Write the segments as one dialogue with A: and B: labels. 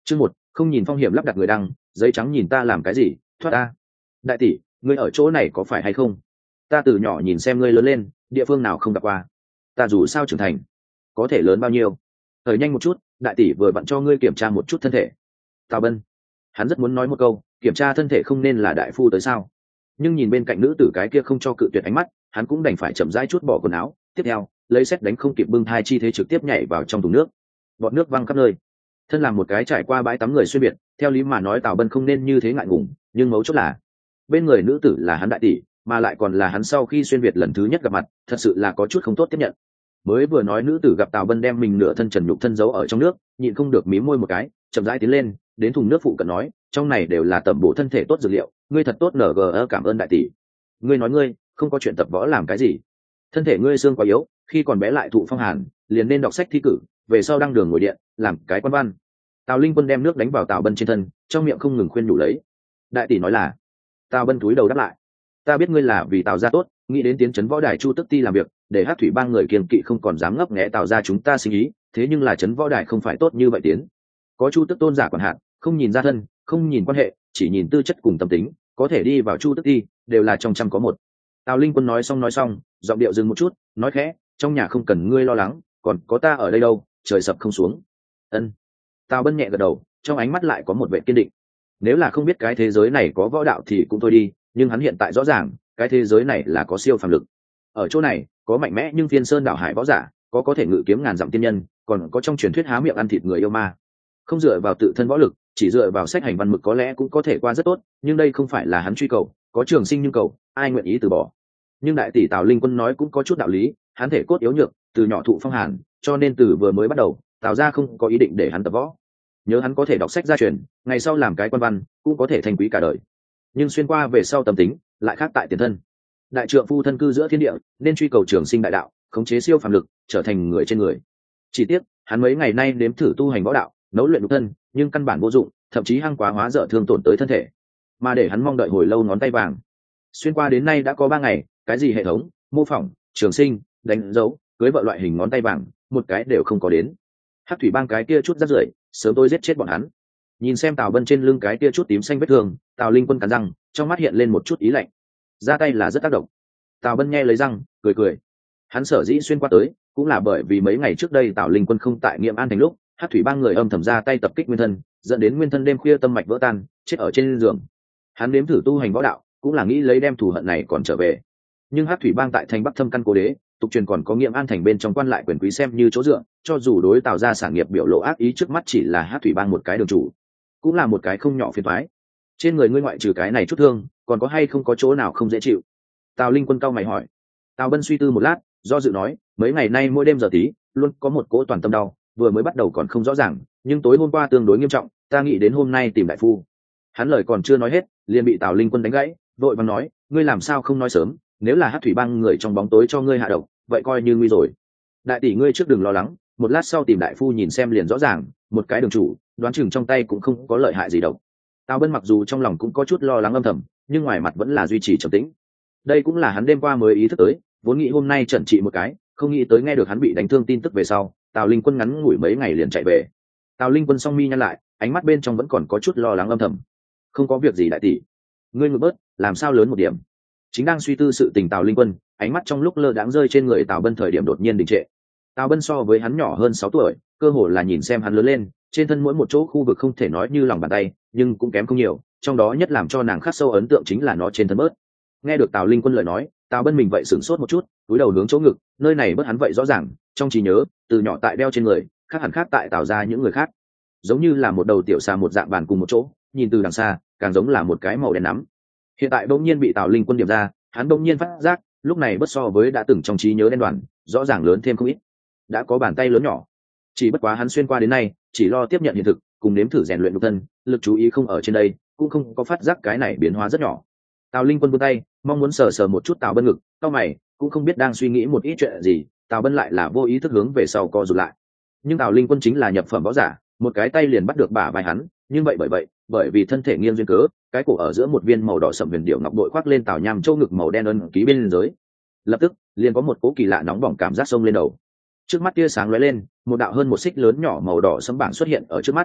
A: Chương 1, không nhìn phong hiểm lắp đặt người đăng, giấy trắng nhìn ta làm cái gì, thoát ta. Đại tỷ, ngươi ở chỗ này có phải hay không? Ta từ nhỏ nhìn xem ngươi lớn lên, địa phương nào không gặp qua. Ta dù sao trưởng thành, có thể lớn bao nhiêu? Thời nhanh một chút, đại tỷ vừa vặn cho ngươi kiểm tra một chút thân thể. Tào Bân, hắn rất muốn nói một câu, kiểm tra thân thể không nên là đại phu tới sao? Nhưng nhìn bên cạnh nữ tử cái kia không cho cự tuyệt ánh mắt, hắn cũng đành phải chậm rãi chút bỏ quần áo. Tiếp theo, lấy sét đánh không kịp bưng thai chi thế trực tiếp nhảy vào trong thùng nước. Bọt nước văng khắp nơi. Thân làm một cái trải qua bãi tắm người xuyên biệt, theo lý mà nói Tào Bân không nên như thế ngại ngùng, nhưng mấu chốt là bên người nữ tử là hắn đại tỷ, mà lại còn là hắn sau khi xuyên việt lần thứ nhất gặp mặt, thật sự là có chút không tốt tiếp nhận. Mới vừa nói nữ tử gặp Tào Bân đem mình nửa thân trần nhục thân giấu ở trong nước, nhịn không được mím môi một cái, chậm rãi tiến lên, đến thùng nước phụ cận nói, trong này đều là tẩm bổ thân thể tốt dược liệu, ngươi thật tốt NGE, cảm ơn đại tỷ. Ngươi nói ngươi không có chuyện tập võ làm cái gì? Thân thể ngươi xương quá yếu, khi còn bé lại thụ phong hàn, liền nên đọc sách thi cử, về sau đăng đường ngồi điện, làm cái quan văn. Tào Linh Quân đem nước đánh vào Tào Bân trên thân, trong miệng không ngừng khuyên nhủ lấy. Đại tỷ nói là. Tào Bân cúi đầu đáp lại, ta biết ngươi là vì Tào gia tốt, nghĩ đến tiến trấn võ đài Chu Tức Ti làm việc, để Hắc Thủy Bang người kiên kỵ không còn dám ngấp nghé Tào gia chúng ta sinh ý, thế nhưng là trấn võ đài không phải tốt như vậy tiến. Có Chu Tức tôn giả quản hạt, không nhìn gia thân, không nhìn quan hệ, chỉ nhìn tư chất cùng tâm tính, có thể đi vào Chu Tức Ti, đều là trong trăm có một. Tào Linh Quân nói xong, giọng điệu dừng một chút, nói khẽ, trong nhà không cần ngươi lo lắng, còn có ta ở đây đâu, trời sập không xuống. Ân. Tào Bân nhẹ gật đầu, trong ánh mắt lại có một vẻ kiên định. Nếu là không biết cái thế giới này có võ đạo thì cũng thôi đi, nhưng hắn hiện tại rõ ràng, cái thế giới này là có siêu phàm lực. Ở chỗ này, có mạnh mẽ nhưng Phiên Sơn đảo hải võ giả, có thể ngự kiếm ngàn dặm tiên nhân, còn có trong truyền thuyết há miệng ăn thịt người yêu ma. Không dựa vào tự thân võ lực, chỉ dựa vào sách hành văn mực có lẽ cũng có thể qua rất tốt, nhưng đây không phải là hắn truy cầu, có trường sinh nhưng cầu, ai nguyện ý từ bỏ. Nhưng đại tỷ Tào Linh Quân nói cũng có chút đạo lý, hắn thể cốt yếu nhược, từ nhỏ thụ phong hàn, cho nên từ vừa mới bắt đầu, Tào gia không có ý định để hắn tập võ. Nhớ hắn có thể đọc sách gia truyền, ngày sau làm cái quan văn cũng có thể thành quý cả đời. Nhưng xuyên qua về sau tâm tính lại khác tại tiền thân. Đại trượng phu thân cư giữa thiên địa, nên truy cầu trường sinh đại đạo, khống chế siêu phàm lực, trở thành người trên người. Chỉ tiếc hắn mấy ngày nay nếm thử tu hành võ đạo, nấu luyện nhục thân, nhưng căn bản vô dụng, thậm chí hăng quá hóa dở thương tổn tới thân thể. Mà để hắn mong đợi hồi lâu ngón tay vàng, xuyên qua đến nay đã có 3 ngày, cái gì hệ thống, mô phỏng, trường sinh, đánh dấu, cưới vợ loại hình ngón tay vàng, một cái đều không có đến. Hắc Thủy Bang cái kia chút rác rưởi, sớm tôi giết chết bọn hắn. Nhìn xem Tào Bân trên lưng cái kia chút tím xanh vết thương, Tào Linh Quân cắn răng, trong mắt hiện lên một chút ý lạnh. Ra tay là rất tác động. Tào Bân nghe lấy răng, cười. Hắn sở dĩ xuyên qua tới, cũng là bởi vì mấy ngày trước đây Tào Linh Quân không tại Nghiệm An thành lúc, Hắc Thủy Bang người âm thầm ra tay tập kích nguyên thân, dẫn đến nguyên thân đêm khuya tâm mạch vỡ tan, chết ở trên giường. Hắn nếm thử tu hành võ đạo, cũng là nghĩ lấy đem thù hận này còn trở về. Nhưng Hắc Thủy Bang tại thành Bắc Thâm căn cố đế, tục truyền còn có Nghiệm An thành bên trong quan lại quyền quý xem như chỗ dựa, cho dù đối Tào gia sản nghiệp biểu lộ ác ý trước mắt chỉ là Hắc Thủy Bang một cái đường chủ, cũng là một cái không nhỏ phiền toái. Trên người ngươi ngoại trừ cái này chút thương, còn có hay không có chỗ nào không dễ chịu? Tào Linh Quân cau mày hỏi. Tào Bân suy tư một lát, do dự nói, mấy ngày nay mỗi đêm giờ tí, luôn có một cỗ toàn tâm đau, vừa mới bắt đầu còn không rõ ràng, nhưng tối hôm qua tương đối nghiêm trọng, ta nghĩ đến hôm nay tìm đại phu. Hắn lời còn chưa nói hết, liền bị Tào Linh Quân đánh gãy, vội vàng nói, ngươi làm sao không nói sớm, nếu là Hắc Thủy Bang người trong bóng tối cho ngươi hạ độc, vậy coi như nguy rồi. Đại tỷ ngươi trước đừng lo lắng, một lát sau tìm đại phu nhìn xem liền rõ ràng, một cái đường chủ, đoán chừng trong tay cũng không có lợi hại gì đâu. Tào Bân mặc dù trong lòng cũng có chút lo lắng âm thầm, nhưng ngoài mặt vẫn là duy trì trầm tĩnh. Đây cũng là hắn đêm qua mới ý thức tới, vốn nghĩ hôm nay chẩn trị một cái, không nghĩ tới nghe được hắn bị đánh thương tin tức về sau, Tào Linh Quân ngắn ngủi mấy ngày liền chạy về. Tào Linh Quân song mi nhăn lại, ánh mắt bên trong vẫn còn có chút lo lắng âm thầm. Không có việc gì đại tỷ, ngươi ngược bớt, làm sao lớn một điểm. Chính đang suy tư sự tình Tào Linh Quân, ánh mắt trong lúc lơ đãng rơi trên người Tào Bân thời điểm đột nhiên đình trệ. Tào Bân so với hắn nhỏ hơn 6 tuổi, cơ hồ là nhìn xem hắn lớn lên, trên thân mỗi một chỗ khu vực không thể nói như lòng bàn tay, nhưng cũng kém không nhiều, trong đó nhất làm cho nàng khắc sâu ấn tượng chính là nó trên thân bớt. Nghe được Tào Linh Quân lời nói, Tào Bân mình vậy sửng sốt một chút, cúi đầu hướng chỗ ngực, nơi này bớt hắn vậy rõ ràng, trong trí nhớ, từ nhỏ tại đeo trên người, khác hẳn khác tại Tào gia những người khác, giống như là một đầu tiểu xà một dạng bàn cùng một chỗ, nhìn từ đằng xa, càng giống là một cái màu đen nắm. Hiện tại bỗng nhiên bị Tào Linh Quân điểm ra, hắn bỗng nhiên phát giác, lúc này bớt so với đã từng trong trí nhớ đen đoàn, rõ ràng lớn thêm không ít, đã có bàn tay lớn nhỏ. Chỉ bất quá hắn xuyên qua đến nay, chỉ lo tiếp nhận hiện thực, cùng nếm thử rèn luyện nhục thân, lực chú ý không ở trên đây, cũng không có phát giác cái này biến hóa rất nhỏ. Tào Linh Quân vươn tay, mong muốn sờ sờ một chút Tào Bân ngực, cau mày, cũng không biết đang suy nghĩ một ít chuyện gì, Tào Bân lại là vô ý thức hướng về sau co rụt lại. Nhưng Tào Linh Quân chính là nhập phẩm võ giả, một cái tay liền bắt được bả vai hắn, nhưng bởi vì thân thể nghiêng duyên cớ, cái cổ ở giữa một viên màu đỏ sậm huyền điệu ngọc bội khoác lên Tào Nham châu ngực màu đen ấn ký bên dưới. Lập tức, liền có một cỗ kỳ lạ nóng bỏng cảm giác xông lên đầu. Trước mắt tia sáng lóe lên, một đạo hơn 1 xích lớn nhỏ màu đỏ sẫm bảng xuất hiện ở trước mắt.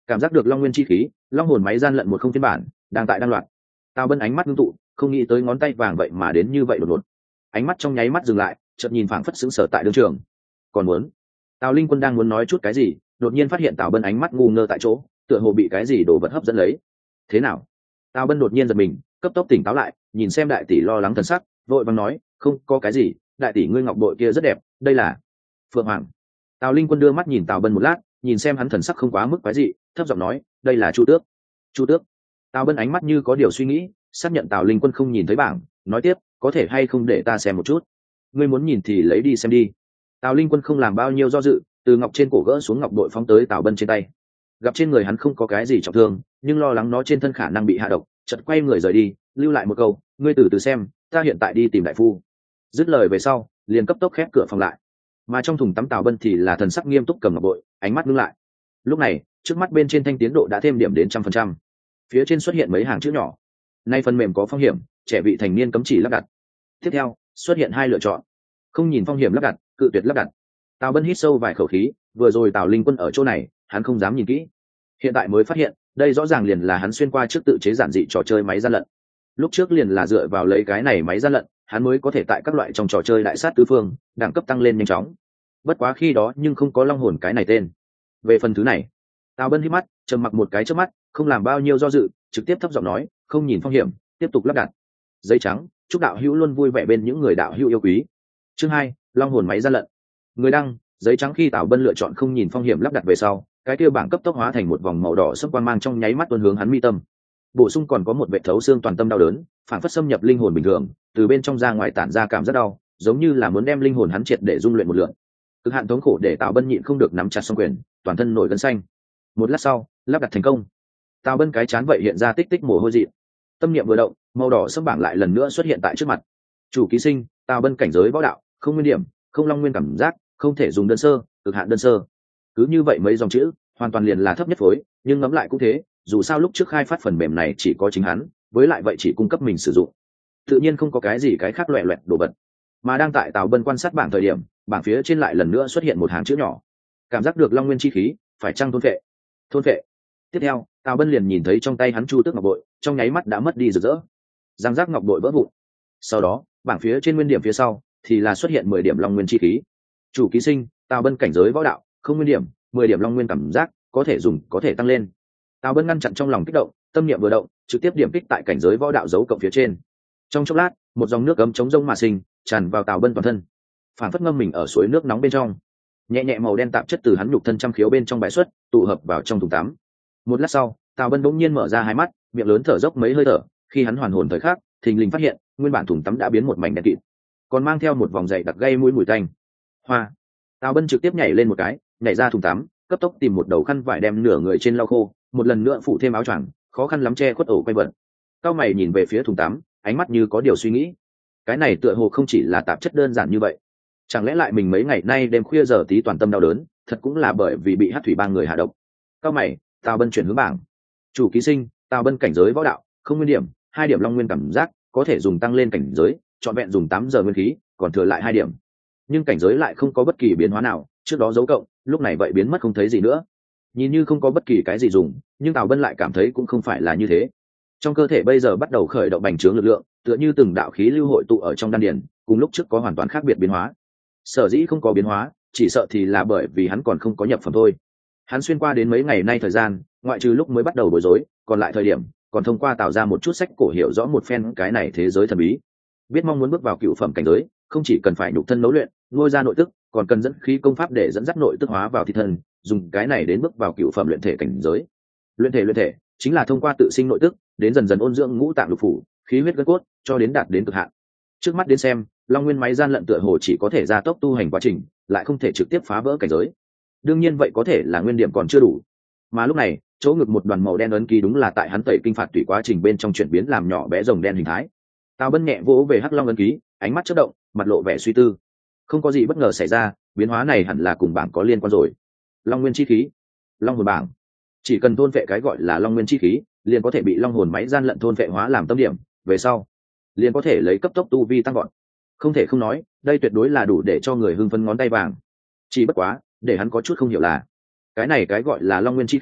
A: cảm giác được long nguyên chi khí, long hồn máy gian lận một không phiên bản đang loạt. Tào Bân ánh mắt ngưng tụ, không nghĩ tới ngón tay vàng vậy mà đến như vậy đột ngột. Ánh mắt trong nháy mắt dừng lại, chợt nhìn phảng phất sững sờ tại đường trường. Còn muốn, Tào Linh Quân đang muốn nói chút cái gì, đột nhiên phát hiện Tào Bân ánh mắt ngu ngơ tại chỗ, tựa hồ bị cái gì đồ vật hấp dẫn lấy. Thế nào? Tào Bân đột nhiên giật mình, cấp tốc tỉnh táo lại, nhìn xem đại tỷ lo lắng thần sắc, vội vàng nói, không có cái gì, đại tỷ ngươi ngọc bội kia rất đẹp, đây là Phượng Hoàng. Tào Linh Quân đưa mắt nhìn Tào Bân một lát, nhìn xem hắn thần sắc không quá mức quái dị, thấp giọng nói, đây là Chu Tước. Chu Tước. Tào Bân ánh mắt như có điều suy nghĩ, xác nhận Tào Linh Quân không nhìn thấy bảng, nói tiếp, có thể hay không để ta xem một chút. Ngươi muốn nhìn thì lấy đi xem đi. Tào Linh Quân không làm bao nhiêu do dự, từ ngọc trên cổ gỡ xuống ngọc bội phóng tới Tào Bân trên tay. Gặp trên người hắn không có cái gì trọng thương, nhưng lo lắng nó trên thân khả năng bị hạ độc, chợt quay người rời đi, lưu lại một câu, ngươi từ từ xem, ta hiện tại đi tìm đại phu. Dứt lời về sau, liền cấp tốc khép cửa phòng lại. Mà trong thùng tắm Tào Bân thì là thần sắc nghiêm túc cầm ngọc bội, ánh mắt ngưng lại. Lúc này, trước mắt bên trên thanh tiến độ đã thêm điểm đến 100%. Phía trên xuất hiện mấy hàng chữ nhỏ. Nay phần mềm có phong hiểm, trẻ vị thành niên cấm chỉ lắp đặt. Tiếp theo, xuất hiện hai lựa chọn. Không nhìn phong hiểm lắp đặt, cự tuyệt lắp đặt. Tào Bân hít sâu vài khẩu khí, vừa rồi Tào Linh Quân ở chỗ này, hắn không dám nhìn kỹ. Hiện tại mới phát hiện, đây rõ ràng liền là hắn xuyên qua trước tự chế giản dị trò chơi máy gian lận. Lúc trước liền là dựa vào lấy cái này máy gian lận, hắn mới có thể tại các loại trong trò chơi đại sát tứ phương, đẳng cấp tăng lên nhanh chóng. Bất quá khi đó nhưng không có long hồn cái này tên. Về phần thứ này, Tào Bân hít mắt, trầm mặc một cái trước mắt, không làm bao nhiêu do dự, trực tiếp thấp giọng nói, không nhìn phong hiểm, tiếp tục lắp đặt. Giấy trắng, chúc đạo hữu luôn vui vẻ bên những người đạo hữu yêu quý. Chương 2, long hồn máy gian lận. Người đăng, giấy trắng. Khi Tào Bân lựa chọn không nhìn phong hiểm lắp đặt về sau, cái kia bảng cấp tốc hóa thành một vòng màu đỏ sẫm quang mang trong nháy mắt tuôn hướng hắn mi tâm. Bổ sung còn có một vệt thấu xương toàn tâm đau đớn, phản phất xâm nhập linh hồn bình thường, từ bên trong ra ngoài tản ra cảm giác đau, giống như là muốn đem linh hồn hắn triệt để dung luyện một lượt. Cực hạn thống khổ để Tào Bân nhịn không được nắm chặt song quyền, toàn thân nổi gân xanh. Một lát sau, lắp đặt thành công. Tào Bân cái chán vậy hiện ra tích tích mồ hôi dị. Tâm niệm vừa động, màu đỏ sẫm bảng lại lần nữa xuất hiện tại trước mặt. Chủ ký sinh, Tào Bân cảnh giới võ đạo, không nguyên điểm, không long nguyên cảm giác, không thể dùng đơn sơ, cực hạn đơn sơ. Cứ như vậy mấy dòng chữ, hoàn toàn liền là thấp nhất phối, nhưng ngẫm lại cũng thế, dù sao lúc trước khai phát phần mềm này chỉ có chính hắn, với lại vậy chỉ cung cấp mình sử dụng, tự nhiên không có cái gì cái khác loẹ loẹt đồ vật. Mà đang tại Tào Bân quan sát bảng thời điểm, bảng phía trên lại lần nữa xuất hiện một hàng chữ nhỏ. Cảm giác được long nguyên chi khí, phải chăng thôn phệ? Thôn phệ. Tiếp theo, Tào Bân liền nhìn thấy trong tay hắn Chu Tước ngọc bội, trong nháy mắt đã mất đi rực rỡ. Giang giác ngọc bội vỡ vụn. Sau đó, bảng phía trên nguyên điểm phía sau thì là xuất hiện 10 điểm long nguyên chi khí. Chủ ký sinh, Tào Bân cảnh giới võ đạo, không nguyên điểm, 10 điểm long nguyên cảm giác, có thể dùng, có thể tăng lên. Tào Bân ngăn chặn trong lòng kích động, tâm niệm vừa động, trực tiếp điểm kích tại cảnh giới võ đạo dấu cộng phía trên. Trong chốc lát, một dòng nước ấm chống rông mà sinh, tràn vào Tào Bân toàn thân, phản phất ngâm mình ở suối nước nóng bên trong. Nhẹ nhẹ màu đen tạp chất từ hắn nhục thân trăm khiếu bên trong bãi xuất, tụ hợp vào trong thùng tắm. Một lát sau, Tào Bân bỗng nhiên mở ra hai mắt, miệng lớn thở dốc mấy hơi thở. Khi hắn hoàn hồn thời khắc, thình lình phát hiện nguyên bản thùng tắm đã biến một mảnh đen kịt, còn mang theo một vòng dày đặc gây mũi mùi tanh. Hoa. Tào Bân trực tiếp nhảy lên một cái, nhảy ra thùng tắm, cấp tốc tìm một đầu khăn vải đem nửa người trên lau khô, một lần nữa phủ thêm áo choàng, khó khăn lắm che khuất ổ quay bẩn. Cao mày nhìn về phía thùng tắm, ánh mắt như có điều suy nghĩ. Cái này tựa hồ không chỉ là tạp chất đơn giản như vậy, chẳng lẽ lại mình mấy ngày nay đêm khuya giờ tí toàn tâm đau đớn, thật cũng là bởi vì bị hắc thủy bang người hạ độc. Cao mày, Tào Bân chuyển hướng bảng. Chủ ký sinh, Tào Bân cảnh giới võ đạo, không nguyên điểm, 2 điểm long nguyên cảm giác, có thể dùng tăng lên cảnh giới, chọn vẹn dùng 8 giờ nguyên khí, còn thừa lại 2 điểm. Nhưng cảnh giới lại không có bất kỳ biến hóa nào, trước đó dấu cộng, lúc này vậy biến mất không thấy gì nữa. Nhìn như không có bất kỳ cái gì dùng, nhưng Tào Bân lại cảm thấy cũng không phải là như thế. Trong cơ thể bây giờ bắt đầu khởi động bành trướng lực lượng, tựa như từng đạo khí lưu hội tụ ở trong đan điền, cùng lúc trước có hoàn toàn khác biệt biến hóa. Sở dĩ không có biến hóa, chỉ sợ thì là bởi vì hắn còn không có nhập phẩm thôi. Hắn xuyên qua đến mấy ngày nay thời gian, ngoại trừ lúc mới bắt đầu bối rối, còn lại thời điểm còn thông qua tạo ra một chút sách cổ hiểu rõ một phen cái này thế giới thần bí. Biết mong muốn bước vào cựu phẩm cảnh giới, không chỉ cần phải nhục thân nấu luyện, nuôi ra nội tức, còn cần dẫn khí công pháp để dẫn dắt nội tức hóa vào thi thân, dùng cái này đến bước vào cựu phẩm luyện thể cảnh giới. Luyện thể chính là thông qua tự sinh nội tức, đến dần dần ôn dưỡng ngũ tạng lục phủ, khí huyết gân cốt, cho đến đạt đến cực hạn. Trước mắt đến xem, long nguyên máy gian lận tựa hồ chỉ có thể gia tốc tu hành quá trình, lại không thể trực tiếp phá vỡ cảnh giới. Đương nhiên vậy có thể là nguyên điểm còn chưa đủ. Mà lúc này, chỗ ngực một đoàn màu đen ấn ký đúng là tại hắn tẩy kinh phạt tùy quá trình bên trong chuyển biến làm nhỏ bé rồng đen hình thái. Tào Bân nhẹ vỗ về hắc long ấn ký, ánh mắt chớp động, mặt lộ vẻ suy tư. Không có gì bất ngờ xảy ra, biến hóa này hẳn là cùng bảng có liên quan rồi. Long nguyên chi khí, long hồn bảng. Chỉ cần thôn vệ cái gọi là long nguyên chi khí, liền có thể bị long hồn máy gian lận thôn vệ hóa làm tâm điểm, về sau liền có thể lấy cấp tốc tu vi tăng gọn. Không thể không nói, đây tuyệt đối là đủ để cho người hưng phấn ngón tay vàng. Chỉ bất quá, để hắn có chút không hiểu là, cái này cái gọi là long nguyên chi khí,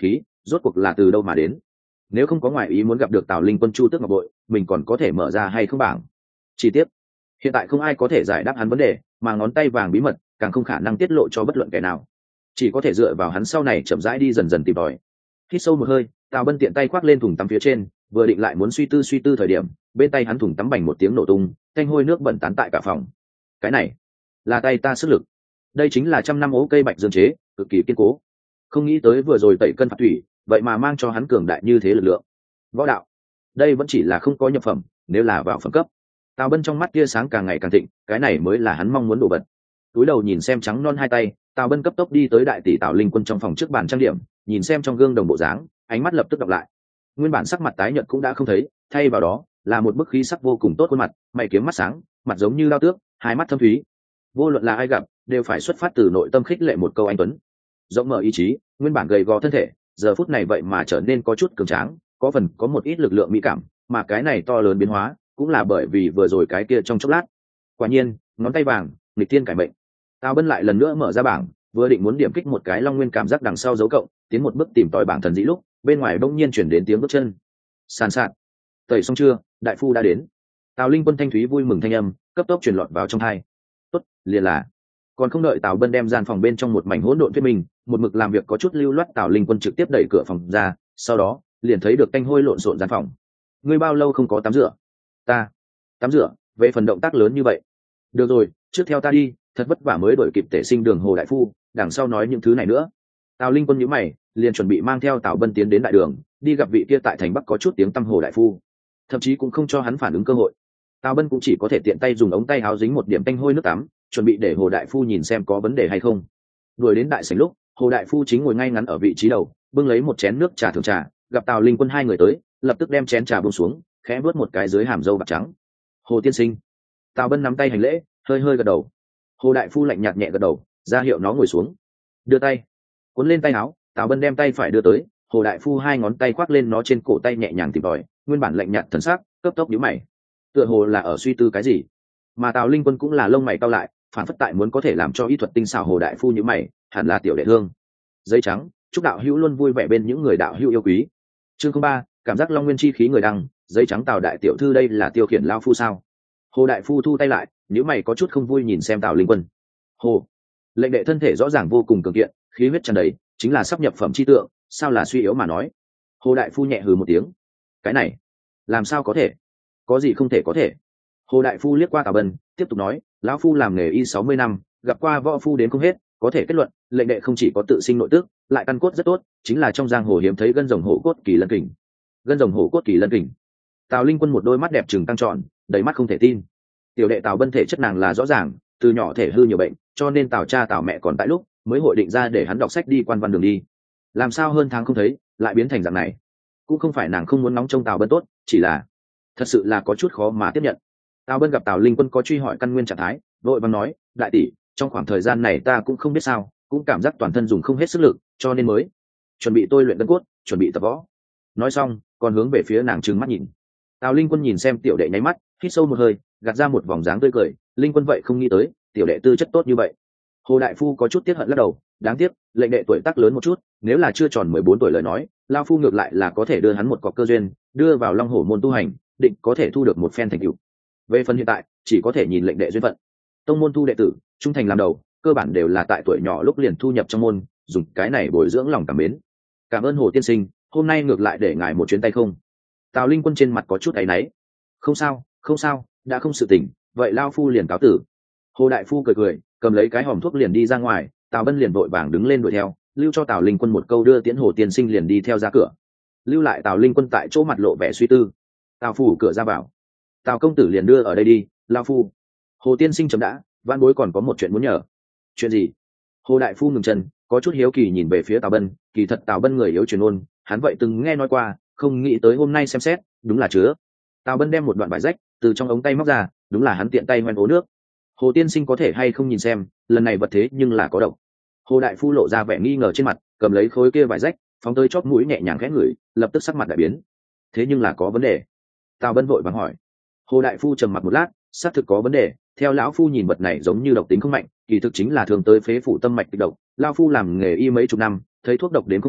A: rốt cuộc là từ đâu mà đến. Nếu không có ngoại ý muốn gặp được Tào Linh Quân Chu Tước Ngọc Bội, mình còn có thể mở ra hay không bảng. Chi tiết, hiện tại không ai có thể giải đáp hắn vấn đề, mà ngón tay vàng bí mật càng không khả năng tiết lộ cho bất luận kẻ nào, chỉ có thể dựa vào hắn sau này chậm rãi đi dần dần tìm tòi. Hít sâu một hơi, Tào Bân tiện tay khoác lên thùng tắm phía trên, vừa định lại muốn suy tư thời điểm, bên tay hắn thùng tắm bành một tiếng nổ tung, thanh hôi nước bẩn tán tại cả phòng. Cái này là tay ta sức lực, đây chính là trăm năm ố cây bạch dương chế, cực kỳ kiên cố. Không nghĩ tới vừa rồi tẩy cân phạt thủy, vậy mà mang cho hắn cường đại như thế lực lượng. Võ đạo, đây vẫn chỉ là không có nhập phẩm, nếu là vào phẩm cấp. Tào Bân trong mắt tia sáng càng ngày càng thịnh, cái này mới là hắn mong muốn đổ bật. Túi đầu nhìn xem trắng non hai tay, Tào Bân cấp tốc đi tới đại tỷ Tào Linh Quân trong phòng trước bàn trang điểm, nhìn xem trong gương đồng bộ dáng, ánh mắt lập tức đọc lại. Nguyên bản sắc mặt tái nhợt cũng đã không thấy, thay vào đó là một bức khí sắc vô cùng tốt khuôn mặt, mày kiếm mắt sáng, mặt giống như lao tước, hai mắt thâm thúy. Vô luận là ai gặp, đều phải xuất phát từ nội tâm khích lệ một câu anh tuấn. Rộng mở ý chí, nguyên bản gầy gò thân thể, giờ phút này vậy mà trở nên có chút cường tráng, có một ít lực lượng mỹ cảm, mà cái này to lớn biến hóa, cũng là bởi vì vừa rồi cái kia trong chốc lát. Quả nhiên, ngón tay vàng, nghịch thiên cải mệnh. Tào Bân lại lần nữa mở ra bảng, vừa định muốn điểm kích một cái long nguyên cảm giác đằng sau dấu cộng, tiến một bước tìm tòi bảng thần dĩ lúc, bên ngoài bỗng nhiên chuyển đến tiếng bước chân. Sàn sạt. Tẩy xong chưa, đại phu đã đến. Tào Linh Quân thanh thúy vui mừng thanh âm, cấp tốc truyền lọt vào trong tai. Tốt, liền là. Còn không đợi Tào Bân đem gian phòng bên trong một mảnh hỗn độn thuyết mình, một mực làm việc có chút lưu loát Tào Linh Quân trực tiếp đẩy cửa phòng ra, sau đó liền thấy được tanh hôi lộn xộn gian phòng. Ngươi bao lâu không có tắm rửa? Ta tắm rửa, về phần động tác lớn như vậy. Được rồi, trước theo ta đi, thật vất vả mới đổi kịp tể sinh đường Hồ đại phu, đằng sau nói những thứ này nữa. Tào Linh Quân nhíu mày, liền chuẩn bị mang theo Tào Bân tiến đến đại đường, đi gặp vị kia tại thành Bắc có chút tiếng tăm Hồ đại phu, thậm chí cũng không cho hắn phản ứng cơ hội. Tào Bân cũng chỉ có thể tiện tay dùng ống tay áo dính một điểm tanh hôi nước tắm, chuẩn bị để Hồ đại phu nhìn xem có vấn đề hay không. Đuổi đến đại sảnh lúc, Hồ đại phu chính ngồi ngay ngắn ở vị trí đầu, bưng lấy một chén nước trà thường trà, gặp Tào Linh Quân hai người tới, lập tức đem chén trà buông xuống, khẽ vớt một cái dưới hàm râu bạc trắng. Hồ tiên sinh. Tào Bân nắm tay hành lễ, hơi hơi gật đầu. Hồ đại phu lạnh nhạt nhẹ gật đầu, ra hiệu nó ngồi xuống, đưa tay cuốn lên tay áo. Tào Bân đem tay phải đưa tới, Hồ đại phu hai ngón tay khoác lên nó trên cổ tay nhẹ nhàng tìm tòi, nguyên bản lạnh nhạt thần sắc cấp tốc nhíu mày, tựa hồ là ở suy tư cái gì. Mà Tào Linh Quân cũng là lông mày cau lại, phản phất tại muốn có thể làm cho y thuật tinh xảo. Hồ đại phu nhíu mày, hẳn là tiểu đệ thương. Giấy trắng, chúc đạo hữu luôn vui vẻ bên những người đạo hữu yêu quý. Chương 03, cảm giác long nguyên chi khí người đăng. Giấy trắng Tào đại tiểu thư, đây là tiêu khiển lao phu sao? Hồ đại phu thu tay lại, nếu mày có chút không vui nhìn xem Tào Linh Quân. Hồ lệnh đệ thân thể rõ ràng vô cùng cường kiện, khí huyết tràn đầy, chính là sắp nhập phẩm chi tượng, sao là suy yếu mà nói? Hồ đại phu nhẹ hừ một tiếng, cái này làm sao có thể? Có gì không thể có thể? Hồ đại phu liếc qua Tào Bân, tiếp tục nói, lão phu làm nghề y 60 năm, gặp qua võ phu đến không hết, có thể kết luận lệnh đệ không chỉ có tự sinh nội tước, lại căn cốt rất tốt, chính là trong giang hồ hiếm thấy gân rồng hổ cốt kỳ lân kình. Gân rồng hổ cốt kỳ lân kình. Tào Linh Quân một đôi mắt đẹp trừng tăng tròn, đầy mắt không thể tin. Tiểu đệ Tào Bân thể chất nàng là rõ ràng, từ nhỏ thể hư nhiều bệnh, cho nên Tào cha Tào mẹ còn tại lúc mới hội định ra để hắn đọc sách đi quan văn đường đi. Làm sao hơn tháng không thấy, lại biến thành dạng này? Cũng không phải nàng không muốn nóng trông Tào Bân tốt, chỉ là thật sự là có chút khó mà tiếp nhận. Tào Bân gặp Tào Linh Quân có truy hỏi căn nguyên trạng thái, vội vàng nói, đại tỷ, trong khoảng thời gian này ta cũng không biết sao, cũng cảm giác toàn thân dùng không hết sức lực, cho nên mới chuẩn bị tôi luyện gân cốt, chuẩn bị tập võ. Nói xong, còn hướng về phía nàng trừng mắt nhìn. Tào Linh Quân nhìn xem tiểu đệ nháy mắt, hít sâu một hơi, gạt ra một vòng dáng tươi cười. Linh Quân vậy không nghĩ tới tiểu đệ tư chất tốt như vậy. Hồ đại phu có chút tiếc hận lắc đầu, đáng tiếc lệnh đệ tuổi tác lớn một chút, nếu là chưa tròn 14 tuổi lời nói, lao phu ngược lại là có thể đưa hắn một cọc cơ duyên, đưa vào Long Hổ môn tu hành, định có thể thu được một phen thành tựu. Về phần hiện tại, chỉ có thể nhìn lệnh đệ duyên phận. Tông môn thu đệ tử, trung thành làm đầu, cơ bản đều là tại tuổi nhỏ lúc liền thu nhập trong môn, dùng cái này bồi dưỡng lòng cảm mến. Cảm ơn Hồ tiên sinh, hôm nay ngược lại để ngài một chuyến tay không? Tào Linh Quân trên mặt có chút áy náy. Không sao, không sao, đã không sự tình, vậy lao phu liền cáo tử. Hồ đại phu cười cười, cầm lấy cái hòm thuốc liền đi ra ngoài. Tào Bân liền vội vàng đứng lên đuổi theo, lưu cho Tào Linh Quân một câu đưa tiễn Hồ tiên sinh liền đi theo ra cửa. Lưu lại Tào Linh Quân tại chỗ mặt lộ vẻ suy tư. Tào phủ cửa ra vào, Tào công tử liền đưa ở đây đi, lao phu. Hồ tiên sinh chấm đã, văn bối còn có một chuyện muốn nhờ. Chuyện gì? Hồ đại phu ngừng chân, có chút hiếu kỳ nhìn về phía Tào Bân. Kỳ thật Tào Bân người yếu truyền ôn, hắn vậy từng nghe nói qua, không nghĩ tới hôm nay xem xét, đúng là chứa. Tào Bân đem một đoạn vải rách từ trong ống tay móc ra, đúng là hắn tiện tay hoen ố nước. Hồ tiên sinh có thể hay không nhìn xem, lần này vật thế nhưng là có độc. Hồ đại phu lộ ra vẻ nghi ngờ trên mặt, cầm lấy khối kia vải rách, phóng tới chóp mũi nhẹ nhàng khẽ ngửi, lập tức sắc mặt đại biến. Thế nhưng là có vấn đề. Tào Bân vội vàng hỏi. Hồ đại phu trầm mặc một lát, xác thực có vấn đề. Theo lão phu nhìn vật này giống như độc tính không mạnh, kỳ thực chính là thường tới phế phủ tâm mạch kịch độc. Lão phu làm nghề y mấy chục năm, thấy thuốc độc đến không hết,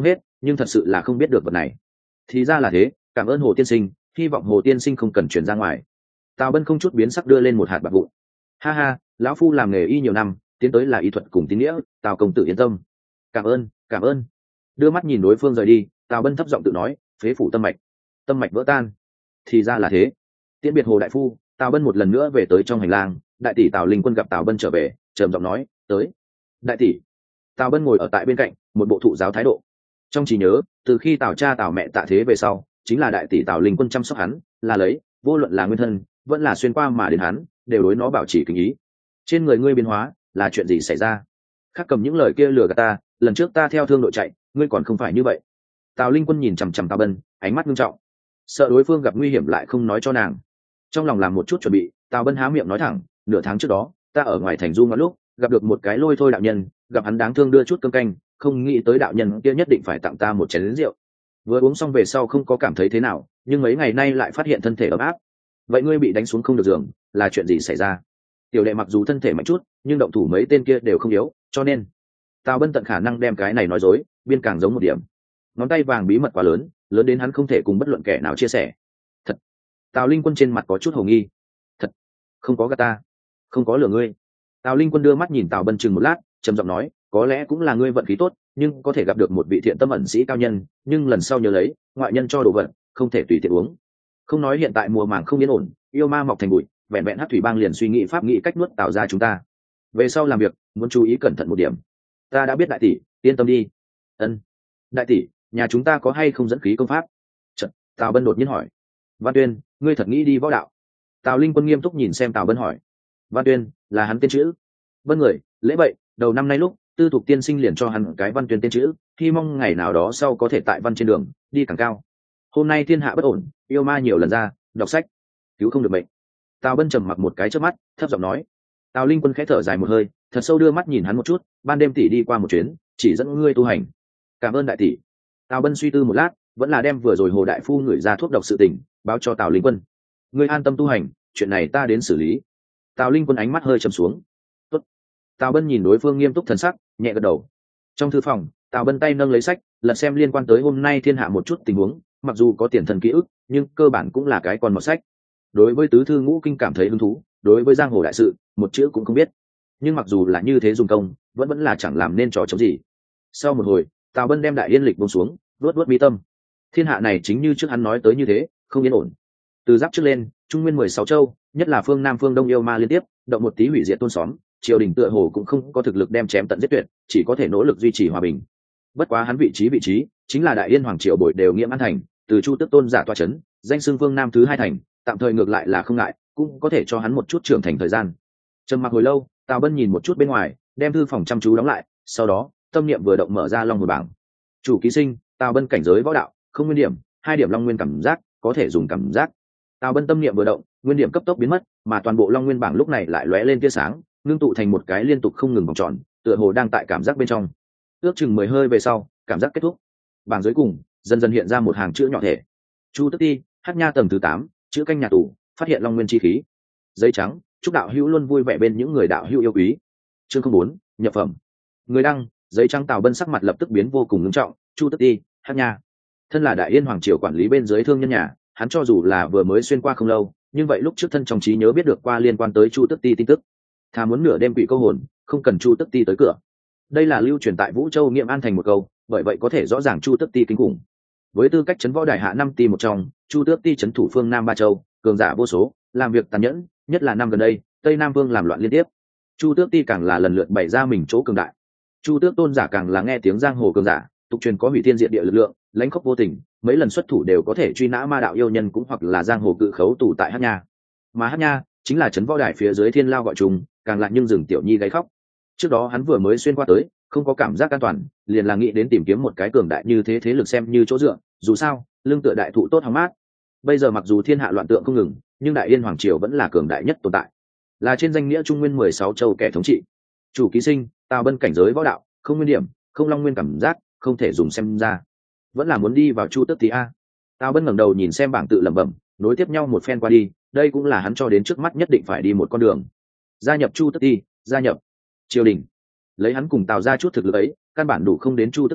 A: nhưng thật sự là không biết được vật này. Thì ra là thế, cảm ơn Hồ tiên sinh, hy vọng Hồ tiên sinh không cần chuyển ra ngoài. Tào Bân không chút biến sắc đưa lên một hạt bạc vụn. Ha ha, lão phu làm nghề y nhiều năm, tiến tới là y thuật cùng tín nghĩa, Tào công tử yên tâm. Cảm ơn, cảm ơn. Đưa mắt nhìn đối phương rời đi, Tào Bân thấp giọng tự nói, phế phủ tâm mạch vỡ tan. Thì ra là thế. Tiễn biệt Hồ đại phu, Tào Bân một lần nữa về tới trong hành lang. Đại tỷ Tào Linh Quân gặp Tào Bân trở về, trầm giọng nói, tới. Đại tỷ. Tào Bân ngồi ở tại bên cạnh, một bộ thụ giáo thái độ. Trong trí nhớ, từ khi Tào cha Tào mẹ tạ thế về sau, chính là đại tỷ Tào Linh Quân chăm sóc hắn, là lấy, vô luận là nguyên thân, vẫn là xuyên qua mà đến hắn, đều đối nó bảo trì kính ý. Trên người ngươi biến hóa, là chuyện gì xảy ra? Khắc cầm những lời kia lừa gạt ta, lần trước ta theo thương đội chạy, ngươi còn không phải như vậy. Tào Linh Quân nhìn chằm chằm Tào Bân, ánh mắt nghiêm trọng, sợ đối phương gặp nguy hiểm lại không nói cho nàng. Trong lòng làm một chút chuẩn bị, Tào Bân há miệng nói thẳng, nửa tháng trước đó, ta ở ngoài thành du ngoạn lúc, gặp được một cái lôi thôi đạo nhân, gặp hắn đáng thương đưa chút cơm canh, không nghĩ tới đạo nhân kia nhất định phải tặng ta một chén rượu. Vừa uống xong về sau không có cảm thấy thế nào, nhưng mấy ngày nay lại phát hiện thân thể ấm áp. Vậy ngươi bị đánh xuống không được giường, là chuyện gì xảy ra? Tiểu đệ mặc dù thân thể mạnh chút, nhưng động thủ mấy tên kia đều không yếu, cho nên Tào Bân tận khả năng đem cái này nói dối, biên càng giống một điểm. Ngón tay vàng bí mật quá lớn, lớn đến hắn không thể cùng bất luận kẻ nào chia sẻ. Thật. Tào Linh Quân trên mặt có chút hồ nghi. Thật. Không có gạt ta, không có lừa ngươi. Tào Linh Quân đưa mắt nhìn Tào Bân chừng một lát, trầm giọng nói, có lẽ cũng là ngươi vận khí tốt, nhưng có thể gặp được một vị thiện tâm ẩn sĩ cao nhân, nhưng lần sau nhớ lấy, ngoại nhân cho đồ vật, không thể tùy tiện uống. Không nói hiện tại mùa màng không yên ổn, yêu ma mọc thành bụi, vẹn vẹn Hắc Thủy Bang liền suy nghĩ pháp nghĩ cách nuốt Tào ra chúng ta. Về sau làm việc, muốn chú ý cẩn thận một điểm. Ta đã biết đại tỷ, yên tâm đi. Ân. Đại tỷ, nhà chúng ta có hay không dẫn khí công pháp? Chợt, Tào Bân đột nhiên hỏi. Văn Tuyên, ngươi thật nghĩ đi võ đạo? Tào Linh Quân nghiêm túc nhìn xem Tào Bân hỏi. Văn Tuyên là hắn tên chữ. Vân người, lễ vậy, đầu năm nay lúc Tư Thục tiên sinh liền cho hắn cái Văn Tuyên tên chữ, hy mong ngày nào đó sau có thể tại văn trên đường đi càng cao. Hôm nay thiên hạ bất ổn, yêu ma nhiều lần ra, đọc sách cứu không được bệnh. Tào Bân trầm mặc một cái trước mắt, thấp giọng nói. Tào Linh Quân khẽ thở dài một hơi, thật sâu đưa mắt nhìn hắn một chút, ban đêm tỷ đi qua một chuyến, chỉ dẫn ngươi tu hành. Cảm ơn đại tỷ. Tào Bân suy tư một lát, vẫn là đem vừa rồi Hồ đại phu gửi ra thuốc độc sự tình báo cho Tào Linh Quân. Ngươi an tâm tu hành, chuyện này ta đến xử lý. Tào Linh Quân ánh mắt hơi trầm xuống. Tốt. Tào Bân nhìn đối phương nghiêm túc thần sắc, nhẹ gật đầu. Trong thư phòng, Tào Bân tay nâng lấy sách, lật xem liên quan tới hôm nay thiên hạ một chút tình huống, mặc dù có tiền thần ký ức, nhưng cơ bản cũng là cái con mọt sách. Đối với tứ thư ngũ kinh cảm thấy hứng thú, đối với giang hồ đại sự, một chữ cũng không biết. Nhưng mặc dù là như thế dùng công, vẫn là chẳng làm nên trò chống gì. Sau một hồi, Tào Bân đem đại yên lịch buông xuống, luốt mi tâm. Thiên hạ này chính như trước hắn nói tới như thế, không yên ổn. Từ giáp trước lên, trung nguyên 16 châu, nhất là phương nam phương đông yêu ma liên tiếp, động một tí hủy diệt thôn xóm, triều đình tựa hồ cũng không có thực lực đem chém tận giết tuyệt, chỉ có thể nỗ lực duy trì hòa bình. Bất quá hắn vị trí chính là đại yên hoàng triều bồi đều nghiêm an thành, từ chu tước tôn giả toa chấn, danh xưng phương nam thứ hai thành, tạm thời ngược lại là không ngại, cũng có thể cho hắn một chút trưởng thành thời gian. Trầm mặc hồi lâu, Tào Bân nhìn một chút bên ngoài, đem thư phòng chăm chú đóng lại, sau đó tâm niệm vừa động mở ra long hồn bảng. Chủ ký sinh, Tào Bân cảnh giới võ đạo, không nguyên điểm, 2 điểm long nguyên cảm giác, có thể dùng cảm giác. Tào Bân tâm niệm vừa động, nguyên điểm cấp tốc biến mất, mà toàn bộ long nguyên bảng lúc này lại lóe lên tia sáng, ngưng tụ thành một cái liên tục không ngừng vòng tròn, tựa hồ đang tại cảm giác bên trong. Ước chừng 10 hơi về sau, cảm giác kết thúc. Bảng dưới cùng dần dần hiện ra một hàng chữ nhỏ thể. Chu Tức Ti, Hắc Nha tầng thứ 8, chữ canh nhà tù, phát hiện long nguyên chi khí. Giấy trắng, chúc đạo hữu luôn vui vẻ bên những người đạo hữu yêu quý. Chương 04, nhập phẩm. Người đăng, giấy trắng. Tào Bân sắc mặt lập tức biến vô cùng nghiêm trọng. Chu Tức Ti, Hắc Nha, thân là đại yên hoàng triều quản lý bên dưới thương nhân nhà, hắn cho dù là vừa mới xuyên qua không lâu, nhưng vậy lúc trước thân trong trí nhớ biết được qua liên quan tới Chu Tức Ti tin tức. Thà muốn nửa đêm quỷ câu hồn, không cần Chu Tức Ti tới cửa. Đây là lưu truyền tại Vũ Châu Nghiệm An thành một câu, bởi vậy có thể rõ ràng Chu Tức Ti kinh khủng. Với tư cách trấn võ đài hạ 5 ti một trong, Chu Tước Ti trấn thủ phương Nam Ba Châu, cường giả vô số, làm việc tàn nhẫn, nhất là năm gần đây, Tây Nam Vương làm loạn liên tiếp. Chu Tước Ti càng là lần lượt bày ra mình chỗ cường đại. Chu Tước tôn giả càng là nghe tiếng giang hồ cường giả, tục truyền có hủy thiên diệt địa lực lượng, lãnh khốc vô tình, mấy lần xuất thủ đều có thể truy nã ma đạo yêu nhân cũng hoặc là giang hồ cự khấu tù tại Hắc Nha. Mà Hắc Nha chính là trấn võ đài phía dưới thiên lao gọi trùng, càng lại nhưng rừng tiểu nhi gáy khóc. Trước đó hắn vừa mới xuyên qua tới, không có cảm giác an toàn, liền là nghĩ đến tìm kiếm một cái cường đại như thế thế lực xem như chỗ dựa, dù sao lương tựa đại thụ tốt hóng mát. Bây giờ mặc dù thiên hạ loạn tượng không ngừng, nhưng đại yên hoàng triều vẫn là cường đại nhất tồn tại, là trên danh nghĩa trung nguyên 16 châu kẻ thống trị. Chủ ký sinh, Tào Bân cảnh giới võ đạo, không nguyên điểm, không long nguyên cảm giác, không thể dùng xem ra, vẫn là muốn đi vào Chu Tước Ti a. Tào Bân ngẩng đầu nhìn xem bảng tự lẩm bẩm, nối tiếp nhau một phen qua đi, đây cũng là hắn cho đến trước mắt nhất định phải đi một con đường. Gia nhập Chu Tước Ti, gia nhập triều đình. Lấy hắn cùng Tào ra chút thực lực ấy, căn bản đủ không đến Chu Tước Ti,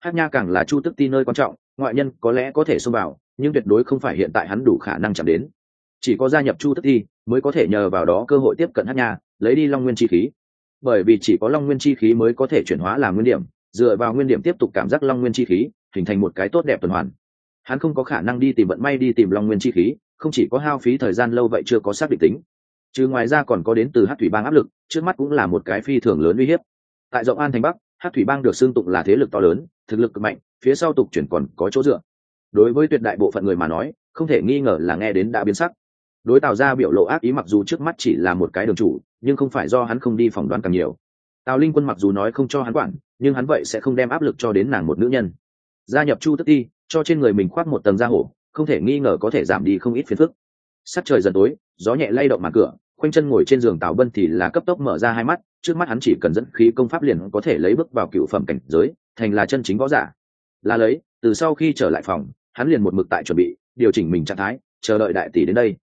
A: Hát nha càng là Chu Tức Ti nơi quan trọng, ngoại nhân có lẽ có thể xông vào, nhưng tuyệt đối không phải hiện tại hắn đủ khả năng chạm đến. Chỉ có gia nhập Chu Tức Ti mới có thể nhờ vào đó cơ hội tiếp cận Hát nha, lấy đi Long Nguyên chi khí. Bởi vì chỉ có Long Nguyên chi khí mới có thể chuyển hóa làm nguyên điểm, dựa vào nguyên điểm tiếp tục cảm giác Long Nguyên chi khí, hình thành một cái tốt đẹp tuần hoàn. Hắn không có khả năng đi tìm vận may đi tìm Long Nguyên chi khí, không chỉ có hao phí thời gian lâu vậy chưa có xác định tính. Chứ ngoài ra còn có đến từ Hắc Thủy Bang áp lực, trước mắt cũng là một cái phi thường lớn uy hiếp. Tại Rộng An thành Bắc, Hắc Thủy Bang được xưng tụng là thế lực to lớn, thực lực cực mạnh, phía sau tục chuyển còn có chỗ dựa. Đối với tuyệt đại bộ phận người mà nói, không thể nghi ngờ là nghe đến đã biến sắc. Đối Tào gia biểu lộ ác ý mặc dù trước mắt chỉ là một cái đường chủ, nhưng không phải do hắn không đi phỏng đoán càng nhiều. Tào Linh Quân mặc dù nói không cho hắn quản, nhưng hắn vậy sẽ không đem áp lực cho đến nàng một nữ nhân. Gia nhập Chu Tức Ti, cho trên người mình khoác một tầng da hổ, không thể nghi ngờ có thể giảm đi không ít phiền phức. Sắc trời dần tối, gió nhẹ lay động màn cửa, khoanh chân ngồi trên giường Tào Bân thì là cấp tốc mở ra hai mắt, trước mắt hắn chỉ cần dẫn khí công pháp liền có thể lấy bước vào cựu phẩm cảnh giới, thành là chân chính võ giả. Là lấy, từ sau khi trở lại phòng, hắn liền một mực tại chuẩn bị, điều chỉnh mình trạng thái, chờ đợi đại tỷ đến đây.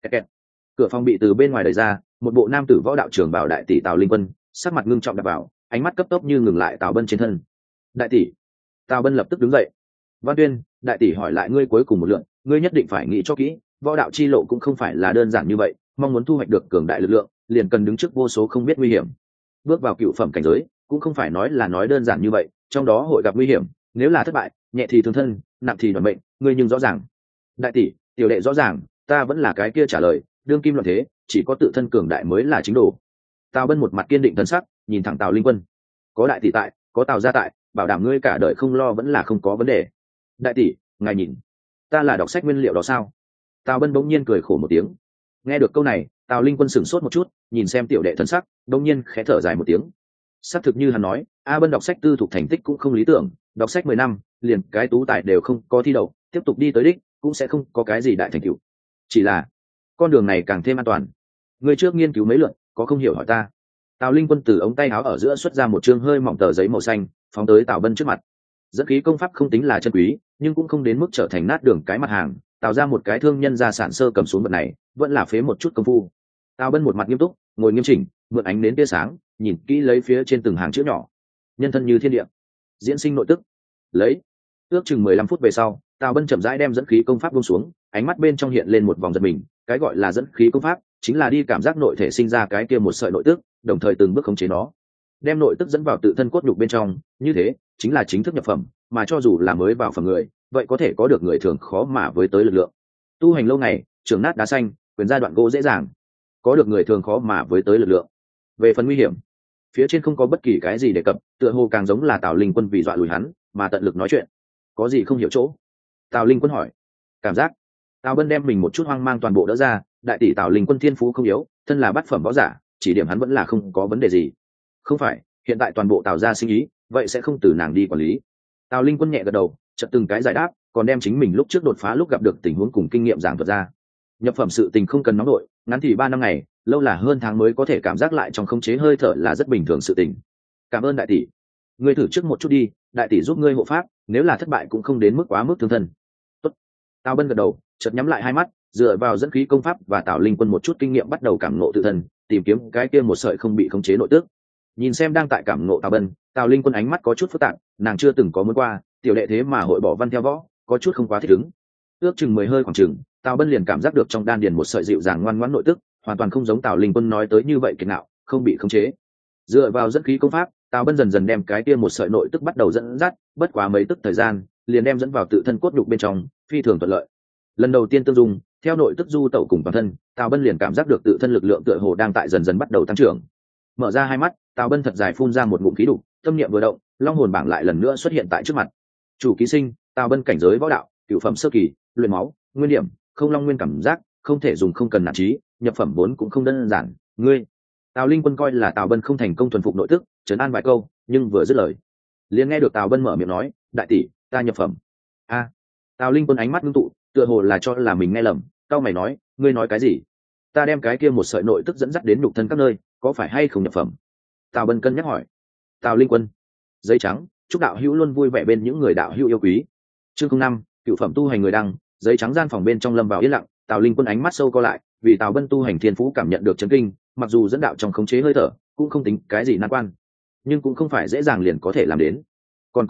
A: Cửa phòng bị từ bên ngoài đẩy ra, một bộ nam tử võ đạo trưởng bảo đại tỷ Tào Linh Quân, sắc mặt ngưng trọng đập vào, ánh mắt cấp tốc như ngừng lại Tào Bân trên thân. Đại tỷ. Tào Bân lập tức đứng dậy. Văn Tuyên, đại tỷ hỏi lại ngươi cuối cùng một lượt, ngươi nhất định phải nghĩ cho kỹ, võ đạo chi lộ cũng không phải là đơn giản như vậy, mong muốn thu hoạch được cường đại lực lượng, liền cần đứng trước vô số không biết nguy hiểm. Bước vào cựu phẩm cảnh giới, cũng không phải nói đơn giản như vậy, trong đó hội gặp nguy hiểm, nếu là thất bại, nhẹ thì thương thân, nặng thì đoạt mệnh, ngươi nhưng rõ ràng. Đại tỷ, tiểu đệ rõ ràng, ta vẫn là cái kia trả lời, đương kim luận thế, chỉ có tự thân cường đại mới là chính đồ. Tào Bân một mặt kiên định thân sắc, nhìn thẳng Tào Linh Quân. Có đại tỷ tại, có Tào gia tại, bảo đảm ngươi cả đời không lo vẫn là không có vấn đề. Đại tỷ, ngài nhìn, ta là đọc sách nguyên liệu đó sao? Tào Bân bỗng nhiên cười khổ một tiếng. Nghe được câu này, Tào Linh Quân sửng sốt một chút, nhìn xem tiểu đệ thân sắc, bỗng nhiên khẽ thở dài một tiếng. Xác thực như hắn nói, A Bân đọc sách tư thục thành tích cũng không lý tưởng, đọc sách 10 năm, liền cái tú tài đều không có thi đậu, tiếp tục đi tới đích, cũng sẽ không có cái gì đại thành tựu. Chỉ là, con đường này càng thêm an toàn. Người trước nghiên cứu mấy lượt, có không hiểu hỏi ta. Tào Linh Quân từ ống tay áo ở giữa xuất ra một chương hơi mỏng tờ giấy màu xanh, phóng tới Tào Bân trước mặt. Dẫn khí công pháp không tính là chân quý, nhưng cũng không đến mức trở thành nát đường cái mặt hàng, tạo ra một cái thương nhân gia sản sơ cầm xuống vật này, vẫn là phế một chút công phu. Tào Bân một mặt nghiêm túc, ngồi nghiêm chỉnh, mượn ánh đến tia sáng, nhìn kỹ lấy phía trên từng hàng chữ nhỏ. Nhân thân như thiên địa, diễn sinh nội tức. Lấy. Ước chừng 15 phút về sau, Tào Bân chậm rãi đem dẫn khí công pháp buông xuống, ánh mắt bên trong hiện lên một vòng giật mình, cái gọi là dẫn khí công pháp chính là đi cảm giác nội thể sinh ra cái kia một sợi nội tức, đồng thời từng bước khống chế nó, đem nội tức dẫn vào tự thân cốt nhục bên trong, như thế chính là chính thức nhập phẩm, mà cho dù là mới vào phẩm người, vậy có thể có được người thường khó mà với tới lực lượng. Tu hành lâu ngày, trường nát đá xanh, quyền ra đoạn gỗ dễ dàng, có được người thường khó mà với tới lực lượng. Về phần nguy hiểm, phía trên không có bất kỳ cái gì đề cập, tựa hồ càng giống là Tào Linh Quân vì dọa lùi hắn mà tận lực nói chuyện. Có gì không hiểu chỗ? Tào Linh Quân hỏi. Cảm giác. Tào Bân đem mình một chút hoang mang toàn bộ đỡ ra, đại tỷ Tào Linh Quân thiên phú không yếu, thân là bát phẩm võ giả, chỉ điểm hắn vẫn là không có vấn đề gì. Không phải, hiện tại toàn bộ Tào gia sinh ý, vậy sẽ không từ nàng đi quản lý. Tào Linh Quân nhẹ gật đầu, chợt từng cái giải đáp, còn đem chính mình lúc trước đột phá lúc gặp được tình huống cùng kinh nghiệm giảng thuật ra. Nhập phẩm sự tình không cần nóng đội, ngắn thì 3 năm ngày, lâu là hơn tháng mới có thể cảm giác lại trong khống chế hơi thở là rất bình thường sự tình. Cảm ơn đại tỷ. Ngươi thử trước một chút đi, đại tỷ giúp ngươi hộ pháp, nếu là thất bại cũng không đến mức quá mức thương thân. Tốt. Tào Bân gật đầu, chợt nhắm lại hai mắt, dựa vào dẫn khí công pháp và Tào Linh Quân một chút kinh nghiệm bắt đầu cảm ngộ tự thân, tìm kiếm cái kia một sợi không bị khống chế nội tức. Nhìn xem đang tại cảm ngộ Tào Bân, Tào Linh Quân ánh mắt có chút phức tạp, nàng chưa từng có muốn qua, tiểu đệ thế mà hội bỏ văn theo võ, có chút không quá thích ứng. Ước chừng 10 hơi khoảng chừng, Tào Bân liền cảm giác được trong đan điền một sợi dịu dàng ngoan ngoãn nội tức, hoàn toàn không giống Tào Linh Quân nói tới như vậy kiệt ngạo, không bị khống chế. Dựa vào dẫn khí công pháp, Tào Bân dần dần đem cái kia một sợi nội tức bắt đầu dẫn dắt, bất quá mấy tức thời gian, liền đem dẫn vào tự thân cốt nhục bên trong, phi thường thuận lợi. Lần đầu tiên tương dung, theo nội tức du tẩu cùng toàn thân, Tào Bân liền cảm giác được tự thân lực lượng tựa hồ đang tại dần dần bắt đầu tăng trưởng. Mở ra hai mắt, Tào Bân thật dài phun ra một ngụm khí đục, tâm niệm vừa động, long hồn bảng lại lần nữa xuất hiện tại trước mặt. Chủ ký sinh, Tào Bân cảnh giới võ đạo, cửu phẩm sơ kỳ, luyện máu, nguyên điểm, không long nguyên cảm giác, không thể dùng không cần nản trí, nhập phẩm 4 cũng không đơn giản. Ngươi, Tào Linh Quân coi là Tào Bân không thành công thuần phục nội tức, trấn an vài câu, nhưng vừa dứt lời, liền nghe được Tào Bân mở miệng nói, đại tỷ, ta nhập phẩm. A. Tào Linh Quân ánh mắt ngưng tụ, tựa hồ là cho là mình nghe lầm, cao mày nói, ngươi nói cái gì? Ta đem cái kia một sợi nội tức dẫn dắt đến nhục thân các nơi, có phải hay không nhập phẩm? Tào Bân cân nhắc hỏi. Tào Linh Quân. Giấy trắng, chúc đạo hữu luôn vui vẻ bên những người đạo hữu yêu quý. Chương 05, cựu phẩm tu hành người đăng, giấy trắng gian phòng bên trong lâm vào yên lặng, Tào Linh Quân ánh mắt sâu co lại, vì Tào Bân tu hành thiên phú cảm nhận được chấn kinh, mặc dù dẫn đạo trong khống chế hơi thở, cũng không tính cái gì nan quan, nhưng cũng không phải dễ dàng liền có thể làm đến. Còn có thể,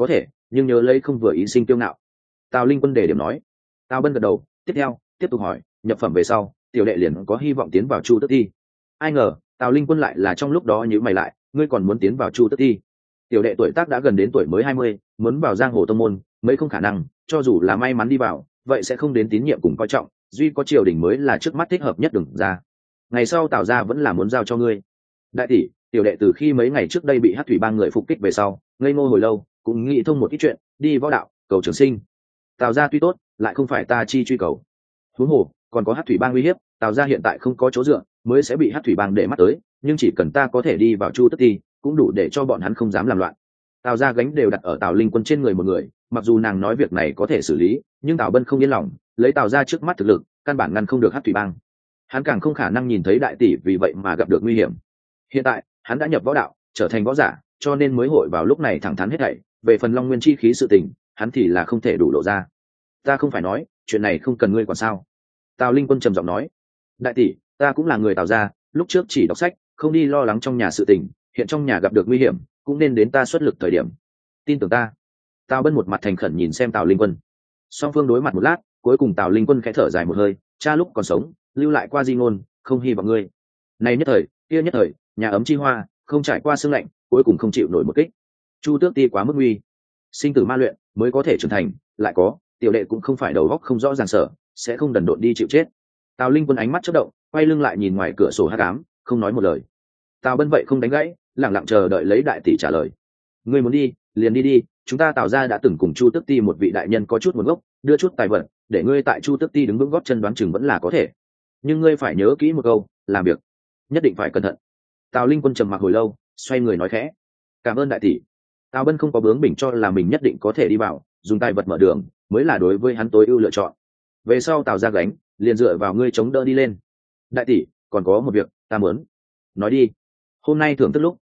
A: nhưng nhớ lấy không vừa ý sinh kiêu ngạo. Tào Linh Quân đề điểm nói. Tào Bân gật đầu, tiếp theo tiếp tục hỏi, nhập phẩm về sau tiểu đệ liền có hy vọng tiến vào Chu Tước Ti. Ai ngờ Tào Linh Quân lại là trong lúc đó nhíu mày lại, ngươi còn muốn tiến vào Chu Tước Ti? Tiểu đệ tuổi tác đã gần đến tuổi mới 20, muốn vào giang hồ tông môn mấy không khả năng, cho dù là may mắn đi vào vậy sẽ không đến tín nhiệm cùng coi trọng, duy có triều đình mới là trước mắt thích hợp nhất đừng ra. Ngày sau Tào gia vẫn là muốn giao cho ngươi. Đại tỷ, tiểu đệ từ khi mấy ngày trước đây bị Hắc Thủy Bang người phục kích về sau ngây ngô hồi lâu, cũng nghĩ thông một ít chuyện, đi võ đạo cầu trường sinh. Tào gia tuy tốt lại không phải ta chi truy cầu, huống hồ còn có Hắc Thủy Bang uy hiếp, Tào gia hiện tại không có chỗ dựa mới sẽ bị Hắc Thủy Bang để mắt tới, nhưng chỉ cần ta có thể đi vào Chu Tước Ti cũng đủ để cho bọn hắn không dám làm loạn. Tào gia gánh đều đặt ở Tào Linh Quân trên người một người, mặc dù nàng nói việc này có thể xử lý, nhưng Tào Bân không yên lòng, lấy Tào gia trước mắt thực lực căn bản ngăn không được Hắc Thủy Bang. Hắn càng không khả năng nhìn thấy đại tỷ vì vậy mà gặp được nguy hiểm. Hiện tại hắn đã nhập võ đạo trở thành võ giả, cho nên mới hội vào lúc này thẳng thắn hết thảy. Về phần Long Nguyên chi khí sự tình hắn thì là không thể đủ lộ ra. Ta không phải nói chuyện này không cần ngươi còn sao? Tào Linh Quân trầm giọng nói. Đại tỷ, ta cũng là người Tào gia, lúc trước chỉ đọc sách không đi lo lắng trong nhà sự tình, hiện trong nhà gặp được nguy hiểm cũng nên đến ta xuất lực thời điểm, tin tưởng ta. Tào Bân một mặt thành khẩn nhìn xem Tào Linh Quân. Song phương đối mặt một lát, cuối cùng Tào Linh Quân khẽ thở dài một hơi, cha lúc còn sống lưu lại qua di ngôn, không hy vọng ngươi này nhất thời kia nhất thời nhà ấm chi hoa không trải qua sương lạnh, cuối cùng không chịu nổi một kích. Chu Tước Ti quá mức nguy, sinh tử ma luyện mới có thể trưởng thành, lại có tiểu đệ cũng không phải đầu óc không rõ ràng sở, sẽ không đần độn đi chịu chết. Tào Linh Quân ánh mắt chớp động, quay lưng lại nhìn ngoài cửa sổ hắc ám, không nói một lời. Tào Bân vậy không đánh gãy, lặng lặng chờ đợi lấy đại tỷ trả lời. Ngươi muốn đi liền đi đi, chúng ta Tào gia đã từng cùng Chu Tước Ti một vị đại nhân có chút nguồn gốc, đưa chút tài vật để ngươi tại Chu Tước Ti đứng vững gót chân, đoán chừng vẫn là có thể. Nhưng ngươi phải nhớ kỹ một câu, làm việc nhất định phải cẩn thận. Tào Linh Quân trầm mặc hồi lâu, xoay người nói khẽ, cảm ơn đại tỷ. Tào Bân không có bướng bỉnh cho là mình nhất định có thể đi vào, dùng tài vật mở đường mới là đối với hắn tối ưu lựa chọn. Về sau Tào gia gánh liền dựa vào ngươi chống đỡ đi lên. Đại tỷ, còn có một việc ta muốn. Nói đi. Hôm nay thưởng thức lúc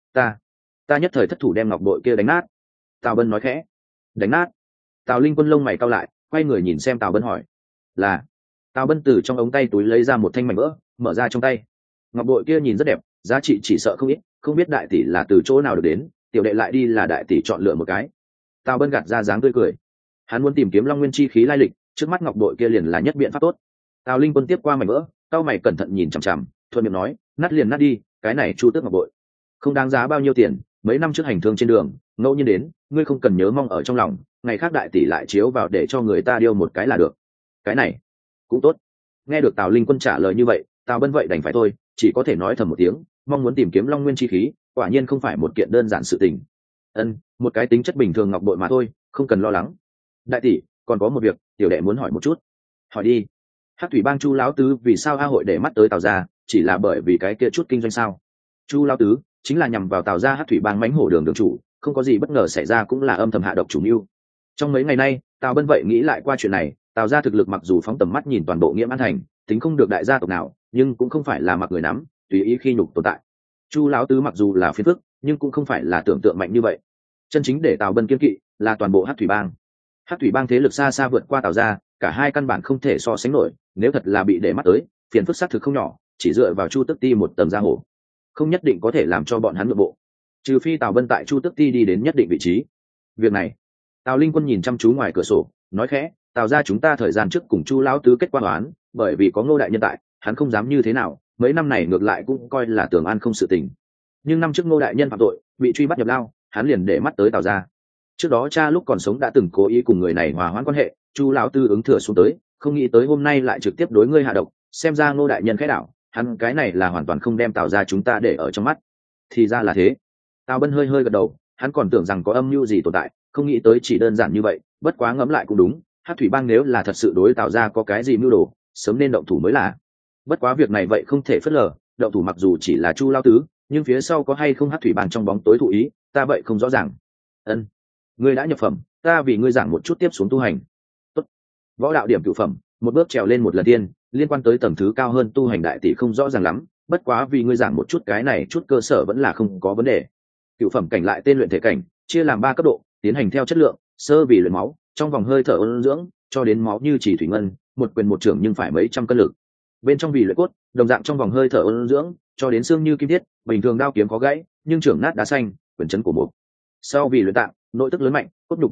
A: ta nhất thời thất thủ đem ngọc bội kia đánh nát. Tào Bân nói khẽ. Đánh nát? Tào Linh Quân lông mày cau lại, quay người nhìn xem Tào Bân hỏi. Là. Tào Bân từ trong ống tay túi lấy ra một thanh mảnh vỡ, mở ra trong tay. Ngọc bội kia nhìn rất đẹp, giá trị chỉ sợ không ít, không biết đại tỷ là từ chỗ nào được đến, tiểu đệ lại đi là đại tỷ chọn lựa một cái. Tào Bân gạt ra dáng tươi cười. Hắn muốn tìm kiếm Long Nguyên chi khí lai lịch, trước mắt ngọc bội kia liền là nhất biện pháp tốt. Tào Linh Quân tiếp qua mảnh vỡ, cau mày cẩn thận nhìn chằm chằm, thuận miệng nói, nát liền nát đi, cái này Chu Tước ngọc bội không đáng giá bao nhiêu tiền, mấy năm trước hành thương trên đường ngẫu nhiên đến, ngươi không cần nhớ mong ở trong lòng, ngày khác đại tỷ lại chiếu vào để cho người ta điêu một cái là được. Cái này cũng tốt. Nghe được Tào Linh Quân trả lời như vậy, Tào Bân vậy đành phải thôi, chỉ có thể nói thầm một tiếng, mong muốn tìm kiếm Long Nguyên chi khí quả nhiên không phải một kiện đơn giản sự tình. Một cái tính chất bình thường ngọc bội mà thôi, không cần lo lắng. Đại tỷ, còn có một việc tiểu đệ muốn hỏi một chút. Hỏi đi. Hắc Thủy Bang Chu lão tứ vì sao A hội để mắt tới Tào gia, chỉ là bởi vì cái kia chút kinh doanh sao? Chu lão tứ chính là nhằm vào Tào gia Hắc Thủy Bang mãnh hổ đường đường chủ, không có gì bất ngờ xảy ra cũng là âm thầm hạ độc chủ mưu. Trong mấy ngày nay Tào Bân vậy nghĩ lại qua chuyện này, Tào gia thực lực mặc dù phóng tầm mắt nhìn toàn bộ Nghiễm An thành tính không được đại gia tộc nào, nhưng cũng không phải là mặc người nắm tùy ý khi nhục tồn tại. Chu lão tứ mặc dù là phiền phức, nhưng cũng không phải là tưởng tượng mạnh như vậy. Chân chính để Tào Bân kiên kỵ là toàn bộ Hắc Thủy Bang. Hắc Thủy Bang thế lực xa xa vượt qua Tào gia, cả hai căn bản không thể so sánh nổi, nếu thật là bị để mắt tới, phiền phức xác thực không nhỏ, chỉ dựa vào Chu Tước Ti một tầng gia hồ không nhất định có thể làm cho bọn hắn nội bộ, trừ phi Tào Bân tại Chu Tước Ti đi đến nhất định vị trí. Việc này Tào Linh Quân nhìn chăm chú ngoài cửa sổ, nói khẽ, Tào gia chúng ta thời gian trước cùng Chu lão tứ kết quả toán, bởi vì có Ngô đại nhân tại, hắn không dám như thế nào, mấy năm này ngược lại cũng coi là tường an không sự tình. Nhưng năm trước Ngô đại nhân phạm tội bị truy bắt nhập lao, hắn liền để mắt tới Tào gia. Trước đó cha lúc còn sống đã từng cố ý cùng người này hòa hoãn quan hệ, Chu lão tư ứng thừa xuống tới, không nghĩ tới hôm nay lại trực tiếp đối ngươi hạ độc, xem ra Ngô đại nhân khẽ đảo, hắn cái này là hoàn toàn không đem Tào gia chúng ta để ở trong mắt. Thì ra là thế. Tào Bân hơi hơi gật đầu, hắn còn tưởng rằng có âm mưu gì tồn tại, không nghĩ tới chỉ đơn giản như vậy, bất quá ngẫm lại cũng đúng, Hắc Thủy Bang nếu là thật sự đối Tào gia có cái gì mưu đồ, sớm nên động thủ mới là. Bất quá việc này vậy không thể phớt lờ, động thủ mặc dù chỉ là Chu lão tứ, nhưng phía sau có hay không Hắc Thủy Bang trong bóng tối thụ ý, ta vậy không rõ ràng. Ngươi đã nhập phẩm, ta vì ngươi giảng một chút tiếp xuống tu hành. Tốt. Võ đạo điểm cửu phẩm, một bước trèo lên một lần tiên, liên quan tới tầng thứ cao hơn tu hành đại tỷ không rõ ràng lắm, bất quá vì ngươi giảng một chút cái này chút cơ sở vẫn là không có vấn đề. Cửu phẩm cảnh lại tên luyện thể cảnh, chia làm 3 cấp độ, tiến hành theo chất lượng, sơ vì luyện máu, trong vòng hơi thở ôn dưỡng, cho đến máu như chỉ thủy ngân, một quyền một trưởng nhưng phải mấy trăm cân lực. Bên trong vì luyện cốt, đồng dạng trong vòng hơi thở ôn dưỡng, cho đến xương như kim thiết, bình thường đao kiếm có gãy, nhưng trưởng nát đá xanh, quyền chấn của mục. Sau vì luyện tạng, nội tức lớn mạnh, cốt nhục tận luyện,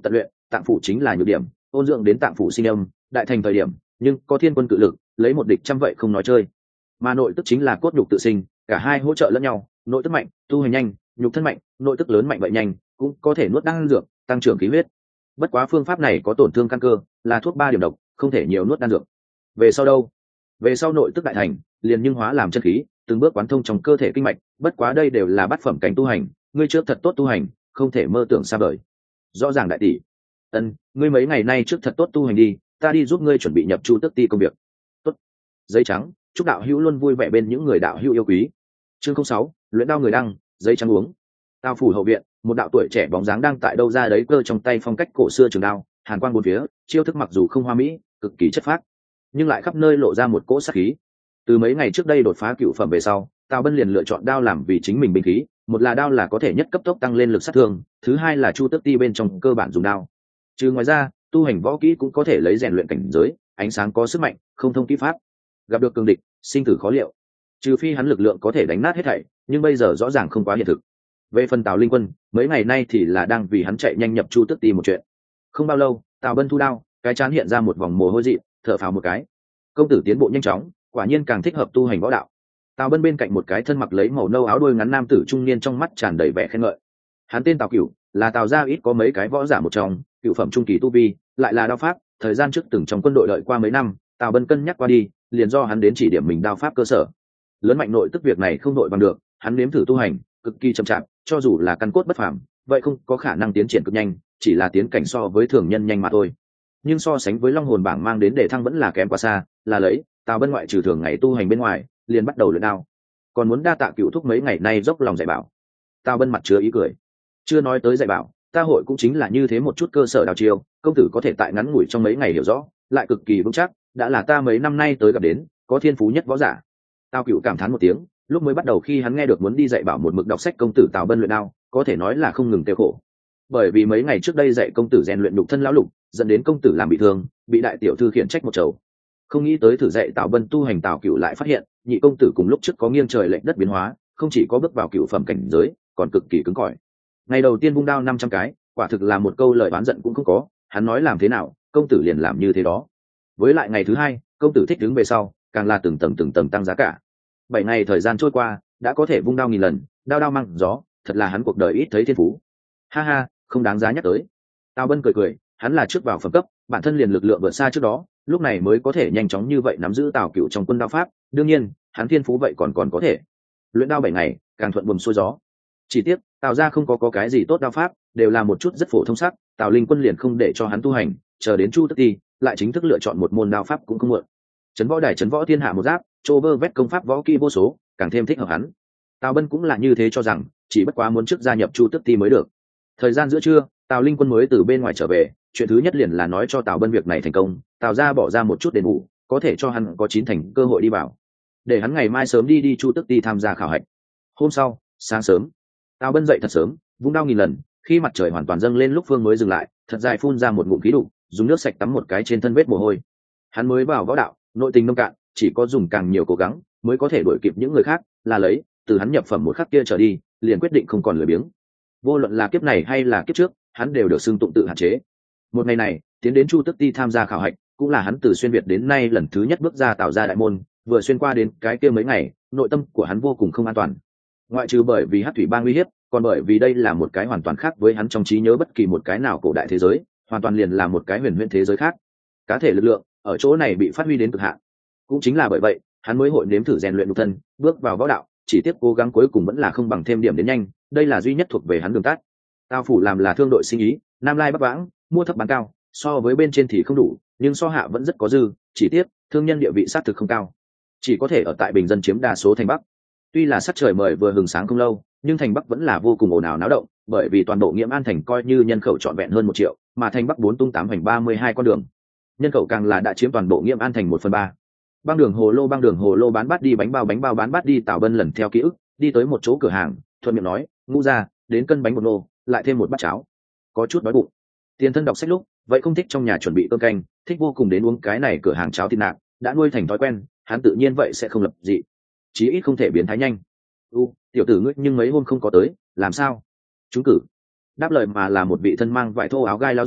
A: tạng phủ chính là nhược điểm, ôn dưỡng đến tạng phủ sinh âm, đại thành thời điểm nhưng có thiên quân cự lực, lấy một địch trăm vậy không nói chơi. Mà nội tức chính là cốt nhục tự sinh, cả hai hỗ trợ lẫn nhau, nội tức mạnh tu hành nhanh, nhục thân mạnh nội tức lớn mạnh vậy nhanh, cũng có thể nuốt đan dược tăng trưởng khí huyết. Bất quá phương pháp này có tổn thương căn cơ, là thuốc 3 điểm độc, không thể nhiều nuốt đan dược. Về sau đâu? Về sau nội tức đại thành liền nhưng hóa làm chân khí, từng bước quán thông trong cơ thể kinh mạch. Bất quá đây đều là bát phẩm cảnh tu hành, ngươi trước thật tốt tu hành, không thể mơ tưởng xa vời. Rõ ràng đại tỷ. Ngươi mấy ngày nay trước thật tốt tu hành đi, ta đi giúp ngươi chuẩn bị nhập chu tức ti công việc. Tốt. Giấy trắng, chúc đạo hữu luôn vui vẻ bên những người đạo hữu yêu quý. Chương 06, luyện đao người đăng, giấy trắng uống. Tao phủ hậu viện, một đạo tuổi trẻ bóng dáng đang tại đâu ra đấy cơ trong tay phong cách cổ xưa trường đao, hàn quang bốn phía, chiêu thức mặc dù không hoa mỹ, cực kỳ chất phác, nhưng lại khắp nơi lộ ra một cỗ sát khí. Từ mấy ngày trước đây đột phá cựu phẩm về sau, Tào Bân liền lựa chọn đao làm vì chính mình binh khí, một là đao là có thể nhất cấp tốc tăng lên lực sát thương, thứ hai là chu tước ti bên trong cơ bản dùng đao. Trừ ngoài ra, tu hành võ kỹ cũng có thể lấy rèn luyện cảnh giới, ánh sáng có sức mạnh, không thông kỹ pháp. Gặp được cường địch, sinh tử khó liệu. Trừ phi hắn lực lượng có thể đánh nát hết thảy, nhưng bây giờ rõ ràng không quá hiện thực. Về phần Tào Linh Quân, mấy ngày nay thì là đang vì hắn chạy nhanh nhập chu tước ti một chuyện. Không bao lâu, Tào Bân thu đao, cái trán hiện ra một vòng mồ hôi dị, thở phào một cái. Công tử tiến bộ nhanh chóng, quả nhiên càng thích hợp tu hành võ đạo. Tào Bân bên cạnh một cái thân mặc lấy màu nâu áo đuôi ngắn nam tử trung niên trong mắt tràn đầy vẻ khen ngợi. Hắn tên Tào Cửu, là Tào gia ít có mấy cái võ giả một trong, cựu phẩm trung kỳ tu vi, lại là đao pháp, thời gian trước từng trong quân đội đợi qua mấy năm, Tào Bân cân nhắc qua đi, liền do hắn đến chỉ điểm mình đao pháp cơ sở. Lớn mạnh nội tức việc này không đội bằng được, hắn nếm thử tu hành, cực kỳ chậm chạp, cho dù là căn cốt bất phàm, vậy không có khả năng tiến triển cực nhanh, chỉ là tiến cảnh so với thường nhân nhanh mà thôi. Nhưng so sánh với Long Hồn bảng mang đến đề thăng vẫn là kém quá xa, là lấy Tào Bân ngoại trừ thường ngày tu hành bên ngoài, liền bắt đầu luyện đao. Còn muốn đa tạ Cựu thúc mấy ngày nay dốc lòng dạy bảo. Tào Bân mặt chứa ý cười. Chưa nói tới dạy bảo, ta hội cũng chính là như thế một chút cơ sở đao chiêu, công tử có thể tại ngắn ngủi trong mấy ngày hiểu rõ, lại cực kỳ vững chắc, đã là ta mấy năm nay tới gặp đến, có thiên phú nhất võ giả. Tào Cựu cảm thán một tiếng, lúc mới bắt đầu khi hắn nghe được muốn đi dạy bảo một mực đọc sách công tử Tào Bân luyện đao, có thể nói là không ngừng tiêu khổ. Bởi vì mấy ngày trước đây dạy công tử rèn luyện nhục thân lão lục, dẫn đến công tử làm bị thương, bị đại tiểu thư khiển trách một chầu. Không nghĩ tới thử dạy Tào Bân tu hành, Tào Cựu lại phát hiện nhị công tử cùng lúc trước có nghiêng trời lệch đất biến hóa, không chỉ có bước vào cựu phẩm cảnh giới, còn cực kỳ cứng cỏi. Ngày đầu tiên vung đao 500 cái, quả thực là một câu lời oán giận cũng không có, hắn nói làm thế nào, công tử liền làm như thế đó. Với lại ngày thứ hai, công tử thích đứng về sau, càng là từng tầng tăng giá cả. 7 ngày thời gian trôi qua, đã có thể vung đao 1000 lần, đao đao mang gió, thật là hắn cuộc đời ít thấy thiên phú. Ha ha, không đáng giá nhắc tới. Tào Bân cười, hắn là trước vào phẩm cấp, bản thân liền lực lượng vượt xa trước đó, lúc này mới có thể nhanh chóng như vậy nắm giữ Tào Cựu trong quân đao pháp, đương nhiên, hắn thiên phú vậy còn có thể. Luyện đao 7 ngày, càng thuận buồm xuôi gió. Chỉ tiếc, Tào gia không có cái gì tốt đao pháp, đều là một chút rất phổ thông sắc, Tào Linh Quân liền không để cho hắn tu hành, chờ đến Chu Tức Ti, lại chính thức lựa chọn một môn đao pháp cũng không muộn. Trấn võ đài trấn võ thiên hạ một giáp, chô vơ vét công pháp võ kỹ vô số, càng thêm thích hợp hắn. Tào Bân cũng là như thế cho rằng, chỉ bất quá muốn trước gia nhập Chu Tức Ti mới được. Thời gian giữa trưa, Tào Linh Quân mới từ bên ngoài trở về, chuyện thứ nhất liền là nói cho Tào Bân việc này thành công, Tào gia bỏ ra một chút đền bù, có thể cho hắn có 9 thành cơ hội đi vào, để hắn ngày mai sớm đi Chu Tức Ti tham gia khảo hạch. Hôm sau, sáng sớm, Tào Bân dậy thật sớm, vung đao 1000 lần, khi mặt trời hoàn toàn dâng lên lúc phương mới dừng lại, thật dài phun ra một ngụm khí đục, dùng nước sạch tắm một cái trên thân vết mồ hôi. Hắn mới vào võ đạo, nội tình nông cạn, chỉ có dùng càng nhiều cố gắng mới có thể đuổi kịp những người khác, là lấy từ hắn nhập phẩm một khắc kia trở đi, liền quyết định không còn lười biếng. Vô luận là kiếp này hay là kiếp trước, hắn đều được xưng tụng tự hạn chế. Một ngày này, tiến đến Chu Tức Ti tham gia khảo hạch, cũng là hắn từ xuyên việt đến nay lần thứ nhất bước ra Tào gia đại môn, vừa xuyên qua đến cái kia mấy ngày, nội tâm của hắn vô cùng không an toàn. Ngoại trừ bởi vì Hắc Thủy Bang uy hiếp, còn bởi vì đây là một cái hoàn toàn khác với hắn trong trí nhớ bất kỳ một cái nào cổ đại thế giới, hoàn toàn liền là một cái huyền huyễn thế giới khác. Cá thể lực lượng ở chỗ này bị phát huy đến cực hạn. Cũng chính là bởi vậy, hắn mới hội nếm thử rèn luyện nhục thân, bước vào võ đạo, chỉ tiếc cố gắng cuối cùng vẫn là không bằng thêm điểm đến nhanh, đây là duy nhất thuộc về hắn đường tắt. Tào phủ làm là thương đội sinh ý, nam lai bắc vãng, mua thấp bán cao, so với bên trên thì không đủ, nhưng so hạ vẫn rất có dư, chỉ tiếc thương nhân địa vị sát thực không cao, chỉ có thể ở tại bình dân chiếm đa số thành bắc. Tuy là sắc trời mời vừa hừng sáng không lâu, nhưng thành bắc vẫn là vô cùng ồn ào náo động, bởi vì toàn bộ Nghiễm An thành coi như nhân khẩu trọn vẹn hơn 1 triệu, mà thành bắc 4 tung 8 hành 32 con đường, nhân khẩu càng là đã chiếm toàn bộ Nghiễm An thành 1/3. Băng đường hồ lô bán bát đi, bánh bao bán bát đi. Tào Bân lần theo ký ức đi tới một chỗ cửa hàng, thuận miệng nói, ngũ ra đến cân bánh 1 nô, lại thêm 1 bát cháo, có chút đói bụng. Tiền thân đọc sách lúc vậy không thích trong nhà chuẩn bị cơm canh, thích vô cùng đến uống cái này cửa hàng cháo thịt nạc, đã nuôi thành thói quen, hắn tự nhiên vậy sẽ không lập dị, chí ít không thể biến thái nhanh. Tiểu tử ngươi nhưng mấy hôm không có tới, làm sao? Trúng cử. Đáp lời mà là một vị thân mang vải thô áo gai láo giả,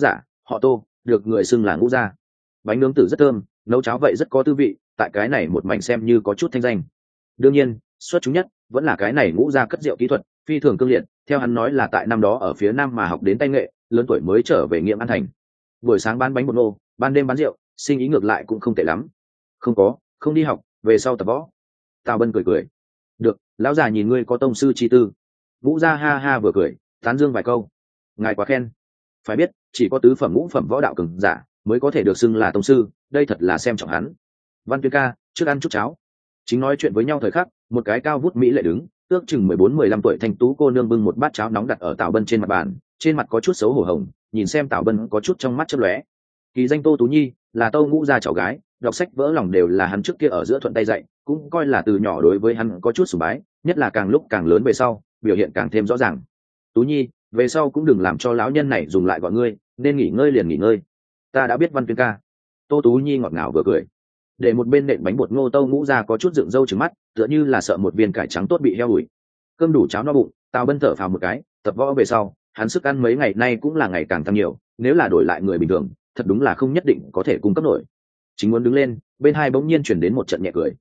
A: họ Tô, được người xưng là Ngũ gia. Bánh nướng tử rất thơm, nấu cháo vậy rất có tư vị, tại cái này một mảnh xem như có chút thanh danh. Đương nhiên, xuất chúng nhất vẫn là cái này Ngũ gia cất rượu kỹ thuật phi thường cương liệt, theo hắn nói là tại năm đó ở phía Nam mà học đến tay nghệ, lớn tuổi mới trở về Nghiệm An thành. Buổi sáng bán bánh bột ngô, ban đêm bán rượu, sinh ý ngược lại cũng không tệ lắm. Không đi học, về sau tập võ. Tào Bân cười. Được, lão già nhìn ngươi có tông sư chi tư. Ngũ gia ha ha vừa cười, tán dương vài câu. Ngài quá khen. Phải biết, chỉ có tứ phẩm ngũ phẩm võ đạo cường giả mới có thể được xưng là tông sư, đây thật là xem trọng hắn. Văn Tuyên ca, trước ăn chút cháo. Chính nói chuyện với nhau thời khắc, một cái cao vút mỹ lệ đứng, ước chừng 14-15 tuổi thanh tú cô nương bưng một bát cháo nóng đặt ở Tào Bân trên mặt bàn, trên mặt có chút xấu hổ hồng, nhìn xem Tào Bân có chút trong mắt chớp lóe. Kỳ danh Tô Tú Nhi, là Tâu Ngũ gia cháu gái, đọc sách vỡ lòng đều là hắn trước kia ở giữa thuận tay dạy, cũng coi là từ nhỏ đối với hắn có chút sủng bái, nhất là càng lúc càng lớn về sau, biểu hiện càng thêm rõ ràng. Tú Nhi, về sau cũng đừng làm cho lão nhân này dùng lại gọi ngươi, nên nghỉ ngơi liền nghỉ ngơi. Ta đã biết Văn Tuyên ca. Tô Tú Nhi ngọt ngào vừa cười. Để một bên nện bánh bột ngô Tâu Ngũ gia có chút dựng râu trừng mắt, tựa như là sợ một viên cải trắng tốt bị heo ủi. Cơm đủ cháo no bụng, Tào Bân thở phào một cái, tập võ về sau, hắn sức ăn mấy ngày nay cũng là ngày càng tăng nhiều, nếu là đổi lại người bình thường, thật đúng là không nhất định có thể cung cấp nổi. Chính muốn đứng lên, bên hai bỗng nhiên chuyển đến một trận nhẹ cười.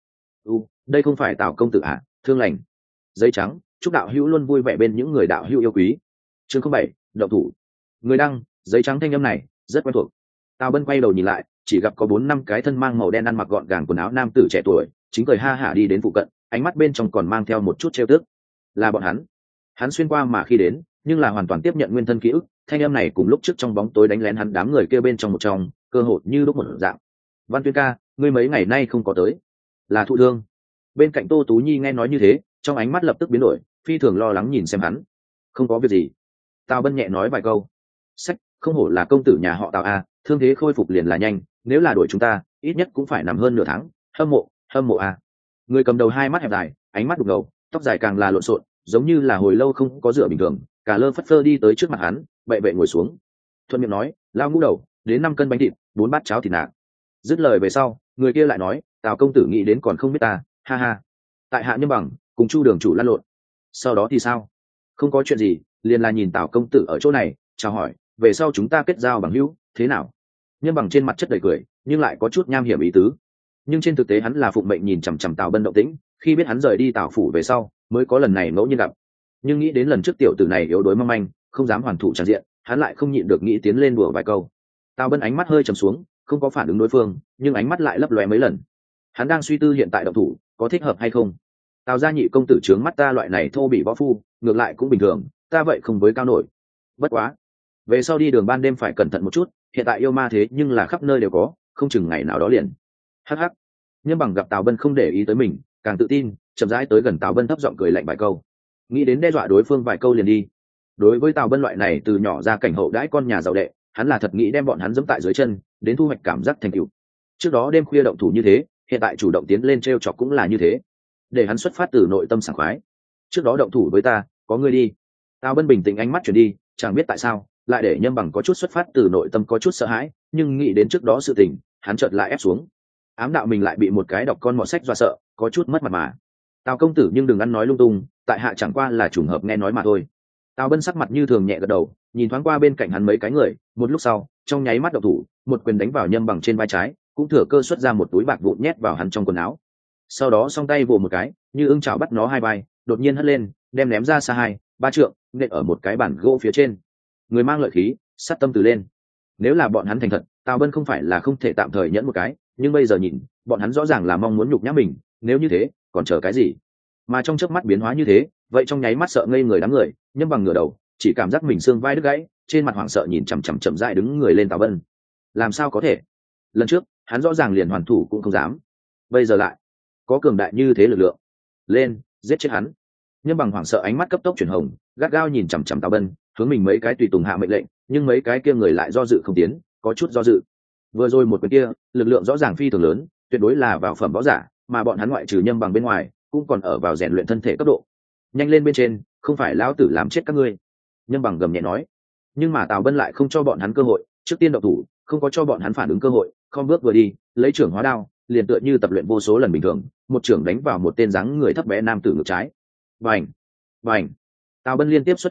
A: Đây không phải Tào công tử à, thương lành. Giấy trắng, chúc đạo hữu luôn vui vẻ bên những người đạo hữu yêu quý. Chương 07, động thủ. Người đăng, giấy trắng thanh âm này rất quen thuộc. Tào Bân quay đầu nhìn lại, chỉ gặp có 4-5 cái thân mang màu đen ăn mặc gọn gàng quần áo nam tử trẻ tuổi, chính cười ha hả đi đến phụ cận, ánh mắt bên trong còn mang theo một chút trêu tức. Là bọn hắn. Hắn xuyên qua mà khi đến, nhưng là hoàn toàn tiếp nhận nguyên thân ký ức, thanh âm này cùng lúc trước trong bóng tối đánh lén hắn đám người kia bên trong một trong, cơ hội như lúc một dạng. Văn Tuyên ca, ngươi mấy ngày nay không có tới, là thụ thương. Bên cạnh Tô Tú Nhi nghe nói như thế, trong ánh mắt lập tức biến đổi, phi thường lo lắng nhìn xem hắn. Không có việc gì. Tào Bân nhẹ nói vài câu. Sách, không hổ là công tử nhà họ Tào a, thương thế khôi phục liền là nhanh, nếu là đuổi chúng ta, ít nhất cũng phải nằm hơn nửa tháng. Hâm mộ a. Người cầm đầu hai mắt hẹp dài, ánh mắt đục ngầu, tóc dài càng là lộn xộn, giống như là hồi lâu không có rửa bình thường. Cả lơ phất phơ đi tới trước mặt hắn, bệ bệ ngồi xuống. Thuận miệng nói, lao ngũ đầu, đến 5 cân bánh thịt, 4 bát cháo thịt nạc. Dứt lời về sau, người kia lại nói, Tào công tử nghĩ đến còn không biết ta, ha ha. Tại hạ Nhân Bằng cùng Chu đường chủ lăn lộn. Sau đó thì sao? Không có chuyện gì, liền là nhìn Tào công tử ở chỗ này, chào hỏi, về sau chúng ta kết giao bằng hữu, thế nào? Nhân Bằng trên mặt chất đầy cười, nhưng lại có chút nham hiểm ý tứ. Nhưng trên thực tế hắn là phụng mệnh nhìn chằm chằm Tào Bân động tĩnh, khi biết hắn rời đi Tào phủ về sau, mới có lần này ngẫu nhiên gặp. Nhưng nghĩ đến lần trước tiểu tử này yếu đuối mong manh, không dám hoàn thủ tràn diện, hắn lại không nhịn được nghĩ tiến lên đùa vài câu. Tào Bân ánh mắt hơi trầm xuống, không có phản ứng đối phương, nhưng ánh mắt lại lấp lóe mấy lần. Hắn đang suy tư hiện tại động thủ có thích hợp hay không. Tào gia nhị công tử trướng mắt ta loại này thô bị võ phu, ngược lại cũng bình thường, ta vậy không với cao nổi. Bất quá, về sau đi đường ban đêm phải cẩn thận một chút, hiện tại yêu ma thế nhưng là khắp nơi đều có, không chừng ngày nào đó liền. Hắc hắc. Nhưng bằng gặp Tào Bân không để ý tới mình, càng tự tin, chậm rãi tới gần Tào Bân thấp giọng cười lạnh vài câu, nghĩ đến đe dọa đối phương vài câu liền đi. Đối với Tào Bân loại này từ nhỏ ra cảnh hậu đãi con nhà giàu đệ, hắn là thật nghĩ đem bọn hắn giẫm tại dưới chân, đến thu hoạch cảm giác thành tựu. Trước đó đêm khuya động thủ như thế, hiện tại chủ động tiến lên trêu chọc cũng là như thế, để hắn xuất phát từ nội tâm sảng khoái. Trước đó động thủ với ta, có ngươi đi. Tào Bân bình tĩnh ánh mắt chuyển đi, chẳng biết tại sao, lại để Nhâm Bằng có chút xuất phát từ nội tâm có chút sợ hãi, nhưng nghĩ đến trước đó sự tình, hắn chợt lại ép xuống. Ám đạo mình lại bị một cái đọc con mọt sách dọa sợ, có chút mất mặt mà. Tào công tử nhưng đừng ăn nói lung tung, tại hạ chẳng qua là trùng hợp nghe nói mà thôi. Tào Bân sắc mặt như thường nhẹ gật đầu, nhìn thoáng qua bên cạnh hắn mấy cái người, một lúc sau, trong nháy mắt động thủ, một quyền đánh vào Nhâm Bằng trên vai trái, cũng thừa cơ xuất ra một túi bạc vụn nhét vào hắn trong quần áo. Sau đó song tay vồ một cái, như ưng chảo bắt nó hai vai, đột nhiên hất lên, đem ném ra xa 2-3 trượng, nện ở một cái bàn gỗ phía trên. Người mang lợi khí, sát tâm từ lên. Nếu là bọn hắn thành thật, Tào Bân không phải là không thể tạm thời nhẫn một cái, nhưng bây giờ nhìn, bọn hắn rõ ràng là mong muốn nhục nhã mình, nếu như thế, còn chờ cái gì? Mà trong chớp mắt biến hóa như thế, vậy trong nháy mắt sợ ngây người đám người, Nhâm Bằng ngửa đầu, chỉ cảm giác mình xương vai đứt gãy, trên mặt hoảng sợ nhìn chằm rãi đứng người lên Tào Bân. Làm sao có thể? Lần trước, hắn rõ ràng liền hoàn thủ cũng không dám, bây giờ lại có cường đại như thế lực lượng. Lên, giết chết hắn. Nhâm Bằng hoảng sợ ánh mắt cấp tốc chuyển hồng, gắt gao nhìn chằm Tào Bân, hướng mình mấy cái tùy tùng hạ mệnh lệnh, nhưng mấy cái kia người lại do dự không tiến, có chút do dự. Vừa rồi một quyền kia, lực lượng rõ ràng phi thường lớn, tuyệt đối là vào phẩm võ giả, mà bọn hắn ngoại trừ Nhâm Bằng bên ngoài, cũng còn ở vào rèn luyện thân thể cấp độ. Nhanh lên bên trên, không phải lão tử làm chết các ngươi. Nhâm Bằng gầm nhẹ nói. Nhưng mà Tào Bân lại không cho bọn hắn cơ hội, trước tiên động thủ, không có cho bọn hắn phản ứng cơ hội, không bước vừa đi, lấy trưởng hóa đao, liền tựa như tập luyện vô số lần bình thường, một trưởng đánh vào một tên dáng người thấp bé nam tử ngực trái. Bành, bành. Tào Bân liên tiếp xuất thủ,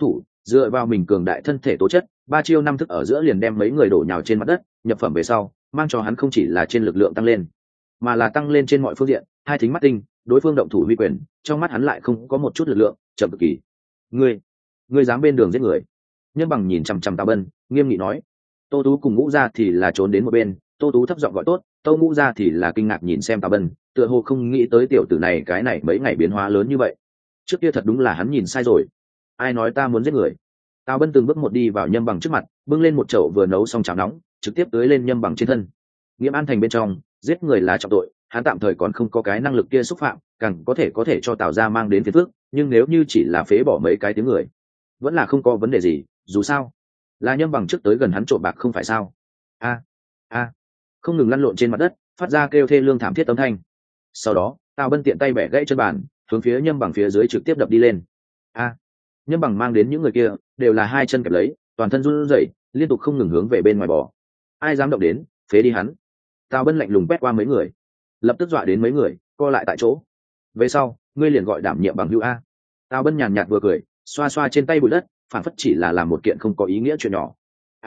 A: dựa vào mình cường đại thân thể tố chất, 3 chiêu 5 thức ở giữa liền đem mấy người đổ nhào trên mặt đất. Nhập phẩm về sau, mang cho hắn không chỉ là trên lực lượng tăng lên, mà là tăng lên trên mọi phương diện. Hai thính mắt tinh, đối phương động thủ huy quyền, trong mắt hắn lại không có một chút lực lượng, chậm cực kỳ. Ngươi dám bên đường giết người? Nhân Bằng nhìn chằm chằm Tào Bân, nghiêm nghị nói. Tô Tú cùng Ngũ Gia thì là trốn đến một bên. Tô Tú thấp giọng gọi tốt, Tô Ngũ Gia thì là kinh ngạc nhìn xem Tào Bân, tựa hồ không nghĩ tới tiểu tử này cái này mấy ngày biến hóa lớn như vậy. Trước kia thật đúng là hắn nhìn sai rồi. Ai nói ta muốn giết người? Tào Bân từng bước một đi vào Nhâm Bằng trước mặt, bưng lên một chậu vừa nấu xong cháo nóng, trực tiếp tưới lên Nhâm Bằng trên thân. Nghiêm An thành bên trong, giết người là trọng tội, hắn tạm thời còn không có cái năng lực kia xúc phạm, càng có thể cho Tào gia mang đến phiền phức, nhưng nếu như chỉ là phế bỏ mấy cái tiếng người, vẫn là không có vấn đề gì. Dù sao là Nhâm Bằng trước tới gần hắn trộm bạc không phải sao? A không ngừng lăn lộn trên mặt đất, phát ra kêu thê lương thảm thiết âm thanh. Sau đó Tào Bân tiện tay bẻ gãy chân bàn, hướng phía Nhâm Bằng phía dưới trực tiếp đập đi lên. Nhâm Bằng mang đến những người kia đều là hai chân kẹp lấy, toàn thân run rẩy, liên tục không ngừng hướng về bên ngoài bò. Ai dám động đến, phế đi hắn. Tào Bân lạnh lùng quét qua mấy người, lập tức dọa đến mấy người co lại tại chỗ. Về sau ngươi liền gọi đảm nhiệm bằng hữu a. Tào Bân nhàn nhạt vừa cười, xoa xoa trên tay bụi đất, phản phất chỉ là làm một kiện không có ý nghĩa chuyện nhỏ.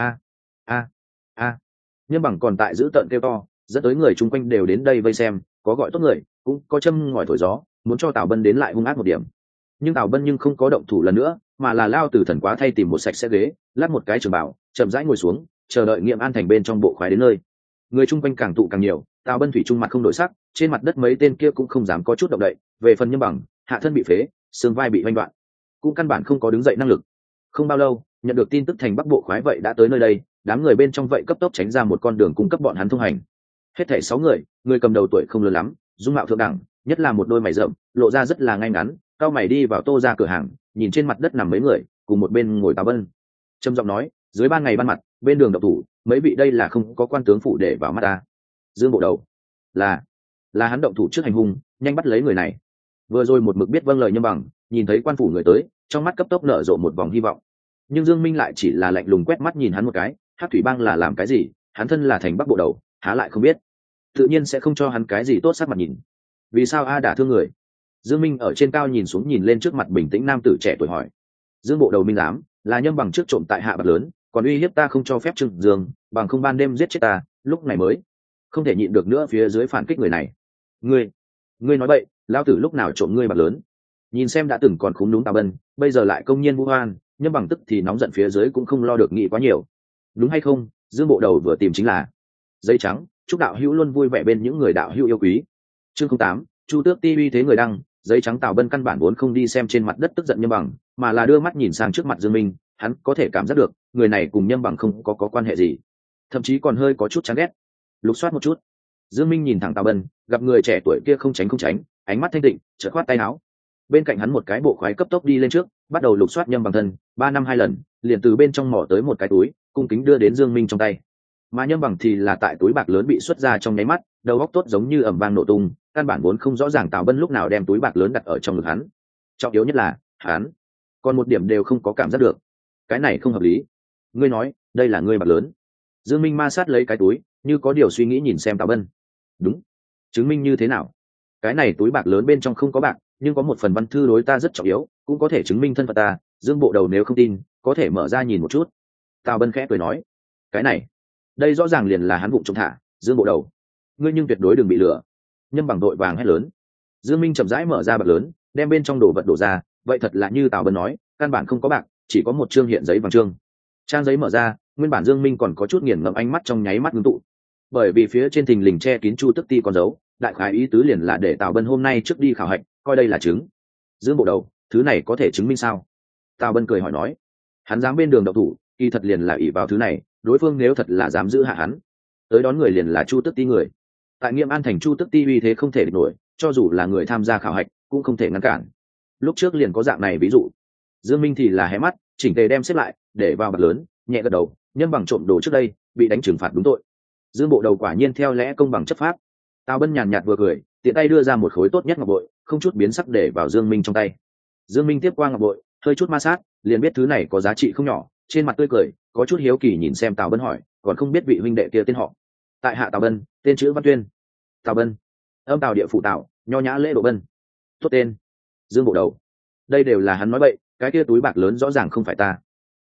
A: A Nhâm Bằng còn tại giữ tợn kêu to, dẫn tới người chung quanh đều đến đây vây xem, có gọi tốt người, cũng có châm ngòi thổi gió, muốn cho Tào Bân đến lại hung ác một điểm. Nhưng Tào Bân không có động thủ lần nữa, mà là lao từ thần quá thay tìm một sạch sẽ ghế, lát một cái trường bảo, chậm rãi ngồi xuống, chờ đợi Nghiệm An thành bên trong bộ khoái đến nơi. Người chung quanh càng tụ càng nhiều, Tào Bân thủy trung mặt không đổi sắc, trên mặt đất mấy tên kia cũng không dám có chút động đậy. Về phần Nhâm Bằng, hạ thân bị phế, xương vai bị vênh đoạn, cũng căn bản không có đứng dậy năng lực. Không bao lâu, nhận được tin tức thành Bắc bộ khoái vậy đã tới nơi đây, đám người bên trong vậy cấp tốc tránh ra một con đường cung cấp bọn hắn thông hành. Hết thảy 6 người, người cầm đầu tuổi không lớn lắm, dung mạo thượng đẳng, nhất là một đôi mày rậm, lộ ra rất là ngay ngắn, cao mày đi vào Tô ra cửa hàng, nhìn trên mặt đất nằm mấy người, cùng một bên ngồi Tào Bân, trầm giọng nói, dưới ban ngày ban mặt, bên đường độc thủ, mấy vị đây là không có quan tướng phụ để vào mắt ta. Dương bộ đầu, là hắn động thủ trước hành hung, nhanh bắt lấy người này. Vừa rồi một mực biết vâng lời Nhâm Bằng, nhìn thấy quan phủ người tới, trong mắt cấp tốc nở rộ một vòng hy vọng. Nhưng Dương Minh lại chỉ là lạnh lùng quét mắt nhìn hắn một cái, Hắc Thủy Bang là làm cái gì, hắn thân là thành Bắc bộ đầu, há lại không biết. Tự nhiên sẽ không cho hắn cái gì tốt sắc mặt nhìn. Vì sao a đả thương người? Dương Minh ở trên cao nhìn xuống nhìn lên trước mặt bình tĩnh nam tử trẻ tuổi hỏi. Dương bộ đầu minh dám, là Nhâm Bằng trước trộm tại hạ bạc lớn, còn uy hiếp ta không cho phép Trừng Dương, bằng không ban đêm giết chết ta, lúc này mới không thể nhịn được nữa phía dưới phản kích người này. Ngươi nói bậy, lão tử lúc nào trộm ngươi bạc lớn? Nhìn xem đã từng còn khúm núm Tào Bân, bây giờ lại công nhiên vu oan, Nhâm Bằng tức thì nóng giận phía dưới cũng không lo được nghĩ quá nhiều. Đúng hay không? Dương bộ đầu vừa tìm chính là giấy trắng, chúc đạo hữu luôn vui vẻ bên những người đạo hữu yêu quý. Chương 08, Chu Tước TV thế người đăng, giấy trắng. Tào Bân căn bản vốn không đi xem trên mặt đất tức giận Nhâm Bằng, mà là đưa mắt nhìn sang trước mặt Dương Minh, hắn có thể cảm giác được, người này cùng Nhâm Bằng không có quan hệ gì, thậm chí còn hơi có chút chán ghét. Lục soát một chút. Dương Minh nhìn thẳng Tào Bân, gặp người trẻ tuổi kia không tránh, ánh mắt thanh tịnh, chợt khoát tay áo. Bên cạnh hắn một cái bộ khoái cấp tốc đi lên trước, bắt đầu lục soát Nhâm Bằng thân, 3 năm 2 lần, liền từ bên trong mỏ tới một cái túi, cung kính đưa đến Dương Minh trong tay. Mà Nhâm Bằng thì là tại túi bạc lớn bị xuất ra trong nháy mắt, đầu óc tốt giống như ầm vang nổ tung, căn bản vốn không rõ ràng Tào Bân lúc nào đem túi bạc lớn đặt ở trong ngực hắn. Trọng yếu nhất là, hắn còn một điểm đều không có cảm giác được. Cái này không hợp lý. Ngươi nói, đây là ngươi bạc lớn? Dương Minh ma sát lấy cái túi, như có điều suy nghĩ nhìn xem Tào Bân. Đúng. Chứng minh như thế nào? Cái này túi bạc lớn bên trong không có bạc, nhưng có một phần văn thư đối ta rất trọng yếu, cũng có thể chứng minh thân phận ta. Dương bộ đầu nếu không tin, có thể mở ra nhìn một chút. Tào Bân khẽ cười nói. Cái này, đây rõ ràng liền là hắn vụng trộm thả. Dương bộ đầu, ngươi nhưng tuyệt đối đừng bị lừa. Nhâm Bằng đội vàng hét lớn. Dương Minh chậm rãi mở ra bạc lớn, đem bên trong đồ vật đổ ra. Vậy thật là như Tào Bân nói, căn bản không có bạc, chỉ có một trương hiện giấy vàng trương. Trang giấy mở ra, nguyên bản Dương Minh còn có chút nghiền ngẫm, ánh mắt trong nháy mắt ngưng tụ, bởi vì phía trên thình lình che kín Chu Tức Ti con dấu, đại khái ý tứ liền là để Tào Bân hôm nay trước đi khảo hạch, coi đây là chứng. Dương bộ đầu, thứ này có thể chứng minh sao? Tào Bân cười hỏi nói. Hắn dám bên đường đậu thủ, kỳ thật liền là ỷ vào thứ này, đối phương nếu thật là dám giữ hạ hắn, tới đón người liền là Chu Tức Ti người. Tại Nghiệm An thành Chu Tức Ti uy thế không thể địch nổi, cho dù là người tham gia khảo hạch cũng không thể ngăn cản. Lúc trước liền có dạng này ví dụ. Dương Minh thì là hé mắt, chỉnh tề đem xếp lại, để vào bạc lớn, nhẹ gật đầu. Nhâm Bằng trộm đồ trước đây, bị đánh trừng phạt đúng tội. Dương bộ đầu quả nhiên theo lẽ công bằng chấp pháp. Tào Bân nhàn nhạt vừa cười, tiện tay đưa ra một khối tốt nhất ngọc bội, không chút biến sắc để vào Dương Minh trong tay. Dương Minh tiếp qua ngọc bội, hơi chút ma sát, liền biết thứ này có giá trị không nhỏ, trên mặt tươi cười, có chút hiếu kỳ nhìn xem Tào Bân hỏi, còn không biết vị huynh đệ kia tên họ? Tại hạ Tào Bân, tên chữ Văn Tuyên. Tào Bân, âm Tào địa phụ Tào, nho nhã lễ độ Bân. Tốt tên. Dương bộ đầu, đây đều là hắn nói bậy, cái kia túi bạc lớn rõ ràng không phải ta.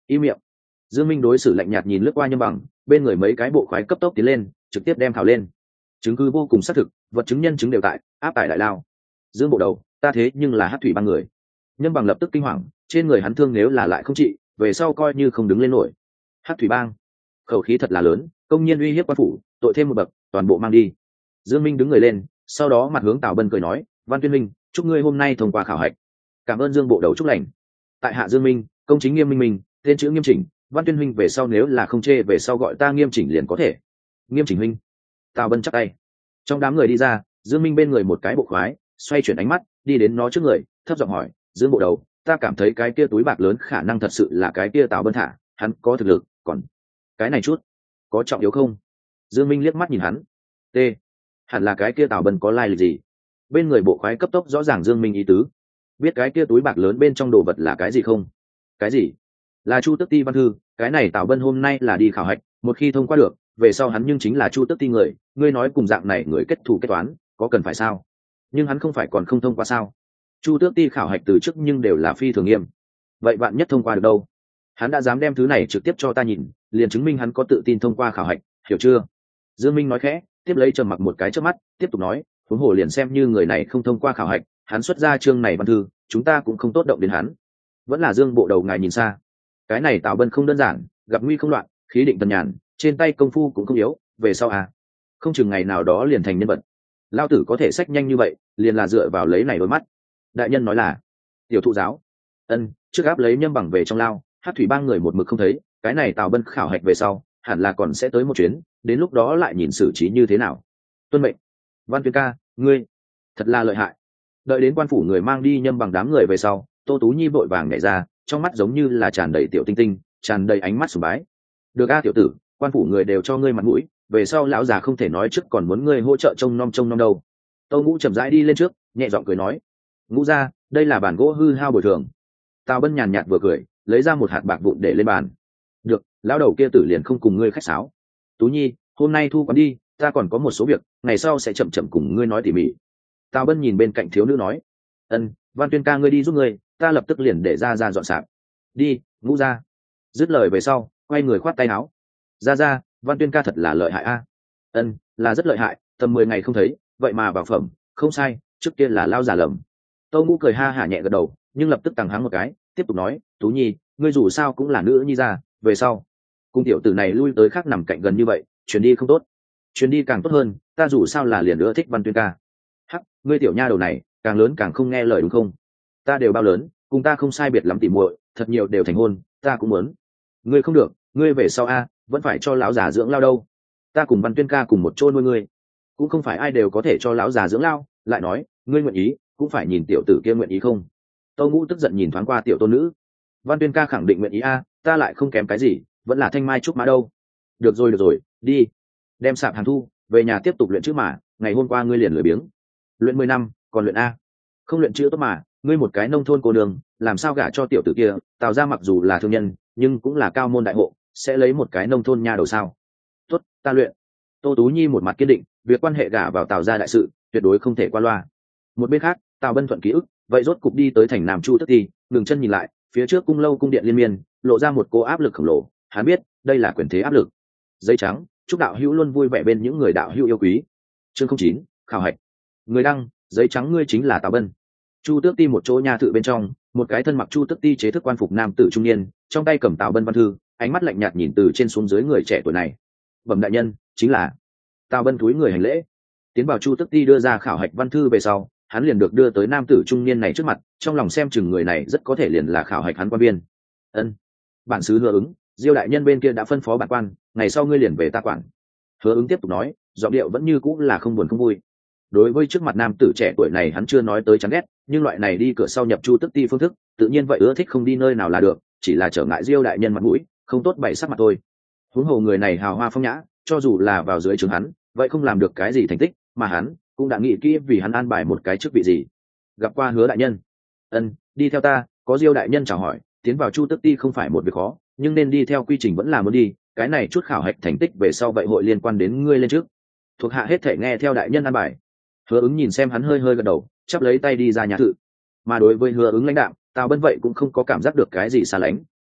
A: Im miệng. Dương Minh đối xử lạnh nhạt nhìn lướt qua Nhâm Bằng, bên người mấy cái bộ khoái cấp tốc tiến lên, trực tiếp đem thảo lên. Chứng cứ vô cùng xác thực, vật chứng nhân chứng đều tại, áp tại đại lao. Dương bộ đầu, ta thế nhưng là Hắc thủy bang người. Nhâm Bằng lập tức kinh hoàng, trên người hắn thương nếu là lại không trị, về sau coi như không đứng lên nổi. Hắc thủy bang, khẩu khí thật là lớn, công nhiên uy hiếp quan phủ, tội thêm một bậc, toàn bộ mang đi. Dương Minh đứng người lên, sau đó mặt hướng Tào Bân cười nói, Văn Tuyên Minh, chúc ngươi hôm nay thông qua khảo hạch. Cảm ơn Dương bộ đầu chúc lành. Tại hạ Dương Minh, công chính nghiêm minh, tên chữ nghiêm chỉnh, Văn Tuyên huynh về sau nếu là không chê về sau gọi ta nghiêm chỉnh liền có thể. Nghiêm chỉnh huynh. Tào Bân chắp tay. Trong đám người đi ra, Dương Minh bên người một cái bộ khoái, xoay chuyển ánh mắt, đi đến nó trước người, thấp giọng hỏi, Dương bộ đầu, ta cảm thấy cái kia túi bạc lớn khả năng thật sự là cái kia Tào Bân thả, hắn có thực lực, còn cái này chút, có trọng yếu không? Dương Minh liếc mắt nhìn hắn. T. Hẳn là cái kia Tào Bân có lai lịch gì? Bên người bộ khoái cấp tốc rõ ràng Dương Minh ý tứ. Biết cái kia túi bạc lớn bên trong đồ vật là cái gì không? Cái gì? Là Chu Tước Ti văn thư, cái này Tào Bân hôm nay là đi khảo hạch, một khi thông qua được, về sau hắn nhưng chính là Chu Tước Ti người, ngươi nói cùng dạng này người kết thù kết toán, có cần phải sao? Nhưng hắn không phải còn không thông qua sao? Chu Tước Ti khảo hạch từ trước nhưng đều là phi thường nghiêm. Vậy bạn nhất thông qua được đâu? Hắn đã dám đem thứ này trực tiếp cho ta nhìn, liền chứng minh hắn có tự tin thông qua khảo hạch, hiểu chưa? Dương Minh nói khẽ, tiếp lấy trầm mặc một cái trước mắt, tiếp tục nói, huống hồ liền xem như người này không thông qua khảo hạch, hắn xuất ra chương này văn thư, chúng ta cũng không tốt động đến hắn. Vẫn là Dương bộ đầu ngài nhìn xa, cái này Tào Bân không đơn giản, gặp nguy không loạn, khí định tần nhàn, trên tay công phu cũng không yếu, về sau à, không chừng ngày nào đó liền thành nhân vật. Lao tử có thể sách nhanh như vậy, liền là dựa vào lấy này đôi mắt. Đại nhân nói là tiểu thụ giáo. Ân, trước áp lấy Nhâm Bằng về trong lao, Hắc thủy bang người một mực không thấy, cái này Tào Bân khảo hạch về sau, hẳn là còn sẽ tới một chuyến, đến lúc đó lại nhìn xử trí như thế nào. Tuân mệnh. Văn Tuyên ca, ngươi thật là lợi hại. Đợi đến quan phủ người mang đi Nhâm Bằng đám người về sau, Tô Tú Nhi vội vàng nhảy ra, trong mắt giống như là tràn đầy tiểu tinh tinh, tràn đầy ánh mắt sùng bái. Được a tiểu tử, quan phủ người đều cho ngươi mặt mũi, về sau lão già không thể nói trước còn muốn ngươi hỗ trợ trông nom đâu. Tô Ngũ chậm rãi đi lên trước, nhẹ giọng cười nói, Ngũ gia, đây là bản gỗ hư hao bồi thường. Tào Bân nhàn nhạt vừa cười, lấy ra một hạt bạc vụn để lên bàn. Được, lão đầu kia tử liền không cùng ngươi khách sáo. Tú Nhi, hôm nay thu quán đi, ta còn có một số việc, ngày sau sẽ chậm chậm cùng ngươi nói tỉ mỉ. Tào Bân nhìn bên cạnh thiếu nữ nói, Ân, Văn Tuyên ca ngươi đi giúp ngươi, ta lập tức liền để ra dọn sạp. Đi, Ngũ gia. Dứt lời về sau, quay người khoát tay áo. Ra, Văn Tuyên ca thật là lợi hại a. Ân, là rất lợi hại, tầm 10 ngày không thấy, vậy mà bảo phẩm, không sai, trước kia là lao giả lầm. Tô Ngũ cười ha hả nhẹ gật đầu, nhưng lập tức tăng hắng một cái, tiếp tục nói, Tú Nhi, ngươi dù sao cũng là nữ nhi ra, về sau cung tiểu tử này lui tới khác nằm cạnh gần như vậy, chuyến đi không tốt, chuyến đi càng tốt hơn, ta dù sao là liền nữa thích Văn Tuyên ca. Hắc, ngươi tiểu nha đầu này, càng lớn càng không nghe lời đúng không? Ta đều bao lớn, cùng ta không sai biệt lắm tỉ muội, thật nhiều đều thành hôn, ta cũng muốn. Ngươi không được, ngươi về sau a, vẫn phải cho lão già dưỡng lao đâu. Ta cùng Văn Tuyên ca cùng một chỗ nuôi ngươi, cũng không phải ai đều có thể cho lão già dưỡng lao. Lại nói, ngươi nguyện ý, cũng phải nhìn tiểu tử kia nguyện ý không. Tâu Ngũ tức giận nhìn thoáng qua tiểu tôn nữ. Văn Tuyên ca khẳng định nguyện ý a, ta lại không kém cái gì, vẫn là thanh mai trúc mã đâu. Được rồi, đi, đem sạp hàng thu, về nhà tiếp tục luyện chữ mà. Ngày hôm qua ngươi liền lười biếng, luyện 10 năm, còn luyện a, không luyện chữ tốt mà. Ngươi một cái nông thôn cô đường, làm sao gả cho tiểu tử kia? Tào ra mặc dù là thương nhân, nhưng cũng là cao môn đại hộ, sẽ lấy một cái nông thôn nha đầu sao? Tốt, ta luyện. Tô Tú Nhi một mặt kiên định, việc quan hệ gả vào Tào gia đại sự, tuyệt đối không thể qua loa. Một bên khác, Tào Bân thuận ký ức, vậy rốt cục đi tới thành Nam Chu Tước Ti, ngừng chân nhìn lại, phía trước cung lâu cung điện liên miên, lộ ra một cô áp lực khổng lồ. Hắn biết, đây là quyền thế áp lực. Dây trắng, chúc đạo hữu luôn vui vẻ bên những người đạo hữu yêu quý. Chương 09, khảo hạch. Người đăng, giấy trắng ngươi chính là Tào Bân. Chu Tước Ti một chỗ nhà thự bên trong, một cái thân mặc Chu Tước Ti chế thức quan phục nam tử trung niên, trong tay cầm Tào Bân văn thư, ánh mắt lạnh nhạt nhìn từ trên xuống dưới người trẻ tuổi này. Bẩm đại nhân, chính là. Tào Bân cúi người hành lễ. Tiến vào Chu Tước Ti đưa ra khảo hạch văn thư về sau, hắn liền được đưa tới nam tử trung niên này trước mặt, trong lòng xem chừng người này rất có thể liền là khảo hạch hắn quan viên. Ân, bản sứ Hứa Ứng, Diêu đại nhân bên kia đã phân phó bản quan, ngày sau ngươi liền về ta quản. Hứa Ứng tiếp tục nói, giọng điệu vẫn như cũng là không buồn không vui. Đối với trước mặt nam tử trẻ tuổi này hắn chưa nói tới chán ghét, nhưng loại này đi cửa sau nhập Chu Tước Ti phương thức, tự nhiên vậy ưa thích không đi nơi nào là được, chỉ là trở ngại Diêu đại nhân mặt mũi, không tốt bày sắc mặt thôi. Huống hồ người này hào hoa phong nhã, cho dù là vào dưới trường hắn, vậy không làm được cái gì thành tích, mà hắn cũng đã nghĩ kỹ vì hắn an bài một cái chức vị gì. Gặp qua Hứa đại nhân. Ân, đi theo ta, có Diêu đại nhân chào hỏi, tiến vào Chu Tước Ti không phải một việc khó, nhưng nên đi theo quy trình vẫn là muốn đi, cái này chút khảo hạch thành tích về sau vậy hội liên quan đến ngươi lên trước. Thuộc hạ hết thể nghe theo đại nhân an bài. Hứa Ứng nhìn xem hắn hơi hơi gật đầu, chắp lấy tay đi ra nhà thự. Mà đối với Hứa Ứng lãnh đạo, Tào Bân vậy cũng không có cảm giác được cái gì xa lánh,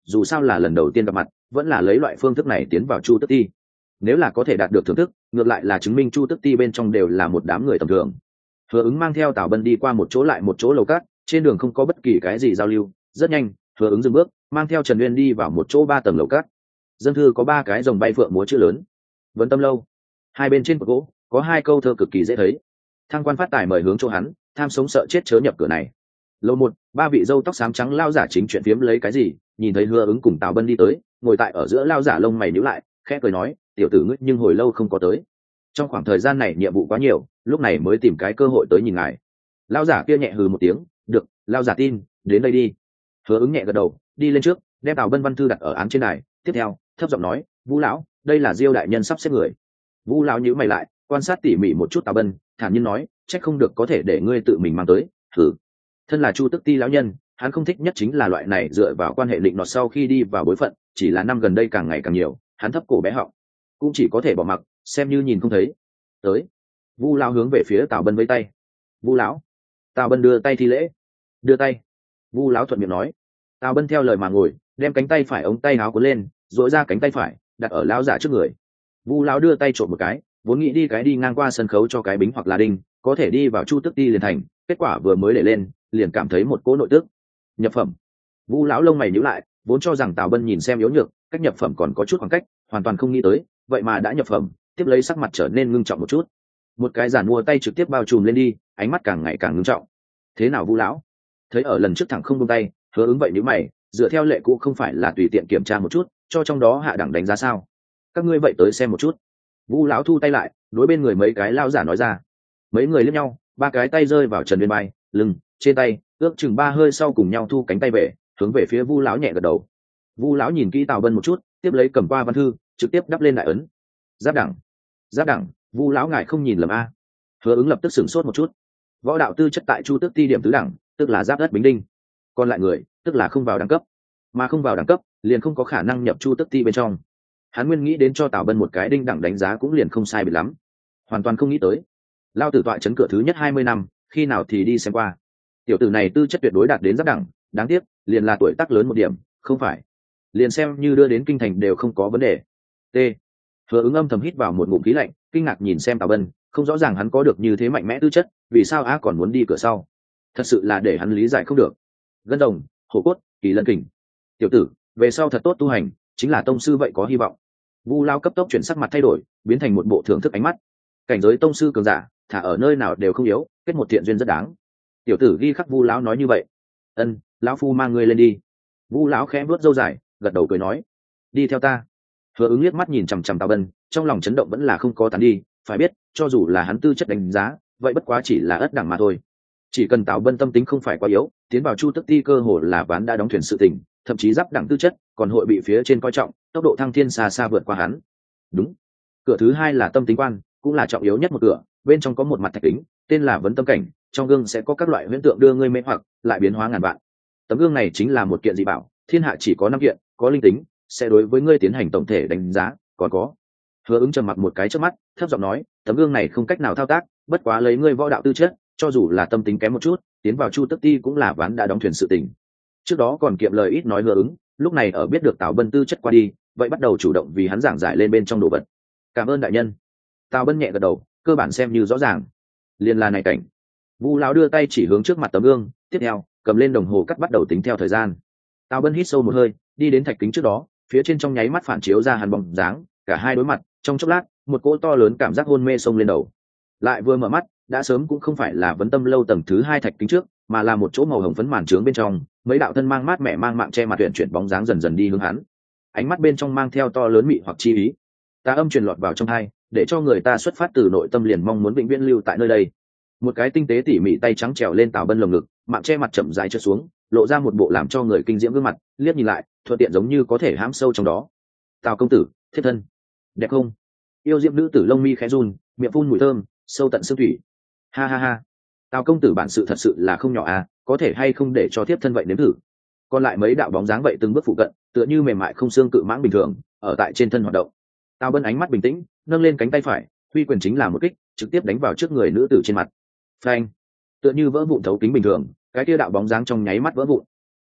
A: dù sao là lần đầu tiên gặp mặt, vẫn là lấy loại phương thức này tiến vào Chu Tức Ti. Nếu là có thể đạt được thưởng thức, ngược lại là chứng minh Chu Tức Ti bên trong đều là một đám người tầm thường. Hứa Ứng mang theo Tào Bân đi qua một chỗ lại một chỗ lầu cát, trên đường không có bất kỳ cái gì giao lưu, rất nhanh, Hứa Ứng dừng bước, mang theo Trần Uyên đi vào một chỗ 3 tầng lầu cát. Dân thư có 3 cái rồng bay phượng múa chữ lớn. Vấn Tâm lâu. Hai bên trên cột gỗ có 2 câu thơ cực kỳ dễ thấy. Thăng quan phát tài mời hướng chỗ hắn, tham sống sợ chết chớ nhập cửa này. Lầu 1, 3 vị râu tóc xám trắng lao giả chính chuyện phiếm lấy cái gì, nhìn thấy Hứa Ứng cùng Tào Bân đi tới, ngồi tại ở giữa lao giả lông mày nhíu lại, khẽ cười nói, tiểu tử ngươi nhưng hồi lâu không có tới. Trong khoảng thời gian này nhiệm vụ quá nhiều, lúc này mới tìm cái cơ hội tới nhìn ngài. Lao giả kia nhẹ hừ một tiếng, được, lao giả tin, đến đây đi. Hứa Ứng nhẹ gật đầu, đi lên trước, đem Tào Bân văn thư đặt ở án trên này, tiếp theo thấp giọng nói, Vũ lão, đây là Diêu đại nhân sắp xếp người. Vũ lão nhíu mày lại, quan sát tỉ mỉ một chút Tào Bân, thản nhiên nói, trách không được có thể để ngươi tự mình mang tới. Thử, thân là Chu Tức Ti lão nhân, hắn không thích nhất chính là loại này dựa vào quan hệ định nọt sau khi đi vào bối phận, chỉ là năm gần đây càng ngày càng nhiều, hắn thấp cổ bé họng, cũng chỉ có thể bỏ mặc, xem như nhìn không thấy. Tới. Vu lão hướng về phía Tào Bân vẫy tay. Vu lão. Tào Bân đưa tay thi lễ. Đưa tay. Vu lão thuận miệng nói. Tào Bân theo lời mà ngồi, đem cánh tay phải ống tay áo cuốn lên, duỗi ra cánh tay phải, đặt ở lão giả trước người. Vu lão đưa tay trộm một cái, vốn nghĩ đi ngang qua sân khấu cho cái bính hoặc là đinh, có thể đi vào Chu Tức Ti liền thành, kết quả vừa mới để lên, liền cảm thấy một cỗ nội tức. Nhập phẩm. Vu lão lông mày nhíu lại, vốn cho rằng Tào Bân nhìn xem yếu nhược, cách nhập phẩm còn có chút khoảng cách, hoàn toàn không nghĩ tới, vậy mà đã nhập phẩm, tiếp lấy sắc mặt trở nên ngưng trọng một chút. Một cái giản mua tay trực tiếp bao trùm lên đi, ánh mắt càng ngày càng ngưng trọng. Thế nào Vu lão? Thấy ở lần trước thẳng không buông tay, Hứa Ứng vậy nếu mày, dựa theo lệ cũ không phải là tùy tiện kiểm tra một chút, cho trong đó hạ đẳng đánh giá sao? Các ngươi vậy tới xem một chút. Vu lão thu tay lại, đối bên người mấy cái lao giả nói ra. Mấy người liếc nhau, 3 cái tay rơi vào Trần Uyên vai, lưng, trên tay, ước chừng 3 hơi sau cùng nhau thu cánh tay về, hướng về phía Vu lão nhẹ gật đầu. Vu lão nhìn kỹ Tào Bân một chút, tiếp lấy cầm qua văn thư, trực tiếp đắp lên đại ấn. Giáp đẳng. Giáp đẳng. Vu lão ngài không nhìn lầm a. Hứa Ứng lập tức sửng sốt một chút. Võ đạo tư chất tại Chu Tước Ti điểm tứ đẳng, tức là giáp đất bính đinh. Còn lại người, tức là không vào đẳng cấp, mà không vào đẳng cấp, liền không có khả năng nhập Chu Tước Ti bên trong. Hắn nguyên nghĩ đến cho Tào Bân một cái đinh đẳng đánh giá cũng liền không sai biệt lắm, hoàn toàn không nghĩ tới. Lao tử tọa chấn cửa thứ nhất 20 năm, khi nào thì đi xem qua. Tiểu tử này tư chất tuyệt đối đạt đến giáp đẳng, đáng tiếc, liền là tuổi tác lớn một điểm, không phải. Liền xem như đưa đến kinh thành đều không có vấn đề. T. Hứa Ứng âm thầm hít vào một ngụm khí lạnh, kinh ngạc nhìn xem Tào Bân, không rõ ràng hắn có được như thế mạnh mẽ tư chất, vì sao á còn muốn đi cửa sau? Thật sự là để hắn lý giải không được. Gân đồng, hổ cốt, kỳ lân kình. Tiểu tử, về sau thật tốt tu hành, chính là tông sư vậy có hy vọng. Vu lao cấp tốc chuyển sắc mặt thay đổi, biến thành một bộ thưởng thức ánh mắt. Cảnh giới tông sư cường giả, thả ở nơi nào đều không yếu, kết một thiện duyên rất đáng. Tiểu tử ghi khắc Vu lão nói như vậy. Ân, lão phu mang ngươi lên đi. Vu lão khẽ vuốt râu dài, gật đầu cười nói, đi theo ta. Hứa Ứng liếc mắt nhìn chằm chằm Tào Bân, trong lòng chấn động vẫn là không có tán đi, phải biết, cho dù là hắn tư chất đánh giá, vậy bất quá chỉ là ất đẳng mà thôi. Chỉ cần Tào Bân tâm tính không phải quá yếu, tiến vào Chu Tức Ti cơ hồ là ván đã đóng thuyền sự tình, thậm chí giáp đẳng tư chất, còn hội bị phía trên coi trọng, tốc độ thăng thiên xa xa vượt qua hắn. Đúng. Cửa thứ 2 là tâm tính quan, cũng là trọng yếu nhất một cửa, bên trong có một mặt thạch kính, tên là vấn tâm cảnh, trong gương sẽ có các loại huyễn tượng đưa ngươi mê hoặc, lại biến hóa ngàn vạn. Tấm gương này chính là một kiện dị bảo, thiên hạ chỉ có 5 kiện, có linh tính, sẽ đối với ngươi tiến hành tổng thể đánh giá, còn có. Hứa Ứng trầm mặc một cái trước mắt, thấp giọng nói, tấm gương này không cách nào thao tác, bất quá lấy ngươi võ đạo tư chất, cho dù là tâm tính kém một chút, tiến vào Chu Tức Ti cũng là ván đã đóng thuyền sự tình. Trước đó còn kiệm lời ít nói Hứa Ứng, lúc này ở biết được Tào Bân tư chất qua đi, vậy bắt đầu chủ động vì hắn giảng giải lên bên trong đồ vật. Cảm ơn đại nhân. Tào Bân nhẹ gật đầu, cơ bản xem như rõ ràng. Liên là này cảnh. Vu lão đưa tay chỉ hướng trước mặt tấm gương, tiếp theo cầm lên đồng hồ cắt bắt đầu tính theo thời gian. Tào Bân hít sâu một hơi, đi đến thạch kính trước đó, phía trên trong nháy mắt phản chiếu ra hàn bóng dáng, cả hai đối mặt, trong chốc lát, một cỗ to lớn cảm giác hôn mê xông lên đầu. Lại vừa mở mắt, đã sớm cũng không phải là vấn tâm lâu tầng thứ 2 thạch kính trước, mà là một chỗ màu hồng phấn màn trướng bên trong, mấy đạo thân mang mát mẻ mang mạng che mặt tuyển chuyển bóng dáng dần dần đi hướng hắn. Ánh mắt bên trong mang theo to lớn mị hoặc chi ý. Ta âm truyền lọt vào trong tai, để cho người ta xuất phát từ nội tâm liền mong muốn vĩnh viễn lưu tại nơi đây. Một cái tinh tế tỉ mỉ tay trắng trèo lên Tào Bân lồng ngực, mạng che mặt chậm rãi trượt xuống, lộ ra một bộ làm cho người kinh diễm gương mặt, liếc nhìn lại, thuận tiện giống như có thể hãm sâu trong đó. Tào công tử, thiết thân, đẹp không? Yêu diễm nữ tử lông mi khẽ run, miệng phun mùi thơm, sâu tận xương thủy. Ha ha ha, Tào công tử bản sự thật sự là không nhỏ à, có thể hay không để cho tiếp thân vậy nếm thử. Còn lại mấy đạo bóng dáng vậy từng bước phụ cận, tựa như mềm mại không xương cự mãng bình thường, ở tại trên thân hoạt động. Tào Bân ánh mắt bình tĩnh, nâng lên cánh tay phải, huy quyền chính là một kích, trực tiếp đánh vào trước người nữ tử trên mặt. Phanh! Tựa như vỡ vụn thấu kính bình thường, cái kia đạo bóng dáng trong nháy mắt vỡ vụn.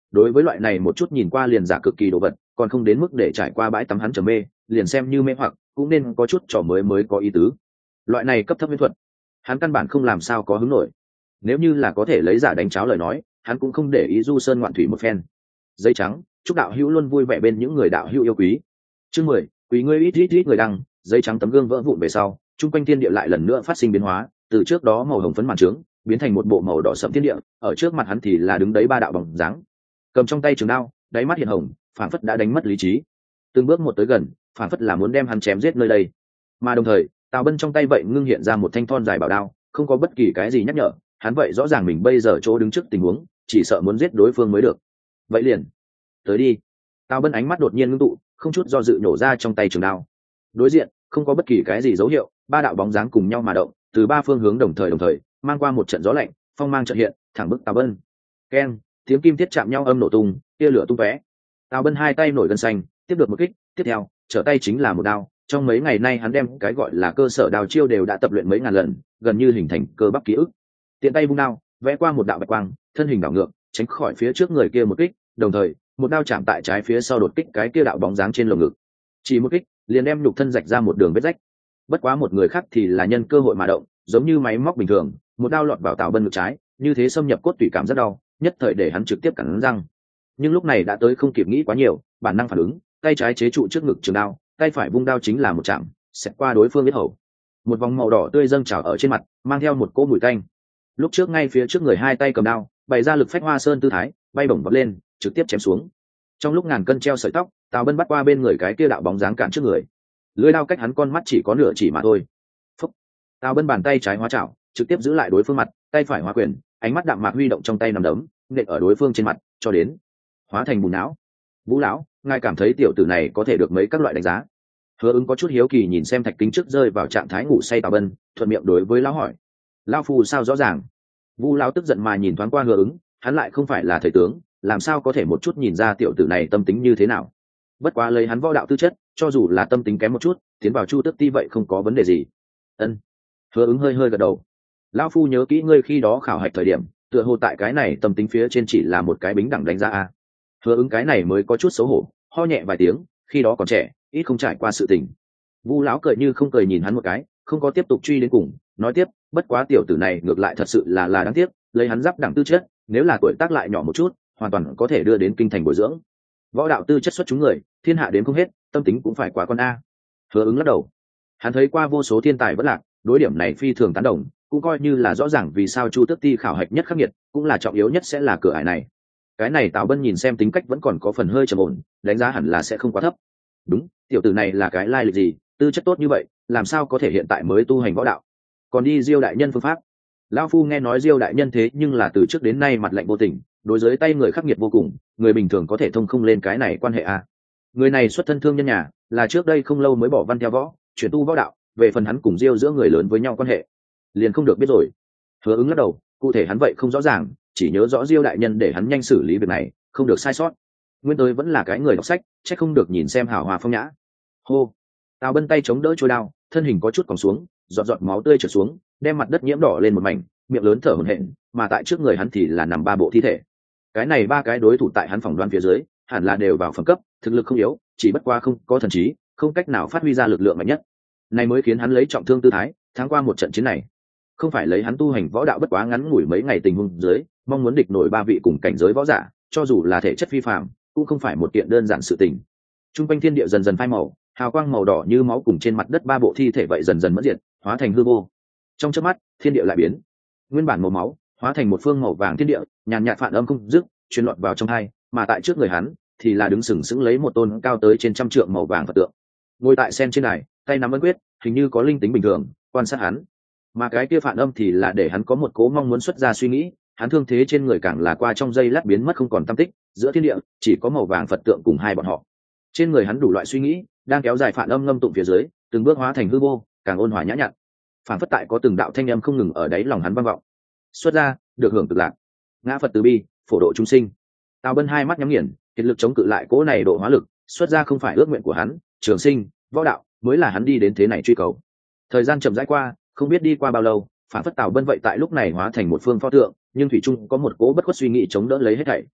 A: đối với loại này một chút nhìn qua liền giả cực kỳ đồ vật còn không đến mức để trải qua bãi tắm hắn trầm mê, liền xem như mê hoặc cũng nên có chút trò mới có ý tứ. Loại này cấp thấp huyễn thuật hắn căn bản không làm sao có hứng nổi. Nếu như là có thể lấy giả đánh cháo lời nói, hắn cũng không để ý du sơn ngoạn thủy một phen. Giấy trắng, chúc đạo hữu luôn vui vẻ bên những người đạo hữu yêu quý. Chương 10, quý ngươi ít người đăng. Giấy trắng tấm gương vỡ vụn về sau, trung quanh thiên địa lại lần nữa phát sinh biến hóa, từ trước đó màu hồng phấn màn trướng biến thành một bộ màu đỏ sẫm thiên địa, ở trước mặt hắn thì là đứng đấy ba đạo bóng dáng, cầm trong tay trường đao, đáy mắt hiện hồng, phản phất đã đánh mất lý trí, từng bước một tới gần, phản phất là muốn đem hắn chém giết nơi đây. Mà đồng thời, Tào Bân trong tay vậy ngưng hiện ra một thanh thon dài bảo đao, không có bất kỳ cái gì nhắc nhở, hắn vậy rõ ràng mình bây giờ chỗ đứng trước tình huống, chỉ sợ muốn giết đối phương mới được. Vậy liền, tới đi. Tào Bân ánh mắt đột nhiên ngưng tụ, không chút do dự nhổ ra trong tay trường đao. Đối diện, không có bất kỳ cái gì dấu hiệu, ba đạo bóng dáng cùng nhau mà động, từ ba phương hướng đồng thời mang qua một trận gió lạnh, phong mang chợt hiện, thẳng bức Tào Bân. Keng, tiếng kim thiết chạm nhau âm nổ tung, tia lửa tung tóe. Tào Bân hai tay nổi gân xanh, tiếp được một kích, tiếp theo, trở tay chính là một đao. Trong mấy ngày nay hắn đem cái gọi là cơ sở đao chiêu đều đã tập luyện mấy ngàn lần, gần như hình thành cơ bắp ký ức. Tiện tay vung đao, vẽ qua một đạo bạch quang, thân hình đảo ngược, tránh khỏi phía trước người kia một kích, đồng thời, một đao chạm tại trái phía sau đột kích cái kia đạo bóng dáng trên lồng ngực. Chỉ một kích, liền đem nhục thân rạch ra một đường vết rách. Bất quá một người khác thì là nhân cơ hội mà động, giống như máy móc bình thường, một đao lọt vào Tào Bân ngực trái, như thế xâm nhập cốt tủy cảm rất đau, nhất thời để hắn trực tiếp cắn răng. Nhưng lúc này đã tới không kịp nghĩ quá nhiều, bản năng phản ứng, tay trái chế trụ trước ngực trường đao, tay phải vung đao chính là một chạm, xẹt qua đối phương yết hầu. Một vòng màu đỏ tươi dâng trào ở trên mặt, mang theo một cỗ mùi tanh. Lúc trước ngay phía trước người hai tay cầm đao, bày ra lực phách hoa sơn tư thái, bay bổng vọt lên, trực tiếp chém xuống. Trong lúc ngàn cân treo sợi tóc, Tào Bân bắt qua bên người cái kia đạo bóng dáng cản trước người. Lưỡi đao cách hắn con mắt chỉ có nửa chỉ mà thôi. Phúc. Tào Bân bàn tay trái hóa chảo, trực tiếp giữ lại đối phương mặt, tay phải hóa quyền, ánh mắt đạm mạc huy động trong tay nằm đấm, nện ở đối phương trên mặt, cho đến hóa thành bùn não. Vũ lão, ngài cảm thấy tiểu tử này có thể được mấy các loại đánh giá? Hứa Ứng có chút hiếu kỳ nhìn xem Thạch Kính trước rơi vào trạng thái ngủ say Tào Bân, thuận miệng đối với lão hỏi: lão phu sao rõ ràng? Vũ lão tức giận mà nhìn thoáng qua Hứa Ứng, hắn lại không phải là thầy tướng, làm sao có thể một chút nhìn ra tiểu tử này tâm tính như thế nào? Bất quá lấy hắn võ đạo tư chất, cho dù là tâm tính kém một chút, tiến vào Chu Tước Ti vậy không có vấn đề gì. Ân. Hứa Ứng hơi gật đầu. Lão phu nhớ kỹ ngươi khi đó khảo hạch thời điểm, tựa hồ tại cái này tâm tính phía trên chỉ là một cái bính đẳng đánh giá a. Hứa Ứng cái này mới có chút xấu hổ, ho nhẹ vài tiếng, khi đó còn trẻ, ít không trải qua sự tình. Vu lão cười như không cười nhìn hắn một cái, không có tiếp tục truy đến cùng, nói tiếp, bất quá tiểu tử này ngược lại thật sự là đáng tiếc, lấy hắn giáp đẳng tư chất, nếu là tuổi tác lại nhỏ một chút, hoàn toàn có thể đưa đến kinh thành bồi dưỡng. Võ đạo tư chất xuất chúng người, thiên hạ đến không hết, tâm tính cũng phải quá con a. Hứa Ứng lắc đầu. Hắn thấy qua vô số thiên tài vất lạc, đối điểm này phi thường tán đồng, cũng coi như là rõ ràng vì sao Chu Tước Ti khảo hạch nhất khắc nghiệt, cũng là trọng yếu nhất sẽ là cửa ải này. Cái này Tào Bân nhìn xem tính cách vẫn còn có phần hơi trầm ổn, đánh giá hẳn là sẽ không quá thấp. Đúng, tiểu tử này là cái lai lịch gì, tư chất tốt như vậy, làm sao có thể hiện tại mới tu hành võ đạo? Còn đi Diêu đại nhân phương pháp. Lão phu nghe nói Diêu đại nhân thế nhưng là từ trước đến nay mặt lạnh vô tình, đối với tay người khắc nghiệt vô cùng, người bình thường có thể thông không lên cái này quan hệ a. Người này xuất thân thương nhân nhà, là trước đây không lâu mới bỏ văn theo võ, chuyển tu võ đạo, về phần hắn cùng Diêu giữa người lớn với nhau quan hệ, liền không được biết rồi. Hứa Ứng lắc đầu, cụ thể hắn vậy không rõ ràng, chỉ nhớ rõ Diêu đại nhân để hắn nhanh xử lý việc này, không được sai sót. Nguyên tới vẫn là cái người đọc sách, chắc không được nhìn xem hào hòa phong nhã. Hô. Tào Bân tay chống đỡ trôi đao, thân hình có chút còng xuống, giọt máu tươi trượt xuống, đem mặt đất nhiễm đỏ lên một mảnh, miệng lớn thở hổn hển, mà tại trước người hắn thì là nằm ba bộ thi thể. Cái này ba cái đối thủ tại hắn phỏng đoán phía dưới, hẳn là đều vào phẩm cấp, thực lực không yếu, chỉ bất qua không có thần trí, không cách nào phát huy ra lực lượng mạnh nhất. Này mới khiến hắn lấy trọng thương tư thái, thắng qua một trận chiến này. Không phải lấy hắn tu hành võ đạo bất quá ngắn ngủi mấy ngày tình huống dưới, mong muốn địch nổi ba vị cùng cảnh giới võ giả, cho dù là thể chất phi phàm, cũng không phải một kiện đơn giản sự tình. Trung quanh thiên địa dần dần phai màu, hào quang màu đỏ như máu cùng trên mặt đất ba bộ thi thể vậy dần dần mất diệt, hóa thành hư vô. Trong chớp mắt, thiên địa lại biến. Nguyên bản màu máu, hóa thành một phương màu vàng thiên địa, nhàn nhạt phản âm không dứt, truyền lọt vào trong hai, mà tại trước người hắn thì là đứng sừng sững lấy một tôn cao tới trên 100 trượng màu vàng Phật tượng. Ngồi tại sen trên đài, tay nắm ấn quyết, hình như có linh tính bình thường, quan sát hắn. Mà cái kia phản âm thì là để hắn có một cố mong muốn xuất ra suy nghĩ, hắn thương thế trên người càng là qua trong giây lát biến mất không còn tăm tích, giữa thiên địa chỉ có màu vàng Phật tượng cùng hai bọn họ. Trên người hắn đủ loại suy nghĩ đang kéo dài phản âm ngâm tụng phía dưới, từng bước hóa thành hư vô, càng ôn hòa nhã nhặn. Phản phất tại có từng đạo thanh âm không ngừng ở đáy lòng hắn vang vọng. Xuất ra, được hưởng cực lạc. Ngã Phật từ bi, phổ độ chúng sinh. Tào Bân hai mắt nhắm nghiền, kiệt lực chống cự lại cỗ này độ hóa lực, xuất ra không phải ước nguyện của hắn, trường sinh, võ đạo mới là hắn đi đến thế này truy cầu. Thời gian chậm rãi qua, không biết đi qua bao lâu, phản phất Tào Bân vậy tại lúc này hóa thành một phương pho tượng, nhưng thủy chung có một cỗ bất khuất suy nghĩ chống đỡ lấy hết thảy.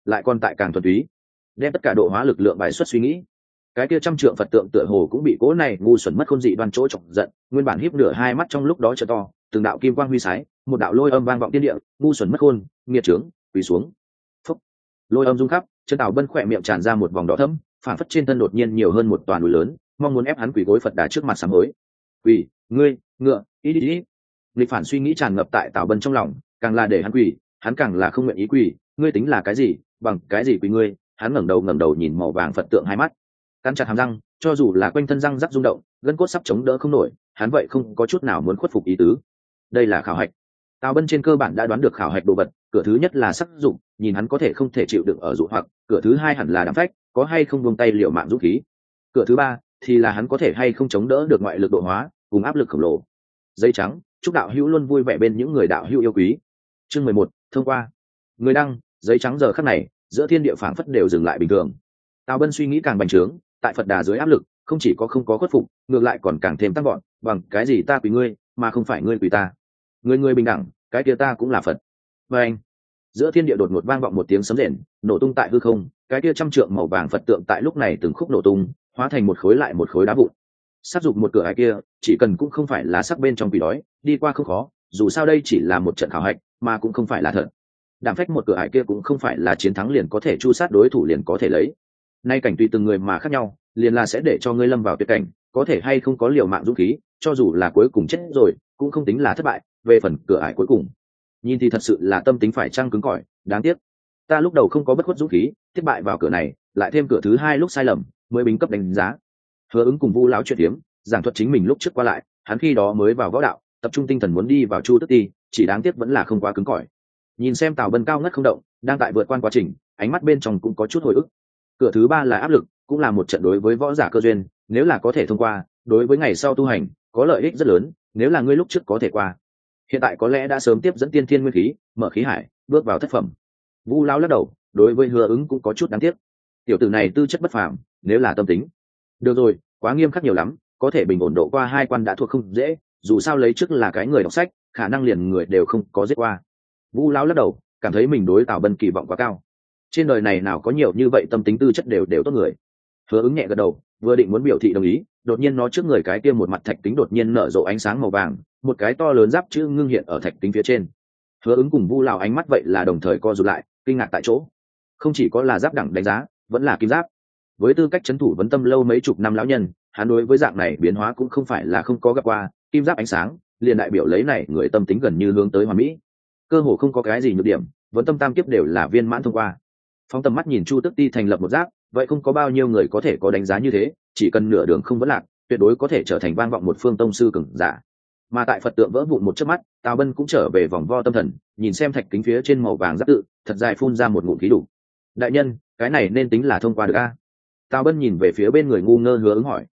A: lại còn tại càng thuần túy, đem tất cả độ hóa lực lượng bài xuất suy nghĩ. Cái kia trăm trượng Phật tượng tựa hồ cũng bị cố này ngu xuẩn mất khôn dị đoan chỗ chọc giận, nguyên bản híp nửa hai mắt trong lúc đó trợ to, từng đạo kim quang huy sái, một đạo lôi âm vang vọng thiên địa, ngu xuẩn mất khôn, nghiệt trướng, quỳ xuống. Phúc. Lôi âm rung khắp, chân Tào Bân khỏe miệng tràn ra một vòng đỏ thẫm, phản phất trên thân đột nhiên nhiều hơn một toàn núi lớn, mong muốn ép hắn quỳ gối Phật đà trước mặt sám hối. Quỳ, ngươi, ngựa, ý. Lịch phản suy nghĩ tràn ngập tại Tào Bân trong lòng, càng là để hắn quỳ, hắn càng là không nguyện ý quỳ. Ngươi tính là cái gì, bằng cái gì quỳ ngươi? Hắn ngẩng đầu nhìn màu vàng Phật tượng hai mắt, cắn chặt hàm răng, cho dù là quanh thân răng rắc rung động, gân cốt sắp chống đỡ không nổi, hắn vậy không có chút nào muốn khuất phục ý tứ. Đây là khảo hạch. Tào Bân trên cơ bản đã đoán được khảo hạch đồ vật, cửa thứ nhất là sắc dụng, nhìn hắn có thể không thể chịu đựng ở dụ hoặc, cửa thứ hai hẳn là đảm phách, có hay không buông tay liều mạng dũng khí. Cửa thứ ba thì là hắn có thể hay không chống đỡ được ngoại lực độ hóa cùng áp lực khổng lồ. Giấy trắng, chúc đạo hữu luôn vui vẻ bên những người đạo hữu yêu quý. Chương 11, thông qua. Người đăng, giấy trắng giờ khắc này, giữa thiên địa phảng phất đều dừng lại bình thường. Tào Bân suy nghĩ càng bành trướng, tại Phật đà dưới áp lực, không chỉ có không có khuất phục, ngược lại còn càng thêm tăng gọn, bằng cái gì ta quỳ ngươi, mà không phải ngươi quỳ ta. Người bình đẳng, cái kia ta cũng là Phật. Và anh, giữa thiên địa đột ngột vang vọng một tiếng sấm rền, nổ tung tại hư không, cái kia trăm trượng màu vàng Phật tượng tại lúc này từng khúc nổ tung, hóa thành một khối lại một khối đá vụn. Sát dục một cửa ải kia, chỉ cần cũng không phải là sắc bên trong quỷ đói, đi qua không khó, dù sao đây chỉ là một trận khảo hạch, mà cũng không phải là thật. Đảm phách một cửa ải kia cũng không phải là chiến thắng liền có thể chu sát đối thủ liền có thể lấy. Nay cảnh tùy từng người mà khác nhau, liền là sẽ để cho ngươi lâm vào tuyệt cảnh, có thể hay không có liều mạng dũng khí, cho dù là cuối cùng chết rồi, cũng không tính là thất bại. Về phần cửa ải cuối cùng, nhìn thì thật sự là tâm tính phải trăng cứng cỏi, đáng tiếc ta lúc đầu không có bất khuất dũng khí, thất bại vào cửa này, lại thêm cửa thứ hai lúc sai lầm, mới bính cấp đánh giá. Hứa Ứng cùng Vu lão chuyện hiếm, giảng thuật chính mình lúc trước qua lại, hắn khi đó mới vào võ đạo, tập trung tinh thần muốn đi vào Chu Tức Ti, chỉ đáng tiếc vẫn là không quá cứng cỏi. Nhìn xem Tào Bân cao ngất không động, đang tại vượt qua quá trình, ánh mắt bên trong cũng có chút hồi ức. Cửa thứ ba là áp lực, cũng là một trận đối với võ giả cơ duyên, nếu là có thể thông qua, đối với ngày sau tu hành có lợi ích rất lớn, nếu là ngươi lúc trước có thể qua, hiện tại có lẽ đã sớm tiếp dẫn tiên thiên nguyên khí, mở khí hải, bước vào thất phẩm. Vu lão lắc đầu, đối với Hứa Ứng cũng có chút đáng tiếc. Tiểu tử này tư chất bất phàm, nếu là tâm tính, được rồi, quá nghiêm khắc nhiều lắm, có thể bình ổn độ qua hai quan đã thuộc không dễ, dù sao lấy trước là cái người đọc sách, khả năng liền người đều không có giết qua. Vu lão lắc đầu, cảm thấy mình đối Tào Bân kỳ vọng quá cao. Trên đời này nào có nhiều như vậy tâm tính tư chất đều tốt người. Hứa Ứng nhẹ gật đầu, vừa định muốn biểu thị đồng ý, đột nhiên nó trước người cái kia một mặt thạch kính đột nhiên nở rộ ánh sáng màu vàng, một cái to lớn giáp chữ ngưng hiện ở thạch kính phía trên. Hứa Ứng cùng Vu lão ánh mắt vậy là đồng thời co rụt lại, kinh ngạc tại chỗ. Không chỉ có là giáp đẳng đánh giá, vẫn là kim giáp. Với tư cách trấn thủ vấn tâm lâu mấy chục năm lão nhân, hắn đối với dạng này biến hóa cũng không phải là không có gặp qua. Kim giáp ánh sáng, liền đại biểu lấy này người tâm tính gần như hướng tới hoàn mỹ, cơ hồ không có cái gì nhược điểm, vấn tâm tam kiếp đều là viên mãn thông qua. Phóng tầm mắt nhìn Chu Tức Ti thành lập một giáp, vậy không có bao nhiêu người có thể có đánh giá như thế, chỉ cần nửa đường không vấn lạc, tuyệt đối có thể trở thành vang vọng một phương tông sư cường giả. Mà tại Phật tượng vỡ vụn một chớp mắt, Tào Bân cũng trở về vòng vo tâm thần, nhìn xem thạch kính phía trên màu vàng giáp tự, thật dài phun ra một ngụm khí đủ. Đại nhân, cái này nên tính là thông qua được a? Tào Bân nhìn về phía bên người ngu ngơ Hứa Ứng hỏi.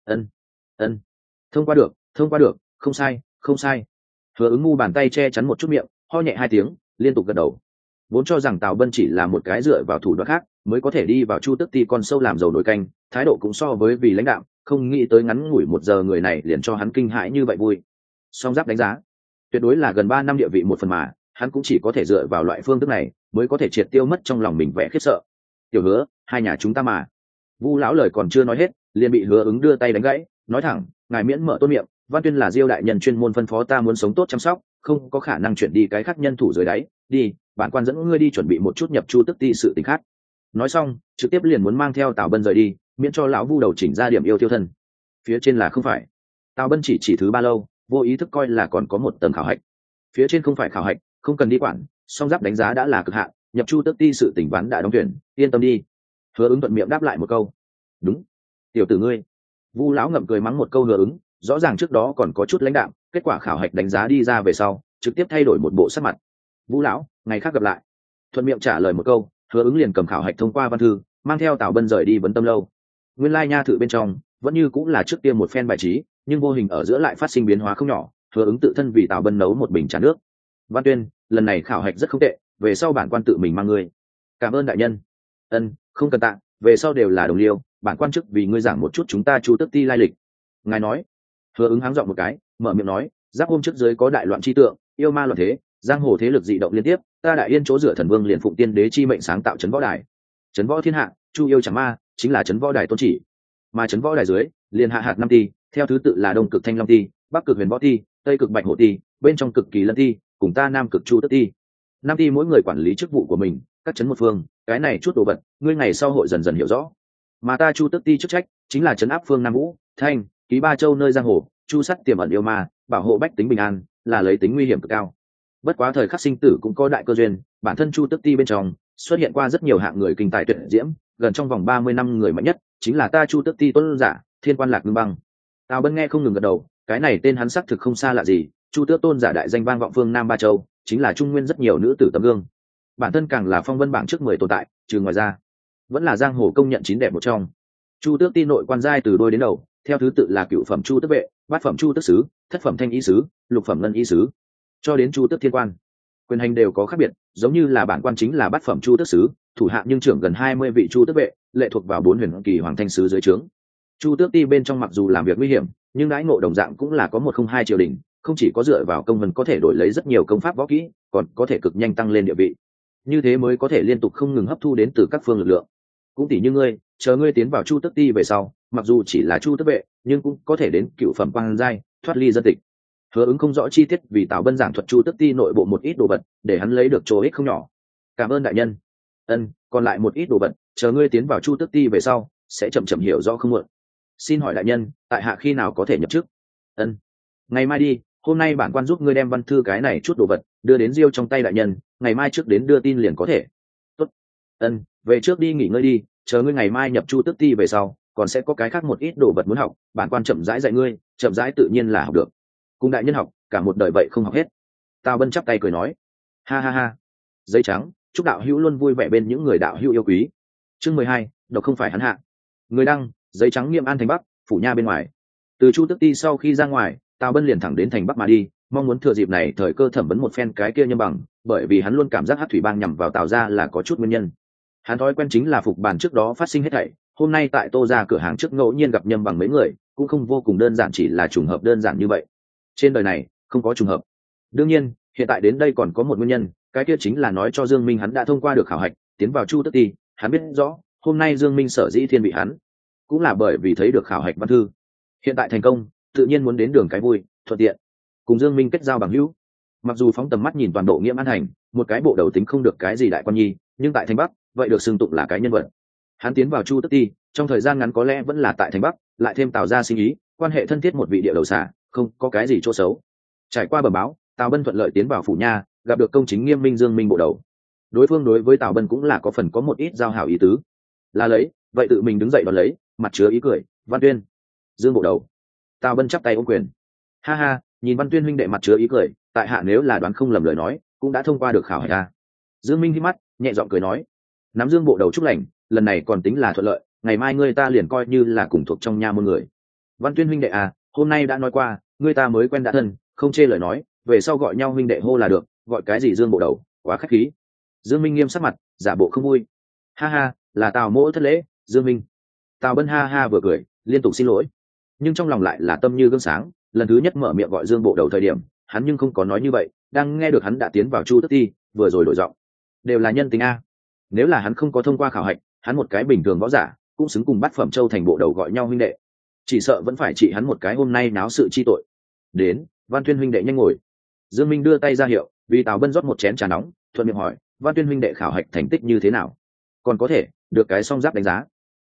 A: Ân, thông qua được, không sai. Hứa Ứng ngu bàn tay che chắn một chút miệng, ho nhẹ hai tiếng, liên tục gật đầu. Vốn cho rằng Tào Bân chỉ là một cái dựa vào thủ đoạn khác mới có thể đi vào Chu Tức Ti con sâu làm dầu nổi canh, thái độ cũng so với vì lãnh đạo, không nghĩ tới ngắn ngủi một giờ người này liền cho hắn kinh hãi như vậy vui. Song giáp đánh giá, tuyệt đối là gần 3 năm địa vị một phần mà, hắn cũng chỉ có thể dựa vào loại phương thức này mới có thể triệt tiêu mất trong lòng mình vẻ khiếp sợ. Tiểu Hứa, hai nhà chúng ta mà. Vu lão lời còn chưa nói hết, liền bị Hứa Ứng đưa tay đánh gãy, nói thẳng, ngài miễn mở tôn miệng, Văn Tuyên là Diêu đại nhân chuyên môn phân phó ta muốn sống tốt chăm sóc, không có khả năng chuyển đi cái khác nhân thủ dưới đáy, đi, bản quan dẫn ngươi đi chuẩn bị một chút nhập Chu Tức Ti sự tình khác. Nói xong, trực tiếp liền muốn mang theo Tào Bân rời đi, miễn cho lão Vu đầu chỉnh ra điểm yêu tiêu thân. Phía trên là không phải. Tào Bân chỉ thứ ba lâu, vô ý thức coi là còn có một tầng khảo hạch. Phía trên không phải khảo hạch, không cần đi quản, song giáp đánh giá đã là cực hạn, nhập Chu Tức Ti sự tình ván đã đóng tuyển, yên tâm đi. Hứa Ứng thuận miệng đáp lại một câu. Đúng. Tiểu tử ngươi. Vu lão ngậm cười mắng một câu Hứa Ứng, rõ ràng trước đó còn có chút lãnh đạm, kết quả khảo hạch đánh giá đi ra về sau, trực tiếp thay đổi một bộ sắc mặt. Vu lão, ngày khác gặp lại. Thuận miệng trả lời một câu, Hứa Ứng liền cầm khảo hạch thông qua văn thư, mang theo Tào Bân rời đi vấn tâm lâu. Nguyên lai nha thự bên trong vẫn như cũng là trước tiên một phen bài trí, nhưng vô hình ở giữa lại phát sinh biến hóa không nhỏ. Hứa Ứng tự thân vì Tào Bân nấu một bình trà nước. Văn Tuyên, lần này khảo hạch rất không tệ, về sau bản quan tự mình mang ngươi. Cảm ơn đại nhân. Không cần tạ, về sau đều là đồng liêu, bản quan chức vì ngươi giảng một chút chúng ta Chu Tức Ti lai lịch. Ngài nói. Hứa Ứng háng giọng một cái, mở miệng nói, giáp hôm trước dưới có đại loạn chi tượng, yêu ma loạn thế, giang hồ thế lực dị động liên tiếp, ta Đại Yên chỗ dựa Thần Vương liền phụng tiên đế chi mệnh sáng tạo trấn võ đài. Trấn võ thiên hạ, chu yêu chẳng ma, chính là trấn võ đài tôn chỉ. Mà trấn võ đài dưới, liền hạ hạt năm ti, theo thứ tự là đông cực thanh long ti, bắc cực huyền võ ti, tây cực bạch hổ ti, bên trong cực kỳ lân ti, cùng ta nam cực chu tức ti. Năm ti mỗi người quản lý chức vụ của mình, các trấn một phương, cái này chút đồ vật, ngươi ngày sau hội dần dần hiểu rõ. Mà ta chu tức ti chức trách chính là trấn áp phương nam vũ, thanh, ký ba châu nơi giang hồ, chu sắt tiềm ẩn yêu ma, bảo hộ bách tính bình an, là lấy tính nguy hiểm cực cao. Bất quá thời khắc sinh tử cũng có đại cơ duyên, bản thân chu tức ti bên trong xuất hiện qua rất nhiều hạng người kinh tài tuyệt diễm, gần trong vòng 30 năm người mạnh nhất chính là ta chu tức ti tôn giả Thiên Quan Lạc Ngưng Băng. Tào Bân nghe không ngừng gật đầu, cái này tên hắn xác thực không xa lạ gì, chu tước tôn giả đại danh vang vọng phương nam ba châu, chính là trung nguyên rất nhiều nữ tử tấm gương. Bản thân càng là phong vân bảng trước 10 tồn tại, trừ ngoài ra vẫn là giang hồ công nhận chín đẹp một trong. Chu tước ti nội quan giai từ đôi đến đầu, theo thứ tự là cựu phẩm chu tước vệ, bát phẩm chu tước sứ, thất phẩm thanh y sứ, lục phẩm ngân y sứ, cho đến chu tước thiên quan. Quyền hành đều có khác biệt, giống như là bản quan chính là bát phẩm chu tước sứ, thủ hạ nhưng trưởng gần 20 vị chu tước vệ, lệ thuộc vào 4 huyền kỳ hoàng thanh sứ dưới trướng. Chu tước ti bên trong mặc dù làm việc nguy hiểm, nhưng đãi ngộ đồng dạng cũng là có 102 triều đình, không chỉ có dựa vào công vân có thể đổi lấy rất nhiều công pháp võ kỹ, còn có thể cực nhanh tăng lên địa vị. Như thế mới có thể liên tục không ngừng hấp thu đến từ các phương lực lượng. Cũng tỷ như ngươi, chờ ngươi tiến vào chu tước ti về sau, mặc dù chỉ là chu tước vệ, nhưng cũng có thể đến cựu phẩm quan giai, thoát ly dân tịch. Hứa Ứng không rõ chi tiết vì Tào Bân giảng thuật chu tước ti nội bộ một ít đồ vật, để hắn lấy được chỗ ích không nhỏ. Cảm ơn đại nhân. Còn lại một ít đồ vật, chờ ngươi tiến vào chu tước ti về sau, sẽ chậm chậm hiểu rõ không muộn. Xin hỏi đại nhân, tại hạ khi nào có thể nhập chức? Ngày mai đi, hôm nay bản quan giúp ngươi đem văn thư cái này chút đồ vật đưa đến Diêu trong tay đại nhân, ngày mai trước đến đưa tin liền có thể. Tốt. Về trước đi nghỉ ngơi đi, chờ ngươi ngày mai nhập chu tước ti về sau, còn sẽ có cái khác một ít đồ vật muốn học, bản quan chậm rãi dạy ngươi, chậm rãi tự nhiên là học được. Cùng đại nhân học, cả một đời vậy không học hết. Tào Bân chắp tay cười nói, ha ha ha. Giấy trắng, chúc đạo hữu luôn vui vẻ bên những người đạo hữu yêu quý. Chương 12, độc không phải hắn hạ. Người đăng, giấy trắng Nghiêm An thành Bắc, phủ nha bên ngoài. Từ chu tước ti sau khi ra ngoài, Tào Bân liền thẳng đến thành Bắc mà đi, mong muốn thừa dịp này thời cơ thẩm vấn một phen cái kia Nhâm Bằng, bởi vì hắn luôn cảm giác Hắc Thủy Bang nhằm vào Tào gia là có chút nguyên nhân. Hắn thói quen chính là phục bàn trước đó phát sinh hết thảy, hôm nay tại Tô gia cửa hàng trước ngẫu nhiên gặp Nhâm Bằng mấy người, cũng không vô cùng đơn giản chỉ là trùng hợp đơn giản như vậy. Trên đời này không có trùng hợp. Đương nhiên, hiện tại đến đây còn có một nguyên nhân, cái kia chính là nói cho Dương Minh hắn đã thông qua được khảo hạch, tiến vào chu tước ti. Hắn biết rõ, hôm nay Dương Minh sở dĩ thiên vị hắn, cũng là bởi vì thấy được khảo hạch văn thư. Hiện tại thành công, tự nhiên muốn đến đường cái vui, thuận tiện cùng Dương Minh kết giao bằng hữu. Mặc dù phóng tầm mắt nhìn toàn bộ Nghiêm An thành, một cái bộ đầu tính không được cái gì đại quan nhi, nhưng tại thành Bắc, vậy được xưng tụng là cái nhân vật. Hắn tiến vào chu tước ti, trong thời gian ngắn có lẽ vẫn là tại thành Bắc, lại thêm Tào gia sinh ý, quan hệ thân thiết một vị địa đầu xả, không có cái gì chỗ xấu. Trải qua bẩm báo, Tào Bân thuận lợi tiến vào phủ nha, gặp được công chính nghiêm minh Dương Minh bộ đầu. Đối phương đối với Tào Bân cũng là có phần có một ít giao hảo ý tứ. Là lấy, vậy tự mình đứng dậy đón lấy, mặt chứa ý cười, Văn Tuyên, Dương bộ đầu. Tào Bân chắp tay ôm quyền. Ha ha, nhìn Văn Tuyên huynh đệ mặt chứa ý cười, tại hạ nếu là đoán không lầm lời nói, cũng đã thông qua được khảo hạch a. Dương Minh hí mắt, nhẹ giọng cười nói, nắm Dương bộ đầu chúc lành, lần này còn tính là thuận lợi, ngày mai ngươi ta liền coi như là cùng thuộc trong nha môn người. Văn Tuyên huynh đệ à, hôm nay đã nói qua, ngươi ta mới quen đã thân, không chê lời nói, về sau gọi nhau huynh đệ hô là được, gọi cái gì Dương bộ đầu, quá khách khí. Dương Minh nghiêm sắc mặt, giả bộ không vui. Ha ha, là Tào mỗ thất lễ, Dương Minh. Tào Bân ha ha vừa cười, liên tục xin lỗi, nhưng trong lòng lại là tâm như gương sáng. Lần thứ nhất mở miệng gọi Dương bộ đầu thời điểm, hắn nhưng không có nói như vậy, đang nghe được hắn đã tiến vào chu tước ti, vừa rồi đổi giọng, đều là nhân tình a. Nếu là hắn không có thông qua khảo hạch, hắn một cái bình thường võ giả cũng xứng cùng bát phẩm châu thành bộ đầu gọi nhau huynh đệ, chỉ sợ vẫn phải trị hắn một cái hôm nay náo sự chi tội. Đến, Văn Tuyên huynh đệ nhanh ngồi. Dương Minh đưa tay ra hiệu, vì Tào Bân rót một chén trà nóng, thuận miệng hỏi, Văn Tuyên huynh đệ khảo hạch thành tích như thế nào? Còn có thể được cái song giáp đánh giá.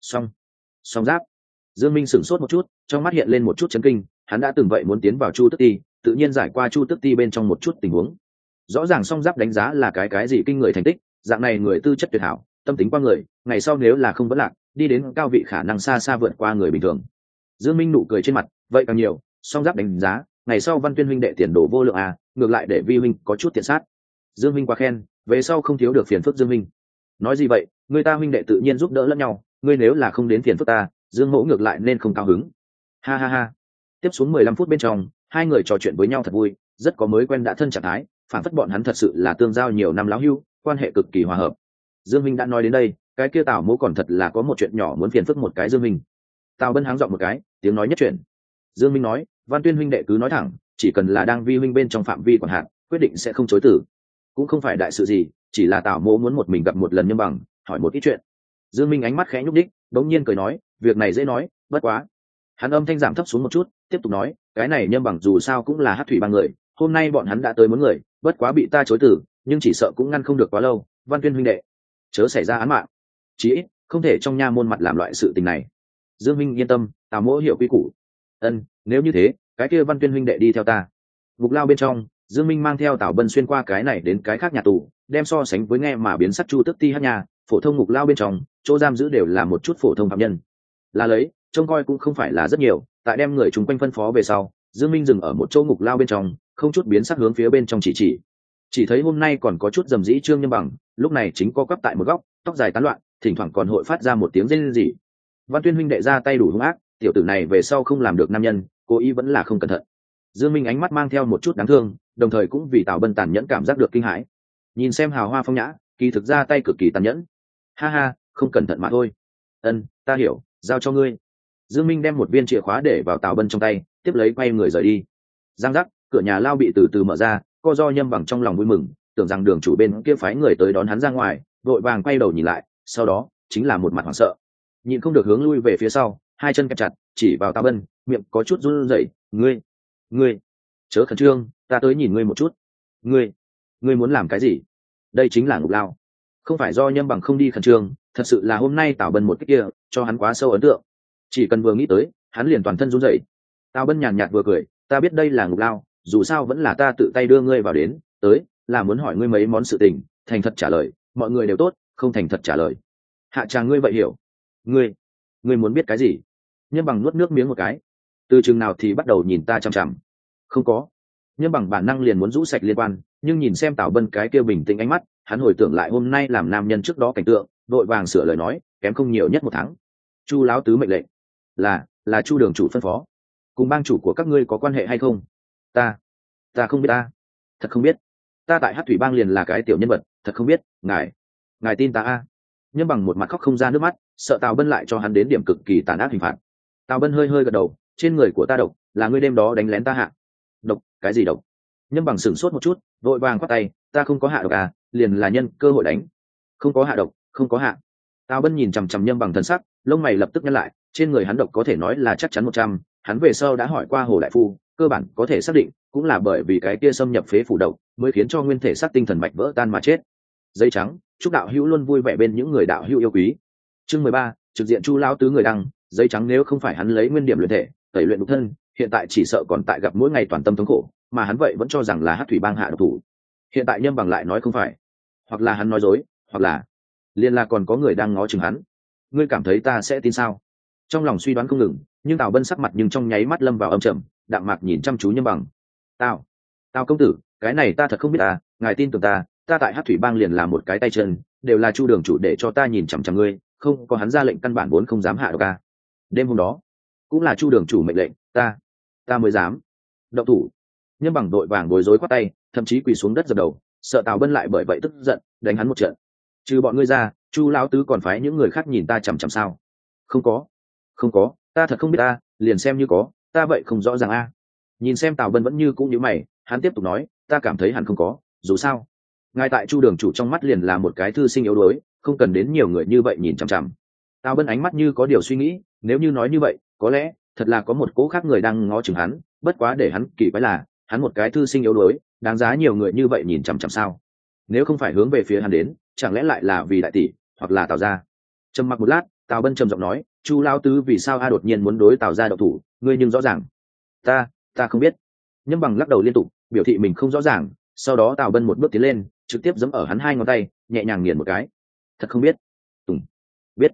A: Song giáp. Dương Minh sửng sốt một chút, trong mắt hiện lên một chút chấn kinh, hắn đã từng vậy muốn tiến vào chu tước ti, tự nhiên giải qua chu tước ti bên trong một chút tình huống. Rõ ràng song giáp đánh giá là cái gì kinh người thành tích, dạng này người tư chất tuyệt hảo, tâm tính qua người, ngày sau nếu là không vấn lạc, đi đến cao vị khả năng xa xa vượt qua người bình thường. Dương Minh nụ cười trên mặt, vậy càng nhiều, song giáp đánh giá, ngày sau Văn Tuyên huynh đệ tiền đồ vô lượng à, ngược lại để vi huynh có chút tiện sát. Dương Minh quá khen, về sau không thiếu được phiền phức Dương Minh. Nói gì vậy, người ta huynh đệ tự nhiên giúp đỡ lẫn nhau, ngươi nếu là không đến phiền phức ta, Dương mỗ ngược lại nên không cao hứng. Ha ha ha. Tiếp xuống 15 phút bên trong, hai người trò chuyện với nhau thật vui, rất có mới quen đã thân trạng thái, phản phất bọn hắn thật sự là tương giao nhiều năm láo hưu, quan hệ cực kỳ hòa hợp. Dương Minh đã nói đến đây, cái kia Tào mỗ còn thật là có một chuyện nhỏ muốn phiền phức một cái Dương Minh. Tào Bân háng giọng một cái, tiếng nói nhất chuyện. Dương Minh nói, Văn Tuyên huynh đệ cứ nói thẳng, chỉ cần là đang vi huynh bên trong phạm vi quản hạt, quyết định sẽ không chối từ. Cũng không phải đại sự gì, chỉ là Tào mỗ muốn một mình gặp một lần Nhâm Bằng, hỏi một ít chuyện. Dương Minh ánh mắt khẽ nhúc đích, đống nhiên cười nói, việc này dễ nói, bất quá. Hắn âm thanh giảm thấp xuống một chút, tiếp tục nói, cái này Nhâm Bằng dù sao cũng là Hắc thủy bang người, hôm nay bọn hắn đã tới muốn người, bất quá bị ta chối từ, nhưng chỉ sợ cũng ngăn không được quá lâu. Văn Tuyên huynh đệ, chớ xảy ra án mạng, chí ít không thể trong nha môn mặt làm loại sự tình này. Dương Minh yên tâm, Tào mỗ hiểu quy củ. Ân, nếu như thế, cái kia Văn Tuyên huynh đệ đi theo ta. Ngục lao bên trong, Dương Minh mang theo Tào Bân xuyên qua cái này đến cái khác nhà tù, đem so sánh với nghe mà biến sắc Chu Tức Ti hát nhà, phổ thông ngục lao bên trong, chỗ giam giữ đều là một chút phổ thông phạm nhân. Là lấy, trông coi cũng không phải là rất nhiều, tại đem người chúng quanh phân phó về sau, Dương Minh dừng ở một chỗ ngục lao bên trong, không chút biến sắc hướng phía bên trong chỉ thấy hôm nay còn có chút rầm rĩ Trương Nhâm Bằng, lúc này chính co quắp tại một góc, tóc dài tán loạn, thỉnh thoảng còn hội phát ra một tiếng rên rỉ. Văn Tuyên huynh đệ ra tay đủ hung ác, tiểu tử này về sau không làm được nam nhân, cố ý vẫn là không cẩn thận. Dương Minh ánh mắt mang theo một chút đáng thương, đồng thời cũng vì Tào Bân tàn nhẫn cảm giác được kinh hãi. Nhìn xem hào hoa phong nhã, kỳ thực ra tay cực kỳ tàn nhẫn. Ha ha, không cẩn thận mà thôi. Ân, ta hiểu, giao cho ngươi. Dương Minh đem một viên chìa khóa để vào Tào Bân trong tay, tiếp lấy quay người rời đi. Giang giác, cửa nhà lao bị từ từ mở ra, co do Nhâm Bằng trong lòng vui mừng, tưởng rằng đường chủ bên kia phái người tới đón hắn ra ngoài, vội vàng quay đầu nhìn lại, sau đó chính là một mặt hoảng sợ, nhịn không được hướng lui về phía sau, hai chân kẹp chặt, chỉ vào Tào Bân, miệng có chút run rẩy. Ngươi, chớ khẩn trương, ta tới nhìn ngươi một chút. Ngươi muốn làm cái gì? Đây chính là ngục lao, không phải do Nhâm Bằng không đi khẩn trương, thật sự là hôm nay Tào Bân một cái kia cho hắn quá sâu ấn tượng, chỉ cần vừa nghĩ tới, hắn liền toàn thân run rẩy. Tào Bân nhàn nhạt vừa cười, ta biết đây là ngục lao, dù sao vẫn là ta tự tay đưa ngươi vào đến, tới là muốn hỏi ngươi mấy món sự tình, thành thật trả lời, mọi người đều tốt, không thành thật trả lời hạ tràng ngươi vậy hiểu. Ngươi muốn biết cái gì? Nhâm Bằng nuốt nước miếng một cái, từ chừng nào thì bắt đầu nhìn ta chằm chằm. Không có. Nhâm Bằng bản năng liền muốn rũ sạch liên quan, nhưng nhìn xem Tào Bân cái kia bình tĩnh ánh mắt, hắn hồi tưởng lại hôm nay làm nam nhân trước đó cảnh tượng, đội vàng sửa lời nói, kém không nhiều nhất 1 tháng. Chu lão tứ mệnh lệnh là Chu đường chủ phân phó, cùng bang chủ của các ngươi có quan hệ hay không? Ta không biết, ta thật không biết, ta tại Hắc thủy bang liền là cái tiểu nhân vật, thật không biết. Ngài tin ta a? Nhâm Bằng một mặt khóc không ra nước mắt, sợ Tào Bân lại cho hắn đến điểm cực kỳ tàn ác hình phạt. Tào Bân hơi hơi gật đầu, trên người của ta độc, là ngươi đêm đó đánh lén ta hạ. Độc? Cái gì độc? Nhâm Bằng sửng sốt một chút, vội vàng quát tay, ta không có hạ độc à, liền là nhân cơ hội đánh. Không có hạ độc, không có hạ. Tào Bân nhìn chằm chằm Nhâm Bằng thần sắc, lông mày lập tức nhăn lại, trên người hắn độc có thể nói là chắc chắn 100, hắn về sau đã hỏi qua Hồ đại phu, cơ bản có thể xác định, cũng là bởi vì cái kia xâm nhập phế phủ độc, mới khiến cho nguyên thể xác tinh thần mạch vỡ tan mà chết. Giấy trắng, chúc đạo hữu luôn vui vẻ bên những người đạo hữu yêu quý. Chương 13, trực diện Chu lão tứ người đăng, giấy trắng nếu không phải hắn lấy nguyên điểm luyện thể, tẩy luyện độc thân, hiện tại chỉ sợ còn tại gặp mỗi ngày toàn tâm thống khổ, mà hắn vậy vẫn cho rằng là Hắc thủy bang hạ độc thủ. Hiện tại Nhâm Bằng lại nói không phải, hoặc là hắn nói dối, hoặc là liên là còn có người đang ngó chừng hắn. Ngươi cảm thấy ta sẽ tin sao? Trong lòng suy đoán không ngừng, nhưng Tào Bân sắc mặt nhưng trong nháy mắt lâm vào âm trầm, đạm mạc nhìn chăm chú Nhâm Bằng. Tào công tử, cái này ta thật không biết à, ngài tin tưởng ta tại Hắc thủy bang liền là một cái tay chân, đều là Chu đường chủ để cho ta nhìn chằm chằm ngươi, không có hắn ra lệnh căn bản vốn không dám hạ độc ca. Đêm hôm đó cũng là Chu đường chủ mệnh lệnh, ta mới dám động thủ. Nhâm Bằng đội vàng bối rối quát tay, thậm chí quỳ xuống đất dập đầu, sợ Tào Bân lại bởi vậy tức giận đánh hắn một trận. Trừ bọn ngươi ra, Chu lão tứ còn phái những người khác nhìn ta chằm chằm sao? Không có, ta thật không biết ta, liền xem như có, ta vậy không rõ ràng a. Nhìn xem Tào Bân vẫn như cũng như mày, hắn tiếp tục nói, ta cảm thấy hẳn không có, dù sao ngài tại Chu đường chủ trong mắt liền là một cái thư sinh yếu đuối, không cần đến nhiều người như vậy nhìn chằm chằm. Tào Bân ánh mắt như có điều suy nghĩ, nếu như nói như vậy, có lẽ thật là có một cố khác người đang ngó chừng hắn, bất quá để hắn kỳ quái là, hắn một cái thư sinh yếu đuối, đáng giá nhiều người như vậy nhìn chằm chằm sao? Nếu không phải hướng về phía hắn đến, chẳng lẽ lại là vì đại tỷ, hoặc là Tào gia? Trầm mặc một lát, Tào Bân trầm giọng nói, Chu lão tứ vì sao a đột nhiên muốn đối Tào gia độc thủ, ngươi nhưng rõ ràng. Ta không biết. Nhâm Bằng lắc đầu liên tục, biểu thị mình không rõ ràng, sau đó Tào Bân một bước tiến lên, trực tiếp giẫm ở hắn 2 ngón tay, nhẹ nhàng nghiền một cái. Thật không biết. Tùng. Biết.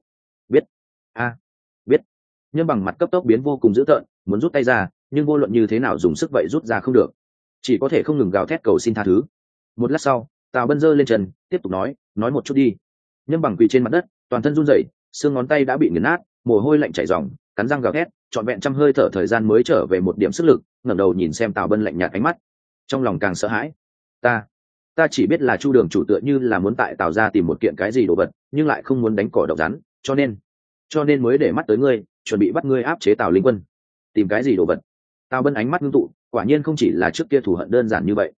A: Biết. Nhâm Bằng mặt cấp tốc biến vô cùng dữ tợn, muốn rút tay ra, nhưng vô luận như thế nào dùng sức vậy rút ra không được, chỉ có thể không ngừng gào thét cầu xin tha thứ. Một lát sau, Tào Bân giơ lên chân, tiếp tục nói một chút đi. Nhâm Bằng quỳ trên mặt đất, toàn thân run rẩy, xương ngón tay đã bị nghiền nát, mồ hôi lạnh chảy ròng, cắn răng gào thét, trọn vẹn trăm hơi thở thời gian mới trở về một điểm sức lực, ngẩng đầu nhìn xem Tào Bân lạnh nhạt ánh mắt, trong lòng càng sợ hãi. Ta chỉ biết là Chu đường chủ tựa như là muốn tại Tào gia tìm một kiện cái gì đồ vật, nhưng lại không muốn đánh cỏ độc rắn, cho nên mới để mắt tới ngươi, chuẩn bị bắt ngươi áp chế Tào Linh Quân. Tìm cái gì đồ vật? Tào Bân ánh mắt ngưng tụ, quả nhiên không chỉ là trước kia thù hận đơn giản như vậy.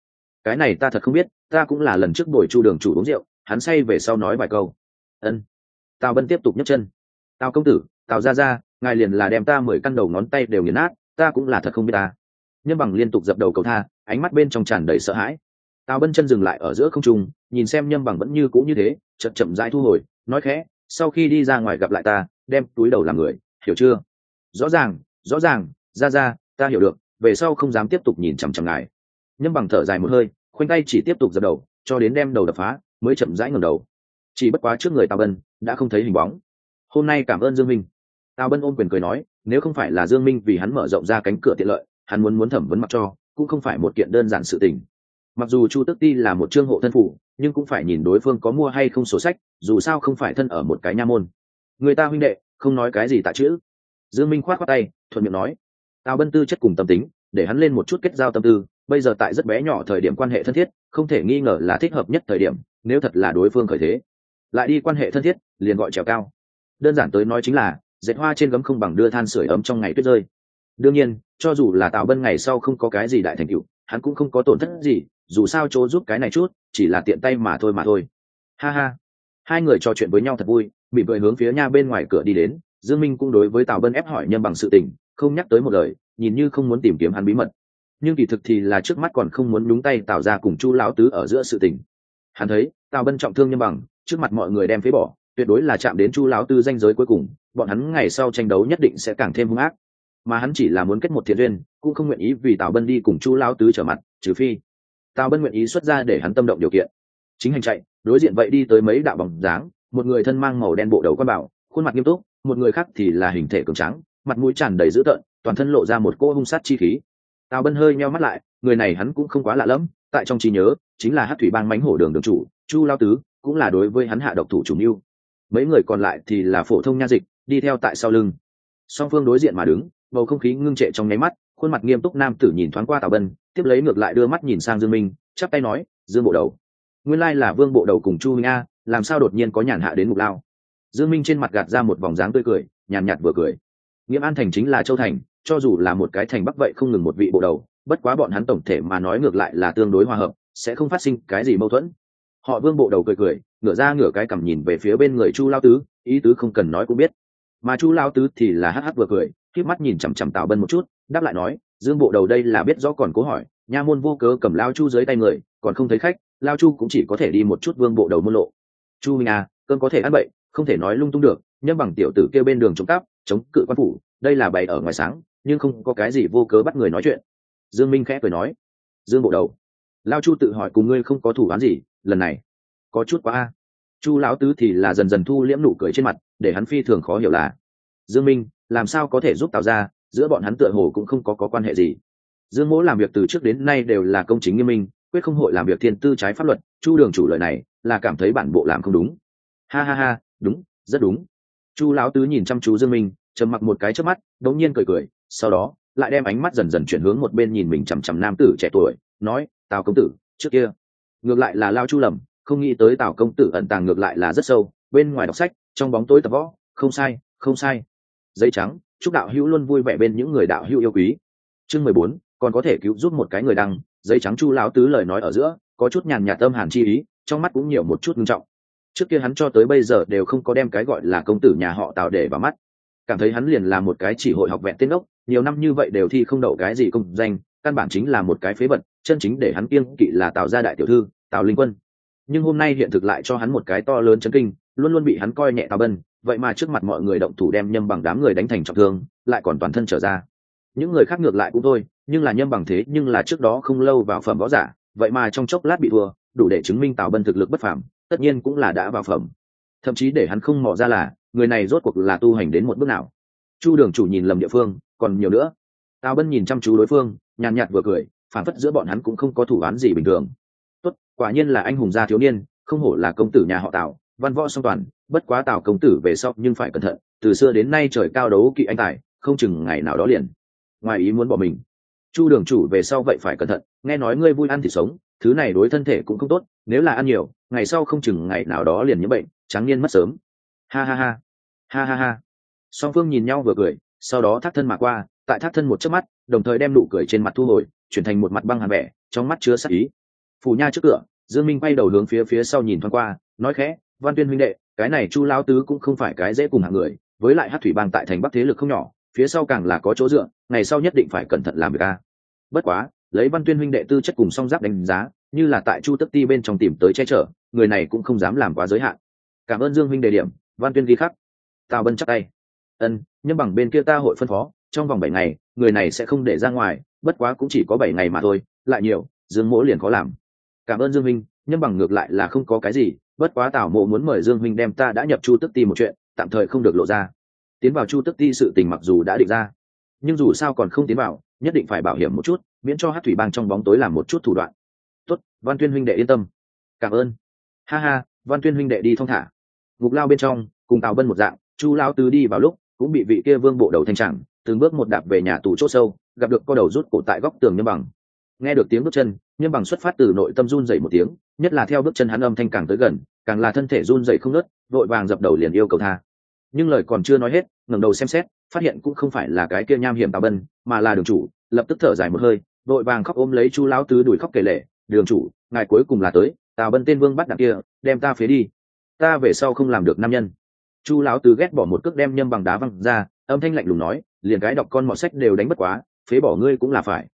A: cái này ta thật không biết, ta cũng là lần trước bồi Chu đường chủ uống rượu, hắn say về sau nói vài câu. Ân. Tào Bân tiếp tục nhấc chân. Tào công tử, Tào gia gia, ngài liền là đem ta 10 căn đầu ngón tay đều nghiền nát, ta cũng là thật không biết ta. Nhâm Bằng liên tục dập đầu cầu tha, ánh mắt bên trong tràn đầy sợ hãi. Tào Bân chân dừng lại ở giữa không trung, nhìn xem Nhâm Bằng vẫn như cũ như thế, chậm chậm rãi thu hồi, nói khẽ, sau khi đi ra ngoài gặp lại ta, đem túi đầu làm người, hiểu chưa? Rõ ràng, rõ ràng, gia gia, ta hiểu được, về sau không dám tiếp tục nhìn chằm chằm ngài. Nhâm Bằng thở dài một hơi, khoanh tay chỉ tiếp tục dập đầu, cho đến đem đầu đập phá, mới chậm rãi ngẩng đầu. Chỉ bất quá trước người Tào Bân đã không thấy hình bóng. Hôm nay cảm ơn Dương Minh. Tào Bân ôm quyền cười nói, nếu không phải là Dương Minh vì hắn mở rộng ra cánh cửa tiện lợi, hắn muốn thẩm vấn mặc cho, cũng không phải một kiện đơn giản sự tình. Mặc dù Chu Tước Ti là một trương hộ thân phủ, nhưng cũng phải nhìn đối phương có mua hay không sổ sách, dù sao không phải thân ở một cái nha môn. Người ta huynh đệ, không nói cái gì tạ chữ. Dương Minh khoát khoát tay, thuận miệng nói, Tào Bân tư chất cùng tâm tính, để hắn lên một chút kết giao tâm tư, bây giờ tại rất bé nhỏ thời điểm quan hệ thân thiết, không thể nghi ngờ là thích hợp nhất thời điểm, nếu thật là đối phương khởi thế, lại đi quan hệ thân thiết, liền gọi trèo cao. Đơn giản tới nói chính là, dệt hoa trên gấm không bằng đưa than sưởi ấm trong ngày tuyết rơi. Đương nhiên, cho dù là Tào Bân ngày sau không có cái gì đại thành tựu, hắn cũng không có tổn thất gì, dù sao chỗ giúp cái này chút, chỉ là tiện tay mà thôi. Ha ha. Hai người trò chuyện với nhau thật vui, mỉm cười hướng phía nha bên ngoài cửa đi đến. Dương Minh cũng đối với Tào Bân ép hỏi Nhâm Bằng sự tình, không nhắc tới một lời, nhìn như không muốn tìm kiếm hắn bí mật, nhưng kỳ thực thì là trước mắt còn không muốn nhúng tay Tào ra cùng Chu lão tứ ở giữa sự tình. Hắn thấy Tào Bân trọng thương Nhâm Bằng, trước mặt mọi người đem phế bỏ, tuyệt đối là chạm đến Chu lão tứ danh giới cuối cùng, bọn hắn ngày sau tranh đấu nhất định sẽ càng thêm hung ác. Mà hắn chỉ là muốn kết một thiện duyên, cũng không nguyện ý vì Tào Bân đi cùng Chu lão tứ trở mặt, trừ phi Tào Bân nguyện ý xuất ra để hắn tâm động điều kiện. Chính hành chạy, đối diện vậy đi tới mấy đạo bóng dáng, một người thân mang màu đen bộ đầu quan bảo, khuôn mặt nghiêm túc, một người khác thì là hình thể cường tráng, mặt mũi tràn đầy dữ tợn, toàn thân lộ ra một cỗ hung sát chi khí. Tào Bân hơi nheo mắt lại, người này hắn cũng không quá lạ lẫm, tại trong trí nhớ chính là Hắc Thủy Bang mãnh hổ đường đường chủ Chu lão tứ, cũng là đối với hắn hạ độc thủ chủ mưu. Mấy người còn lại thì là phổ thông nha dịch, đi theo tại sau lưng. Song phương đối diện mà đứng, bầu không khí ngưng trệ trong nháy mắt, khuôn mặt nghiêm túc nam tử nhìn thoáng qua Tào Bân, tiếp lấy ngược lại đưa mắt nhìn sang Dương Minh, chắp tay nói, Dương bộ đầu, nguyên lai là Vương bộ đầu cùng Chu Minh a, làm sao đột nhiên có nhàn hạ đến ngục lao? Dương Minh trên mặt gạt ra một vòng dáng tươi cười, nhàn nhạt vừa cười. Nghiễm An thành chính là Châu thành, cho dù là một cái thành Bắc vậy không ngừng một vị bộ đầu, bất quá bọn hắn tổng thể mà nói ngược lại là tương đối hòa hợp, sẽ không phát sinh cái gì mâu thuẫn. Họ Vương bộ đầu cười, ngửa cái cằm nhìn về phía bên người Chu lão tứ, ý tứ không cần nói cũng biết. Mà Chu lão tứ thì là hắc vừa cười, khép mắt nhìn chằm chằm Tào Bân một chút, đáp lại nói, Dương bộ đầu đây là biết rõ còn cố hỏi, nha môn vô cớ cầm lao Chu dưới tay người, còn không thấy khách, lao Chu cũng chỉ có thể đi một chút Vương bộ đầu môn lộ. Chu Minh à, cơn có thể ăn bậy, không thể nói lung tung được, nhưng bằng tiểu tử kêu bên đường chống cắp, chống cự quan phủ, đây là bày ở ngoài sáng, nhưng không có cái gì vô cớ bắt người nói chuyện. Dương Minh khẽ cười nói, Dương bộ đầu, lao Chu tự hỏi cùng ngươi không có thủ án gì, lần này có chút quá a. Chu lão tứ thì là dần dần thu liễm nụ cười trên mặt, để hắn phi thường khó hiểu là, Dương Minh làm sao có thể giúp Tào ra, giữa bọn hắn tựa hồ cũng không có quan hệ gì. Dương Mỗ làm việc từ trước đến nay đều là công chính nghiêm minh, quyết không hội làm việc thiên tư trái pháp luật. Chu đường chủ lời này là cảm thấy bản bộ làm không đúng. Ha ha ha, đúng, rất đúng. Chu lão tứ nhìn chăm chú Dương Minh, trầm mặc một cái chớp mắt, đống nhiên cười, sau đó lại đem ánh mắt dần dần chuyển hướng một bên nhìn mình chằm chằm nam tử trẻ tuổi, nói, Tào công tử, trước kia ngược lại là lao Chu lầm, không nghĩ tới Tào công tử ẩn tàng ngược lại là rất sâu, bên ngoài đọc sách, trong bóng tối tập võ, không sai. Giấy trắng, chúc đạo hữu luôn vui vẻ bên những người đạo hữu yêu quý. Chương 14, còn có thể cứu giúp một cái người đăng. Giấy trắng Chu lão tứ lời nói ở giữa có chút nhàn nhạt tâm hàn chi ý, trong mắt cũng nhiều một chút nghiêm trọng. Trước kia hắn cho tới bây giờ đều không có đem cái gọi là công tử nhà họ Tào để vào mắt, cảm thấy hắn liền là một cái chỉ hội học vẹn tên ốc, nhiều năm như vậy đều thi không đậu cái gì công danh, căn bản chính là một cái phế vật, chân chính để hắn kiêng kỵ là Tào gia đại tiểu thư Tào Linh Quân. Nhưng hôm nay hiện thực lại cho hắn một cái to lớn chấn kinh, luôn luôn bị hắn coi nhẹ Tào Bân, vậy mà trước mặt mọi người động thủ đem Nhâm Bằng đám người đánh thành trọng thương, lại còn toàn thân trở ra. Những người khác ngược lại cũng thôi, nhưng là Nhâm Bằng thế nhưng là trước đó không lâu vào phẩm võ giả, vậy mà trong chốc lát bị thua, đủ để chứng minh Tào Bân thực lực bất phàm, tất nhiên cũng là đã vào phẩm. Thậm chí để hắn không mò ra là người này rốt cuộc là tu hành đến một bước nào. Chu đường chủ nhìn lầm địa phương, còn nhiều nữa. Tào Bân nhìn chăm chú đối phương, nhàn nhạt vừa cười, phản phất giữa bọn hắn cũng không có thủ án gì bình thường. Tốt, quả nhiên là anh hùng gia thiếu niên, không hổ là công tử nhà họ Tào, văn võ song toàn, bất quá Tào công tử về sau nhưng phải cẩn thận, từ xưa đến nay trời cao đấu kỵ anh tài, không chừng ngày nào đó liền ngoài ý muốn bỏ mình. Chu đường chủ về sau vậy phải cẩn thận, nghe nói ngươi vui ăn thì sống, thứ này đối thân thể cũng không tốt, nếu là ăn nhiều, ngày sau không chừng ngày nào đó liền nhiễm bệnh, trắng niên mất sớm. Ha. Song phương nhìn nhau vừa cười, sau đó thác thân mà qua, tại thác thân một chớp mắt, đồng thời đem nụ cười trên mặt thu hồi, chuyển thành một mặt băng hàn vẻ, trong mắt chứa sát ý. Phủ nha trước cửa, Dương Minh quay đầu hướng phía sau nhìn thoáng qua, nói khẽ, Văn Tuyên huynh đệ, cái này Chu lão tứ cũng không phải cái dễ cùng hạng người, với lại Hắc thủy bang tại thành Bắc thế lực không nhỏ, phía sau càng là có chỗ dựa, ngày sau nhất định phải cẩn thận làm việc a. Bất quá, lấy Văn Tuyên huynh đệ tư chất cùng song giáp đánh giá, như là tại Chu Tức Ti bên trong tìm tới che chở, người này cũng không dám làm quá giới hạn. Cảm ơn Dương huynh đề điểm, Văn Tuyên ghi khắc. Tào Bân chắp tay. Nhưng bằng bên kia ta hội phân phó, trong vòng 7 ngày, người này sẽ không để ra ngoài, bất quá cũng chỉ có 7 ngày mà thôi, lại nhiều, Dương Mỗ liền khó làm. Cảm ơn Dương huynh, nhưng bằng ngược lại là không có cái gì, bất quá Tào Mộ muốn mời Dương huynh đem ta đã nhập Chu Tức Ti một chuyện, tạm thời không được lộ ra. Tiến vào Chu Tức Ti sự tình mặc dù đã định ra, nhưng dù sao còn không tiến vào, nhất định phải bảo hiểm một chút, miễn cho Hắc thủy bang trong bóng tối làm một chút thủ đoạn. Tốt, Văn Tuyên huynh đệ yên tâm. Cảm ơn. Ha ha, Văn Tuyên huynh đệ đi thong thả. Ngục lao bên trong, cùng Tào Bân một dạng, Chu lão tứ đi vào lúc cũng bị vị kia vương bộ đầu thanh chẳng từng bước một đạp về nhà tù chỗ sâu, gặp được co đầu rút cổ tại góc tường Nhâm Bằng. Nghe được tiếng bước chân, Nhâm Bằng xuất phát từ nội tâm run rẩy một tiếng, nhất là theo bước chân hắn âm thanh càng tới gần, càng là thân thể run rẩy không ngớt, vội vàng dập đầu liền yêu cầu tha. Nhưng lời còn chưa nói hết, ngẩng đầu xem xét, phát hiện cũng không phải là cái kia nham hiểm Tào Bân, mà là đường chủ, lập tức thở dài một hơi, vội vàng khóc ôm lấy Chu lão tứ đuổi khóc kể lể, "Đường chủ, ngài cuối cùng là tới, Tào Bân tên vương bắt đạn kia, đem ta phế đi. Ta về sau không làm được nam nhân." Chu lão tứ ghét bỏ một cước đem Nhâm Bằng đá văng ra, âm thanh lạnh lùng nói, liền cái đọc con mọt sách đều đánh bất quá, phế bỏ ngươi cũng là phải.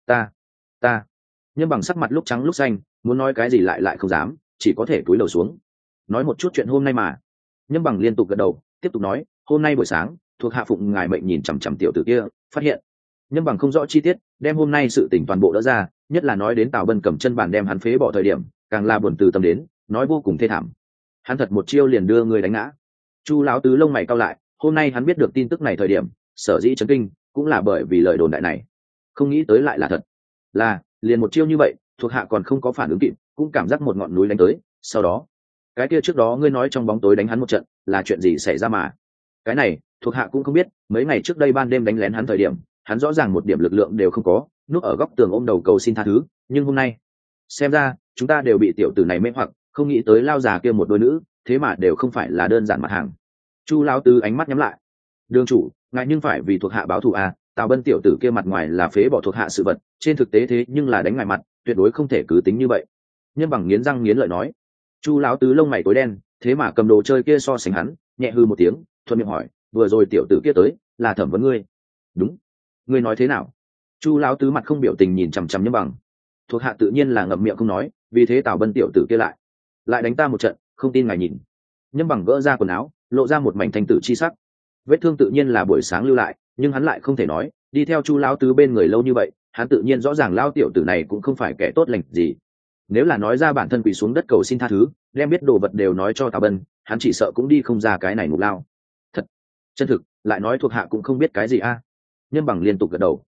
A: Ta. Nhâm Bằng sắc mặt lúc trắng lúc xanh, muốn nói cái gì lại không dám, chỉ có thể cúi đầu xuống. Nói một chút chuyện hôm nay mà. Nhâm Bằng liên tục gật đầu, tiếp tục nói, hôm nay buổi sáng, thuộc hạ phụng ngài mệnh nhìn chằm chằm tiểu tử kia, phát hiện. Nhâm Bằng không rõ chi tiết, đem hôm nay sự tình toàn bộ đỡ ra, nhất là nói đến Tào Bân cầm chân bàn đem hắn phế bỏ thời điểm, càng là buồn từ tâm đến, nói vô cùng thê thảm. Hắn thật một chiêu liền đưa người đánh ngã. Chu lão tứ lông mày cau lại, hôm nay hắn biết được tin tức này thời điểm, sở dĩ chấn kinh, cũng là bởi vì lời đồn đại này. Không nghĩ tới lại là thật. Là, liền một chiêu như vậy, thuộc hạ còn không có phản ứng kịp, cũng cảm giác một ngọn núi đánh tới, sau đó, cái kia trước đó ngươi nói trong bóng tối đánh hắn một trận, là chuyện gì xảy ra mà? Cái này, thuộc hạ cũng không biết, mấy ngày trước đây ban đêm đánh lén hắn thời điểm, hắn rõ ràng một điểm lực lượng đều không có, núp ở góc tường ôm đầu cầu xin tha thứ, nhưng hôm nay, xem ra, chúng ta đều bị tiểu tử này mê hoặc, không nghĩ tới lao già kia một đôi nữ, thế mà đều không phải là đơn giản mặt hàng. Chu lão tứ ánh mắt nhắm lại. Đường chủ, ngài nhưng phải vì thuộc hạ báo thù à, Tào Bân tiểu tử kia mặt ngoài là phế bỏ thuộc hạ sự vật, trên thực tế thế nhưng là đánh ngài mặt, tuyệt đối không thể cứ tính như vậy. Nhân Bằng nghiến răng nghiến lợi nói. Chu lão tứ lông mày tối đen, thế mà cầm đồ chơi kia so sánh hắn, nhẹ hư một tiếng, thuận miệng hỏi, vừa rồi tiểu tử kia tới, là thẩm vấn ngươi? Đúng. Ngươi nói thế nào? Chu lão tứ mặt không biểu tình nhìn chằm chằm Nhân Bằng. Thuộc hạ tự nhiên là ngậm miệng không nói, vì thế Tào Bân tiểu tử kia lại đánh ta một trận, không tin ngài nhìn. Nhân Bằng gỡ ra quần áo, lộ ra một mảnh thanh tử chi sắc. Vết thương tự nhiên là buổi sáng lưu lại, nhưng hắn lại không thể nói, đi theo Chu lão tứ bên người lâu như vậy, hắn tự nhiên rõ ràng lao tiểu tử này cũng không phải kẻ tốt lành gì. Nếu là nói ra bản thân quỳ xuống đất cầu xin tha thứ, đem biết đồ vật đều nói cho Tào Bân, hắn chỉ sợ cũng đi không ra cái này ngục lao. Thật, chân thực, lại nói thuộc hạ cũng không biết cái gì a. Nhân Bằng liên tục gật đầu.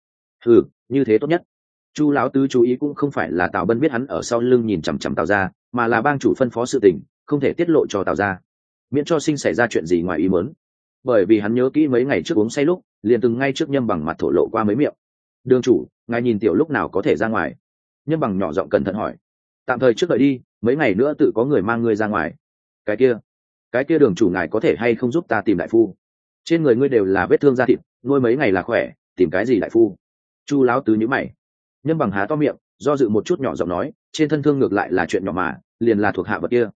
A: Như thế tốt nhất. Chu lão tứ chú ý cũng không phải là Tào Bân biết hắn ở sau lưng nhìn chằm chằm Tào gia, mà là bang chủ phân phó sự tình, không thể tiết lộ cho Tào gia, miễn cho sinh xảy ra chuyện gì ngoài ý muốn. Bởi vì hắn nhớ kỹ mấy ngày trước uống say lúc, liền từng ngay trước Nhâm Bằng mặt thổ lộ qua mấy miệng. Đường chủ, ngài nhìn tiểu lúc nào có thể ra ngoài? Nhâm Bằng nhỏ giọng cẩn thận hỏi. Tạm thời trước đợi đi, mấy ngày nữa tự có người mang ngươi ra ngoài. Cái kia đường chủ ngài có thể hay không giúp ta tìm đại phu? Trên người ngươi đều là vết thương da thịt, nuôi mấy ngày là khỏe, tìm cái gì đại phu? Chu lão tứ nhíu mày. Nhâm Bằng há to miệng, do dự một chút nhỏ giọng nói, trên thân thương ngược lại là chuyện nhỏ mà, liền là thuộc hạ vật kia.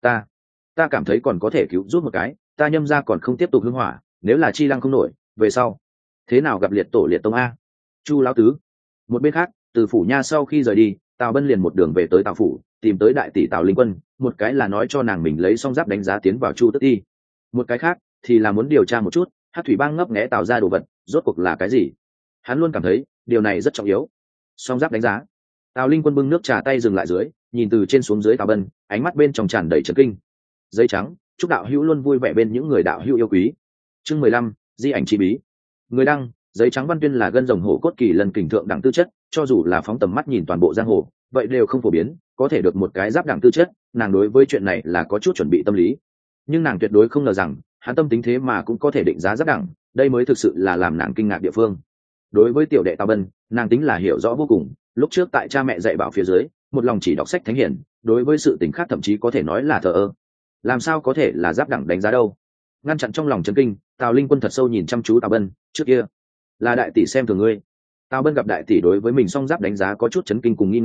A: Ta cảm thấy còn có thể cứu giúp một cái, ta Nhâm gia còn không tiếp tục hưng hỏa, nếu là chi lăng không nổi, về sau thế nào gặp liệt tổ liệt tông a? Chu lão tứ. Một bên khác, từ phủ nha sau khi rời đi, Tào Bân liền một đường về tới Tào phủ, tìm tới đại tỷ Tào Linh Quân, một cái là nói cho nàng mình lấy xong giáp đánh giá tiến vào Chu Tức Ti, một cái khác thì là muốn điều tra một chút Hắc thủy bang ngấp nghé Tào ra đồ vật rốt cuộc là cái gì. Hắn luôn cảm thấy điều này rất trọng yếu. Song giáp đánh giá. Tào Linh Quân bưng nước trà tay dừng lại dưới, nhìn từ trên xuống dưới Tào Bân, ánh mắt bên trong tràn đầy trấn kinh. Giấy trắng, chúc đạo hữu luôn vui vẻ bên những người đạo hữu yêu quý. Chương 15, di ảnh chi bí. Người đăng, giấy trắng Văn Tuyên là gân rồng hổ cốt kỳ lần kình thượng đẳng tư chất, cho dù là phóng tầm mắt nhìn toàn bộ giang hồ, vậy đều không phổ biến, có thể được một cái giáp đẳng tư chất, nàng đối với chuyện này là có chút chuẩn bị tâm lý. Nhưng nàng tuyệt đối không ngờ rằng, hắn tâm tính thế mà cũng có thể định giá giáp đẳng, đây mới thực sự là làm nàng kinh ngạc địa phương. Đối với tiểu đệ Tào Bân, nàng tính là hiểu rõ vô cùng, lúc trước tại cha mẹ dạy bảo phía dưới, một lòng chỉ đọc sách thánh hiển, đối với sự tình khác thậm chí có thể nói là thờ ơ. Làm sao có thể là giáp đẳng đánh giá đâu? Ngăn chặn trong lòng chấn kinh, Tào Linh Quân thật sâu nhìn chăm chú Tào Bân, trước kia là đại tỷ xem thường ngươi. Tào Bân gặp đại tỷ đối với mình song giáp đánh giá có chút chấn kinh cùng nghi ngờ,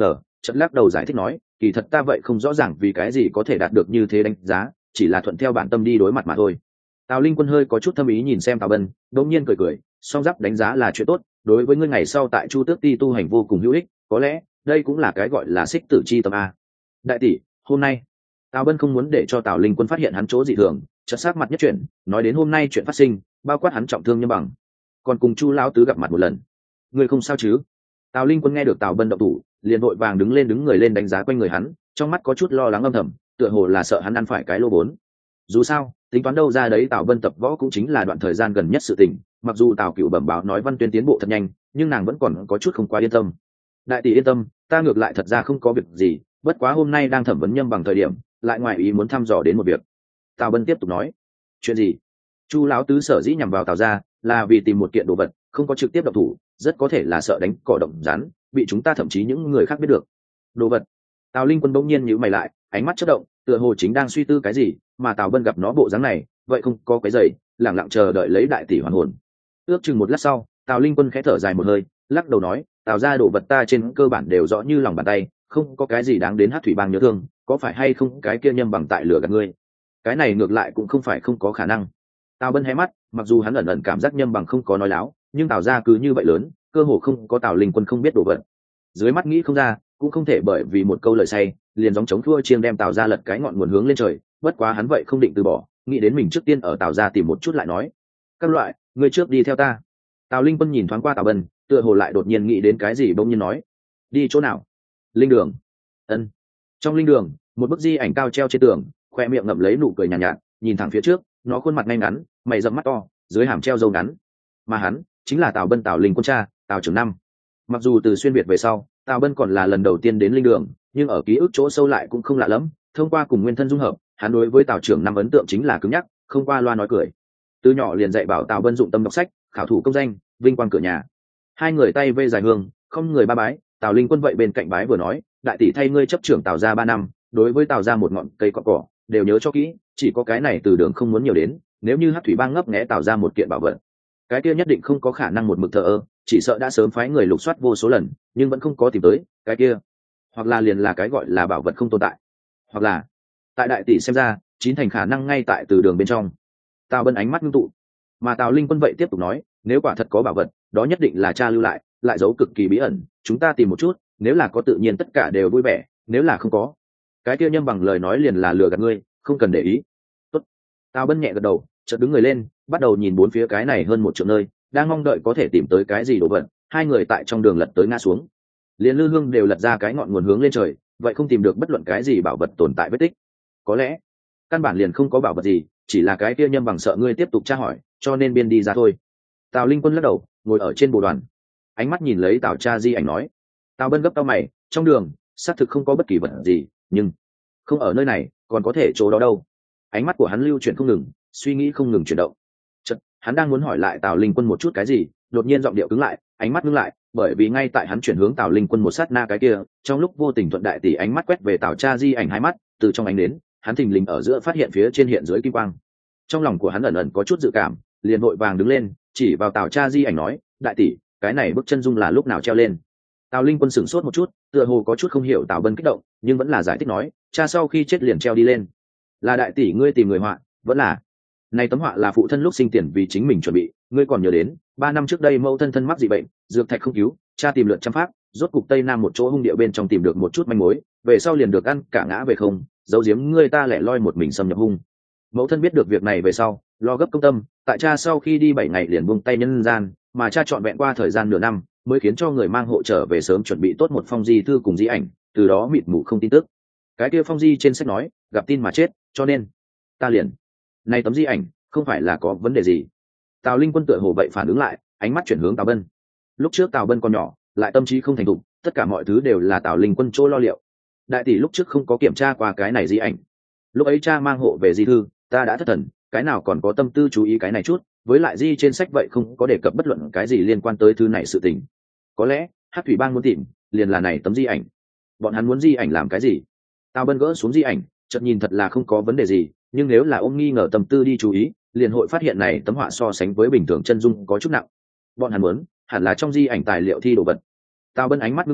A: Chợt lắc đầu giải thích nói, kỳ thật ta vậy không rõ ràng vì cái gì có thể đạt được như thế đánh giá, chỉ là thuận theo bản tâm đi đối mặt mà thôi. Tào Linh Quân hơi có chút thâm ý nhìn xem Tào Bân, đột nhiên cười cười, song giáp đánh giá là chuyện tốt, đối với ngươi ngày sau tại Chu Tước Ti tu hành vô cùng hữu ích, có lẽ đây cũng là cái gọi là xích tử chi tâm a. Đại tỷ, hôm nay Tào Bân không muốn để cho Tào Linh Quân phát hiện hắn chỗ dị thường, chợt sắc mặt nhất chuyển, nói đến hôm nay chuyện phát sinh, bao quát hắn trọng thương Nhâm Bằng, còn cùng Chu lão tứ gặp mặt một lần. Ngươi không sao chứ? Tào Linh Quân nghe được Tào Bân động thủ, liền vội vàng đứng người lên đánh giá quanh người hắn, trong mắt có chút lo lắng âm thầm, tựa hồ là sợ hắn ăn phải cái lô vốn. Dù sao, tính toán đâu ra đấy Tào Bân tập võ cũng chính là đoạn thời gian gần nhất sự tình, mặc dù Tào Cựu bẩm báo nói Văn Tuyên tiến bộ thật nhanh, nhưng nàng vẫn còn có chút không quá yên tâm. Đại tỷ yên tâm, ta ngược lại thật ra không có việc gì, bất quá hôm nay đang thẩm vấn Nhâm Bằng thời điểm, lại ngoài ý muốn thăm dò đến một việc. Tào Bân tiếp tục nói, chuyện gì? Chu lão tứ sở dĩ nhằm vào Tào gia là vì tìm một kiện đồ vật, không có trực tiếp động thủ, rất có thể là sợ đánh cỏ động rắn, bị chúng ta thậm chí những người khác biết được. Đồ vật? Tào Linh Quân bỗng nhiên nhíu mày lại, ánh mắt chớp động, tựa hồ chính đang suy tư cái gì, mà Tào Bân gặp nó bộ dáng này, vậy không có cái giày, lẳng lặng chờ đợi lấy đại tỷ hoàn hồn. Ước chừng một lát sau, Tào Linh Quân khẽ thở dài một hơi, lắc đầu nói, Tào gia đồ vật ta trên cơ bản đều rõ như lòng bàn tay, không có cái gì đáng đến Hắc Thủy Bang nhớ thương, có phải hay không cái kia Nhâm Bằng tại lửa gạt ngươi? Cái này ngược lại cũng không phải không có khả năng. Tào Bân hé mắt, mặc dù hắn ẩn ẩn cảm giác Nhâm Bằng không có nói láo, nhưng Tào gia cứ như vậy lớn, cơ hồ không có Tào Linh Quân không biết đồ vật. Dưới mắt nghĩ không ra, cũng không thể bởi vì một câu lời say, liền gióng chống thua chiêng đem Tào gia lật cái ngọn nguồn hướng lên trời, bất quá hắn vậy không định từ bỏ, nghĩ đến mình trước tiên ở Tào gia tìm một chút lại nói. Các loại, ngươi trước đi theo ta. Tào Linh Quân nhìn thoáng qua Tào Bân, tựa hồ lại đột nhiên nghĩ đến cái gì bỗng nhiên nói, đi chỗ nào? Linh đường. Ân. Trong linh đường, một bức di ảnh cao treo trên tường, khoe miệng ngậm lấy nụ cười nhàn nhạt, nhìn thẳng phía trước, nó khuôn mặt ngay ngắn, mày rậm mắt to, dưới hàm treo râu ngắn. Mà hắn chính là Tào Bân, Tào Linh Quân cha, Tào trưởng năm. Mặc dù từ xuyên việt về sau, Tào Bân còn là lần đầu tiên đến linh đường, nhưng ở ký ức chỗ sâu lại cũng không lạ lắm. Thông qua cùng nguyên thân dung hợp, hắn đối với Tào trưởng năm ấn tượng chính là cứng nhắc, không qua loa nói cười. Từ nhỏ liền dạy bảo Tào Bân dụng tâm đọc sách, khảo thủ công danh, vinh quang cửa nhà. Hai người tay vê dài hương, không người ba bái. Tào Linh Quân vậy bên cạnh bái vừa nói, đại tỷ thay ngươi chấp trưởng Tào gia 3 năm, đối với Tào gia một ngọn cây cỏ đều nhớ cho kỹ, chỉ có cái này từ đường không muốn nhiều đến, nếu như Hắc Thủy Bang ngấp nghé Tào gia một kiện bảo vật, cái kia nhất định không có khả năng một mực thờ ơ, chỉ sợ đã sớm phái người lục soát vô số lần, nhưng vẫn không có tìm tới cái kia, hoặc là liền là cái gọi là bảo vật không tồn tại, hoặc là tại đại tỷ xem ra, chín thành khả năng ngay tại từ đường bên trong. Tào Bân ánh mắt ngưng tụ, mà Tào Linh Quân vậy tiếp tục nói, nếu quả thật có bảo vật, đó nhất định là cha lưu lại giấu cực kỳ bí ẩn, chúng ta tìm một chút, nếu là có tự nhiên tất cả đều vui vẻ, nếu là không có, cái kia Nhâm Bằng lời nói liền là lừa gạt ngươi, không cần để ý. Tốt. Tào Bân nhẹ gật đầu, chợt đứng người lên, bắt đầu nhìn bốn phía cái này hơn một triệu nơi, đang mong đợi có thể tìm tới cái gì đồ vật. Hai người tại trong đường lật tới ngã xuống, liền lư hương đều lật ra cái ngọn nguồn hướng lên trời, vậy không tìm được bất luận cái gì bảo vật tồn tại vết tích. Có lẽ căn bản liền không có bảo vật gì, chỉ là cái kia Nhâm Bằng sợ ngươi tiếp tục tra hỏi, cho nên biên đi ra thôi. Tào Linh Quân lắc đầu, ngồi ở trên bồ đoàn, ánh mắt nhìn lấy Tào cha di ảnh nói. Tào Bân gấp cau mày, trong đường xác thực không có bất kỳ vật gì, nhưng không ở nơi này, còn có thể chỗ đó đâu? Ánh mắt của hắn lưu chuyển không ngừng, suy nghĩ không ngừng chuyển động. Chợt, hắn đang muốn hỏi lại Tào Linh Quân một chút cái gì, đột nhiên giọng điệu cứng lại, ánh mắt ngưng lại, bởi vì ngay tại hắn chuyển hướng Tào Linh Quân một sát na cái kia, trong lúc vô tình thuận đại tỷ ánh mắt quét về Tào cha di ảnh hai mắt, từ trong ánh đến, hắn thình lình ở giữa phát hiện phía trên hiện dưới kim quang. Trong lòng của hắn ẩn ẩn có chút dự cảm, liền vội vàng đứng lên, chỉ vào Tào cha di ảnh nói, đại tỷ, cái này bức chân dung là lúc nào treo lên? Tào Linh Quân sửng sốt một chút, tựa hồ có chút không hiểu Tào Bân kích động, nhưng vẫn là giải thích nói, cha sau khi chết liền treo đi lên. Là đại tỷ ngươi tìm người họa, vẫn là này tấm họa là phụ thân lúc sinh tiền vì chính mình chuẩn bị, ngươi còn nhớ đến 3 năm trước đây mẫu thân mắc dị bệnh, dược thạch không cứu, cha tìm lượt trăm pháp, rốt cục tây nam một chỗ hung địa bên trong tìm được một chút manh mối, về sau liền được ăn cả ngã về không, giấu giếm ngươi ta lẻ loi một mình xâm nhập hung. Mẫu thân biết được việc này về sau, lo gấp công tâm, tại cha sau khi đi 7 ngày liền buông tay nhân gian, mà cha trọn vẹn qua thời gian nửa năm mới khiến cho người mang hộ trở về sớm chuẩn bị tốt một phong di thư cùng di ảnh, từ đó mịt mù không tin tức. Cái kia phong di trên sách nói gặp tin mà chết, cho nên ta liền này tấm di ảnh không phải là có vấn đề gì. Tào Linh Quân tựa hồ vậy phản ứng lại, ánh mắt chuyển hướng Tào Bân. Lúc trước Tào Bân còn nhỏ, lại tâm trí không thành thục, tất cả mọi thứ đều là Tào Linh Quân chỗ lo liệu. Đại tỷ lúc trước không có kiểm tra qua cái này di ảnh, lúc ấy cha mang hộ về di thư, ta đã thất thần, cái nào còn có tâm tư chú ý cái này chút, với lại di trên sách vậy không có đề cập bất luận cái gì liên quan tới thứ này sự tình. Có lẽ Hắc Thủy Bang muốn tìm liền là này tấm di ảnh. Bọn hắn muốn di ảnh làm cái gì? Tào Bân gỡ xuống di ảnh, chợt nhìn thật là không có vấn đề gì, nhưng nếu là ôm nghi ngờ tâm tư đi chú ý, liền hội phát hiện này tấm họa so sánh với bình thường chân dung có chút nặng. Bọn hắn muốn hẳn là trong di ảnh tài liệu thi đồ vật. Tào Bân ánh mắt ngưng lại,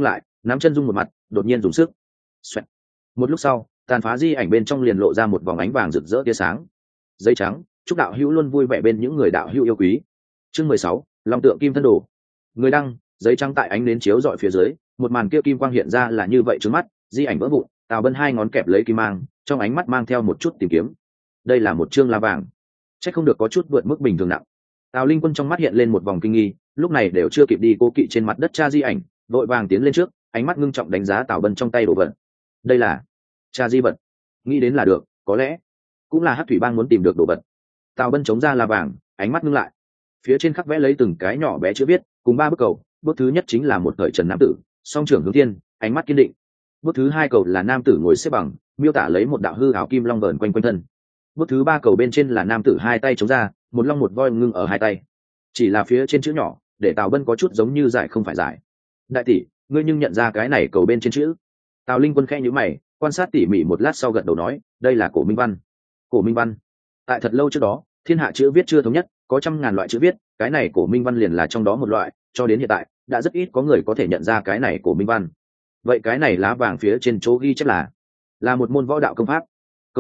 A: nắm chân dung một mặt đột nhiên dùng sức. Xoẹt. Một lúc sau tàn phá di ảnh bên trong liền lộ ra một vòng ánh vàng rực rỡ tia sáng. Giấy trắng, chúc đạo hữu luôn vui vẻ bên những người đạo hữu yêu quý. Chương 16, Long tượng kim thân đồ. Người đăng, giấy trắng tại ánh nến chiếu dọi phía dưới, một màn kia kim quang hiện ra là như vậy trước mắt, di ảnh vỡ vụn, Tào Bân hai ngón kẹp lấy kim mang, trong ánh mắt mang theo một chút tìm kiếm. Đây là một chương la vàng, chắc không được có chút vượt mức bình thường nặng. Tào Linh Quân trong mắt hiện lên một vòng kinh nghi, lúc này đều chưa kịp đi cố kỵ trên mặt đất tra di ảnh, vội vàng tiến lên trước, ánh mắt ngưng trọng đánh giá Tào Bân trong tay đồ vật. Đây là tra di vật, nghĩ đến là được, có lẽ cũng là Hắc Thủy Bang muốn tìm được đồ vật. Tào Bân chống ra la vàng, ánh mắt ngưng lại, phía trên khắc vẽ lấy từng cái nhỏ bé chữ viết, cùng ba bức cầu. Bước thứ nhất chính là một thời trần nam tử, song trưởng hướng thiên, ánh mắt kiên định. Bước thứ hai cầu là nam tử ngồi xếp bằng, miêu tả lấy một đạo hư ảo kim long vờn quanh quanh thân. Bước thứ ba cầu bên trên là nam tử hai tay chống ra, một long một voi ngưng ở hai tay. Chỉ là phía trên chữ nhỏ, để Tào Bân có chút giống như giải không phải giải. Đại tỷ, ngươi nhưng nhận ra cái này cầu bên trên chữ? Tào Linh Quân khẽ nhíu mày, quan sát tỉ mỉ một lát sau gật đầu nói, đây là cổ minh văn. Cổ minh văn? Tại thật lâu trước đó, thiên hạ chữ viết chưa thống nhất, có trăm ngàn loại chữ viết, cái này cổ minh văn liền là trong đó một loại, cho đến hiện tại đã rất ít có người có thể nhận ra cái này cổ minh văn. Vậy cái này lá vàng phía trên chỗ ghi chép là một môn võ đạo công pháp.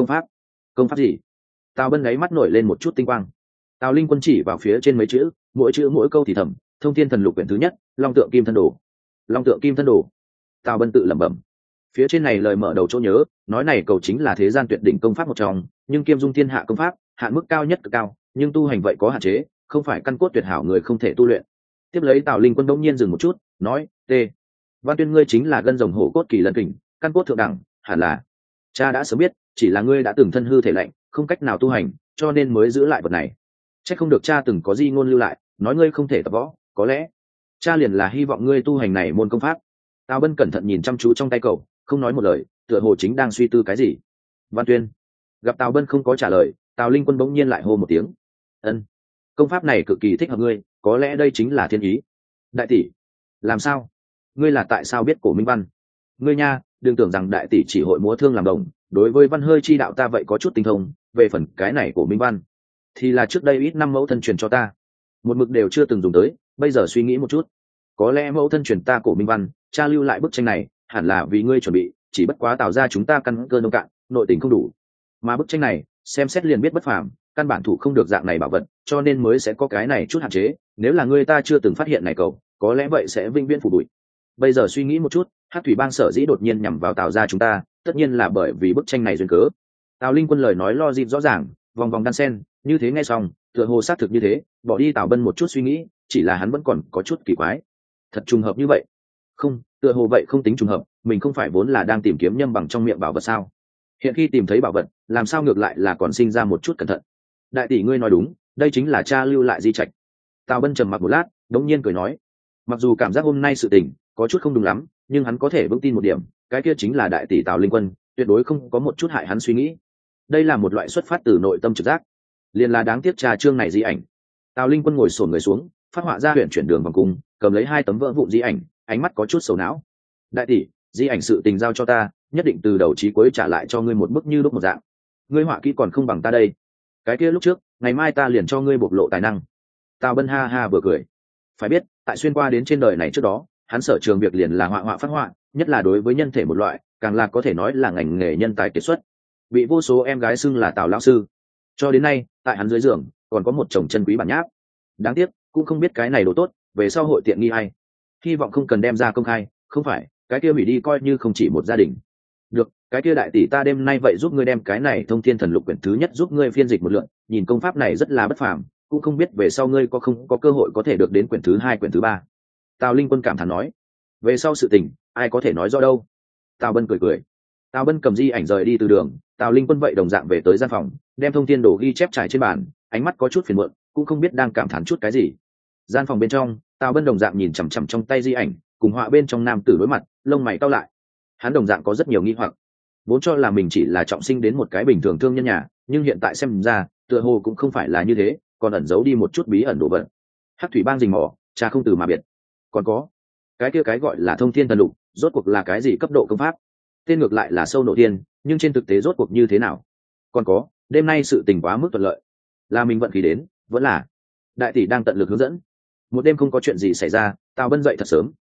A: Công pháp gì? Tào Bân gáy mắt nổi lên một chút tinh quang. Tào Linh Quân chỉ vào phía trên mấy chữ, mỗi chữ mỗi câu thì thầm, Thông Thiên Thần Lục quyển thứ nhất, Long tượng kim thân đồ. Long tượng kim thân đồ. Tào Bân tự lẩm bẩm. Phía trên này lời mở đầu chỗ nhớ, nói này cầu chính là thế gian tuyệt đỉnh công pháp một trong, nhưng kiêm dung thiên hạ công pháp, hạn mức cao nhất cực cao, nhưng tu hành vậy có hạn chế, không phải căn cốt tuyệt hảo người không thể tu luyện. Tiếp lấy Tào Linh Quân đống nhiên dừng một chút, nói, "T. Văn Tuyên ngươi chính là gân rồng hổ cốt kỳ lân kình, căn cốt thượng đẳng, hẳn là cha đã sớm biết, chỉ là ngươi đã từng thân hư thể lạnh, không cách nào tu hành, cho nên mới giữ lại vật này. Chắc không được cha từng có di ngôn lưu lại, nói ngươi không thể tập võ, có lẽ cha liền là hy vọng ngươi tu hành này môn công pháp." Tào Bân cẩn thận nhìn chăm chú trong tay cậu, không nói một lời, tựa hồ chính đang suy tư cái gì. Văn Tuyên. Gặp Tào Bân không có trả lời, Tào Linh Quân bỗng nhiên lại hô một tiếng. "Ân, công pháp này cực kỳ thích hợp ngươi, có lẽ đây chính là thiên ý." Đại tỷ, làm sao? Ngươi là tại sao biết cổ minh văn? Ngươi nha, đừng tưởng rằng đại tỷ chỉ hội múa thương làm đồng, đối với văn hơi chi đạo ta vậy có chút tinh thông, về phần cái này của minh văn thì là trước đây ít năm mẫu thân truyền cho ta, một mực đều chưa từng dùng tới, bây giờ suy nghĩ một chút, có lẽ mẫu thân truyền ta cổ minh văn, cha lưu lại bức tranh này hẳn là vì ngươi chuẩn bị, chỉ bất quá tạo ra chúng ta căn cơ nông cạn, nội tình không đủ, mà bức tranh này xem xét liền biết bất phàm, căn bản thủ không được dạng này bảo vật, cho nên mới sẽ có cái này chút hạn chế, nếu là ngươi ta chưa từng phát hiện này cầu, có lẽ vậy sẽ vĩnh viễn phủ bụi. Bây giờ suy nghĩ một chút, Hắc Thủy Bang sở dĩ đột nhiên nhằm vào Tào gia chúng ta, tất nhiên là bởi vì bức tranh này duyên cớ. Tào Linh Quân lời nói lo dịp rõ ràng, vòng vòng đan sen, như thế nghe xong, tựa hồ xác thực như thế, bỏ đi Tào Bân một chút suy nghĩ, chỉ là hắn vẫn còn có chút kỳ quái. Thật trùng hợp như vậy? Không, tựa hồ vậy không tính trùng hợp, mình không phải vốn là đang tìm kiếm nhâm bằng trong miệng bảo vật sao? Hiện khi tìm thấy bảo vật, làm sao ngược lại là còn sinh ra một chút cẩn thận. Đại tỷ ngươi nói đúng, đây chính là cha lưu lại di trạch. Tào Bân trầm mặc một lát, đống nhiên cười nói, mặc dù cảm giác hôm nay sự tình có chút không đúng lắm, nhưng hắn có thể vững tin một điểm, cái kia chính là đại tỷ Tào Linh Quân tuyệt đối không có một chút hại hắn suy nghĩ. Đây là một loại xuất phát từ nội tâm trực giác, liền là đáng tiếc trà chương này di ảnh. Tào Linh Quân ngồi xổm người xuống, phát họa ra huyện chuyển đường vòng cung, cầm lấy hai tấm vỡ vụn di ảnh, ánh mắt có chút sầu não. Đại tỷ, di ảnh sự tình giao cho ta, nhất định từ đầu chí cuối trả lại cho ngươi một bức như lúc một dạng. Ngươi họa kỹ còn không bằng ta đây. Cái kia lúc trước, ngày mai ta liền cho ngươi bộc lộ tài năng. Tào Bân ha ha vừa cười. Phải biết, tại xuyên qua đến trên đời này trước đó, hắn sở trường việc liền là họa họa phát họa, nhất là đối với nhân thể một loại, càng là có thể nói là ngành nghề nhân tài kiệt xuất, bị vô số em gái xưng là Tào lão sư. Cho đến nay, tại hắn dưới giường còn có một chồng chân quý bản nháp. Đáng tiếc, cũng không biết cái này đồ tốt, về sau hội tiện nghi hay. Hy vọng không cần đem ra công khai, không phải, cái kia hủy đi coi như không chỉ một gia đình. Được, cái kia đại tỷ ta đêm nay vậy giúp ngươi đem cái này Thông Thiên Thần Lục quyển thứ nhất giúp ngươi phiên dịch một lượt, nhìn công pháp này rất là bất phàm, cũng không biết về sau ngươi có không có cơ hội có thể được đến quyển thứ hai, quyển thứ ba. Tào Linh Quân cảm thán nói, về sau sự tình ai có thể nói rõ đâu. Tào Bân cười cười. Tào Bân cầm di ảnh rời đi từ đường, Tào Linh Quân vậy đồng dạng về tới gian phòng, đem thông thiên đồ ghi chép trải trên bàn, ánh mắt có chút phiền muộn, cũng không biết đang cảm thán chút cái gì. Gian phòng bên trong, Tào Bân đồng dạng nhìn chằm chằm trong tay di ảnh, cùng họa bên trong nam tử đối mặt, lông mày cau lại. Hắn đồng dạng có rất nhiều nghi hoặc, vốn cho là mình chỉ là trọng sinh đến một cái bình thường thương nhân nhà, nhưng hiện tại xem ra, tựa hồ cũng không phải là như thế, còn ẩn giấu đi một chút bí ẩn đồ vật. Hắc Thủy Bang rình mò, cha không từ mà biệt. Còn có cái kia cái gọi là Thông Thiên Thần Lục, rốt cuộc là cái gì cấp độ công pháp? Tên ngược lại là sâu nộ thiên, nhưng trên thực tế rốt cuộc như thế nào? Còn có, đêm nay sự tình quá mức thuận lợi, là mình vận khí đến, vẫn là đại tỷ đang tận lực hướng dẫn. Một đêm không có chuyện gì xảy ra, Tào Bân dậy thật sớm,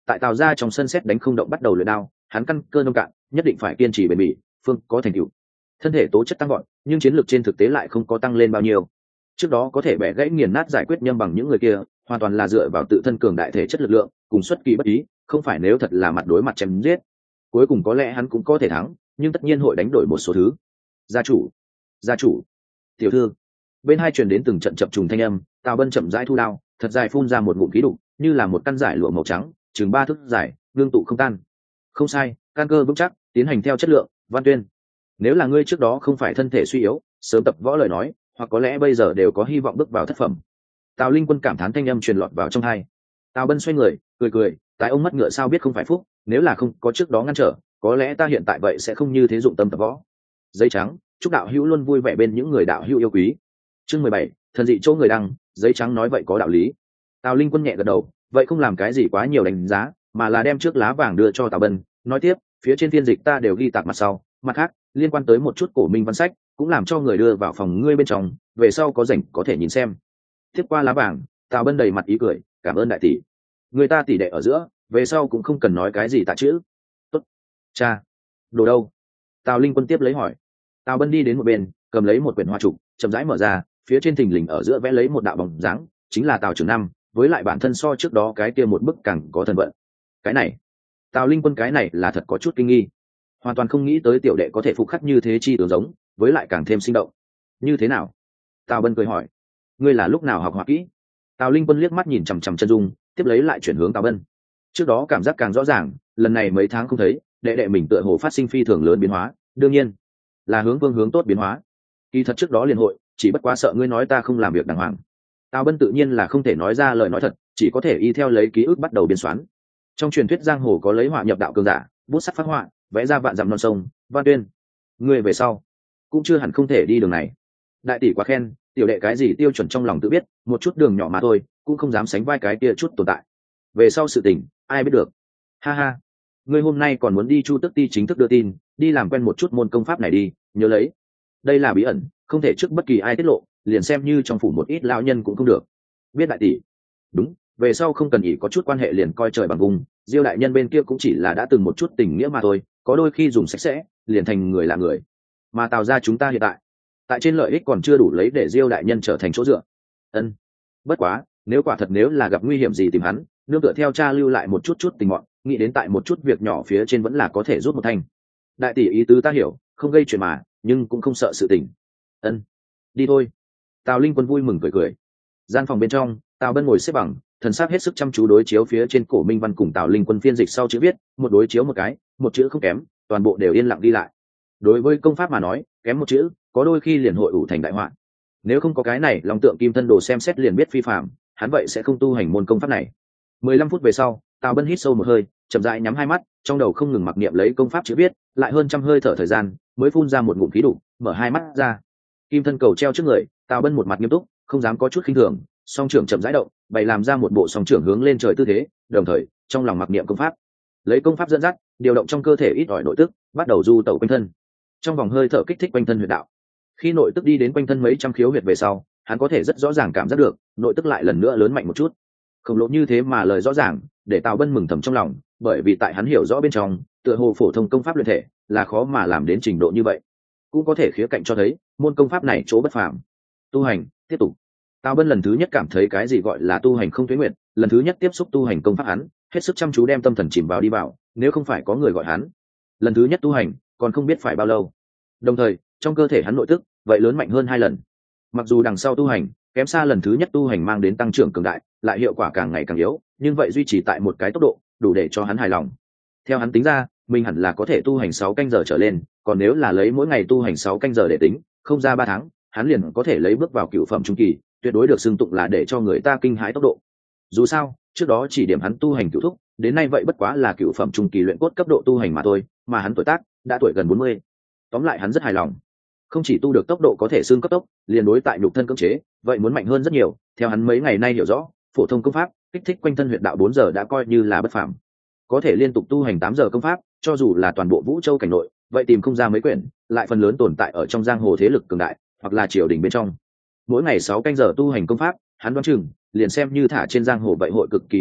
A: tại Tào gia trong sân xét đánh không động bắt đầu luyện đao, hắn căn cơ nông cạn, nhất định phải kiên trì bền bỉ, phương có thành tựu. Thân thể tố chất tăng gọn, nhưng chiến lược trên thực tế lại không có tăng lên bao nhiêu. Trước đó có thể bẻ gãy nghiền nát giải quyết Nhâm Bằng những người kia, hoàn toàn là dựa vào tự thân cường đại thể chất lực lượng, cùng xuất kỳ bất ý, không phải nếu thật là mặt đối mặt chém giết. Cuối cùng có lẽ hắn cũng có thể thắng, nhưng tất nhiên hội đánh đổi một số thứ. Gia chủ, gia chủ, tiểu thư. Bên hai truyền đến từng trận chập trùng thanh âm, Tào Bân chậm rãi thu đao, thật dài phun ra một ngụm khí đục, như là một căn giải lụa màu trắng, chừng 3 thước dài, ngưng tụ không tan. Không sai, căn cơ vững chắc, tiến hành theo chất lượng. Văn Tuyên, nếu là ngươi trước đó không phải thân thể suy yếu, sớm tập võ lời nói, hoặc có lẽ bây giờ đều có hy vọng bước vào thất phẩm. Tào Linh Quân cảm thán thanh âm truyền lọt vào trong tai. Tào Bân xoay người, cười cười, tại ông mất ngựa sao biết không phải phúc, nếu là không có trước đó ngăn trở, có lẽ ta hiện tại vậy sẽ không như thế dụng tâm tập võ. Giấy trắng, chúc đạo hữu luôn vui vẻ bên những người đạo hữu yêu quý. Chương 17, thần dị chỗ người đăng, giấy trắng nói vậy có đạo lý. Tào Linh Quân nhẹ gật đầu, vậy không làm cái gì quá nhiều đánh giá, mà là đem trước lá vàng đưa cho Tào Bân, nói tiếp, phía trên phiên dịch ta đều ghi tạc mặt sau, mặt khác, liên quan tới một chút cổ minh văn sách, cũng làm cho người đưa vào phòng ngươi bên trong, về sau có rảnh có thể nhìn xem. Tiếp qua lá vàng, Tào Bân đầy mặt ý cười, cảm ơn đại tỷ. Người ta tỷ đệ ở giữa, về sau cũng không cần nói cái gì tạ chữ. Tốt. Cha, đồ đâu? Tào Linh Quân tiếp lấy hỏi. Tào Bân đi đến một bên, cầm lấy một quyển hoa trục, chậm rãi mở ra, phía trên thình lình ở giữa vẽ lấy một đạo bóng dáng, chính là Tào Trường Năm, với lại bản thân so trước đó cái kia một bức càng có thần vận. Cái này, Tào Linh Quân cái này là thật có chút kinh nghi, hoàn toàn không nghĩ tới tiểu đệ có thể phục khắc như thế chi tướng giống, với lại càng thêm sinh động. Như thế nào? Tào Bân cười hỏi. Ngươi là lúc nào học họa kỹ? Tào Linh Quân liếc mắt nhìn chằm chằm chân dung, tiếp lấy lại chuyển hướng Tào Bân. Trước đó cảm giác càng rõ ràng, lần này mấy tháng không thấy, đệ đệ mình tựa hồ phát sinh phi thường lớn biến hóa, đương nhiên là hướng tốt biến hóa. Kỳ thật trước đó liền hội, chỉ bất quá sợ ngươi nói ta không làm việc đàng hoàng. Tào Bân tự nhiên là không thể nói ra lời nói thật, chỉ có thể y theo lấy ký ức bắt đầu biên soán. Trong truyền thuyết giang hồ có lấy họa nhập đạo cường giả, bút sắt phát họa, vẽ ra vạn dặm non sông. Văn Tuyên, ngươi về sau cũng chưa hẳn không thể đi đường này. Đại tỷ quá khen, tiểu đệ cái gì tiêu chuẩn trong lòng tự biết, một chút đường nhỏ mà thôi, cũng không dám sánh vai cái kia chút tồn tại. Về sau sự tình, ai biết được. Ha ha, ngươi hôm nay còn muốn đi Chu Tước Ti chính thức đưa tin, đi làm quen một chút môn công pháp này đi, nhớ lấy. Đây là bí ẩn, không thể trước bất kỳ ai tiết lộ, liền xem như trong phủ một ít lão nhân cũng không được. Biết đại tỷ. Đúng, về sau không cần ý có chút quan hệ liền coi trời bằng vùng, Diêu đại nhân bên kia cũng chỉ là đã từng một chút tình nghĩa mà thôi, có đôi khi dùng sạch sẽ, liền thành người là người. Mà Tào gia chúng ta hiện tại trên lợi ích còn chưa đủ lấy để Diêu đại nhân trở thành chỗ dựa. Ân. Bất quá, nếu quả thật nếu là gặp nguy hiểm gì tìm hắn, nương tựa theo cha lưu lại một chút tình mọn, nghĩ đến tại một chút việc nhỏ phía trên vẫn là có thể rút một thanh. Đại tỷ ý tứ ta hiểu, không gây chuyện mà, nhưng cũng không sợ sự tình. Ân. Đi thôi. Tào Linh Quân vui mừng cười. Gian phòng bên trong, Tào Bân ngồi xếp bằng, thần sắc hết sức chăm chú đối chiếu phía trên cổ minh văn cùng Tào Linh Quân phiên dịch sau chữ viết, một đối chiếu một cái, một chữ không kém, toàn bộ đều yên lặng đi lại. Đối với công pháp mà nói, kém một chữ, có đôi khi liền hội ủ thành đại họa. Nếu không có cái này, Long Tượng Kim Thân Đồ xem xét liền biết phi phàm, hắn vậy sẽ không tu hành môn công pháp này. 15 phút về sau, Tào Bân hít sâu một hơi, chậm rãi nhắm hai mắt, trong đầu không ngừng mặc niệm lấy công pháp chữ viết, lại hơn trăm hơi thở thời gian, mới phun ra một ngụm khí đủ, mở hai mắt ra. Kim thân cầu treo trước người, Tào Bân một mặt nghiêm túc, không dám có chút khinh thường, song trưởng chậm rãi động, bày làm ra một bộ song trưởng hướng lên trời tư thế, đồng thời trong lòng mặc niệm công pháp, lấy công pháp dẫn dắt, điều động trong cơ thể ít ỏi nội tức, bắt đầu du tẩu quanh thân. Trong vòng hơi thở kích thích quanh thân huyệt đạo. Khi nội tức đi đến quanh thân mấy trăm khiếu huyệt về sau, hắn có thể rất rõ ràng cảm giác được, nội tức lại lần nữa lớn mạnh một chút. Khổng lồ như thế mà lời rõ ràng, để Tào Bân mừng thầm trong lòng, bởi vì tại hắn hiểu rõ bên trong, tựa hồ phổ thông công pháp luyện thể là khó mà làm đến trình độ như vậy. Cũng có thể khía cạnh cho thấy, môn công pháp này chỗ bất phàm. Tu hành, tiếp tục. Tào Bân lần thứ nhất cảm thấy cái gì gọi là tu hành không tuế nguyện, lần thứ nhất tiếp xúc tu hành công pháp hắn, hết sức chăm chú đem tâm thần chìm vào đi vào, nếu không phải có người gọi hắn, lần thứ nhất tu hành, còn không biết phải bao lâu. Đồng thời, trong cơ thể hắn nội tức, vậy lớn mạnh hơn 2 lần. Mặc dù đằng sau tu hành, kém xa lần thứ nhất tu hành mang đến tăng trưởng cường đại, lại hiệu quả càng ngày càng yếu, nhưng vậy duy trì tại một cái tốc độ, đủ để cho hắn hài lòng. Theo hắn tính ra, mình hẳn là có thể tu hành 6 canh giờ trở lên, còn nếu là lấy mỗi ngày tu hành 6 canh giờ để tính, không ra 3 tháng, hắn liền có thể lấy bước vào cửu phẩm trung kỳ, tuyệt đối được xưng tụng là để cho người ta kinh hãi tốc độ. Dù sao, trước đó chỉ điểm hắn tu hành cửu thúc, đến nay vậy bất quá là cửu phẩm trung kỳ luyện cốt cấp độ tu hành mà thôi, mà hắn tuổi tác đã tuổi gần 40. Tóm lại hắn rất hài lòng. Không chỉ tu được tốc độ có thể xương cấp tốc, liền đối tại nhục thân cưỡng chế, vậy muốn mạnh hơn rất nhiều. Theo hắn mấy ngày nay hiểu rõ, phổ thông công pháp kích thích quanh thân huyệt đạo 4 giờ đã coi như là bất phàm. Có thể liên tục tu hành 8 giờ công pháp, cho dù là toàn bộ Vũ Châu cảnh nội, vậy tìm không ra mấy quyển, lại phần lớn tồn tại ở trong giang hồ thế lực cường đại, hoặc là triều đình bên trong. Mỗi ngày 6 canh giờ tu hành công pháp, hắn đoán chừng, liền xem như thả trên giang hồ vậy hội cực kỳ hiếm thấy,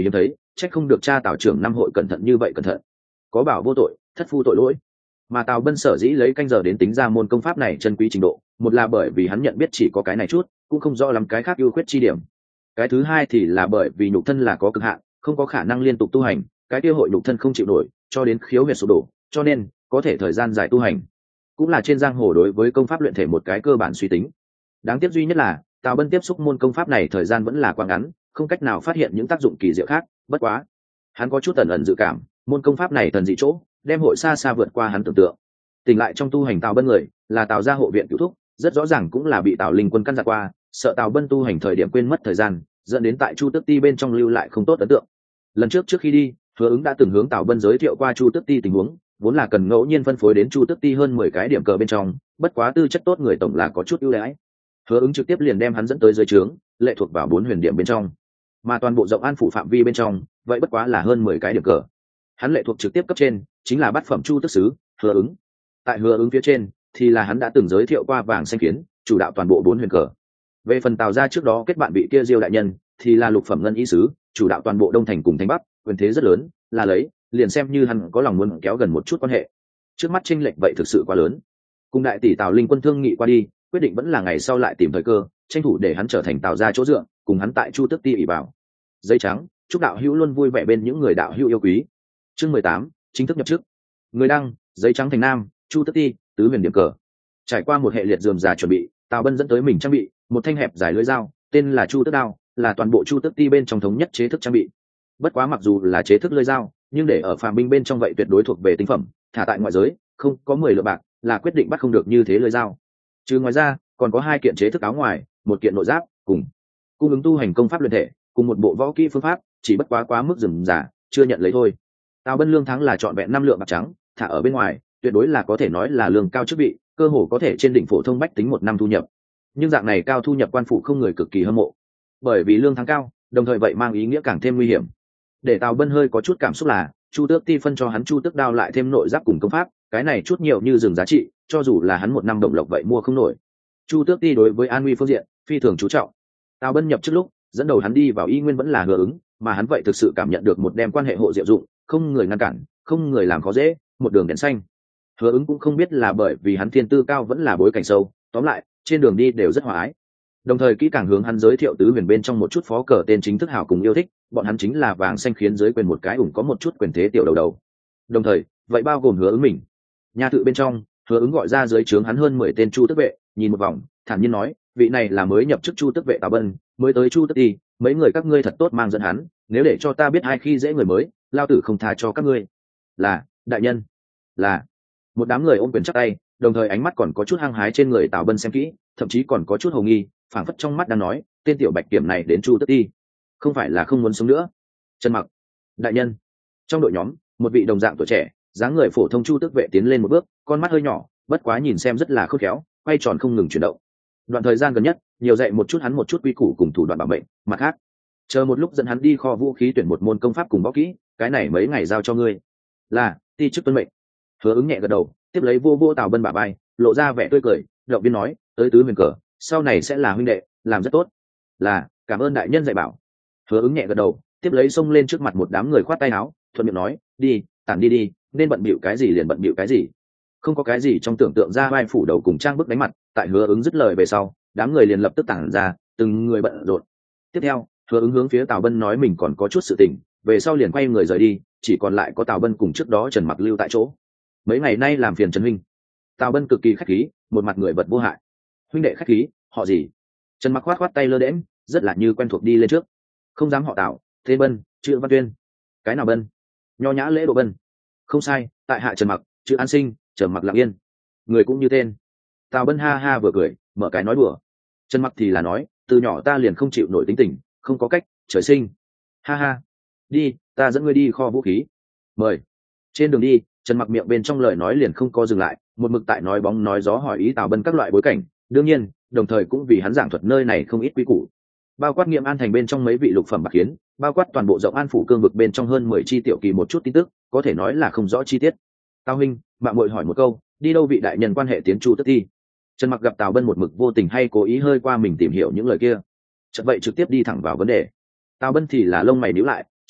A: trách không được cha Tào trưởng năm hội cẩn thận như vậy cẩn thận. Có bảo vô tội, thất phu tội lỗi. Mà Tào Bân sở dĩ lấy canh giờ đến tính ra môn công pháp này chân quý trình độ, một là bởi vì hắn nhận biết chỉ có cái này chút, cũng không rõ lắm cái khác ưu khuyết chi điểm. Cái thứ hai thì là bởi vì nhục thân là có cực hạn, không có khả năng liên tục tu hành, cái kia hội nhục thân không chịu nổi, cho đến khiếu huyệt sụp đổ, cho nên có thể thời gian dài tu hành. Cũng là trên giang hồ đối với công pháp luyện thể một cái cơ bản suy tính. Đáng tiếc duy nhất là Tào Bân tiếp xúc môn công pháp này thời gian vẫn là quá ngắn, không cách nào phát hiện những tác dụng kỳ diệu khác. Bất quá, hắn có chút ẩn ẩn dự cảm, môn công pháp này thần dị chỗ, đem hội xa xa vượt qua hắn tưởng tượng. Tỉnh lại trong tu hành Tào Bân người, là Tào gia hộ viện cứu thúc, rất rõ ràng cũng là bị Tào Linh Quân căn dặn qua, sợ Tào Bân tu hành thời điểm quên mất thời gian, dẫn đến tại Chu Tước Ti bên trong lưu lại không tốt ấn tượng. Lần trước khi đi, Hứa Ứng đã từng hướng Tào Bân giới thiệu qua Chu Tước Ti tình huống, vốn là cần ngẫu nhiên phân phối đến Chu Tước Ti hơn 10 cái điểm cờ bên trong, bất quá tư chất tốt người tổng là có chút ưu đãi. Hứa Ứng trực tiếp liền đem hắn dẫn tới dưới trướng, lệ thuộc vào 4 huyền điểm bên trong, mà toàn bộ rộng an phủ phạm vi bên trong, vậy bất quá là hơn 10 cái điểm cờ. Hắn lệ thuộc trực tiếp cấp trên, chính là bát phẩm Chu Tước sứ, Hứa Ứng. Tại Hứa Ứng phía trên, thì là hắn đã từng giới thiệu qua Vàng Xanh Kiến, chủ đạo toàn bộ 4 huyền cờ. Về phần Tào gia trước đó kết bạn vị kia Diêu đại nhân, thì là lục phẩm ngân ý sứ, chủ đạo toàn bộ Đông Thành cùng Thành Bắc, quyền thế rất lớn, là lấy, liền xem như hắn có lòng muốn kéo gần một chút quan hệ. Trước mắt chênh lệch vậy thực sự quá lớn. Cùng đại tỷ Tào Linh Quân thương nghị qua đi, quyết định vẫn là ngày sau lại tìm thời cơ, tranh thủ để hắn trở thành Tào gia chỗ dựa, cùng hắn tại Chu Tước Ti ỷ vào. Giấy trắng, chúc đạo hữu luôn vui vẻ bên những người đạo hữu yêu quý. Chương 18, chính thức nhập chức. Người đăng, giấy trắng thành nam, Chu Tước Ti, tứ huyền điểm cờ. Trải qua một hệ liệt rườm rà chuẩn bị, Tào Bân dẫn tới mình trang bị một thanh hẹp dài lưỡi dao, tên là Chu Tước đao, là toàn bộ Chu Tước Ti bên trong thống nhất chế thức trang bị. Bất quá mặc dù là chế thức lưỡi dao, nhưng để ở phàm binh bên trong vậy tuyệt đối thuộc về tinh phẩm, thả tại ngoại giới, không có 10 lượng bạc, là quyết định bắt không được như thế lưỡi dao. Chứ ngoài ra, còn có 2 kiện chế thức áo ngoài, một kiện nội giáp, cùng cung ứng tu hành công pháp luyện thể, cùng một bộ võ kỹ phương pháp, chỉ bất quá mức rườm rà, chưa nhận lấy thôi. Tào Bân lương tháng là trọn vẹn 5 lượng bạc trắng, thả ở bên ngoài, tuyệt đối là có thể nói là lương cao chức vị, cơ hồ có thể trên đỉnh phổ thông bách tính một năm thu nhập. Nhưng dạng này cao thu nhập quan phụ không người cực kỳ hâm mộ, bởi vì lương tháng cao, đồng thời vậy mang ý nghĩa càng thêm nguy hiểm. Để Tào Bân hơi có chút cảm xúc là Chu Tước Ti phân cho hắn Chu Tước đao lại thêm nội giáp cùng công pháp, cái này chút nhiều như rừng giá trị, cho dù là hắn một năm động lộc vậy mua không nổi. Chu Tước Ti đối với an nguy phương diện phi thường chú trọng. Tào Bân nhập trước lúc dẫn đầu hắn đi vào y nguyên vẫn là Hứa Ứng, mà hắn vậy thực sự cảm nhận được một đem quan hệ hộ diệu dụng, không người ngăn cản, không người làm khó dễ, một đường đèn xanh. Hứa Ứng cũng không biết là bởi vì hắn thiên tư cao vẫn là bối cảnh sâu, tóm lại trên đường đi đều rất hòa ái. Đồng thời kỹ càng hướng hắn giới thiệu tứ huyền bên trong một chút phó cờ tên chính thức hảo cùng yêu thích, bọn hắn chính là Vàng Xanh Khiến dưới quyền một cái ủng có một chút quyền thế tiểu đầu. Đồng thời vậy bao gồm Hứa Ứng mình. Nhà tự bên trong, Hứa Ứng gọi ra dưới trướng hắn hơn 10 tên Chu Tước vệ, nhìn một vòng, thản nhiên nói, vị này là mới nhập chức Chu Tước vệ Tào Bân, mới tới Chu Tước Ti, mấy người các ngươi thật tốt mang dẫn hắn, nếu để cho ta biết ai khi dễ người mới, lao tử không tha cho các ngươi. Là, đại nhân. Là. Một đám người ôm quyền chắp tay, đồng thời ánh mắt còn có chút hăng hái trên người Tào Bân xem kỹ, thậm chí còn có chút hồ nghi, phảng phất trong mắt đang nói, tên tiểu bạch kiểm này đến Chu Tước Ti, không phải là không muốn sống nữa. Trần Mặc, đại nhân. Trong đội nhóm, một vị đồng dạng tuổi trẻ, dáng người phổ thông Chu Tước vệ tiến lên một bước, con mắt hơi nhỏ, bất quá nhìn xem rất là khôn khéo, quay tròn không ngừng chuyển động. Đoạn thời gian gần nhất, nhiều dạy một chút hắn một chút quy củ cùng thủ đoạn bảo mệnh, mặt khác, chờ một lúc dẫn hắn đi kho vũ khí tuyển một môn công pháp cùng võ kỹ, cái này mấy ngày giao cho ngươi. Là, ti chức tuân mệnh. Hứa Ứng nhẹ gật đầu, tiếp lấy vô Tào Bân bả vai, lộ ra vẻ tươi cười, động viên nói, tới tứ huyền cờ, sau này sẽ là huynh đệ, làm rất tốt. Là, cảm ơn đại nhân dạy bảo. Hứa Ứng nhẹ gật đầu, tiếp lấy xông lên trước mặt một đám người khoát tay áo, thuận miệng nói, đi, tản đi, nên bận bịu cái gì liền bận bịu cái gì. Không có cái gì trong tưởng tượng ra vai phủ đầu cùng trang bức đánh mặt, tại Hứa Ứng dứt lời về sau, đám người liền lập tức tản ra, từng người bận rộn. Tiếp theo, Hứa Ứng hướng phía Tào Bân nói mình còn có chút sự tình, về sau liền quay người rời đi, chỉ còn lại có Tào Bân cùng trước đó Trần Mặc lưu tại chỗ. Mấy ngày nay làm phiền Trần huynh. Tào Bân cực kỳ khách khí, một mặt người vật vô hại. Huynh đệ khách khí, họ gì? Trần Mặc khoát tay lơ đễnh, rất là như quen thuộc đi lên trước. Không dám họ Tào, thế Bân, chữ Văn Tuyên. Cái nào Bân? Nho nhã lễ độ Bân. Không sai, tại hạ Trần Mặc, chữ An Sinh, Trần Mặc lặng yên. Người cũng như tên. Tào Bân ha ha vừa cười, mở cái nói đùa. Trần Mặc thì là nói, từ nhỏ ta liền không chịu nổi tính tình, không có cách, trời sinh. Ha ha. Đi, ta dẫn ngươi đi kho vũ khí. Mời. Trên đường đi, Trần Mặc miệng bên trong lời nói liền không có dừng lại, một mực tại nói bóng nói gió hỏi ý Tào Bân các loại bối cảnh, đương nhiên, đồng thời cũng vì hắn giảng thuật nơi này không ít quy củ. Bao quát Nghiệm An thành bên trong mấy vị lục phẩm bạc kiến, bao quát toàn bộ rộng An phủ cương vực bên trong hơn 10 chi tiểu kỳ một chút tin tức, có thể nói là không rõ chi tiết. Tào huynh, mạng muội hỏi một câu, đi đâu vị đại nhân quan hệ tiến Chu Tước Ti? Trần Mặc gặp Tào Bân một mực vô tình hay cố ý hơi qua mình tìm hiểu những lời kia, chợt vậy trực tiếp đi thẳng vào vấn đề. Tào Bân thì là lông mày nhíu lại,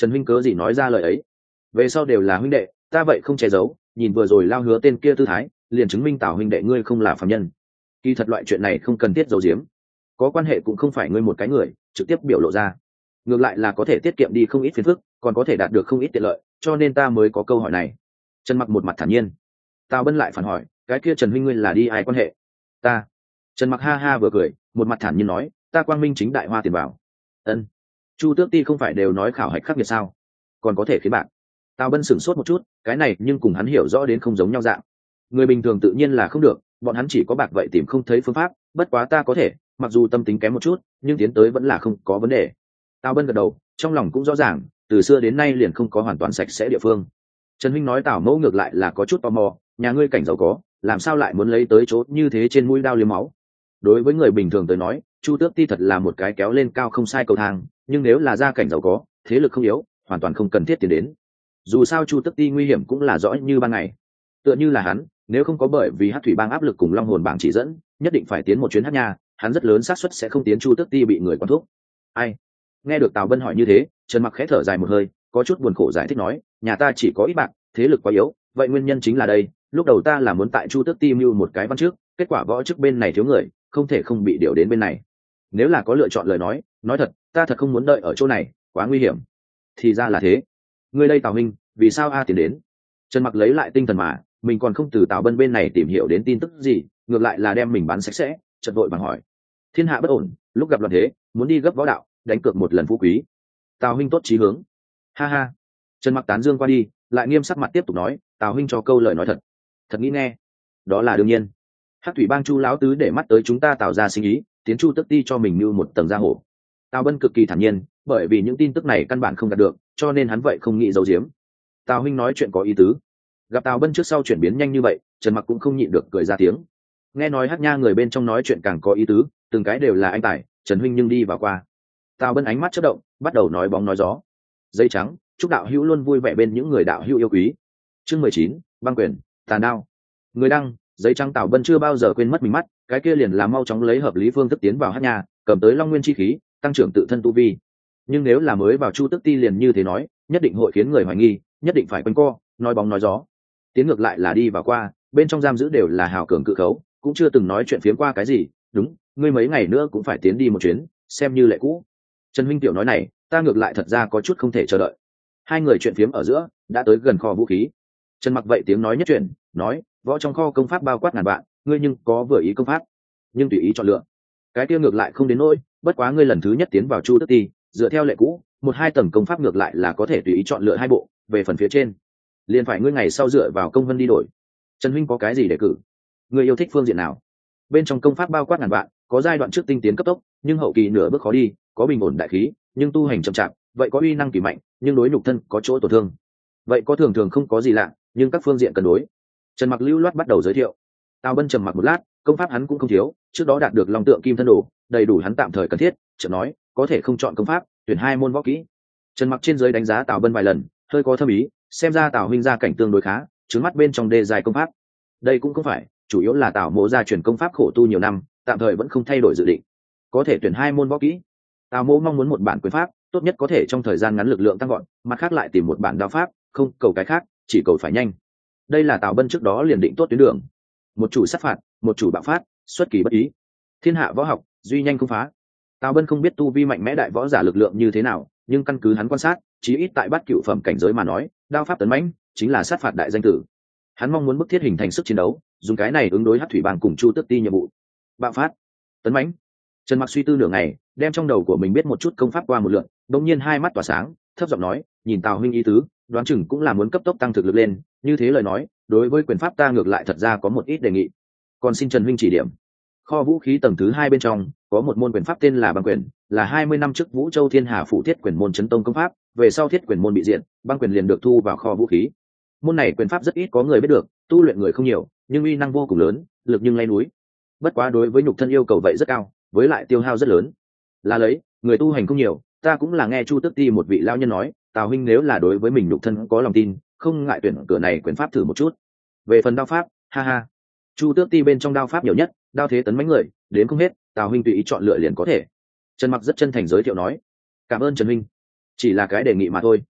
A: Trần huynh cớ gì nói ra lời ấy? Về sau đều là huynh đệ, ta vậy không che giấu, nhìn vừa rồi Lao Hứa tên kia tư thái, liền chứng minh Tào huynh đệ ngươi không là phàm nhân. Kỳ thật loại chuyện này không cần thiết giấu giếm, có quan hệ cũng không phải ngươi một cái người trực tiếp biểu lộ ra, ngược lại là có thể tiết kiệm đi không ít phiền phức, còn có thể đạt được không ít tiện lợi, cho nên ta mới có câu hỏi này. Trần Mặc một mặt thản nhiên. Tào Bân lại phản hỏi, cái kia Trần huynh ngươi là đi ai quan hệ? Ta. Trần Mặc ha ha vừa cười, một mặt thản nhiên nói, ta quang minh chính đại hoa tiền bảo. Ân. Chu Tước Ti không phải đều nói khảo hạch khắc nghiệt sao, còn có thể khiến bạn. Tào Bân sửng sốt một chút, cái này nhưng cùng hắn hiểu rõ đến không giống nhau dạng. Người bình thường tự nhiên là không được, bọn hắn chỉ có bạc vậy tìm không thấy phương pháp, bất quá ta có thể, mặc dù tâm tính kém một chút, nhưng tiến tới vẫn là không có vấn đề. Tào Bân gật đầu, trong lòng cũng rõ ràng, từ xưa đến nay liền không có hoàn toàn sạch sẽ địa phương. Trần huynh nói Tào mẫu ngược lại là có chút tò mò, nhà ngươi cảnh giàu có, làm sao lại muốn lấy tới chỗ như thế trên mũi đao liếm máu? Đối với người bình thường tới nói, Chu Tước Ti thật là một cái kéo lên cao không sai cầu thang, nhưng nếu là gia cảnh giàu có, thế lực không yếu, hoàn toàn không cần thiết tiến đến. Dù sao Chu Tước Ti nguy hiểm cũng là rõ như ban ngày. Tựa như là hắn, nếu không có bởi vì Hắc Thủy Bang áp lực cùng Long Hồn Bảng chỉ dẫn, nhất định phải tiến một chuyến Hắc Nha, hắn rất lớn xác suất sẽ không tiến Chu Tước Ti bị người quản thúc. Ai? Nghe được Tào Bân hỏi như thế, Trần Mặc khẽ thở dài một hơi, có chút buồn khổ giải thích nói, nhà ta chỉ có ít bạc, thế lực quá yếu, vậy nguyên nhân chính là đây, lúc đầu ta là muốn tại Chu Tước Ti mưu một cái văn trước, kết quả võ chức bên này thiếu người, không thể không bị điều đến bên này. Nếu là có lựa chọn lời nói thật, ta thật không muốn đợi ở chỗ này, quá nguy hiểm. Thì ra là thế. Ngươi đây Tào huynh, vì sao a tiến đến? Trần Mặc lấy lại tinh thần mà, mình còn không từ Tào Bân bên này tìm hiểu đến tin tức gì, ngược lại là đem mình bán sạch sẽ, chợt vội bằng hỏi. Thiên hạ bất ổn, lúc gặp loạn thế, muốn đi gấp võ đạo, đánh cược một lần phú quý. Tào huynh tốt chí hướng. Ha ha. Trần Mặc tán dương qua đi, lại nghiêm sắc mặt tiếp tục nói, Tào huynh cho câu lời nói thật. Thật nghĩ nghe. Đó là đương nhiên. Hắc Thủy Bang Chu lão tứ để mắt tới chúng ta tạo ra sinh ý, tiến Chu Tước Ti cho mình như một tầng gia hổ. Tào Bân cực kỳ thản nhiên, bởi vì những tin tức này căn bản không đạt được, cho nên hắn vậy không nghĩ giấu giếm. Tào huynh nói chuyện có ý tứ. Gặp Tào Bân trước sau chuyển biến nhanh như vậy, Trần Mặc cũng không nhịn được cười ra tiếng. Nghe nói Hắc Nha người bên trong nói chuyện càng có ý tứ, từng cái đều là anh tài, Trần huynh nhưng đi vào qua. Tào Bân ánh mắt chớp động, bắt đầu nói bóng nói gió. Giấy trắng, chúc đạo hữu luôn vui vẻ bên những người đạo hữu yêu quý. Chương 19, băng quyền, tàn đao. Người đăng, giấy trắng. Tào Bân chưa bao giờ quên mất mình mắt, cái kia liền là mau chóng lấy hợp lý phương thức tiến vào Hắc Nha, cầm tới Long Nguyên chi khí, tăng trưởng tự thân tu vi. Nhưng nếu là mới vào Chu Tước Ti liền như thế nói, nhất định hội khiến người hoài nghi, nhất định phải quanh co, nói bóng nói gió. Tiến ngược lại là đi vào qua, bên trong giam giữ đều là hào cường cự khấu, cũng chưa từng nói chuyện phiếm qua cái gì. Đúng, ngươi mấy ngày nữa cũng phải tiến đi một chuyến, xem như lệ cũ. Trần huynh tiểu nói này, ta ngược lại thật ra có chút không thể chờ đợi. Hai người chuyện phiếm ở giữa, đã tới gần kho vũ khí. Trần Mặc vậy tiếng nói nhất chuyện, nói, võ trong kho công pháp bao quát ngàn vạn, ngươi nhưng có vừa ý công pháp, nhưng tùy ý chọn lựa. Cái kia ngược lại không đến nỗi, bất quá ngươi lần thứ nhất tiến vào Chu Tước Ti, dựa theo lệ cũ, một hai tầng công pháp ngược lại là có thể tùy ý chọn lựa hai bộ, về phần phía trên, liền phải ngươi ngày sau dựa vào công vân đi đổi. Trần huynh có cái gì để cử? Ngươi yêu thích phương diện nào? Bên trong công pháp bao quát ngàn vạn, có giai đoạn trước tinh tiến cấp tốc, nhưng hậu kỳ nửa bước khó đi, có bình ổn đại khí, nhưng tu hành chậm chạp, vậy có uy năng kỳ mạnh, nhưng đối nhục thân có chỗ tổn thương. Vậy có thường thường không có gì lạ, nhưng các phương diện cân đối. Trần Mặc lưu loát bắt đầu giới thiệu. Tào Bân trầm mặc một lát, công pháp hắn cũng không thiếu, trước đó đạt được long tượng kim thân đồ, đầy đủ hắn tạm thời cần thiết, chợt nói, có thể không chọn công pháp, tuyển hai môn võ kỹ. Trần Mặc trên dưới đánh giá Tào Bân vài lần, hơi có thâm ý, xem ra Tào huynh gia cảnh tương đối khá, trứng mắt bên trong đề dài công pháp. Đây cũng không phải, chủ yếu là Tào mộ gia truyền công pháp khổ tu nhiều năm, tạm thời vẫn không thay đổi dự định, có thể tuyển hai môn võ kỹ. Tào mộ mong muốn một bản quyền pháp, tốt nhất có thể trong thời gian ngắn lực lượng tăng gọn, mặt khác lại tìm một bản đao pháp, không cầu cái khác, chỉ cầu phải nhanh. Đây là Tào Bân trước đó liền định tốt tuyến đường, một chủ sát phạt, một chủ bạo phát, xuất kỳ bất ý. Thiên hạ võ học, duy nhanh không phá. Tào Bân không biết tu vi mạnh mẽ đại võ giả lực lượng như thế nào, nhưng căn cứ hắn quan sát, chí ít tại bát cửu phẩm cảnh giới mà nói, đao pháp tấn mãnh chính là sát phạt đại danh tử. Hắn mong muốn bức thiết hình thành sức chiến đấu, dùng cái này ứng đối Hắc Thủy Bang cùng Chu Tước Ti nhiệm vụ. Bạo phát, tấn mãnh. Trần Mặc suy tư nửa ngày, đem trong đầu của mình biết một chút công pháp qua một lượt, đột nhiên hai mắt tỏa sáng, thấp giọng nói, nhìn Tào huynh ý tứ, đoán chừng cũng là muốn cấp tốc tăng thực lực lên, như thế lời nói, đối với quyền pháp ta ngược lại thật ra có một ít đề nghị. Còn xin Trần huynh chỉ điểm. Kho vũ khí tầng thứ 2 bên trong có một môn quyền pháp tên là băng quyền, là 20 năm trước Vũ Châu Thiên Hà phủ thiết quyền môn chấn tông công pháp, về sau thiết quyền môn bị diệt, băng quyền liền được thu vào kho vũ khí. Môn này quyền pháp rất ít có người biết được, tu luyện người không nhiều, nhưng uy năng vô cùng lớn, lực nhưng lay núi. Bất quá đối với nhục thân yêu cầu vậy rất cao, với lại tiêu hao rất lớn. Là lấy, người tu hành không nhiều, ta cũng là nghe Chu Tước Ti một vị lão nhân nói, Tào huynh nếu là đối với mình nhục thân có lòng tin, không ngại tuyển cửa này quyền pháp thử một chút. Về phần đao pháp, ha ha, Chu Tước Ti bên trong đao pháp nhiều nhất, đao thế tấn mãnh người, đến không hết, Tào huynh tùy ý chọn lựa liền có thể. Trần Mặc rất chân thành giới thiệu nói, cảm ơn Trần huynh, chỉ là cái đề nghị mà thôi,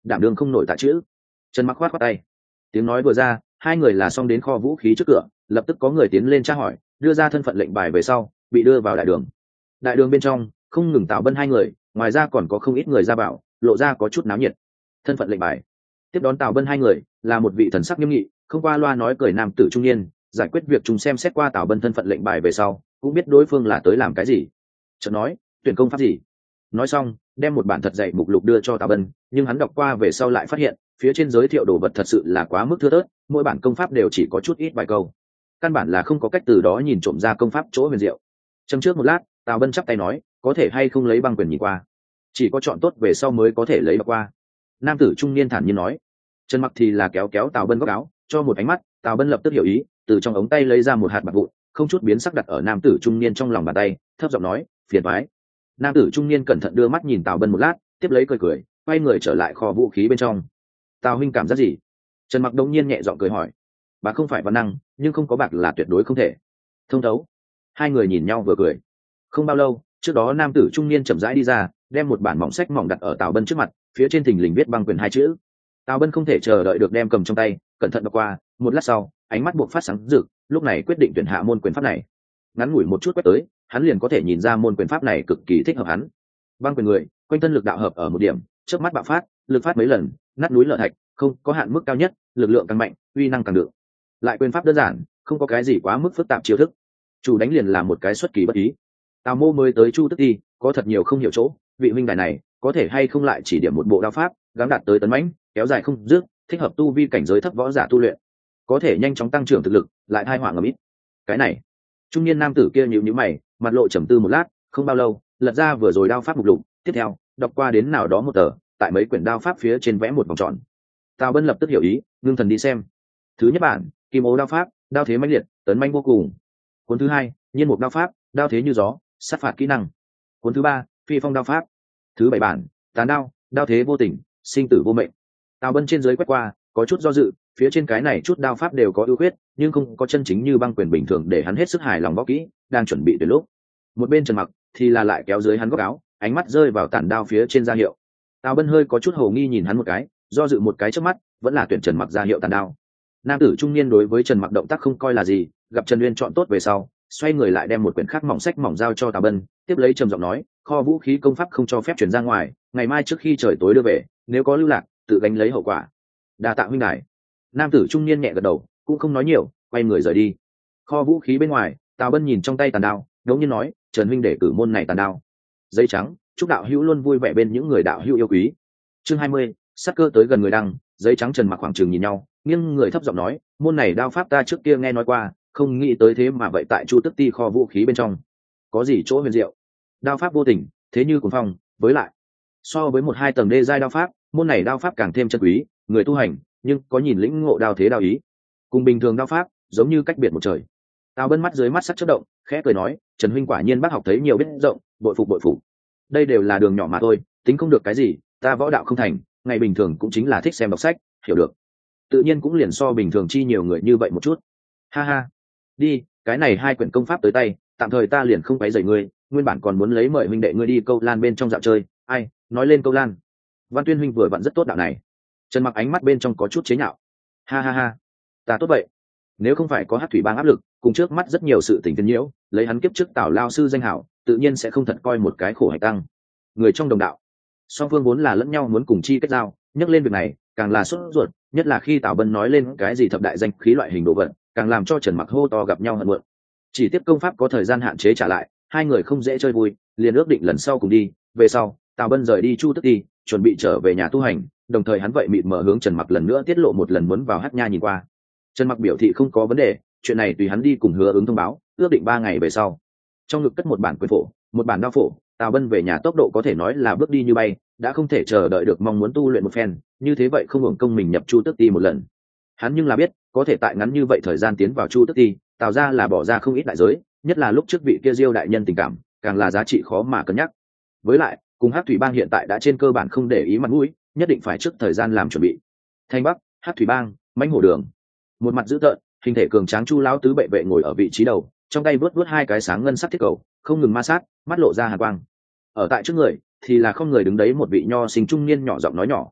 A: đảm đương không nổi tạ chữ. Trần Mặc khoát khoát tay, tiếng nói vừa ra, hai người là xong đến kho vũ khí trước cửa, lập tức có người tiến lên tra hỏi, đưa ra thân phận lệnh bài về sau bị đưa vào đại đường. Đại đường bên trong không ngừng Tào Bân hai người, ngoài ra còn có không ít người ra bảo, lộ ra có chút náo nhiệt. Thân phận lệnh bài. Tiếp đón Tào Bân hai người là một vị thần sắc nghiêm nghị, không qua loa nói cười nam tử trung niên, giải quyết việc chúng xem xét qua Tào Bân thân phận lệnh bài về sau cũng biết đối phương là tới làm cái gì. Chợt nói, tuyển công pháp gì? Nói xong đem một bản thật dày mục lục đưa cho Tào Bân, nhưng hắn đọc qua về sau lại phát hiện phía trên giới thiệu đồ vật thật sự là quá mức thưa thớt, mỗi bản công pháp đều chỉ có chút ít vài câu, căn bản là không có cách từ đó nhìn trộm ra công pháp chỗ huyền diệu. Châm trước một lát, Tào Bân chắp tay nói, có thể hay không lấy băng quyền nhìn qua, chỉ có chọn tốt về sau mới có thể lấy qua. Nam tử trung niên thản nhiên nói. Trần Mặc thì là kéo kéo Tào Bân góc áo, cho một ánh mắt. Tào Bân lập tức hiểu ý, từ trong ống tay lấy ra một hạt bạc vụn, không chút biến sắc đặt ở nam tử trung niên trong lòng bàn tay, thấp giọng nói, phiền toái. Nam tử trung niên cẩn thận đưa mắt nhìn Tào Bân một lát, tiếp lấy cười cười, quay người trở lại kho vũ khí bên trong. Tào huynh cảm giác gì? Trần Mặc đống nhiên nhẹ giọng cười hỏi. Bạc không phải văn năng, nhưng không có bạc là tuyệt đối không thể. Thông thấu. Hai người nhìn nhau vừa cười. Không bao lâu, trước đó nam tử trung niên chậm rãi đi ra, đem một bản mỏng sách mỏng đặt ở Tào Bân trước mặt, phía trên thình lình viết băng quyền hai chữ. Tào Bân không thể chờ đợi được đem cầm trong tay, cẩn thận đọc qua, một lát sau, ánh mắt buộc phát sáng rực, lúc này quyết định tuyển hạ môn quyền pháp này. Ngắn ngủi một chút quét tới, hắn liền có thể nhìn ra môn quyền pháp này cực kỳ thích hợp hắn. Băng quyền người, quanh thân lực đạo hợp ở một điểm, chớp mắt bạo phát, lực phát mấy lần, nát núi lở thạch, không có hạn mức cao nhất, lực lượng càng mạnh, uy năng càng được. Lại quyền pháp đơn giản, không có cái gì quá mức phức tạp chiêu thức. Chủ đánh liền là một cái xuất kỳ bất ý. Tào Mô mới tới Chu Tức Ti, có thật nhiều không hiểu chỗ, vị huynh đài này có thể hay không lại chỉ điểm một bộ đao pháp, gắng đạt tới tấn mãnh, kéo dài không dứt, thích hợp tu vi cảnh giới thấp võ giả tu luyện, có thể nhanh chóng tăng trưởng thực lực, lại thai họa ngầm ít. Cái này, trung niên nam tử kia nhíu nhíu mày, mặt lộ trầm tư một lát, không bao lâu, lật ra vừa rồi đao pháp mục lục, tiếp theo, đọc qua đến nào đó một tờ, tại mấy quyển đao pháp phía trên vẽ một vòng tròn. Tào Bân lập tức hiểu ý, ngưng thần đi xem. Thứ nhất bản, Kim Ô đao pháp, đao thế mãnh liệt, tấn mãnh vô cùng. Cuốn thứ hai, Nhiên Mục đao pháp, đao thế như gió, sát phạt kỹ năng. Cuốn thứ ba, Phi Phong đao pháp. Thứ bảy bản, Tán đao, đao thế vô tình, sinh tử vô mệnh. Tào Bân trên dưới quét qua, có chút do dự, phía trên cái này chút đao pháp đều có ưu khuyết, nhưng không có chân chính như băng quyền bình thường để hắn hết sức hài lòng võ kỹ, đang chuẩn bị tuyển lúc. Một bên Trần Mặc thì là lại kéo dưới hắn góc áo, ánh mắt rơi vào tản đao phía trên ra hiệu. Tào Bân hơi có chút hồ nghi nhìn hắn một cái, do dự một cái trước mắt, vẫn là tuyển Trần Mặc ra hiệu tản đao. Nam tử trung niên đối với Trần Mặc động tác không coi là gì, gặp Trần Uyên chọn tốt về sau, xoay người lại đem một quyển khác mỏng sách mỏng giao cho Tào Bân, tiếp lấy trầm giọng nói, kho vũ khí công pháp không cho phép chuyển ra ngoài, ngày mai trước khi trời tối đưa về, nếu có lưu lạc, tự gánh lấy hậu quả. Đa tạ huynh đài. Nam tử trung niên nhẹ gật đầu, cũng không nói nhiều, quay người rời đi. Kho vũ khí bên ngoài, Tào Bân nhìn trong tay tàn đao, đống nhiên nói, Trần huynh để cử môn này tàn đao. Giấy trắng, chúc đạo hữu luôn vui vẻ bên những người đạo hữu yêu quý. Chương 20, sắc cơ tới gần người đăng. Giấy trắng Trần Mặc khoảng chừng nhìn nhau, nhưng người thấp giọng nói, môn này đao pháp ta trước kia nghe nói qua, không nghĩ tới thế mà vậy tại Chu Tức Ti kho vũ khí bên trong có gì chỗ huyền diệu. Đao pháp vô tình, thế như cuồng phong, với lại so với một hai tầng đê giai đao pháp, môn này đao pháp càng thêm chân quý, người tu hành nhưng có nhìn lĩnh ngộ đao thế đao ý, cùng bình thường đao pháp giống như cách biệt một trời. Tào Bân mắt dưới mắt sắc chớp động, khẽ cười nói, Trần huynh quả nhiên bác học thấy nhiều biết rộng, bội phục bội phục. Đây đều là đường nhỏ mà thôi, tính không được cái gì, ta võ đạo không thành, ngày bình thường cũng chính là thích xem đọc sách, hiểu được, tự nhiên cũng liền so bình thường chi nhiều người như vậy một chút. Ha ha, đi, cái này hai quyển công pháp tới tay, tạm thời ta liền không quấy rầy ngươi, nguyên bản còn muốn lấy mời huynh đệ ngươi đi câu lan bên trong dạo chơi. Ai nói lên câu lan, Văn Tuyên huynh vừa vặn rất tốt đạo này. Trần Mặc ánh mắt bên trong có chút chế nhạo. Ha ha ha, ta tốt vậy, nếu không phải có Hắc Thủy Bang áp lực, cùng trước mắt rất nhiều sự tình phiền nhiễu, lấy hắn kiếp trước Tào lao sư danh hảo, tự nhiên sẽ không thật coi một cái khổ hạnh tăng. Người trong đồng đạo, song phương vốn là lẫn nhau muốn cùng chi kết giao, nhắc lên việc này càng là sốt ruột, nhất là khi Tào Bân nói lên cái gì thập đại danh khí loại hình đồ vật, càng làm cho Trần Mặc hô to gặp nhau hận muộn. Chỉ tiếp công pháp có thời gian hạn chế trả lại, hai người không dễ chơi vui, liền ước định lần sau cùng đi. Về sau, Tào Bân rời đi Chu Tức Ti, chuẩn bị trở về nhà tu hành, đồng thời hắn vậy mịt mờ hướng Trần Mặc lần nữa tiết lộ một lần muốn vào Hắc Nha nhìn qua. Trần Mặc biểu thị không có vấn đề, chuyện này tùy hắn đi cùng Hứa Ứng thông báo, ước định 3 ngày về sau. Trong ngực cất một bản quyền phổ, một bản đao phổ, Tào Bân về nhà tốc độ có thể nói là bước đi như bay, đã không thể chờ đợi được mong muốn tu luyện một phen, như thế vậy không hưởng công mình nhập Chu Tức Ti một lần. Hắn nhưng là biết, có thể tại ngắn như vậy thời gian tiến vào Chu Tức Ti, Tào ra là bỏ ra không ít đại giới, nhất là lúc trước vị kia Diêu đại nhân tình cảm, càng là giá trị khó mà cân nhắc. Với lại, cùng Hắc Thủy Bang hiện tại đã trên cơ bản không để ý mặt mũi, nhất định phải trước thời gian làm chuẩn bị. Thanh Bắc, Hắc Thủy Bang, Mãnh Hổ Đường. Một mặt dữ tợn, hình thể cường tráng Chu lão tứ bệ vệ ngồi ở vị trí đầu, trong tay vớt hai cái sáng ngân sắc thiết cầu, không ngừng ma sát, mắt lộ ra hàn quang. Ở tại trước người thì là không người đứng đấy một vị nho sinh trung niên nhỏ giọng nói nhỏ.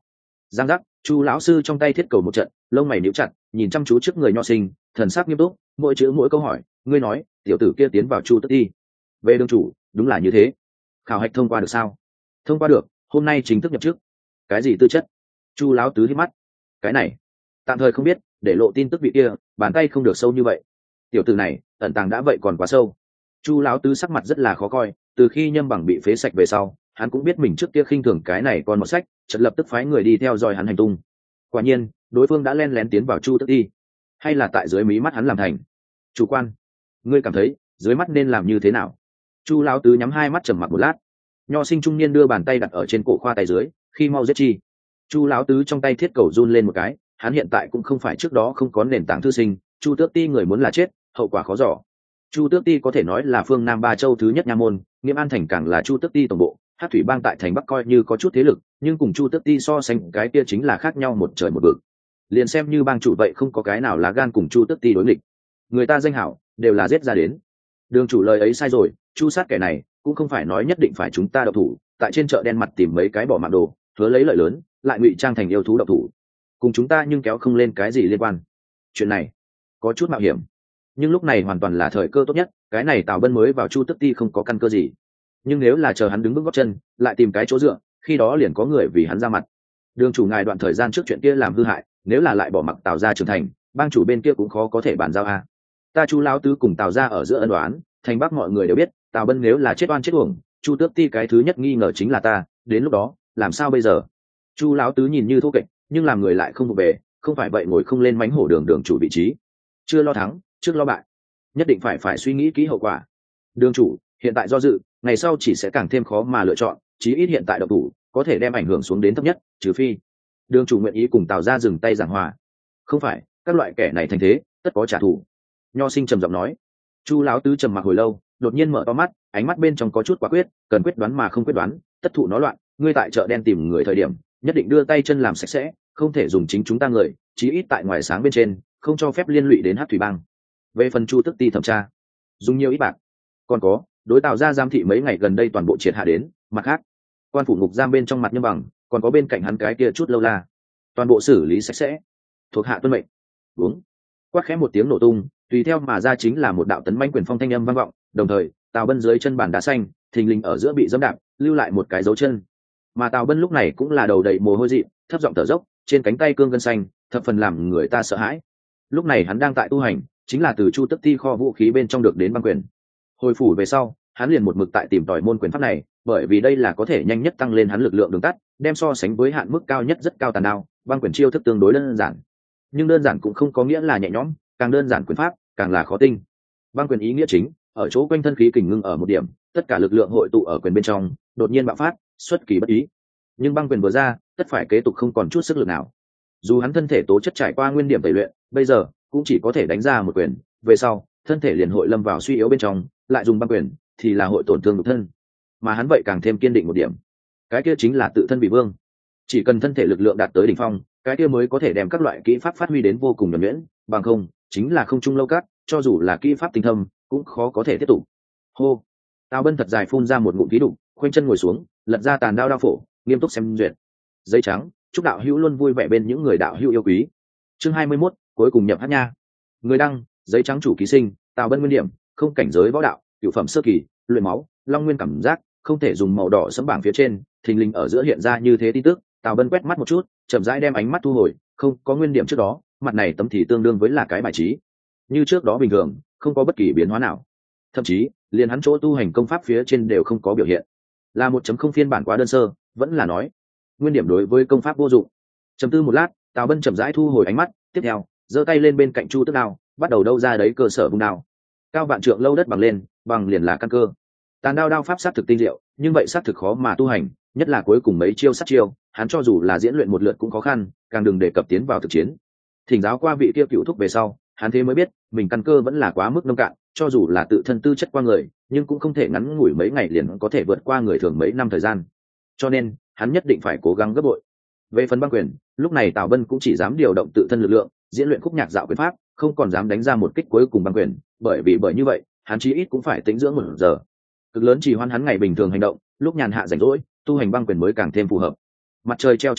A: giang giác, chu lão sư trong tay thiết cầu một trận, lông mày níu chặt, nhìn chăm chú trước người nho sinh, thần sắc nghiêm túc, mỗi chữ mỗi câu hỏi. Ngươi nói tiểu tử kia tiến vào chu tức ti? Về đường chủ, đúng là như thế. Khảo hạch thông qua được sao? Thông qua được, hôm nay chính thức nhập chức. Cái gì tư chất? Chu lão tứ hít mắt. Cái này tạm thời không biết, để lộ tin tức vị kia bàn tay không được sâu như vậy. Tiểu tử này ẩn tàng đã vậy còn quá sâu. Chu lão tứ sắc mặt rất là khó coi, từ khi Nhâm Bằng bị phế sạch về sau, hắn cũng biết mình trước kia khinh thường cái này còn một sách, chợt lập tức phái người đi theo dõi hắn hành tung. Quả nhiên đối phương đã len lén tiến vào chu tức ti, hay là tại dưới mí mắt hắn làm thành. Chủ quan, ngươi cảm thấy dưới mắt nên làm như thế nào? Chu lão tứ nhắm hai mắt trầm mặc một lát. Nho sinh trung niên đưa bàn tay đặt ở trên cổ khoa tay dưới, khi mau giết chi. Chu lão tứ trong tay thiết cầu run lên một cái, hắn hiện tại cũng không phải trước đó không có nền tảng thư sinh, chu tước ti người muốn là chết, hậu quả khó dò. Chu tước ti có thể nói là phương Nam Ba Châu thứ nhất nha môn, Nghiêm An thành càng là chu tước ti tổng bộ. Hát thủy bang tại thành Bắc coi như có chút thế lực, nhưng cùng chu tước ti so sánh cái kia chính là khác nhau một trời một vực. Liền xem như bang chủ vậy không có cái nào lá gan cùng chu tước ti đối nghịch. Người ta danh hảo đều là giết ra đến. Đường chủ lời ấy sai rồi, chu sát kẻ này cũng không phải nói nhất định phải chúng ta độc thủ, tại trên chợ đen mặt tìm mấy cái bỏ mạng đồ, hứa lấy lợi lớn, lại ngụy trang thành yêu thú độc thủ, cùng chúng ta nhưng kéo không lên cái gì liên quan. Chuyện này có chút mạo hiểm, nhưng lúc này hoàn toàn là thời cơ tốt nhất. Cái này Tào Bân mới vào chu tước ti không có căn cơ gì, nhưng nếu là chờ hắn đứng vững gót chân, lại tìm cái chỗ dựa, khi đó liền có người vì hắn ra mặt. Đường chủ ngài đoạn thời gian trước chuyện kia làm hư hại, nếu là lại bỏ mặc Tào gia trưởng thành, bang chủ bên kia cũng khó có thể bàn giao a. Ta chu lão tứ cùng Tào gia ở giữa ân đoán, thành Bắc mọi người đều biết, Tào Bân nếu là chết oan chết uổng, chu tước ti cái thứ nhất nghi ngờ chính là ta, đến lúc đó làm sao bây giờ? Chu lão tứ nhìn như thô kệch, nhưng làm người lại không vụ về, không phải vậy ngồi không lên mánh hổ đường chủ vị trí. Chưa lo thắng, trước lo bại, nhất định phải suy nghĩ kỹ hậu quả. Đường chủ hiện tại do dự, ngày sau chỉ sẽ càng thêm khó mà lựa chọn, chí ít hiện tại độc thủ có thể đem ảnh hưởng xuống đến thấp nhất, trừ phi đường chủ nguyện ý cùng Tào gia dừng tay giảng hòa. Không phải các loại kẻ này thành thế tất có trả thù. Nho sinh trầm giọng nói. Chu lão tứ trầm mặc hồi lâu, đột nhiên mở to mắt, ánh mắt bên trong có chút quả quyết, cần quyết đoán mà không quyết đoán, tất thụ nó loạn. Ngươi tại chợ đen tìm người thời điểm, nhất định đưa tay chân làm sạch sẽ, không thể dùng chính chúng ta người, chí ít tại ngoài sáng bên trên, không cho phép liên lụy đến Hát thủy bang. Về phần chu tức ti thẩm tra, dùng nhiều ít bạc. Còn có đối Tào gia giam thị mấy ngày gần đây toàn bộ triệt hạ đến. Mặt khác, quan phủ ngục giam bên trong mặt Nhâm Bằng, còn có bên cạnh hắn cái kia chút lâu la, toàn bộ xử lý sạch sẽ. Thuộc hạ tuân mệnh. Uống. Quát khẽ một tiếng nổ tung, tùy theo mà ra chính là một đạo tấn manh quyền phong thanh âm vang vọng, đồng thời Tào Bân dưới chân bàn đá xanh thình lình ở giữa bị dẫm đạp, lưu lại một cái dấu chân. Mà Tào Bân lúc này cũng là đầu đầy mồ hôi dị, thấp giọng thở dốc, trên cánh tay cương gân xanh thập phần làm người ta sợ hãi. Lúc này hắn đang tại tu hành, chính là từ chu tức ti kho vũ khí bên trong được đến băng quyền. Hồi phủ về sau, hắn liền một mực tại tìm tòi môn quyền pháp này, bởi vì đây là có thể nhanh nhất tăng lên hắn lực lượng đường tắt, đem so sánh với hạn mức cao nhất rất cao tàn đao, băng quyền chiêu thức tương đối đơn giản. Nhưng đơn giản cũng không có nghĩa là nhẹ nhõm, càng đơn giản quyền pháp càng là khó tinh. Băng quyền ý nghĩa chính ở chỗ quanh thân khí kình ngưng ở một điểm, tất cả lực lượng hội tụ ở quyền bên trong, đột nhiên bạo phát, xuất kỳ bất ý. Nhưng băng quyền vừa ra, tất phải kế tục không còn chút sức lực nào. Dù hắn thân thể tố chất trải qua nguyên điểm tẩy luyện, bây giờ cũng chỉ có thể đánh ra một quyền, về sau thân thể liền hội lâm vào suy yếu bên trong, lại dùng băng quyền thì là hội tổn thương nhục thân. Mà hắn vậy càng thêm kiên định một điểm, cái kia chính là tự thân bị vương. Chỉ cần thân thể lực lượng đạt tới đỉnh phong, cái kia mới có thể đem các loại kỹ pháp phát huy đến vô cùng nhuần nhuyễn, bằng không chính là không trung lâu cát, cho dù là kỹ pháp tinh thâm cũng khó có thể tiếp tục. Hô. Tào Bân thật dài phun ra một ngụm khí đục, khoanh chân ngồi xuống, lật ra tàn đao đao phổ, nghiêm túc xem duyệt. Giấy trắng, chúc đạo hữu luôn vui vẻ bên những người đạo hữu yêu quý. Chương 21, cuối cùng nhập hát nha. Người đăng, giấy trắng chủ ký sinh, Tào Bân nguyên điểm, không cảnh giới võ đạo, cửu phẩm sơ kỳ, luyện máu, long nguyên cảm giác, không thể dùng màu đỏ sẫm bảng phía trên, thình lình ở giữa hiện ra như thế tin tức. Tào Bân quét mắt một chút, chậm rãi đem ánh mắt thu hồi, không có nguyên điểm trước đó, mặt này tấm thì tương đương với là cái bài trí, như trước đó bình thường, không có bất kỳ biến hóa nào. Thậm chí liền hắn chỗ tu hành công pháp phía trên đều không có biểu hiện, là 1.0 phiên bản quá đơn sơ, vẫn là nói nguyên điểm đối với công pháp vô dụng. Trầm tư một lát, Tào Bân chậm rãi thu hồi ánh mắt, tiếp theo giơ tay lên bên cạnh chu tước đao, bắt đầu đâu ra đấy cơ sở vung đao. Cao vạn trượng lâu đất bằng lên, bằng liền là căn cơ. Tàn đao đao pháp sát thực tinh diệu, nhưng vậy sát thực khó mà tu hành, nhất là cuối cùng mấy chiêu sát chiêu, hắn cho dù là diễn luyện một lượt cũng khó khăn, càng đừng đề cập tiến vào thực chiến. Thỉnh giáo qua vị kia cựu thúc về sau, hắn thế mới biết mình căn cơ vẫn là quá mức nông cạn, cho dù là tự thân tư chất qua người, nhưng cũng không thể ngắn ngủi mấy ngày liền có thể vượt qua người thường mấy năm thời gian. Cho nên hắn nhất định phải cố gắng gấp bội. Về phần băng quyền, lúc này Tào Bân cũng chỉ dám điều động tự thân lực lượng, diễn luyện khúc nhạc dạo quyền pháp, không còn dám đánh ra một kích cuối cùng băng quyền, bởi như vậy, hắn chí ít cũng phải tĩnh dưỡng 1 giờ. Cực lớn chỉ hoan hắn ngày bình thường hành động, lúc nhàn hạ rảnh rỗi, tu hành băng quyền mới càng thêm phù hợp. Mặt trời treo trên cao,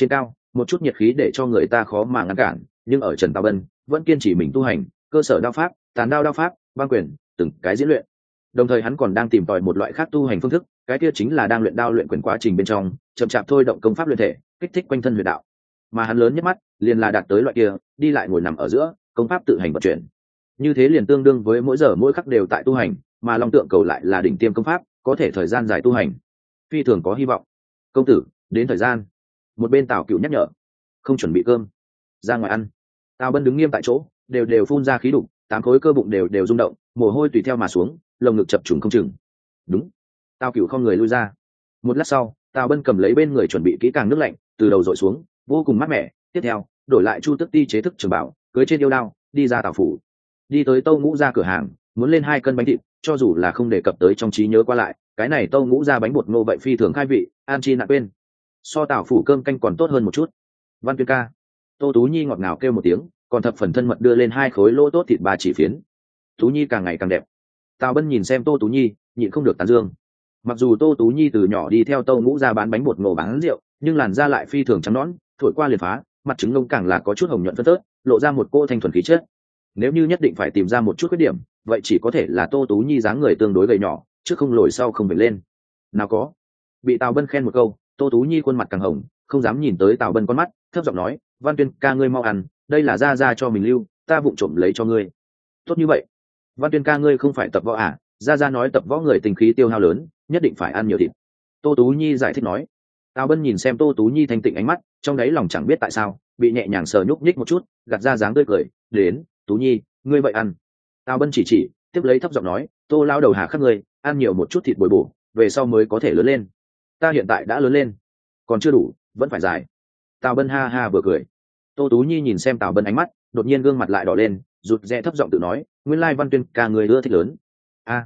A: một chút nhiệt khí để cho người ta khó mà ngăn cản, nhưng ở Trần Tào Bân vẫn kiên trì mình tu hành cơ sở đao pháp, tàn đao pháp, băng quyền, từng cái diễn luyện. Đồng thời hắn còn đang tìm tòi một loại khác tu hành phương thức, cái kia chính là đang luyện đao luyện quyền quá trình bên trong chậm chạp thôi động công pháp luyện thể, kích thích quanh thân huyệt đạo. Mà hắn lớn nhất mắt liền là đạt tới loại kia đi lại ngồi nằm ở giữa công pháp tự hành vận chuyển. Như thế liền tương đương với mỗi giờ mỗi khắc đều tại tu hành, mà Long Tượng Cầu lại là đỉnh tiêm công pháp, có thể thời gian dài tu hành, phi thường có hy vọng. Công tử, đến thời gian. Một bên Tào Cựu nhắc nhở. Không chuẩn bị cơm, ra ngoài ăn. Tào Bân đứng nghiêm tại chỗ, đều phun ra khí đục, 8 khối cơ bụng đều rung động, mồ hôi tùy theo mà xuống, lồng ngực chập trùng không chừng. Đúng. Tào Cựu không người lui ra. Một lát sau, Tào Bân cầm lấy bên người chuẩn bị kỹ càng nước lạnh, từ đầu dội xuống, vô cùng mát mẻ. Tiếp theo, đổi lại Chu Tức Ti chế thức trường bảo, cưỡi trên yêu đao, đi ra Tào phủ. Đi tới Tâu Ngũ Gia cửa hàng, muốn lên 2 cân bánh thịt, cho dù là không đề cập tới trong trí nhớ qua lại, cái này Tâu Ngũ Gia bánh bột ngô vậy phi thường khai vị, an chi nạn quên. So Tào phủ cơm canh còn tốt hơn một chút. Văn Tuyên ca. Tô Tú Nhi ngọt ngào kêu một tiếng, còn thập phần thân mật đưa lên 2 khối lỗ tốt thịt bà chỉ phiến. Tú Nhi càng ngày càng đẹp. Tào Bân nhìn xem Tô Tú Nhi, nhịn không được tán dương. Mặc dù Tô Tú Nhi từ nhỏ đi theo Tâu Ngũ Gia bán bánh bột ngô bán rượu, nhưng làn da lại phi thường trắng nõn, thổi qua liền phá, mặt trứng lông càng là có chút hồng nhuận phân tớt, lộ ra một cô thanh thuần khí chất. Nếu như nhất định phải tìm ra một chút khuyết điểm, vậy chỉ có thể là Tô Tú Nhi dáng người tương đối gầy nhỏ, trước không lồi sau không vểnh lên. Nào có. Bị Tào Bân khen một câu, Tô Tú Nhi khuôn mặt càng hồng, không dám nhìn tới Tào Bân con mắt, thấp giọng nói, Văn Tuyên ca ngươi mau ăn, đây là gia cho mình lưu, ta vụng trộm lấy cho ngươi. Tốt như vậy. Văn Tuyên ca ngươi không phải tập võ à? Gia nói tập võ người tình khí tiêu hao lớn, nhất định phải ăn nhiều thịt. Tô Tú Nhi giải thích nói. Tào Bân nhìn xem Tô Tú Nhi thanh tịnh ánh mắt, trong đáy lòng chẳng biết tại sao bị nhẹ nhàng sờ nhúc nhích một chút, gạt ra dáng tươi cười. Đến, Tú Nhi, ngươi vậy ăn. Tào Bân chỉ, tiếp lấy thấp giọng nói, Tô lao đầu hà khắc ngươi, ăn nhiều một chút thịt bồi bổ, về sau mới có thể lớn lên. Ta hiện tại đã lớn lên, còn chưa đủ, vẫn phải dài. Tào Bân ha ha vừa cười. Tô Tú Nhi nhìn xem Tào Bân ánh mắt, đột nhiên gương mặt lại đỏ lên, rụt rè thấp giọng tự nói, nguyên lai Văn Tuyên ca người ưa thích lớn. A,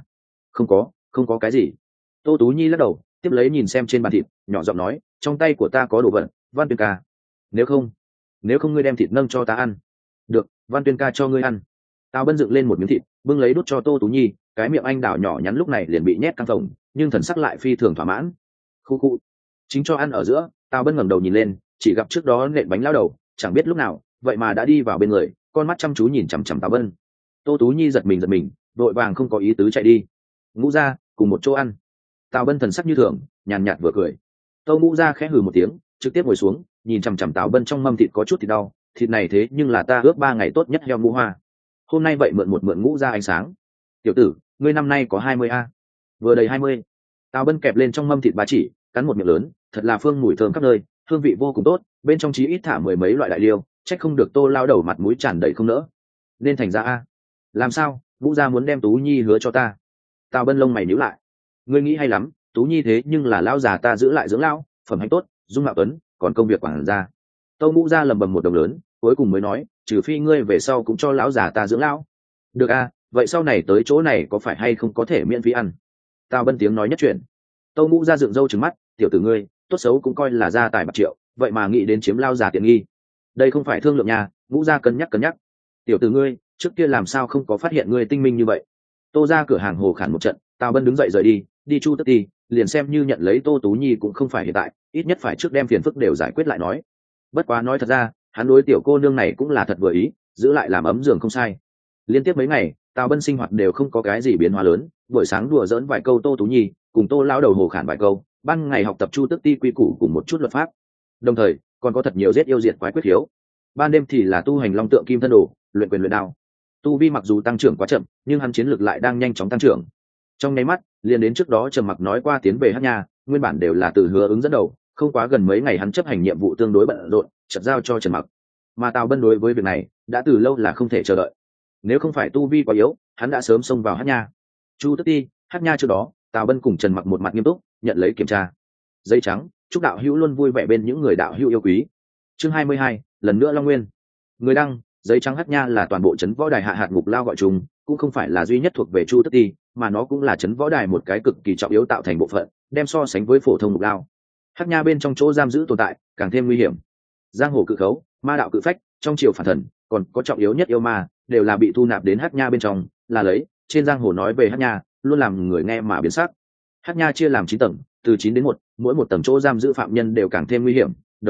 A: không có cái gì. Tô Tú Nhi lắc đầu, tiếp lấy nhìn xem trên bàn thịt, nhỏ giọng nói, trong tay của ta có đồ vật, Văn Tuyên ca. Nếu không ngươi đem thịt nâng cho ta ăn. Được, Văn Tuyên ca cho ngươi ăn. Tào Bân dựng lên một miếng thịt, bưng lấy đút cho Tô Tú Nhi, cái miệng anh đào nhỏ nhắn lúc này liền bị nhét căng phồng, nhưng thần sắc lại phi thường thỏa mãn. Khu. Chính cho ăn ở giữa, Tào Bân ngẩng đầu nhìn lên, chỉ gặp trước đó nện bánh lao đầu, chẳng biết lúc nào, vậy mà đã đi vào bên người, con mắt chăm chú nhìn chằm chằm Tào Bân. Tô Tú Nhi giật mình, đội vàng không có ý tứ chạy đi. Ngũ ra, cùng một chỗ ăn. Tào Bân thần sắc như thường, nhàn nhạt vừa cười. Tâu Ngũ ra khẽ hừ một tiếng, trực tiếp ngồi xuống, nhìn chằm chằm Tào Bân trong mâm thịt có chút thịt đau, thịt này thế nhưng là ta ướp 3 ngày tốt nhất heo Ngũ Hoa. Hôm nay vậy mượn Ngũ ra ánh sáng. Tiểu tử, ngươi năm nay có 20 a? Vừa đầy 20. Tào Bân kẹp lên trong mâm thịt ba chỉ, cắn một miệng lớn, thật là phương mùi thơm khắp nơi, hương vị vô cùng tốt, bên trong chí ít thả 10 mấy loại đại liêu, trách không được Tô lao đầu mặt mũi tràn đầy không nỡ. Nên thành ra a. Làm sao, Ngũ gia muốn đem Tú Nhi hứa cho ta? Tào Bân lông mày nhíu lại. Ngươi nghĩ hay lắm, Tú Nhi thế nhưng là lão già ta giữ lại dưỡng lão, phẩm hạnh tốt, dung mạo tuấn, còn công việc quản gia. Tâu Ngũ gia lầm bầm một đồng lớn, cuối cùng mới nói, trừ phi ngươi về sau cũng cho lão già ta dưỡng lão. Được a, vậy sau này tới chỗ này có phải hay không có thể miễn phí ăn? Tào Bân tiếng nói nhất chuyện. Tâu Ngũ gia dựng râu trừng mắt, tiểu tử ngươi, tốt xấu cũng coi là gia tài bạc triệu, vậy mà nghĩ đến chiếm lao già tiện nghi. Đây không phải thương lượng nhà, Ngũ gia cân nhắc. Tiểu tử ngươi, trước kia làm sao không có phát hiện ngươi tinh minh như vậy? Tô ra cửa hàng hồ khản một trận, Tào Bân đứng dậy rời đi Chu Tức Ti, liền xem như nhận lấy Tô Tú Nhi cũng không phải hiện tại, ít nhất phải trước đem phiền phức đều giải quyết lại nói. Bất quá nói thật ra, hắn đối tiểu cô nương này cũng là thật vừa ý, giữ lại làm ấm giường không sai. Liên tiếp mấy ngày, Tào Bân sinh hoạt đều không có cái gì biến hóa lớn, buổi sáng đùa giỡn vài câu Tô Tú Nhi, cùng Tô lão đầu hồ khản vài câu, ban ngày học tập Chu Tức Ti quy củ cùng một chút luật pháp. Đồng thời, còn có thật nhiều giết yêu diệt quái quyết hiếu. Ban đêm thì là tu hành long tượng kim thân đồ, luyện quyền luyện đao. Tu vi mặc dù tăng trưởng quá chậm, nhưng hắn chiến lực lại đang nhanh chóng tăng trưởng. Trong nháy mắt, liền đến trước đó Trầm Mặc nói qua tiến về Hát Nha, nguyên bản đều là từ Hứa Ứng dẫn đầu, không quá gần mấy ngày hắn chấp hành nhiệm vụ tương đối bận rộn, chợt giao cho Trầm Mặc. Mà Tào Bân đối với việc này, đã từ lâu là không thể chờ đợi. Nếu không phải tu vi quá yếu, hắn đã sớm xông vào Hát Nha. Chu Tức Ti, Hát Nha trước đó, Tào Bân cùng Trần Mặc một mặt nghiêm túc, nhận lấy kiểm tra. Giấy trắng, chúc đạo hữu luôn vui vẻ bên những người đạo hữu yêu quý. Chương 22, lần nữa Long Nguyên. Người đăng, giấy trắng Hát Nha là toàn bộ trấn võ đài hạ hạt ngục lao gọi chung, cũng không phải là duy nhất thuộc về Chu Tức Ti, mà nó cũng là trấn võ đài một cái cực kỳ trọng yếu tạo thành bộ phận, đem so sánh với phổ thông ngục lao. Hát Nha bên trong chỗ giam giữ tồn tại càng thêm nguy hiểm. Giang hồ cự khấu, ma đạo cự phách, trong triều phản thần, còn có trọng yếu nhất yêu ma, đều là bị thu nạp đến Hát Nha bên trong, là lấy, trên giang hồ nói về Hát Nha, luôn làm người nghe mà biến sắc. Hát Nha chia làm 9 tầng, từ 9 đến 1, mỗi một tầng chỗ giam giữ phạm nhân đều càng thêm nguy hiểm, đồng thời,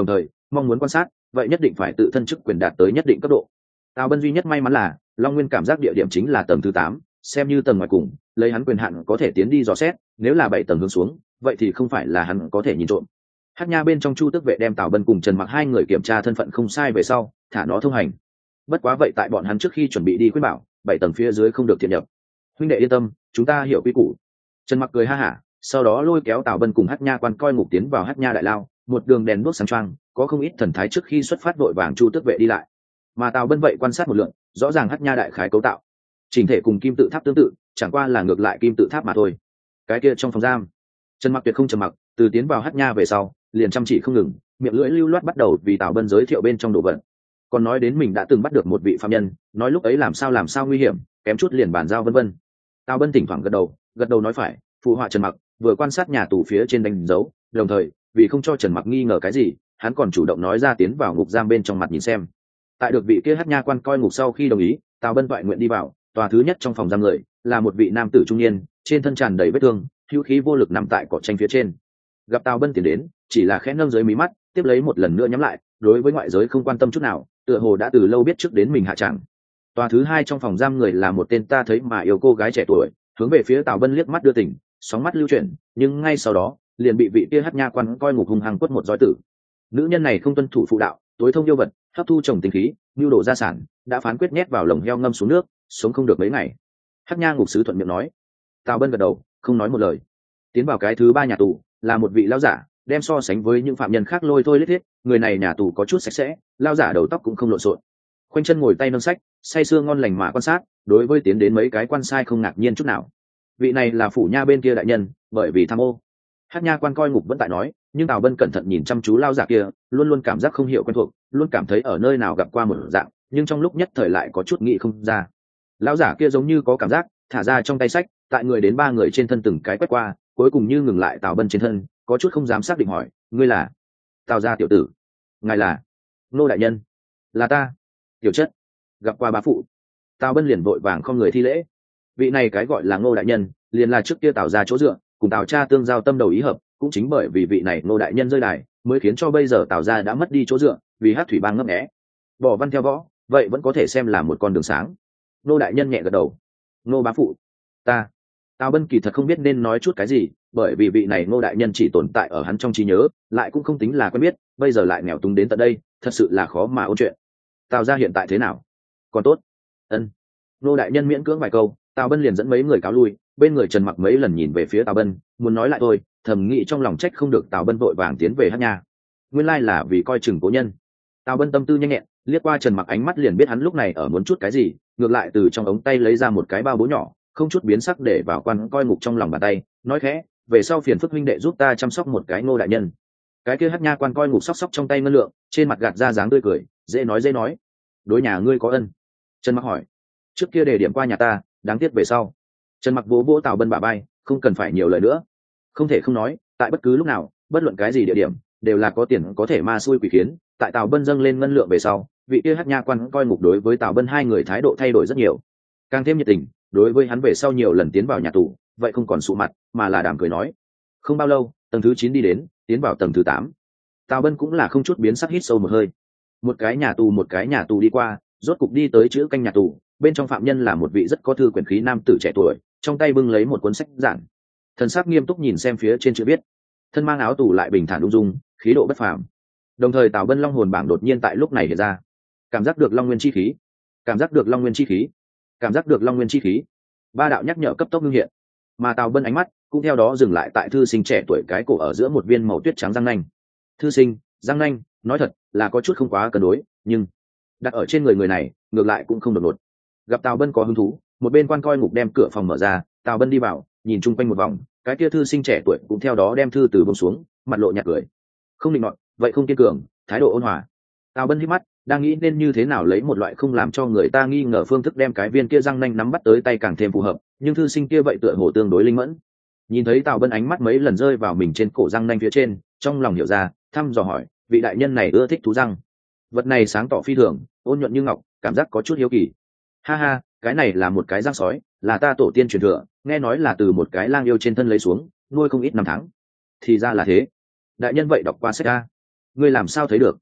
A: mong muốn quan sát vậy nhất định phải tự thân chức quyền đạt tới nhất định cấp độ. Tào Bân duy nhất may mắn là Long Nguyên cảm giác địa điểm chính là tầng thứ 8, xem như tầng ngoài cùng, lấy hắn quyền hạn có thể tiến đi dò xét, nếu là 7 tầng hướng xuống vậy thì không phải là hắn có thể nhìn trộm. Hắc Nha bên trong Chu Tước vệ đem Tào Bân cùng Trần Mặc hai người kiểm tra thân phận không sai về sau thả nó thông hành. Bất quá vậy tại bọn hắn trước khi chuẩn bị đi khuyên bảo 7 tầng phía dưới không được thiện nhập. Huynh đệ yên tâm, chúng ta hiểu quy củ. Trần Mặc cười ha hả, sau đó lôi kéo Tào Bân cùng Hắc Nha quan coi ngục tiến vào Hắc Nha đại lao, một đường đèn đuốc sáng choang, có không ít thần thái trước khi xuất phát đội vàng Chu Tước vệ đi lại. Mà Tào Bân vậy quan sát một lượng, rõ ràng Hắc Nha đại khái cấu tạo chỉnh thể cùng kim tự tháp tương tự, chẳng qua là ngược lại kim tự tháp mà thôi. Cái kia trong phòng giam, Trần Mặc tuyệt không trầm mặc, từ tiến vào Hắc Nha về sau liền chăm chỉ không ngừng, miệng lưỡi lưu loát bắt đầu vì Tào Bân giới thiệu bên trong đồ vật, còn nói đến mình đã từng bắt được một vị phạm nhân, nói lúc ấy làm sao nguy hiểm, kém chút liền bàn giao vân vân. Tào Bân thỉnh thoảng gật đầu nói phải, phụ họa Trần Mặc, vừa quan sát nhà tù phía trên đánh dấu, đồng thời vì không cho Trần Mặc nghi ngờ cái gì, hắn còn chủ động nói ra tiến vào ngục giam bên trong mặt nhìn xem. Tại được vị kia Hắc Nha quan coi ngục sau khi đồng ý, Tào Bân toại nguyện đi vào. Tòa thứ nhất trong phòng giam người là một vị nam tử trung niên, trên thân tràn đầy vết thương, hữu khí vô lực nằm tại cỏ tranh phía trên. Gặp Tào Bân tiến đến, chỉ là khẽ nâng dưới mí mắt, tiếp lấy một lần nữa nhắm lại, đối với ngoại giới không quan tâm chút nào, tựa hồ đã từ lâu biết trước đến mình hạ trạng. Tòa thứ hai trong phòng giam người là một tên ta thấy mà yêu cô gái trẻ tuổi, hướng về phía Tào Bân liếc mắt đưa tình, sóng mắt lưu chuyển, nhưng ngay sau đó liền bị vị kia Hắc Nha quan coi ngục hung hăng quất một roi tử. Nữ nhân này không tuân thủ phụ đạo, tối thông yêu vật, hấp thu trồng tinh khí, nhu đồ gia sản, đã phán quyết nhét vào lồng heo ngâm xuống nước, sống không được mấy ngày. Hắc Nha ngục sứ thuận miệng nói. Tào Bân gật đầu, không nói một lời. Tiến vào cái thứ ba nhà tù là một vị lão giả, đem so sánh với những phạm nhân khác lôi thôi lết thiết, người này nhà tù có chút sạch sẽ, lão giả đầu tóc cũng không lộn xộn, khoanh chân ngồi tay nâng sách, say sưa ngon lành mà quan sát, đối với tiến đến mấy cái quan sai không ngạc nhiên chút nào. Vị này là phủ nha bên kia đại nhân, bởi vì tham ô. Hắc Nha quan coi ngục vẫn tại nói, nhưng Tào Bân cẩn thận nhìn chăm chú lão giả kia, luôn luôn cảm giác không hiểu quen thuộc, luôn cảm thấy ở nơi nào gặp qua một dạng, nhưng trong lúc nhất thời lại có chút nghĩ không ra. Lão giả kia giống như có cảm giác, thả ra trong tay sách, tại người đến 3 người trên thân từng cái quét qua, cuối cùng như ngừng lại Tào Bân trên thân, có chút không dám xác định hỏi, ngươi là? Tào gia tiểu tử. Ngài là? Nô đại nhân. Là ta. Tiểu chất. Gặp qua bá phụ. Tào Bân liền vội vàng không người thi lễ. Vị này cái gọi là Ngô đại nhân, liền là trước kia Tào gia chỗ dựa, cùng Tào cha tương giao tâm đầu ý hợp, cũng chính bởi vì vị này Ngô đại nhân rơi đài, mới khiến cho bây giờ Tào gia đã mất đi chỗ dựa, vì hát thủy bang ngấp nghé. Bỏ văn theo võ, vậy vẫn có thể xem là một con đường sáng. Ngô đại nhân nhẹ gật đầu. Ngô bá phụ. Ta. Tào Bân kỳ thật không biết nên nói chút cái gì, bởi vì vị này Ngô đại nhân chỉ tồn tại ở hắn trong trí nhớ, lại cũng không tính là quen biết, bây giờ lại nghèo túng đến tận đây, thật sự là khó mà ôn chuyện. Tào gia hiện tại thế nào? Còn tốt. Ân. Ngô đại nhân miễn cưỡng vài câu, Tào Bân liền dẫn mấy người cáo lui, bên người Trần Mặc mấy lần nhìn về phía Tào Bân, muốn nói lại thôi, thầm nghĩ trong lòng trách không được Tào Bân vội vàng tiến về Hắc Nha. Nguyên lai là vì coi chừng cố nhân. Tào Bân tâm tư nhanh nhẹn, liếc qua Trần Mặc ánh mắt liền biết hắn lúc này ở muốn chút cái gì, ngược lại từ trong ống tay lấy ra một cái bao bố nhỏ, không chút biến sắc để vào quan coi ngục trong lòng bàn tay, nói khẽ, về sau phiền phức huynh đệ giúp ta chăm sóc một cái Ngô đại nhân. Cái kia Hắc Nha quan coi ngục sóc sóc trong tay ngân lượng, trên mặt gạt ra dáng tươi cười, dễ nói. Đối nhà ngươi có ân. Trần Mặc hỏi. Trước kia đề điểm qua nhà ta, đáng tiếc về sau. Trần Mặc vỗ vỗ Tào Bân bả vai, không cần phải nhiều lời nữa. Không thể không nói, tại bất cứ lúc nào, bất luận cái gì địa điểm, đều là có tiền có thể ma xui quỷ khiến. Tại Tào Bân dâng lên ngân lượng về sau, vị kia Hắc Nha quan coi ngục đối với Tào Bân hai người thái độ thay đổi rất nhiều, càng thêm nhiệt tình. Đối với hắn về sau nhiều lần tiến vào nhà tù, vậy không còn sụ mặt, mà là đàm cười nói. Không bao lâu, tầng thứ 9 đi đến, tiến vào tầng thứ 8. Tào Bân cũng là không chút biến sắc hít sâu một hơi. Một cái nhà tù đi qua, rốt cục đi tới chữ canh nhà tù, bên trong phạm nhân là một vị rất có thư quyển khí nam tử trẻ tuổi, trong tay bưng lấy một cuốn sách giản. Thần sắc nghiêm túc nhìn xem phía trên chữ viết, thân mang áo tù lại bình thản ung dung, khí độ bất phàm. Đồng thời Tào Bân long hồn bảng đột nhiên tại lúc này hiện ra, cảm giác được long nguyên chi khí, cảm giác được long nguyên chi khí, cảm giác được long nguyên chi khí. Ba đạo nhắc nhở cấp tốc ngưng hiện, mà Tào Bân ánh mắt cũng theo đó dừng lại tại thư sinh trẻ tuổi cái cổ ở giữa một viên màu tuyết trắng răng nanh. Thư sinh răng nanh, nói thật là có chút không quá cân đối, nhưng đặt ở trên người này ngược lại cũng không đột ngột. Gặp Tào Bân có hứng thú, một bên quan coi ngục đem cửa phòng mở ra, Tào Bân đi vào, nhìn chung quanh một vòng, cái kia thư sinh trẻ tuổi cũng theo đó đem thư từ bông xuống, mặt lộ nhạt cười. Không định nọt, vậy không kiên cường, thái độ ôn hòa. Tào Bân hít mắt, đang nghĩ nên như thế nào lấy một loại không làm cho người ta nghi ngờ phương thức đem cái viên kia răng nanh nắm bắt tới tay càng thêm phù hợp, nhưng thư sinh kia vậy tựa hồ tương đối linh mẫn. Nhìn thấy Tào Bân ánh mắt mấy lần rơi vào mình trên cổ răng nanh phía trên, trong lòng hiểu ra, thăm dò hỏi, vị đại nhân này ưa thích thú răng? Vật này sáng tỏ phi thường, ôn nhuận như ngọc, cảm giác có chút hiếu kỳ. Ha ha, cái này là một cái răng sói, là ta tổ tiên truyền thừa, nghe nói là từ một cái lang yêu trên thân lấy xuống, nuôi không ít năm tháng. Thì ra là thế. Đại nhân vậy đọc qua sách a, ngươi làm sao thấy được?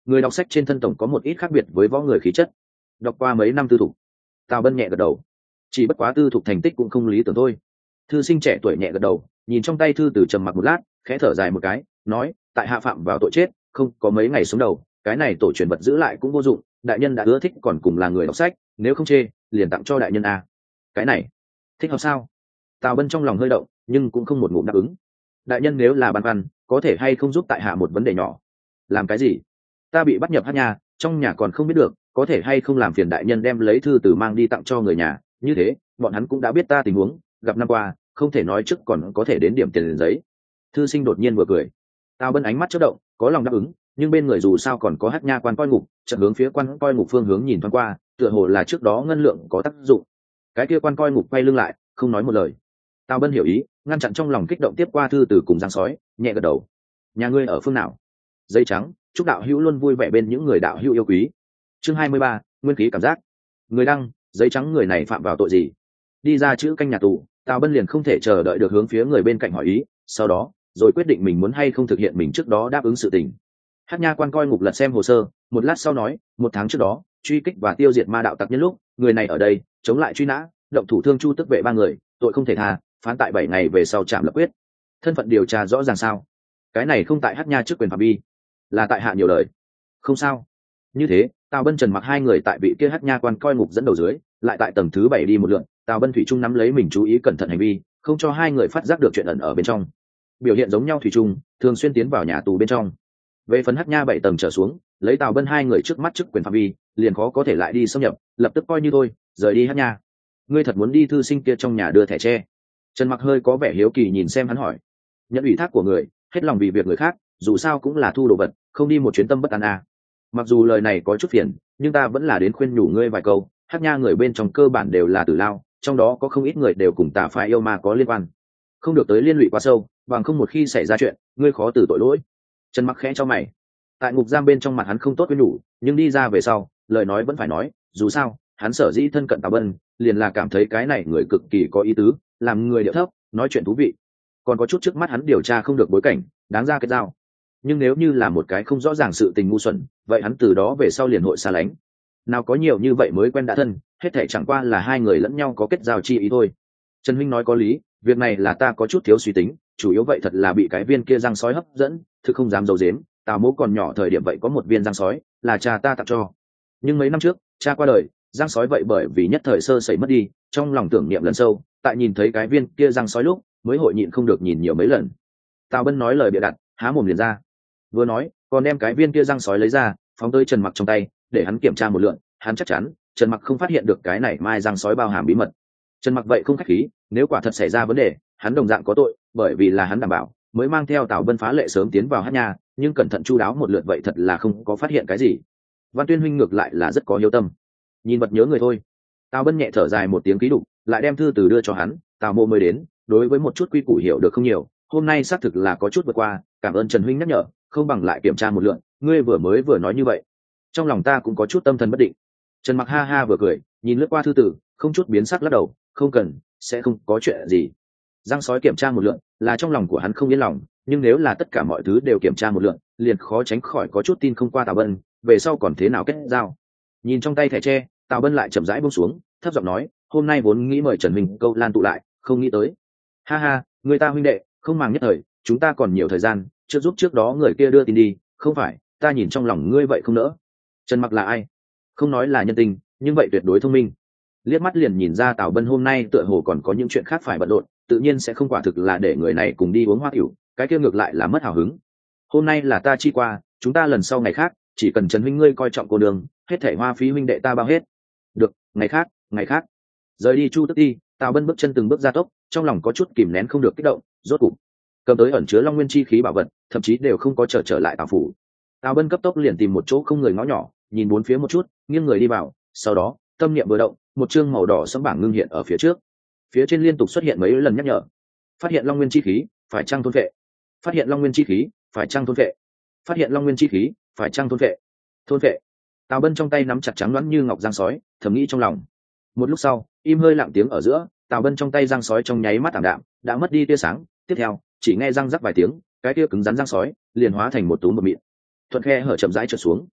A: Người đọc sách trên thân tổng có một ít khác biệt với võ người khí chất. Đọc qua mấy năm tư thục. Tào Bân nhẹ gật đầu. Chỉ bất quá tư thục thành tích cũng không lý tưởng thôi. Thư sinh trẻ tuổi nhẹ gật đầu, nhìn trong tay thư từ trầm mặc một lát, khẽ thở dài một cái, nói, tại hạ phạm vào tội chết, không có mấy ngày sống đầu, cái này tổ truyền vật giữ lại cũng vô dụng, đại nhân đã ưa thích còn cùng là người đọc sách, nếu không chê, liền tặng cho đại nhân a. Cái này thích hợp sao? Tào Bân trong lòng hơi động, nhưng cũng không một ngụm đáp ứng. Đại nhân nếu là băn khoăn, có thể hay không giúp tại hạ một vấn đề nhỏ? Làm cái gì? Ta bị bắt nhập hát nhà, trong nhà còn không biết được, có thể hay không làm phiền đại nhân đem lấy thư từ mang đi tặng cho người nhà, như thế bọn hắn cũng đã biết ta tình huống, gặp năm qua không thể nói trước còn có thể đến điểm tiền giấy. Thư sinh đột nhiên vừa cười. Tào Bân ánh mắt chớp động, có lòng đáp ứng, nhưng bên người dù sao còn có hát nha quan coi ngục, chợt hướng phía quan coi ngục phương hướng nhìn thoáng qua, tựa hồ là trước đó ngân lượng có tác dụng. Cái kia quan coi ngục quay lưng lại, không nói một lời. Tào Bân hiểu ý, ngăn chặn trong lòng kích động tiếp qua thư từ cùng giang sói, nhẹ gật đầu. Nhà ngươi ở phương nào? Giấy trắng, chúc đạo hữu luôn vui vẻ bên những người đạo hữu yêu quý. Chương 23, nguyên khí cảm giác. Người đăng, giấy trắng người này phạm vào tội gì? Đi ra chữ canh nhà tù, Tào Bân liền không thể chờ đợi được hướng phía người bên cạnh hỏi ý, sau đó rồi quyết định mình muốn hay không thực hiện mình trước đó đáp ứng sự tình. Hát nha quan coi ngục lật xem hồ sơ, một lát sau nói, 1 tháng trước đó truy kích và tiêu diệt ma đạo tặc nhân lúc, người này ở đây chống lại truy nã, động thủ thương chu tức vệ 3 người, tội không thể tha, phán tại 7 ngày về sau trảm lập quyết. Thân phận điều tra rõ ràng sao? Cái này không tại hát nha trước quyền phạm vi, là tại hạ nhiều lời. Không sao. Như thế Tào Bân Trần Mặc hai người tại vị kia hát nha quan coi ngục dẫn đầu dưới, lại tại tầng thứ 7 đi một lượt. Tào Bân thủy trung nắm lấy mình chú ý cẩn thận hành vi, không cho hai người phát giác được chuyện ẩn ở bên trong. Biểu hiện giống nhau thủy trung, thường xuyên tiến vào nhà tù bên trong. Về phần hát nha 7 tầng trở xuống, lấy Tào Bân hai người trước mắt chức quyền phạm vi, liền khó có thể lại đi xâm nhập, lập tức coi như thôi, rời đi hát nha. Ngươi thật muốn đi thư sinh kia trong nhà đưa thẻ tre? Trần Mặc hơi có vẻ hiếu kỳ nhìn xem hắn hỏi. Nhận ủy thác của người, hết lòng vì việc người khác, dù sao cũng là thu đồ vật, không đi một chuyến tâm bất an à. Mặc dù lời này có chút phiền, nhưng ta vẫn là đến khuyên nhủ ngươi vài câu. Hát nha người bên trong cơ bản đều là tử lao, trong đó có không ít người đều cùng tà phái yêu ma có liên quan, không được tới liên lụy quá sâu, bằng không một khi xảy ra chuyện, ngươi khó từ tội lỗi. Trần Mặc khẽ cho mày. Tại ngục giam bên trong mặt hắn không tốt với nhủ, nhưng đi ra về sau, lời nói vẫn phải nói, dù sao hắn sở dĩ thân cận Tào Bân, liền là cảm thấy cái này người cực kỳ có ý tứ, làm người điệu thấp, nói chuyện thú vị, còn có chút trước mắt hắn điều tra không được bối cảnh, đáng ra kết giao. Nhưng nếu như là một cái không rõ ràng sự tình ngu xuẩn, vậy hắn từ đó về sau liền hội xa lánh. Nào có nhiều như vậy mới quen đã thân, hết thảy chẳng qua là hai người lẫn nhau có kết giao chi ý thôi. Trần huynh nói có lý, việc này là ta có chút thiếu suy tính, chủ yếu vậy thật là bị cái viên kia răng sói hấp dẫn, thực không dám giấu giếm. Tào mỗ còn nhỏ thời điểm vậy có một viên răng sói, là cha ta tặng cho. Nhưng mấy năm trước, cha qua đời, răng sói vậy bởi vì nhất thời sơ sẩy mất đi, trong lòng tưởng niệm lần sâu, tại nhìn thấy cái viên kia răng sói lúc, mới hội nhịn không được nhìn nhiều mấy lần. Tào Bân nói lời bịa đặt, há mồm liền ra. Vừa nói, còn đem cái viên kia răng sói lấy ra, phóng tới Trần Mặc trong tay, để hắn kiểm tra một lượt. Hắn chắc chắn Trần Mặc không phát hiện được cái này mai răng sói bao hàm bí mật. Trần Mặc vậy không khách khí, nếu quả thật xảy ra vấn đề, hắn đồng dạng có tội, bởi vì là hắn đảm bảo mới mang theo Tào Bân phá lệ sớm tiến vào hát nhà, nhưng cẩn thận chu đáo một lượt vậy thật là không có phát hiện cái gì. Văn Tuyên huynh ngược lại là rất có hiếu tâm, nhìn vật nhớ người thôi. Tào Bân nhẹ thở dài một tiếng ký đục, lại đem thư từ đưa cho hắn. Tào mộ mới đến, đối với một chút quy củ hiểu được không nhiều, hôm nay xác thực là có chút vượt qua, cảm ơn Trần huynh nhắc nhở, không bằng lại kiểm tra một lượt. Ngươi vừa nói như vậy, trong lòng ta cũng có chút tâm thần bất định. Trần Mặc ha ha vừa cười, nhìn lướt qua thư tử, không chút biến sắc lắc đầu, không cần, sẽ không có chuyện gì. Giang sói kiểm tra một lượt, là trong lòng của hắn không yên lòng, nhưng nếu là tất cả mọi thứ đều kiểm tra một lượt, liền khó tránh khỏi có chút tin không qua Tào Bân, về sau còn thế nào kết giao. Nhìn trong tay thẻ tre, Tào Bân lại chậm rãi buông xuống, thấp giọng nói, hôm nay vốn nghĩ mời Trần Minh câu lan tụ lại, không nghĩ tới. Ha ha, người ta huynh đệ, không màng nhất thời, chúng ta còn nhiều thời gian, trước đó người kia đưa tin đi, không phải, ta nhìn trong lòng ngươi vậy không nỡ. Trần Mặc là ai? Không nói là nhân tình, nhưng vậy tuyệt đối thông minh. Liếc mắt liền nhìn ra Tào Bân hôm nay tựa hồ còn có những chuyện khác phải bận rộn, tự nhiên sẽ không quả thực là để người này cùng đi uống hoa tiểu, cái kia ngược lại là mất hào hứng. Hôm nay là ta chi qua, chúng ta lần sau ngày khác, chỉ cần Trần huynh ngươi coi trọng cô đường, hết thảy hoa phí huynh đệ ta bao hết. Được, ngày khác. Rời đi Chu Tức Ti, Tào Bân bước chân từng bước gia tốc, trong lòng có chút kìm nén không được kích động, rốt cục cầm tới ẩn chứa Long Nguyên chi khí bảo vật, thậm chí đều không có trở lại Tào phủ. Tào Bân cấp tốc liền tìm một chỗ không người ngõ nhỏ, nhìn bốn phía một chút, nghiêng người đi vào, sau đó tâm niệm vừa động, một chương màu đỏ sẫm bảng ngưng hiện ở phía trước. Phía trên liên tục xuất hiện mấy lần nhắc nhở: phát hiện Long Nguyên chi khí, phải chăng thôn vệ? Phát hiện Long Nguyên chi khí, phải chăng thôn vệ? Phát hiện Long Nguyên chi khí, phải chăng thôn vệ? Thôn vệ. Tào Bân trong tay nắm chặt trắng loãng như ngọc giang sói, thầm nghĩ trong lòng. Một lúc sau, im hơi lặng tiếng ở giữa, Tào Bân trong tay giang sói trong nháy mắt ảm đạm, đã mất đi tia sáng. Tiếp theo, chỉ nghe răng rắc vài tiếng, cái kia cứng rắn giang sói liền hóa thành một túm bột mịn, thuận khe hở chậm rãi trượt xuống,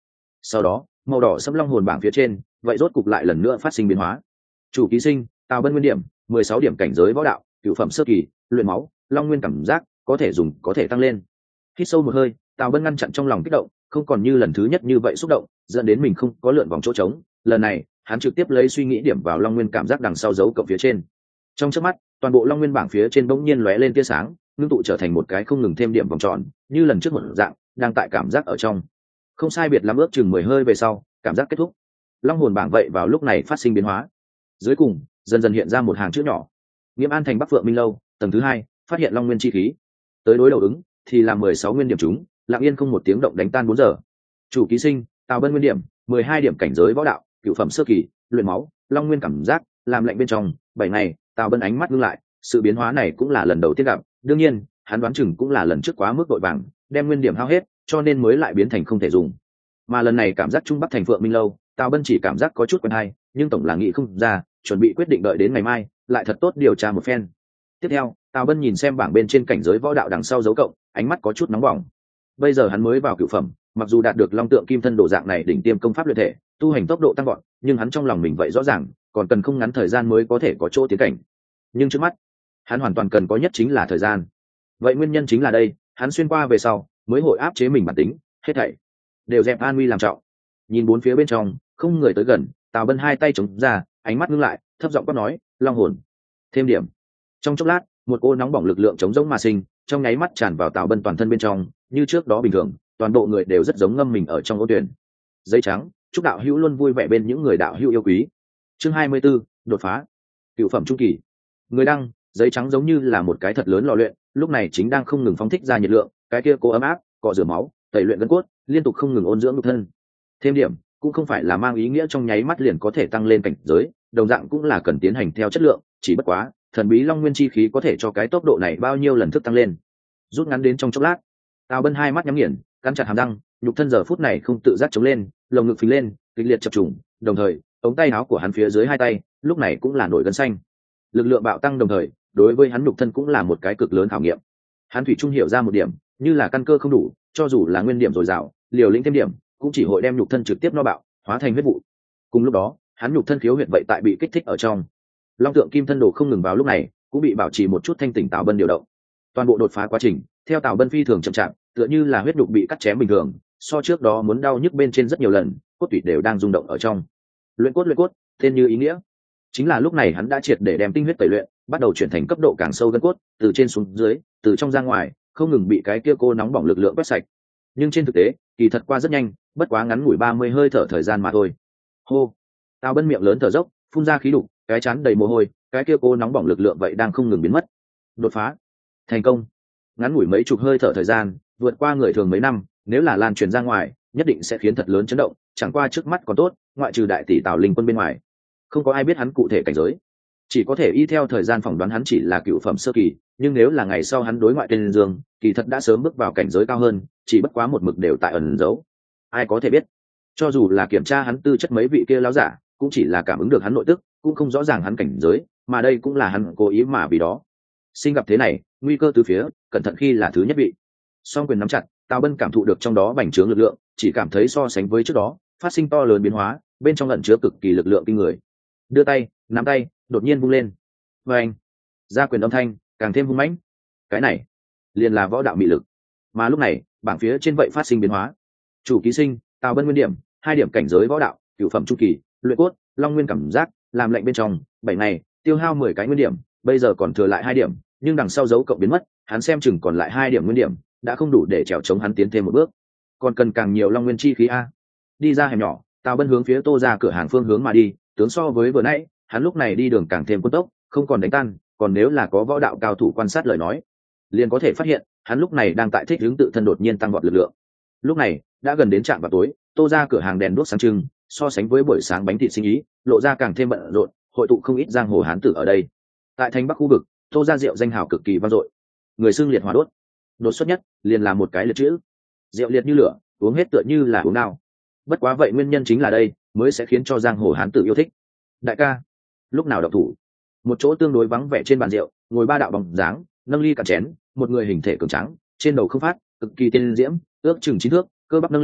A: Sau đó màu đỏ sẫm long hồn bảng phía trên vậy rốt cục lại lần nữa phát sinh biến hóa. Chủ ký sinh Tào Bân nguyên điểm 16 điểm, cảnh giới võ đạo cửu phẩm sơ kỳ, luyện máu long nguyên cảm giác có thể dùng có thể tăng lên. Hít sâu một hơi, Tào Bân ngăn chặn trong lòng kích động, không còn như lần thứ nhất như vậy xúc động dẫn đến mình không có lượn vòng chỗ trống. Lần này hắn trực tiếp lấy suy nghĩ điểm vào long nguyên cảm giác đằng sau dấu cộng phía trên. Trong chớp mắt toàn bộ long nguyên bảng phía trên bỗng nhiên lóe lên tia sáng, ngưng tụ trở thành một cái không ngừng thêm điểm vòng tròn, như lần trước một dạng đang tại cảm giác ở trong. Không sai biệt lắm ước chừng 10 hơi về sau, cảm giác kết thúc. Long hồn bảng vậy vào lúc này phát sinh biến hóa. Dưới cùng dần dần hiện ra một hàng chữ nhỏ: Nghiêm An thành Bắc Phượng Minh lâu, tầng thứ 2, phát hiện long nguyên chi khí. Tới đối đầu ứng thì là 16 nguyên điểm chúng, lặng yên không một tiếng động đánh tan 4 giờ. Chủ ký sinh Tào Bân nguyên điểm 12 điểm, cảnh giới võ đạo cửu phẩm sơ kỳ, luyện máu long nguyên cảm giác làm lạnh bên trong. 7 ngày Tào Bân ánh mắt ngưng lại, sự biến hóa này cũng là lần đầu tiên gặp, đương nhiên hắn đoán chừng cũng là lần trước quá mức vội vàng đem nguyên điểm hao hết cho nên mới lại biến thành không thể dùng. Mà lần này cảm giác trung bắc thành Phượng Minh lâu, Tào Bân chỉ cảm giác có chút quen hay, nhưng tổng là nghĩ không ra, chuẩn bị quyết định đợi đến ngày mai lại thật tốt điều tra một phen. Tiếp theo Tào Bân nhìn xem bảng bên trên cảnh giới võ đạo đằng sau dấu cộng, ánh mắt có chút nóng bỏng. Bây giờ hắn mới vào cửu phẩm, mặc dù đạt được long tượng kim thân đồ dạng này đỉnh tiêm công pháp luyện thể, tu hành tốc độ tăng vọt, nhưng hắn trong lòng mình vậy rõ ràng còn cần không ngắn thời gian mới có thể có chỗ tiến cảnh. Nhưng trước mắt hắn hoàn toàn cần có nhất chính là thời gian. Vậy nguyên nhân chính là đây, hắn xuyên qua về sau mới hội áp chế mình bản tính, hết thảy đều dẹp an nguy làm trọng. Nhìn bốn phía bên trong không người tới gần, Tào Bân hai tay chống ra, ánh mắt ngưng lại, thấp giọng quát nói: long hồn thêm điểm. Trong chốc lát một cô nóng bỏng lực lượng chống rỗng mà sinh, trong nháy mắt tràn vào Tào Bân toàn thân bên trong, như trước đó bình thường toàn bộ người đều rất giống ngâm mình ở trong ô tuyển. Giấy trắng chúc đạo hữu luôn vui vẻ bên những người đạo hữu yêu quý. Chương 24, đột phá cửu phẩm trung kỳ. Người đăng giấy trắng giống như là một cái thật lớn lò luyện, lúc này chính đang không ngừng phóng thích ra nhiệt lượng, cái kia cố ấm áp cọ rửa máu tẩy luyện gân cốt, liên tục không ngừng ôn dưỡng nhục thân. Thêm điểm cũng không phải là mang ý nghĩa trong nháy mắt liền có thể tăng lên cảnh giới, đồng dạng cũng là cần tiến hành theo chất lượng, chỉ bất quá thần bí long nguyên chi khí có thể cho cái tốc độ này bao nhiêu lần thức tăng lên. Rút ngắn đến trong chốc lát, Tào Bân hai mắt nhắm nghiền, cắn chặt hàm răng, nhục thân giờ phút này không tự giác chống lên, lồng ngực phình lên, kịch liệt chập trùng, đồng thời ống tay áo của hắn phía dưới hai tay lúc này cũng là nổi gân xanh. Lực lượng bạo tăng đồng thời đối với hắn nhục thân cũng là một cái cực lớn khảo nghiệm. Hắn thủy chung hiểu ra một điểm, như là căn cơ không đủ, cho dù là nguyên điểm dồi dào, liều lĩnh thêm điểm cũng chỉ hội đem nhục thân trực tiếp no bạo, hóa thành huyết vụ. Cùng lúc đó hắn nhục thân khiếu huyệt vậy tại bị kích thích ở trong. Long tượng kim thân đồ không ngừng vào lúc này cũng bị bảo trì một chút thanh tỉnh Tào Bân điều động. Toàn bộ đột phá quá trình theo Tào Bân phi thường chậm chạp, tựa như là huyết đục bị cắt chém bình thường, so trước đó muốn đau nhức bên trên rất nhiều lần, cốt tủy đều đang rung động ở trong. Luyện cốt tên như ý nghĩa, chính là lúc này hắn đã triệt để đem tinh huyết tẩy luyện, bắt đầu chuyển thành cấp độ càng sâu gân cốt, từ trên xuống dưới, từ trong ra ngoài, không ngừng bị cái kia cô nóng bỏng lực lượng quét sạch. Nhưng trên thực tế kỳ thật qua rất nhanh, bất quá ngắn ngủi 30 hơi thở thời gian mà thôi. Hô. Tào Bân miệng lớn thở dốc, phun ra khí đục, cái chán đầy mồ hôi, cái kia cô nóng bỏng lực lượng vậy đang không ngừng biến mất. Đột phá thành công. Ngắn ngủi mấy chục hơi thở thời gian, vượt qua người thường mấy năm, nếu là lan truyền ra ngoài nhất định sẽ khiến thật lớn chấn động. Chẳng qua trước mắt còn tốt, ngoại trừ đại tỷ Tào Linh Quân bên ngoài không có ai biết hắn cụ thể cảnh giới, chỉ có thể y theo thời gian phỏng đoán hắn chỉ là cựu phẩm sơ kỳ. Nhưng nếu là ngày sau hắn đối ngoại tên dương, kỳ thật đã sớm bước vào cảnh giới cao hơn, chỉ bất quá một mực đều tại ẩn giấu, ai có thể biết. Cho dù là kiểm tra hắn tư chất mấy vị kia láo giả cũng chỉ là cảm ứng được hắn nội tức, cũng không rõ ràng hắn cảnh giới, mà đây cũng là hắn cố ý mà vì đó. Sinh gặp thế này, nguy cơ từ phía, cẩn thận khi là thứ nhất vị. Song quyền nắm chặt, Tào Bân cảm thụ được trong đó bành trướng lực lượng, chỉ cảm thấy so sánh với trước đó phát sinh to lớn biến hóa, bên trong ẩn chứa cực kỳ lực lượng kinh người. Đưa tay nắm tay đột nhiên vung lên, và anh ra quyền âm thanh càng thêm hung mãnh. Cái này liền là võ đạo mị lực. Mà lúc này bảng phía trên vậy phát sinh biến hóa. Chủ ký sinh Tào Bân nguyên điểm 2 điểm, cảnh giới võ đạo cửu phẩm trung kỳ, luyện cốt long nguyên cảm giác làm lạnh bên trong. 7 ngày tiêu hao 10 cái nguyên điểm, bây giờ còn thừa lại 2 điểm, nhưng đằng sau dấu cộng biến mất, hắn xem chừng còn lại 2 điểm nguyên điểm đã không đủ để trèo chống hắn tiến thêm một bước, còn cần càng nhiều long nguyên chi khí a. Đi ra hẻm nhỏ, Tào Bân hướng phía Tô ra cửa hàng phương hướng mà đi, tướng so với vừa nãy hắn lúc này đi đường càng thêm quân tốc, không còn đánh tan. Còn nếu là có võ đạo cao thủ quan sát lời nói, liền có thể phát hiện hắn lúc này đang tại thích hướng tự thân đột nhiên tăng vọt lực lượng. Lúc này đã gần đến trạm vào tối, Tô ra cửa hàng đèn đuốc sáng trưng, so sánh với buổi sáng bánh thịt sinh ý lộ ra càng thêm bận rộn, hội tụ không ít giang hồ hán tử ở đây. Tại thành Bắc khu vực, Tô ra rượu danh hào cực kỳ vang dội, người xưng liệt hỏa đốt, đột xuất nhất liền là một cái liệt chữ, rượu liệt như lửa, uống hết tựa như là uống nào. Bất quá vậy nguyên nhân chính là đây mới sẽ khiến cho giang hồ hán tử yêu thích. Đại ca, lúc nào độc thủ? Một chỗ tương đối vắng vẻ trên bàn rượu ngồi 3 đạo bóng dáng, nâng ly cả chén, một người hình thể cường tráng, trên đầu không phát, cực kỳ tiên diễm, ước chừng 9 thước, cơ bắp nâng lên,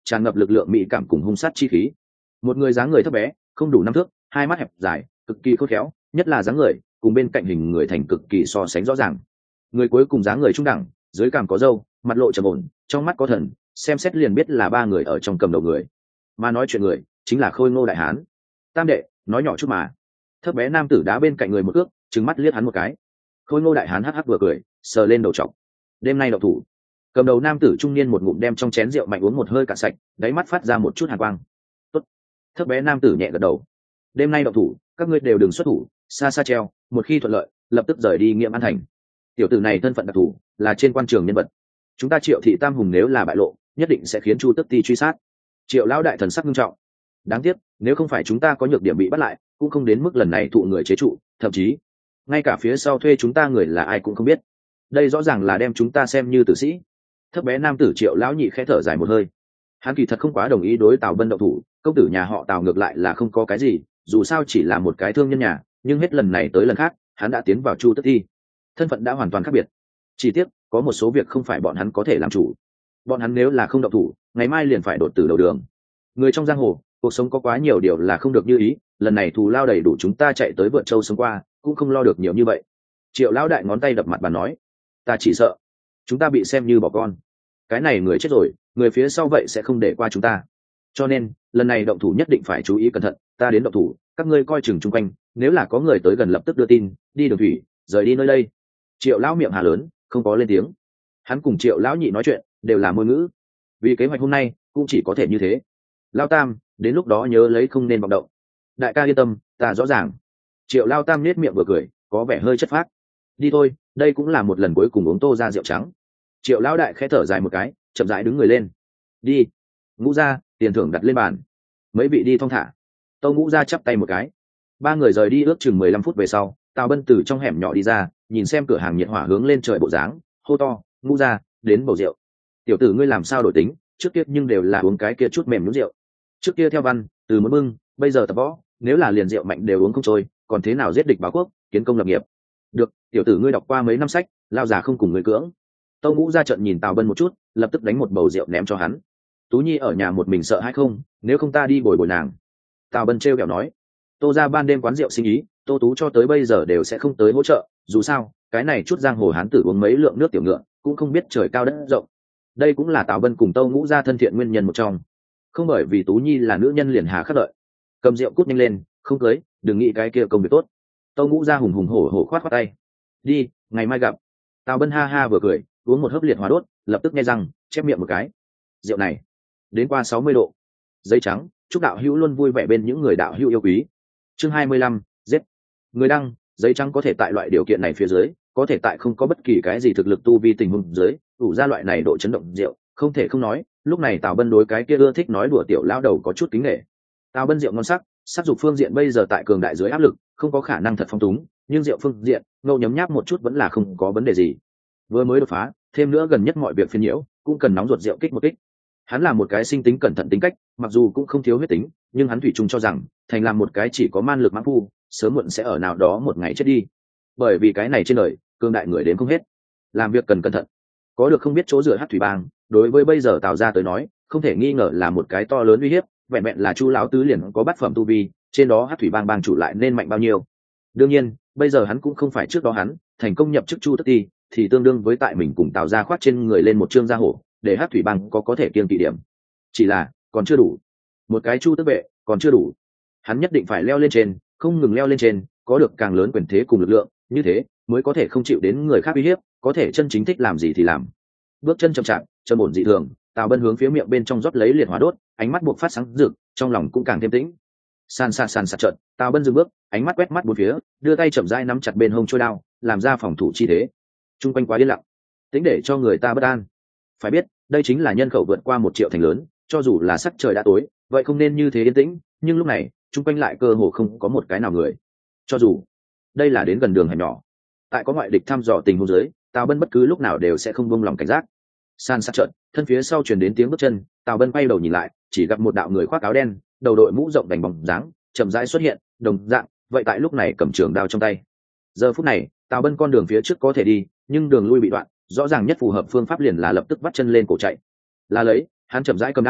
A: tràn ngập lực lượng mỹ cảm cùng hung sát chi khí. Một người dáng người thấp bé, không đủ 5 thước, hai mắt hẹp dài, cực kỳ khôn khéo, nhất là dáng người cùng bên cạnh hình người thành cực kỳ so sánh rõ ràng. Người cuối cùng dáng người trung đẳng, dưới cằm có râu, mặt lộ trầm ổn, trong mắt có thần, xem xét liền biết là ba người ở trong cầm đầu người. Mà nói chuyện người chính là Khôi Ngô đại hán. Tam đệ, nói nhỏ chút mà. Thấp bé nam tử đá bên cạnh người một cước, trừng mắt liếc hắn một cái. Khôi Ngô đại hán hắc hắc vừa cười, sờ lên đầu trọc. Đêm nay đậu thủ. Cầm đầu nam tử trung niên một ngụm đem trong chén rượu mạnh uống một hơi cạn sạch, đáy mắt phát ra một chút hàn quang. Tốt. Thấp bé nam tử nhẹ gật đầu. Đêm nay đậu thủ, các ngươi đều đừng xuất thủ, xa xa treo, một khi thuận lợi, lập tức rời đi Nghiệm An thành. Tiểu tử này thân phận đặc thù, là trên quan trường nhân vật. Chúng ta Triệu thị tam hùng nếu là bại lộ, nhất định sẽ khiến Chu Tức Ti truy sát. Triệu lão đại thần sắc nghiêm trọng. Đáng tiếc, nếu không phải chúng ta có nhược điểm bị bắt lại, cũng không đến mức lần này thụ người chế trụ, thậm chí ngay cả phía sau thuê chúng ta người là ai cũng không biết. Đây rõ ràng là đem chúng ta xem như tử sĩ. Thấp bé nam tử Triệu lão nhị khẽ thở dài một hơi. Hắn kỳ thật không quá đồng ý đối Tào Bân động thủ, công tử nhà họ Tào ngược lại là không có cái gì, dù sao chỉ là một cái thương nhân nhà, nhưng hết lần này tới lần khác, hắn đã tiến vào Chu Tức Ti, thân phận đã hoàn toàn khác biệt. Chỉ tiếc, có một số việc không phải bọn hắn có thể làm chủ. Bọn hắn nếu là không động thủ, ngày mai liền phải đột tử đầu đường. Người trong giang hồ, cuộc sống có quá nhiều điều là không được như ý, lần này thù lao đầy đủ chúng ta chạy tới vượt châu sống qua, cũng không lo được nhiều như vậy. Triệu lão đại ngón tay đập mặt bàn nói, ta chỉ sợ chúng ta bị xem như bỏ con. Cái này người chết rồi, người phía sau vậy sẽ không để qua chúng ta. Cho nên, lần này động thủ nhất định phải chú ý cẩn thận, ta đến động thủ, các ngươi coi chừng chung quanh, nếu là có người tới gần lập tức đưa tin, đi đường thủy, rời đi nơi đây. Triệu lão miệng hà lớn, không có lên tiếng. Hắn cùng Triệu lão nhị nói chuyện, đều là ngôn ngữ. Vì kế hoạch hôm nay, cũng chỉ có thể như thế. Lao Tam, đến lúc đó nhớ lấy không nên vọng động. Đại ca yên tâm, ta rõ ràng. Triệu Lao Tam nết miệng vừa cười, có vẻ hơi chất phác. Đi thôi, đây cũng là một lần cuối cùng uống Tô ra rượu trắng. Triệu Lão đại khẽ thở dài một cái, chậm rãi đứng người lên. Đi. Ngũ gia, tiền thưởng đặt lên bàn. Mấy vị đi thong thả. Tâu Ngũ gia chắp tay một cái. Ba người rời đi ước chừng 15 phút về sau, Tào Bân từ trong hẻm nhỏ đi ra, nhìn xem cửa hàng nhiệt hỏa hướng lên trời bộ dáng, hô to, Ngũ gia, đến bầu rượu. Tiểu tử ngươi làm sao đổi tính, trước kia nhưng đều là uống cái kia chút mềm nhũn rượu. Trước kia theo văn, từ muốn bưng, bây giờ tập võ, nếu là liền rượu mạnh đều uống không trôi, còn thế nào giết địch báo quốc, kiến công lập nghiệp. Được, tiểu tử ngươi đọc qua mấy năm sách, lao già không cùng ngươi cưỡng. Tâu Ngũ ra trận nhìn Tào Bân một chút, lập tức đánh một bầu rượu ném cho hắn. Tú Nhi ở nhà một mình sợ hay không, nếu không ta đi bồi bồi nàng. Tào Bân trêu kẹo nói. Tô ra ban đêm quán rượu sinh ý, Tô Tú cho tới bây giờ đều sẽ không tới hỗ trợ, dù sao, cái này chút giang hồ hán tử uống mấy lượng nước tiểu ngựa, cũng không biết trời cao đất rộng. Đây cũng là Tào Bân cùng Tâu Ngũ ra thân thiện nguyên nhân một trong. Không bởi vì Tú Nhi là nữ nhân liền hà khắc đợi. Cầm rượu cút nhanh lên, không cưới, đừng nghĩ cái kia công việc tốt. Tâu Ngũ ra hùng hùng hổ hổ khoát khoát tay. Đi, ngày mai gặp. Tào Bân ha ha vừa cười, uống một hớp liệt hóa đốt, lập tức nghe răng, chép miệng một cái. Rượu này đến qua 60 độ. Giấy trắng, chúc đạo hữu luôn vui vẻ bên những người đạo hữu yêu quý. Chương 25, giết. Người đăng, giấy trắng có thể tại loại điều kiện này phía dưới, có thể tại không có bất kỳ cái gì thực lực tu vi tình huống dưới, đủ ra loại này độ chấn động rượu, không thể không nói, lúc này Tào Bân đối cái kia ưa thích nói đùa tiểu lão đầu có chút kính nể. Tào Bân rượu ngon sắc dục phương diện bây giờ tại cường đại dưới áp lực, không có khả năng thật phong túng, nhưng rượu phương diện, ngâu nhấm nháp một chút vẫn là không có vấn đề gì. Vừa mới đột phá, thêm nữa gần nhất mọi việc phiền nhiễu, cũng cần nóng ruột rượu kích một kích. Hắn là một cái sinh tính cẩn thận tính cách, mặc dù cũng không thiếu huyết tính, nhưng hắn thủy chung cho rằng, thành làm một cái chỉ có man lực mãng phu, sớm muộn sẽ ở nào đó một ngày chết đi. Bởi vì cái này trên đời, cương đại người đến không hết, làm việc cần cẩn thận. Có được không biết chỗ dựa Hắc Thủy Bang, đối với bây giờ Tào gia tới nói, không thể nghi ngờ là một cái to lớn uy hiếp, vẹn vẹn là Chu lão tứ liền có bát phẩm tu vi, trên đó Hắc Thủy Bang bang chủ lại nên mạnh bao nhiêu. Đương nhiên, bây giờ hắn cũng không phải trước đó hắn thành công nhập chức Chu Tức Ti, thì tương đương với tại mình cùng Tào gia khoát trên người lên một trương gia hổ, để Hắc Thủy Bang có thể kiêng kỵ điểm. Chỉ là, còn chưa đủ. Một cái Chu Tức vệ, còn chưa đủ. Hắn nhất định phải leo lên trên, không ngừng leo lên trên, có được càng lớn quyền thế cùng lực lượng, như thế mới có thể không chịu đến người khác uy hiếp, có thể chân chính thích làm gì thì làm. Bước chân chậm chạp, trầm ổn dị thường, Tào Bân hướng phía miệng bên trong rót lấy liệt hỏa đốt, ánh mắt buộc phát sáng rực, trong lòng cũng càng thêm tĩnh. San sạt trận, Tào Bân dừng bước, ánh mắt quét mắt bốn phía, đưa tay chậm rãi nắm chặt bên hông trôi đao, làm ra phòng thủ chi thế. Trung quanh quá yên lặng, tính để cho người ta bất an. Phải biết, đây chính là nhân khẩu vượt qua 1 triệu thành lớn, cho dù là sắc trời đã tối, vậy không nên như thế yên tĩnh, nhưng lúc này, trung quanh lại cơ hồ không có một cái nào người. Cho dù đây là đến gần đường hẻm nhỏ, tại có ngoại địch thăm dò tình huống dưới, Tào Bân bất cứ lúc nào đều sẽ không buông lòng cảnh giác. San sát trận, thân phía sau truyền đến tiếng bước chân, Tào Bân quay đầu nhìn lại, chỉ gặp một đạo người khoác áo đen, đầu đội mũ rộng đành bóng dáng, chậm rãi xuất hiện, đồng dạng, vậy tại lúc này cầm trường đao trong tay. Giờ phút này, Tào Bân con đường phía trước có thể đi, nhưng đường lui bị đoạn, rõ ràng nhất phù hợp phương pháp liền là lập tức vắt chân lên cổ chạy. Là lấy, hắn chậm rãi cầm đao,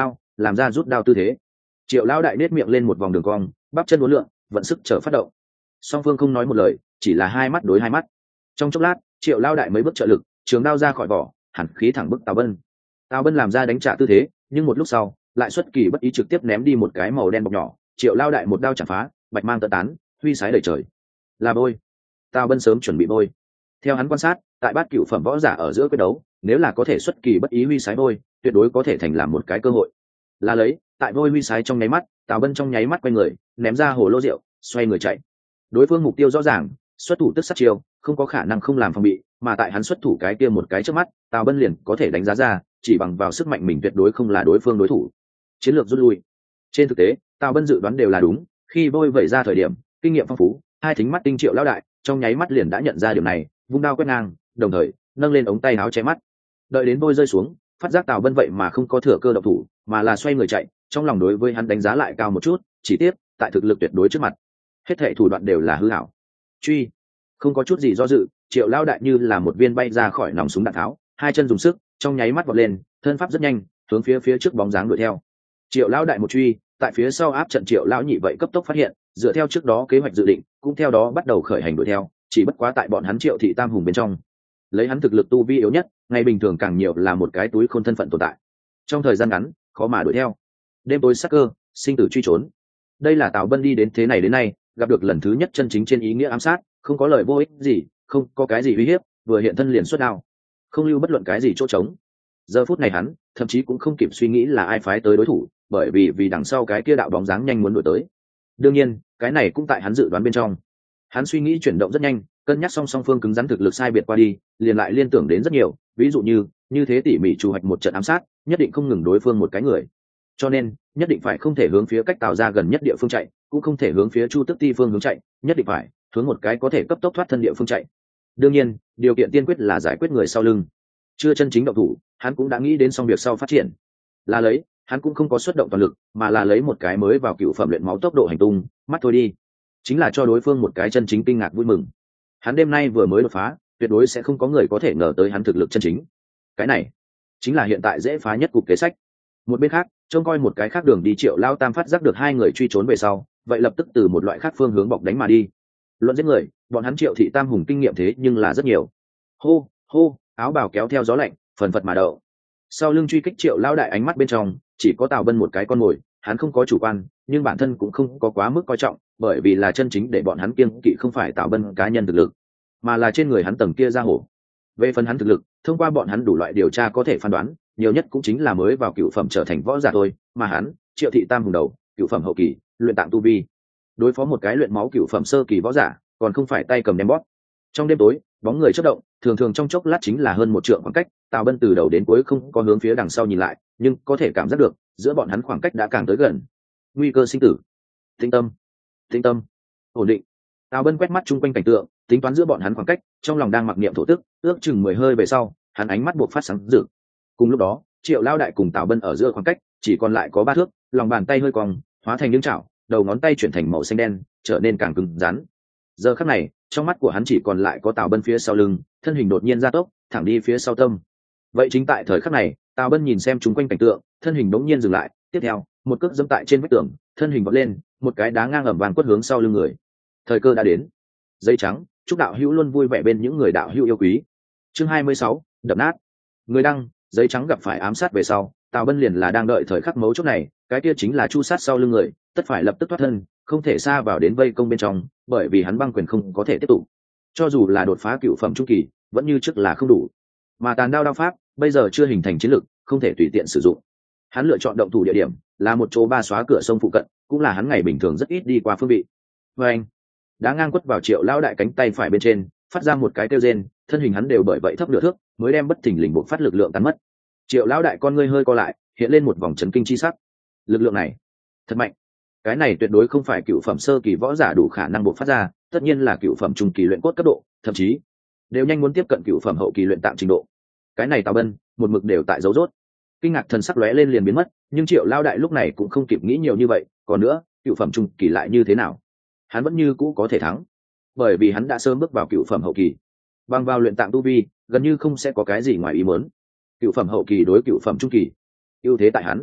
A: làm ra rút đao tư thế. Triệu lão đại nết miệng lên một vòng đường cong, bắp chân uốn lượn, vận sức trở phát động. Song phương không nói một lời, chỉ là hai mắt đối hai mắt. Trong chốc lát, Triệu lão đại mấy bước trợ lực, trường đao ra khỏi vỏ, hẳn khí thẳng bức Tào Bân. Tào Bân làm ra đánh trả tư thế, nhưng một lúc sau, lại xuất kỳ bất ý trực tiếp ném đi một cái màu đen bọc nhỏ. Triệu lão đại một đao chặt phá, bạch mang tơ tán, huy sái đầy trời. Là bôi. Tào Bân sớm chuẩn bị bôi. Theo hắn quan sát, tại bát cửu phẩm võ giả ở giữa quyết đấu, nếu là có thể xuất kỳ bất ý huy sái bôi, tuyệt đối có thể thành làm một cái cơ hội. Là lấy, tại bôi huy sái trong nháy mắt, Tào Bân trong nháy mắt quay người, ném ra hồ lô rượu, xoay người chạy. Đối phương mục tiêu rõ ràng, xuất thủ tức sát chiêu, không có khả năng không làm phòng bị, mà tại hắn xuất thủ cái kia một cái trước mắt, Tào Bân liền có thể đánh giá ra, chỉ bằng vào sức mạnh mình tuyệt đối không là đối phương đối thủ. Chiến lược rút lui. Trên thực tế, Tào Bân dự đoán đều là đúng, khi bôi vẩy ra thời điểm, kinh nghiệm phong phú, hai thính mắt tinh Triệu lão đại, trong nháy mắt liền đã nhận ra điều này, vung đao quét ngang, đồng thời nâng lên ống tay áo che mắt. Đợi đến bôi rơi xuống, phát giác Tào Bân vậy mà không có thừa cơ động thủ, mà là xoay người chạy, trong lòng đối với hắn đánh giá lại cao một chút, chỉ tiếp, tại thực lực tuyệt đối trước mặt, hết thảy thủ đoạn đều là hư ảo. Truy, không có chút gì do dự, Triệu lão đại như là một viên bay ra khỏi nòng súng đạn tháo, hai chân dùng sức, trong nháy mắt vọt lên, thân pháp rất nhanh, hướng phía trước bóng dáng đuổi theo. Triệu lão đại một truy, tại phía sau áp trận Triệu lão nhị vậy cấp tốc phát hiện, dựa theo trước đó kế hoạch dự định, cũng theo đó bắt đầu khởi hành đuổi theo, chỉ bất quá tại bọn hắn Triệu thị tam hùng bên trong, lấy hắn thực lực tu vi yếu nhất, ngày bình thường càng nhiều là một cái túi khôn thân phận tồn tại. Trong thời gian ngắn, khó mà đuổi theo. Đêm tối sắc cơ, sinh tử truy trốn. Đây là Tào Bân đi đến thế này đến nay, gặp được lần thứ nhất chân chính trên ý nghĩa ám sát, không có lời vô ích gì, không có cái gì uy hiếp, vừa hiện thân liền xuất đao, không lưu bất luận cái gì chỗ trống. Giờ phút này hắn, thậm chí cũng không kịp suy nghĩ là ai phái tới đối thủ, bởi vì đằng sau cái kia đạo bóng dáng nhanh muốn đuổi tới. Đương nhiên, cái này cũng tại hắn dự đoán bên trong. Hắn suy nghĩ chuyển động rất nhanh, cân nhắc song phương cứng rắn thực lực sai biệt qua đi, liền lại liên tưởng đến rất nhiều, ví dụ như thế tỉ mỉ chủ hoạch một trận ám sát, nhất định không ngừng đối phương một cái người, cho nên nhất định phải không thể hướng phía cách Tào ra gần nhất địa phương chạy, cũng không thể hướng phía Chu Tức Ti phương hướng chạy, nhất định phải hướng một cái có thể cấp tốc thoát thân địa phương chạy. Đương nhiên, điều kiện tiên quyết là giải quyết người sau lưng. Chưa chân chính động thủ, hắn cũng đã nghĩ đến xong việc sau phát triển. Là lấy, hắn cũng không có xuất động toàn lực, mà là lấy một cái mới vào cựu phẩm luyện máu tốc độ hành tung, mắt thôi đi, chính là cho đối phương một cái chân chính kinh ngạc vui mừng. Hắn đêm nay vừa mới đột phá, tuyệt đối sẽ không có người có thể ngờ tới hắn thực lực chân chính. Cái này chính là hiện tại dễ phá nhất cục kế sách. Một bên khác, trông coi một cái khác đường đi Triệu lao tam phát giác được hai người truy trốn về sau, vậy lập tức từ một loại khác phương hướng bọc đánh mà đi. Luận giết người, bọn hắn Triệu thị tam hùng kinh nghiệm thế nhưng là rất nhiều. Hô hô, áo bào kéo theo gió lạnh, phần phật mà đậu. Sau lưng truy kích Triệu lao đại ánh mắt bên trong chỉ có Tào Bân một cái con mồi, hắn không có chủ quan, nhưng bản thân cũng không có quá mức coi trọng, bởi vì là chân chính để bọn hắn kiêng kỵ không phải Tào Bân cá nhân thực lực, mà là trên người hắn tầng kia ra hổ. Về phần hắn thực lực, thông qua bọn hắn đủ loại điều tra có thể phán đoán, nhiều nhất cũng chính là mới vào cựu phẩm trở thành võ giả thôi, mà hắn, Triệu thị tam hùng đầu, cựu phẩm hậu kỳ, luyện tạng tu vi, đối phó một cái luyện máu cựu phẩm sơ kỳ võ giả, còn không phải tay cầm đem bóp. Trong đêm tối, bóng người chớp động, thường thường trong chốc lát chính là hơn một trượng khoảng cách, Tào Bân từ đầu đến cuối không có hướng phía đằng sau nhìn lại, nhưng có thể cảm giác được, giữa bọn hắn khoảng cách đã càng tới gần. Nguy cơ sinh tử. Tĩnh tâm, tĩnh tâm, ổn định. Tào Bân quét mắt chung quanh cảnh tượng, tính toán giữa bọn hắn khoảng cách, trong lòng đang mặc niệm thổ tức, ước chừng 10 hơi về sau, hắn ánh mắt buộc phát sáng rực. Cùng lúc đó, Triệu lao đại cùng Tào Bân ở giữa khoảng cách chỉ còn lại có 3 thước, lòng bàn tay hơi cong, hóa thành những chảo, đầu ngón tay chuyển thành màu xanh đen, trở nên càng cứng rắn. Giờ khắc này, trong mắt của hắn chỉ còn lại có Tào Bân phía sau lưng, thân hình đột nhiên gia tốc, thẳng đi phía sau tâm. Vậy chính tại thời khắc này, Tào Bân nhìn xem chúng quanh cảnh tượng, thân hình đống nhiên dừng lại, tiếp theo, một cước giẫm tại trên vách tường, thân hình vọt lên, một cái đá ngang ầm vang quất hướng sau lưng người. Thời cơ đã đến. Dây trắng, chúc đạo hữu luôn vui vẻ bên những người đạo hữu yêu quý. Chương 26, đập nát. Người đăng, giấy trắng gặp phải ám sát về sau, Tào Bân liền là đang đợi thời khắc mấu chốt này, cái kia chính là chu sát sau lưng người, tất phải lập tức thoát thân, không thể xa vào đến vây công bên trong, bởi vì hắn băng quyền không có thể tiếp tục. Cho dù là đột phá cựu phẩm trung kỳ, vẫn như trước là không đủ. Mà tàn đao đao pháp, bây giờ chưa hình thành chiến lực, không thể tùy tiện sử dụng. Hắn lựa chọn động thủ địa điểm là một chỗ ba xóa cửa sông phụ cận, cũng là hắn ngày bình thường rất ít đi qua phương vị. Và anh, đá ngang quất vào Triệu lão đại cánh tay phải bên trên, phát ra một cái kêu rên, thân hình hắn đều bởi vậy thấp nửa thước, mới đem bất thình lình buộc phát lực lượng tan mất. Triệu lão đại con ngươi hơi co lại, hiện lên một vòng chấn kinh chi sắc. Lực lượng này thật mạnh, cái này tuyệt đối không phải cựu phẩm sơ kỳ võ giả đủ khả năng buộc phát ra, tất nhiên là cựu phẩm trung kỳ luyện cốt cấp độ, thậm chí đều nhanh muốn tiếp cận cựu phẩm hậu kỳ luyện tạm trình độ. Cái này Tào Bân một mực đều tại dấu rốt. Kinh ngạc thần sắc lóe lên liền biến mất, nhưng Triệu lão đại lúc này cũng không kịp nghĩ nhiều như vậy, còn nữa, cựu phẩm trung kỳ lại như thế nào? Hắn vẫn như cũ có thể thắng, bởi vì hắn đã sớm bước vào cựu phẩm hậu kỳ, bằng vào luyện tạng tu vi, gần như không sẽ có cái gì ngoài ý muốn. Cựu phẩm hậu kỳ đối cựu phẩm trung kỳ, ưu thế tại hắn.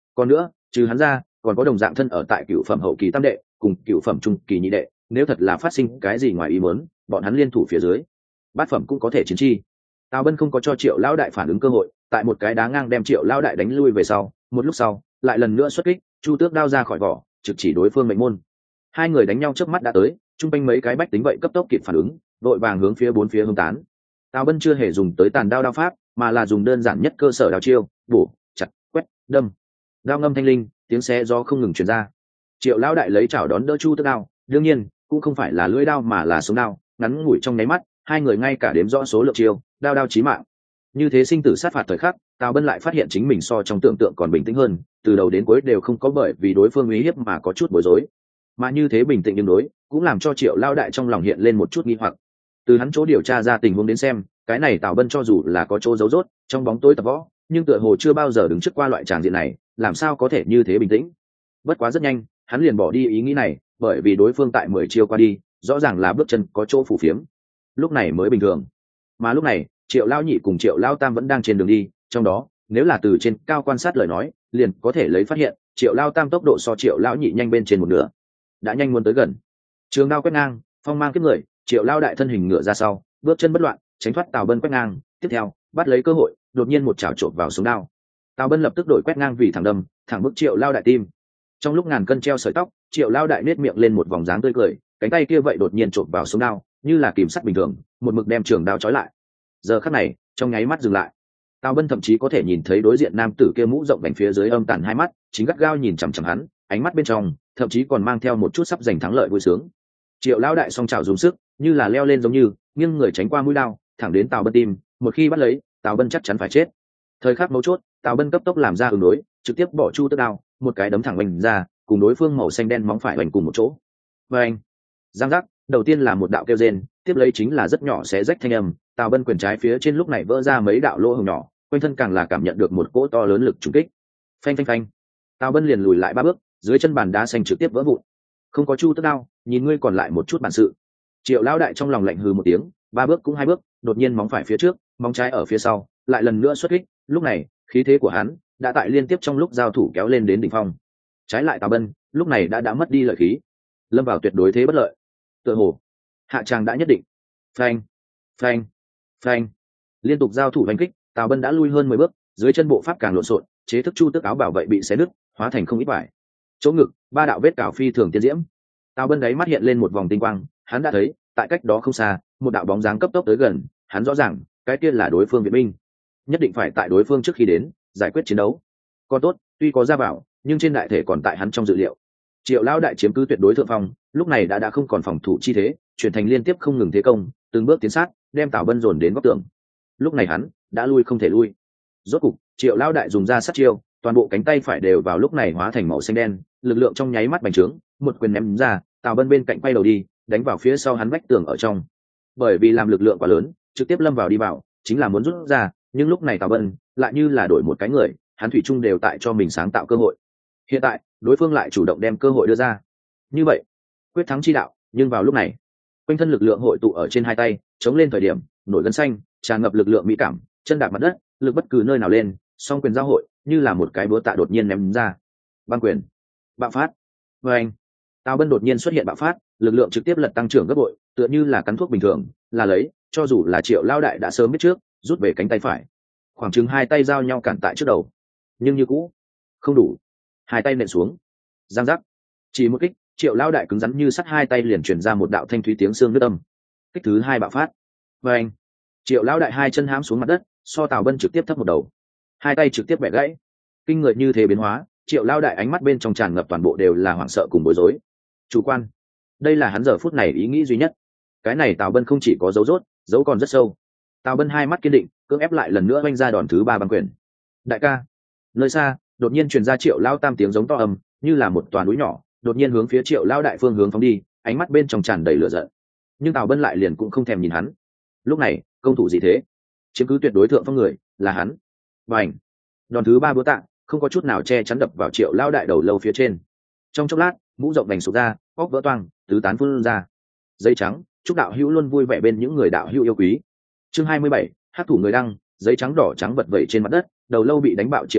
A: Còn nữa, trừ hắn ra còn có đồng dạng thân ở tại cựu phẩm hậu kỳ tam đệ cùng cựu phẩm trung kỳ nhị đệ, nếu thật là phát sinh cái gì ngoài ý muốn, bọn hắn liên thủ phía dưới bát phẩm cũng có thể chiến chi. Tào Bân không có cho Triệu lão đại phản ứng cơ hội, tại một cái đá ngang đem Triệu lão đại đánh lui về sau, một lúc sau lại lần nữa xuất kích, chu tước đao ra khỏi vỏ, trực chỉ đối phương mệnh môn. Hai người đánh nhau trước mắt đã tới, trung quanh mấy cái bách tính vậy cấp tốc kịp phản ứng, đội vàng hướng phía bốn phía hướng tán. Tào Bân chưa hề dùng tới tàn đao pháp, mà là dùng đơn giản nhất cơ sở đao chiêu, bổ, chặt, quét, đâm. Đao ngâm thanh linh, tiếng xé gió không ngừng truyền ra. Triệu lão đại lấy chảo đón đỡ chu tước đao, đương nhiên cũng không phải là lưỡi đao mà là sống đao, ngắn ngủi trong nháy mắt, hai người ngay cả đếm rõ số lượng chiêu, đao đao chí mạng. Như thế sinh tử sát phạt thời khắc, Tào Bân lại phát hiện chính mình so trong tưởng tượng còn bình tĩnh hơn, từ đầu đến cuối đều không có bởi vì đối phương uy hiếp mà có chút bối rối. Mà như thế bình tĩnh nhưng đối, cũng làm cho Triệu lão đại trong lòng hiện lên một chút nghi hoặc. Từ hắn chỗ điều tra ra tình huống đến xem, cái này Tào Bân cho dù là có chỗ giấu rốt, trong bóng tối tập võ, nhưng tựa hồ chưa bao giờ đứng trước qua loại tràng diện này, làm sao có thể như thế bình tĩnh. Bất quá rất nhanh, hắn liền bỏ đi ý nghĩ này, bởi vì đối phương tại 10 chiêu qua đi, rõ ràng là bước chân có chỗ phủ phiếm, lúc này mới bình thường. Mà lúc này, Triệu lão nhị cùng Triệu lão tam vẫn đang trên đường đi, trong đó nếu là từ trên cao quan sát lời nói, liền có thể lấy phát hiện Triệu lão tam tốc độ so Triệu lão nhị nhanh bên trên một nửa, đã nhanh muốn tới gần. Trường đao quét ngang, phong mang kiếp người, Triệu lão đại thân hình ngựa ra sau, bước chân bất loạn, tránh thoát Tào Bân quét ngang, tiếp theo bắt lấy cơ hội, đột nhiên một chảo chộp vào sống đao. Tào Bân lập tức đổi quét ngang vì thẳng đâm, thẳng bức Triệu lão đại tim. Trong lúc ngàn cân treo sợi tóc, Triệu lão đại nết miệng lên một vòng dáng tươi cười, cánh tay kia vậy đột nhiên chộp vào sống đao, như là kìm sắt bình thường, một mực đem trường đao trói lại. Giờ khắc này, trong nháy mắt dừng lại. Tào Bân thậm chí có thể nhìn thấy đối diện nam tử kia mũ rộng vành phía dưới âm tàn hai mắt, chính gắt gao nhìn chằm chằm hắn, ánh mắt bên trong thậm chí còn mang theo một chút sắp giành thắng lợi vui sướng. Triệu lão đại song chảo dùng sức, như là leo lên giống như, nghiêng người tránh qua mũi đao, thẳng đến Tào Bân tim, một khi bắt lấy, Tào Bân chắc chắn phải chết. Thời khắc mấu chốt, Tào Bân cấp tốc làm ra ứng đối, trực tiếp bỏ chu tước đao, một cái đấm thẳng vành ra, cùng đối phương màu xanh đen móng phải vành cùng một chỗ. Vành, giang giác, đầu tiên là một đạo kêu rên, tiếp lấy chính là rất nhỏ xé rách thanh âm. Tào Bân quyền trái phía trên lúc này vỡ ra mấy đạo lỗ hổng nhỏ, quanh thân càng là cảm nhận được một cỗ to lớn lực trùng kích. Phanh phanh phanh, Tào Bân liền lùi lại 3 bước, dưới chân bàn đá xanh trực tiếp vỡ vụn. Không có chu tước đao, nhìn ngươi còn lại một chút bản sự. Triệu lão đại trong lòng lạnh hừ một tiếng, 3 bước cũng 2 bước, đột nhiên móng phải phía trước, móng trái ở phía sau, lại lần nữa xuất kích. Lúc này, khí thế của hắn đã tại liên tiếp trong lúc giao thủ kéo lên đến đỉnh phong. Trái lại Tào Bân, lúc này đã mất đi lợi khí, lâm vào tuyệt đối thế bất lợi. Tựa hồ hạ tràng đã nhất định. Phanh phanh phanh, liên tục giao thủ đánh kích, Tào Bân đã lui hơn 10 bước, dưới chân bộ pháp càng lộn xộn, chế thức chu tước áo bảo vệ bị xé nứt, hóa thành không ít vải. Chỗ ngực 3 đạo vết cào phi thường tiên diễm. Tào Bân đáy mắt hiện lên một vòng tinh quang, hắn đã thấy tại cách đó không xa một đạo bóng dáng cấp tốc tới gần, hắn rõ ràng cái kia là đối phương viện binh, nhất định phải tại đối phương trước khi đến giải quyết chiến đấu. Còn tốt, tuy có ra vào, nhưng trên đại thể còn tại hắn trong dự liệu. Triệu lão đại chiếm cứ tuyệt đối thượng phong, lúc này đã không còn phòng thủ chi thế, chuyển thành liên tiếp không ngừng thế công, từng bước tiến sát, đem Tào Bân dồn đến góc tường. Lúc này hắn đã lui không thể lui. Rốt cục, Triệu lão đại dùng ra sát chiêu, toàn bộ cánh tay phải đều vào lúc này hóa thành màu xanh đen, lực lượng trong nháy mắt bành trướng, một quyền ném ra, Tào Bân bên cạnh quay đầu đi, đánh vào phía sau hắn vách tường ở trong. Bởi vì làm lực lượng quá lớn, trực tiếp lâm vào đi vào, chính là muốn rút ra, nhưng lúc này Tào Bân lại như là đổi một cái người, hắn thủy chung đều tại cho mình sáng tạo cơ hội. Hiện tại, đối phương lại chủ động đem cơ hội đưa ra. Như vậy, quyết thắng chi đạo, nhưng vào lúc này, quanh thân lực lượng hội tụ ở trên hai tay, chống lên thời điểm, nổi gân xanh, tràn ngập lực lượng mỹ cảm, chân đạp mặt đất, lực bất cứ nơi nào lên, song quyền giao hội, như là một cái búa tạ đột nhiên ném ra. Băng quyền, bạo phát. Và anh, Tào Bân đột nhiên xuất hiện bạo phát, lực lượng trực tiếp lật tăng trưởng gấp bội, tựa như là cắn thuốc bình thường, là lấy, cho dù là Triệu lão đại đã sớm biết trước, rút về cánh tay phải. Khoảng chừng 2 tay giao nhau cản tại trước đầu. Nhưng như cũ, không đủ. 2 tay nện xuống. Giang giác. Chỉ một kích, Triệu lão đại cứng rắn như sắt, 2 tay liền truyền ra một đạo thanh thúy tiếng xương nứt âm. Kích thứ 2 bạo phát. Và anh, Triệu lão đại 2 chân hãm xuống mặt đất, so Tào Bân trực tiếp thấp một đầu. 2 tay trực tiếp bẻ gãy. Kinh người như thế biến hóa, Triệu lão đại ánh mắt bên trong tràn ngập toàn bộ đều là hoảng sợ cùng bối rối. Chủ quan. Đây là hắn giờ phút này ý nghĩ duy nhất. Cái này Tào Bân không chỉ có dấu rốt, dấu còn rất sâu. Tào Bân 2 mắt kiên định, cưỡng ép lại lần nữa oanh ra đòn thứ 3 băng quyền. Đại ca. Nơi xa, đột nhiên truyền ra Triệu lão tam tiếng giống to ầm, như là một toàn núi nhỏ, đột nhiên hướng phía Triệu lão đại phương hướng phóng đi, ánh mắt bên trong tràn đầy lửa giận. Nhưng Tào Bân lại liền cũng không thèm nhìn hắn. Lúc này, công thủ gì thế? Chiếm cứ tuyệt đối thượng phong người là hắn. Bành. Đòn thứ 3 búa tạ, không có chút nào che chắn đập vào Triệu lão đại đầu lâu phía trên. Trong chốc lát, mũ rộng vành sụp ra, óc vỡ toang, tứ tán phun ra. Giấy trắng, chúc đạo hữu luôn vui vẻ bên những người đạo hữu yêu quý. Chương 27, hắc thủ người đăng, giấy trắng đỏ trắng vật vẩy trên mặt đất, đầu lâu bị đánh bạo Triệu lão đại,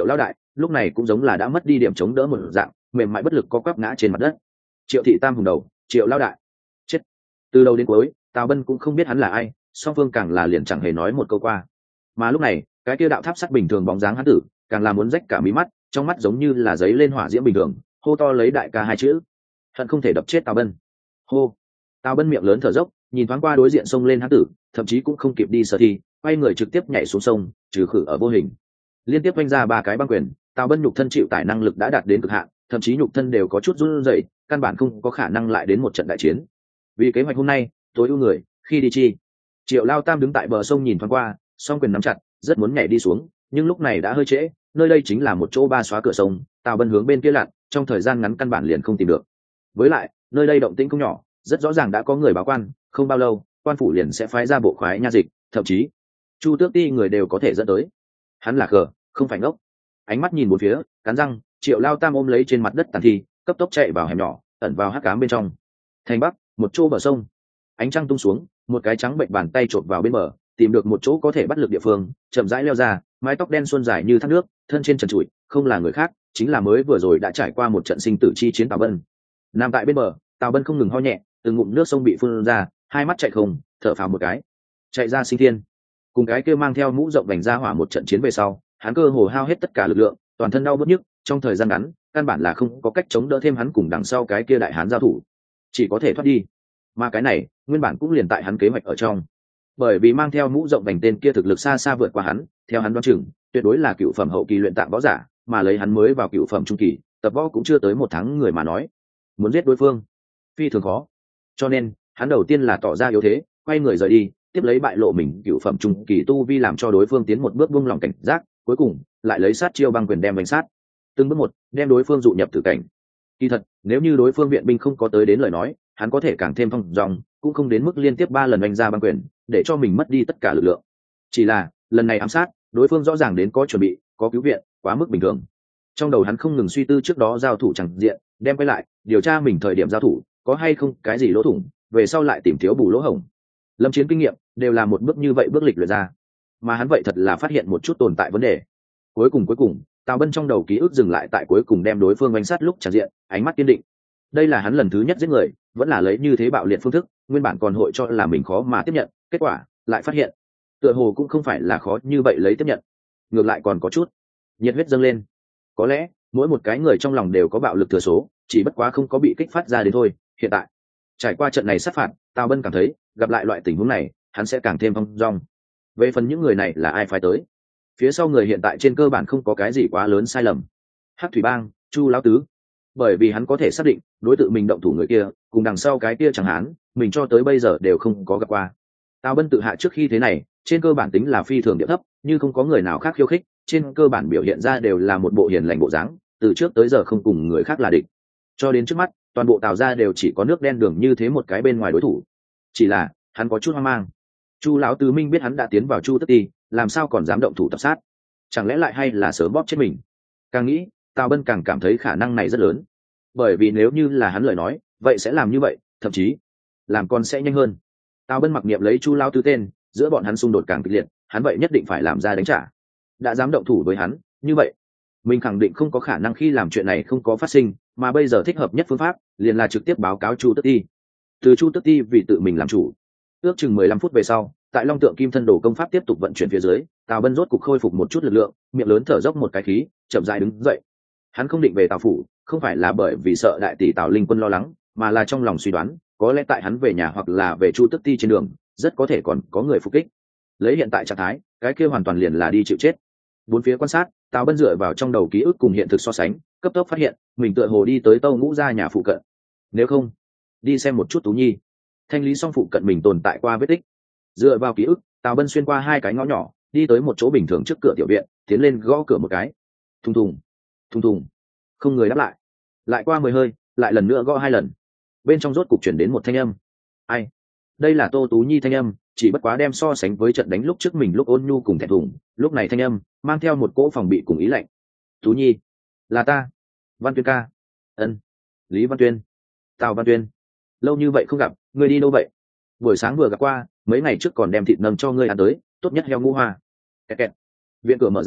A: lúc này cũng giống là đã mất đi điểm chống đỡ một dạng, mềm mại bất lực co quắp ngã trên mặt đất. Triệu thị tam hùng đầu, Triệu lao đại, chết. Từ đầu đến cuối Tào Bân cũng không biết hắn là ai, song phương càng là liền chẳng hề nói một câu qua. Mà lúc này cái kia đạo tháp sắt bình thường bóng dáng hắn tử càng là muốn rách cả mí mắt, trong mắt giống như là giấy lên hỏa diễm bình thường, hô to lấy đại ca hai chữ, hận không thể đập chết Tào Bân. Hô. Tào Bân miệng lớn thở dốc, nhìn thoáng qua đối diện xông lên hắn tử, thậm chí cũng không kịp đi sơ thi, quay người trực tiếp nhảy xuống sông, trừ khử ở vô hình. Liên tiếp vung ra 3 cái băng quyền, Tào Bân nhục thân chịu tải năng lực đã đạt đến cực hạn, thậm chí nhục thân đều có chút run rẩy, căn bản không có khả năng lại đến một trận đại chiến. Vì kế hoạch hôm nay, tối ưu người, khi đi chi. Triệu Lao Tam đứng tại bờ sông nhìn thoáng qua, song quyền nắm chặt, rất muốn nhảy đi xuống, nhưng lúc này đã hơi trễ, nơi đây chính là một chỗ ba xóa cửa sông, Tào Bân hướng bên kia lặn, trong thời gian ngắn căn bản liền không tìm được. Với lại, nơi đây động tĩnh không nhỏ, rất rõ ràng đã có người báo quan, không bao lâu, quan phủ liền sẽ phái ra bộ khoái nha dịch, thậm chí Chu Tước Ti người đều có thể dẫn tới. Hắn là khờ, không phải ngốc. Ánh mắt nhìn bốn phía, cắn răng, Triệu Lao Tam ôm lấy trên mặt đất tàn thi, cấp tốc chạy vào hẻm nhỏ, ẩn vào hắc ám bên trong. Thành Bắc, một chỗ bờ sông, ánh trăng tung xuống, một cái trắng bệnh bàn tay chộp vào bên bờ, tìm được một chỗ có thể bắt lực địa phương, chậm rãi leo ra, mái tóc đen xuân dài như thác nước, thân trên trần trụi, không là người khác, chính là mới vừa rồi đã trải qua một trận sinh tử chi chiến Tào Bân. Nằm tại bên bờ, Tào Bân không ngừng ho nhẹ, từng ngụm nước sông bị phun ra, hai mắt chạy không, thở phào một cái, chạy ra sinh thiên. Cùng cái kia mang theo mũ rộng vành ra hỏa một trận chiến về sau, hắn cơ hồ hao hết tất cả lực lượng, toàn thân đau bứt nhức, trong thời gian ngắn, căn bản là không có cách chống đỡ thêm hắn cùng đằng sau cái kia đại hán giao thủ, chỉ có thể thoát đi. Mà cái này, nguyên bản cũng liền tại hắn kế hoạch ở trong, bởi vì mang theo mũ rộng vành tên kia thực lực xa xa vượt qua hắn, theo hắn đoán chừng, tuyệt đối là cựu phẩm hậu kỳ luyện tạng võ giả, mà lấy hắn mới vào cựu phẩm trung kỳ, tập võ cũng chưa tới 1 tháng người mà nói, muốn giết đối phương, phi thường khó. Cho nên, hắn đầu tiên là tỏ ra yếu thế, quay người rời đi, tiếp lấy bại lộ mình cựu phẩm trung kỳ tu vi làm cho đối phương tiến một bước buông lòng cảnh giác, cuối cùng lại lấy sát chiêu băng quyền đem đánh sát, từng bước một đem đối phương dụ nhập tử cảnh. Kỳ thật, nếu như đối phương viện binh không có tới đến lời nói, hắn có thể càng thêm phong dòng, cũng không đến mức liên tiếp 3 lần đánh ra băng quyền, để cho mình mất đi tất cả lực lượng. Chỉ là lần này ám sát, đối phương rõ ràng đến có chuẩn bị, có cứu viện, quá mức bình thường. Trong đầu hắn không ngừng suy tư trước đó giao thủ chẳng diện, đem quay lại điều tra mình thời điểm giao thủ có hay không cái gì lỗ thủng, về sau lại tìm thiếu bù lỗ hổng. Lâm chiến kinh nghiệm đều là một bước như vậy bước lịch luyện ra, mà hắn vậy thật là phát hiện một chút tồn tại vấn đề. Cuối cùng Tào Bân trong đầu ký ức dừng lại tại cuối cùng đem đối phương đánh sát lúc tràn diện, ánh mắt kiên định. Đây là hắn lần thứ nhất giết người, vẫn là lấy như thế bạo liệt phương thức, nguyên bản còn hội cho là mình khó mà tiếp nhận, kết quả lại phát hiện tựa hồ cũng không phải là khó như vậy lấy tiếp nhận, ngược lại còn có chút nhiệt huyết dâng lên. Có lẽ mỗi một cái người trong lòng đều có bạo lực thừa số, chỉ bất quá không có bị kích phát ra đến thôi. Hiện tại trải qua trận này sát phạt, Tào Bân cảm thấy gặp lại loại tình huống này hắn sẽ càng thêm phong dong. Về phần những người này là ai phái tới, phía sau người hiện tại trên cơ bản không có cái gì quá lớn sai lầm. Hắc Thủy Bang, Chu Lão Tứ, bởi vì hắn có thể xác định đối tượng mình động thủ người kia cùng đằng sau cái kia chẳng hạn mình cho tới bây giờ đều không có gặp qua. Tào Bân tự hạ trước khi thế này trên cơ bản tính là phi thường địa thấp, như không có người nào khác khiêu khích, trên cơ bản biểu hiện ra đều là một bộ hiền lành bộ dáng, từ trước tới giờ không cùng người khác là địch. Cho đến trước mắt toàn bộ Tào gia đều chỉ có nước đen đường như thế một cái bên ngoài đối thủ. Chỉ là hắn có chút hoang mang, Chu Lão Tứ minh biết hắn đã tiến vào Chu Tức Ti, làm sao còn dám động thủ tập sát, chẳng lẽ lại hay là sớm bóp chết mình. Càng nghĩ Tào Bân càng cảm thấy khả năng này rất lớn, bởi vì nếu như là hắn lời nói vậy sẽ làm như vậy, thậm chí làm con sẽ nhanh hơn. Tào Bân mặc niệm lấy Chu Lão Tứ tên, giữa bọn hắn xung đột càng kịch liệt, hắn vậy nhất định phải làm ra đánh trả. Đã dám động thủ với hắn như vậy, mình khẳng định không có khả năng khi làm chuyện này không có phát sinh, mà bây giờ thích hợp nhất phương pháp liền là trực tiếp báo cáo Chu Tức Ti, từ Chu Tức Ti vì tự mình làm chủ. Ước chừng 15 phút về sau, tại Long Tượng Kim Thân Đồ công pháp tiếp tục vận chuyển phía dưới, Tào Bân rốt cục khôi phục một chút lực lượng, miệng lớn thở dốc một cái khí, chậm rãi đứng dậy. Hắn không định về Tào phủ, không phải là bởi vì sợ đại tỷ Tào Linh Quân lo lắng, mà là trong lòng suy đoán, có lẽ tại hắn về nhà hoặc là về Chu Tức Ti trên đường, rất có thể còn có người phục kích. Lấy hiện tại trạng thái, cái kia hoàn toàn liền là đi chịu chết. Bốn phía quan sát, Tào Bân dựa vào trong đầu ký ức cùng hiện thực so sánh, cấp tốc phát hiện mình tựa hồ đi tới Tâu Ngũ gia nhà phụ cận. Nếu không, đi xem một chút Tú Nhi, thanh lý xong phụ cận mình tồn tại qua vết tích. Dựa vào ký ức, Tào Bân xuyên qua 2 cái ngõ nhỏ, đi tới một chỗ bình thường trước cửa tiểu viện, tiến lên gõ cửa một cái. Thùng thùng, thùng thùng, không người đáp lại. Lại qua 10 hơi, lại lần nữa gõ 2 lần. Bên trong rốt cục chuyển đến một thanh âm. Ai? Đây là Tô Tú Nhi thanh âm, chỉ bất quá đem so sánh với trận đánh lúc trước mình lúc ôn nhu cùng thẹn thùng, lúc này thanh âm mang theo một cỗ phòng bị cùng ý lạnh. Tú Nhi, là ta, Văn Tuyên ca. Ân, Lý Văn Tuyên, Tào Văn Tuyên, lâu như vậy không gặp, ngươi đi đâu vậy? Buổi sáng vừa gặp qua, mấy ngày trước còn đem thịt nầm cho ngươi ăn tới, tốt nhất heo ngũ hoa. Kẹt kẹt. Viện cửa mở ra,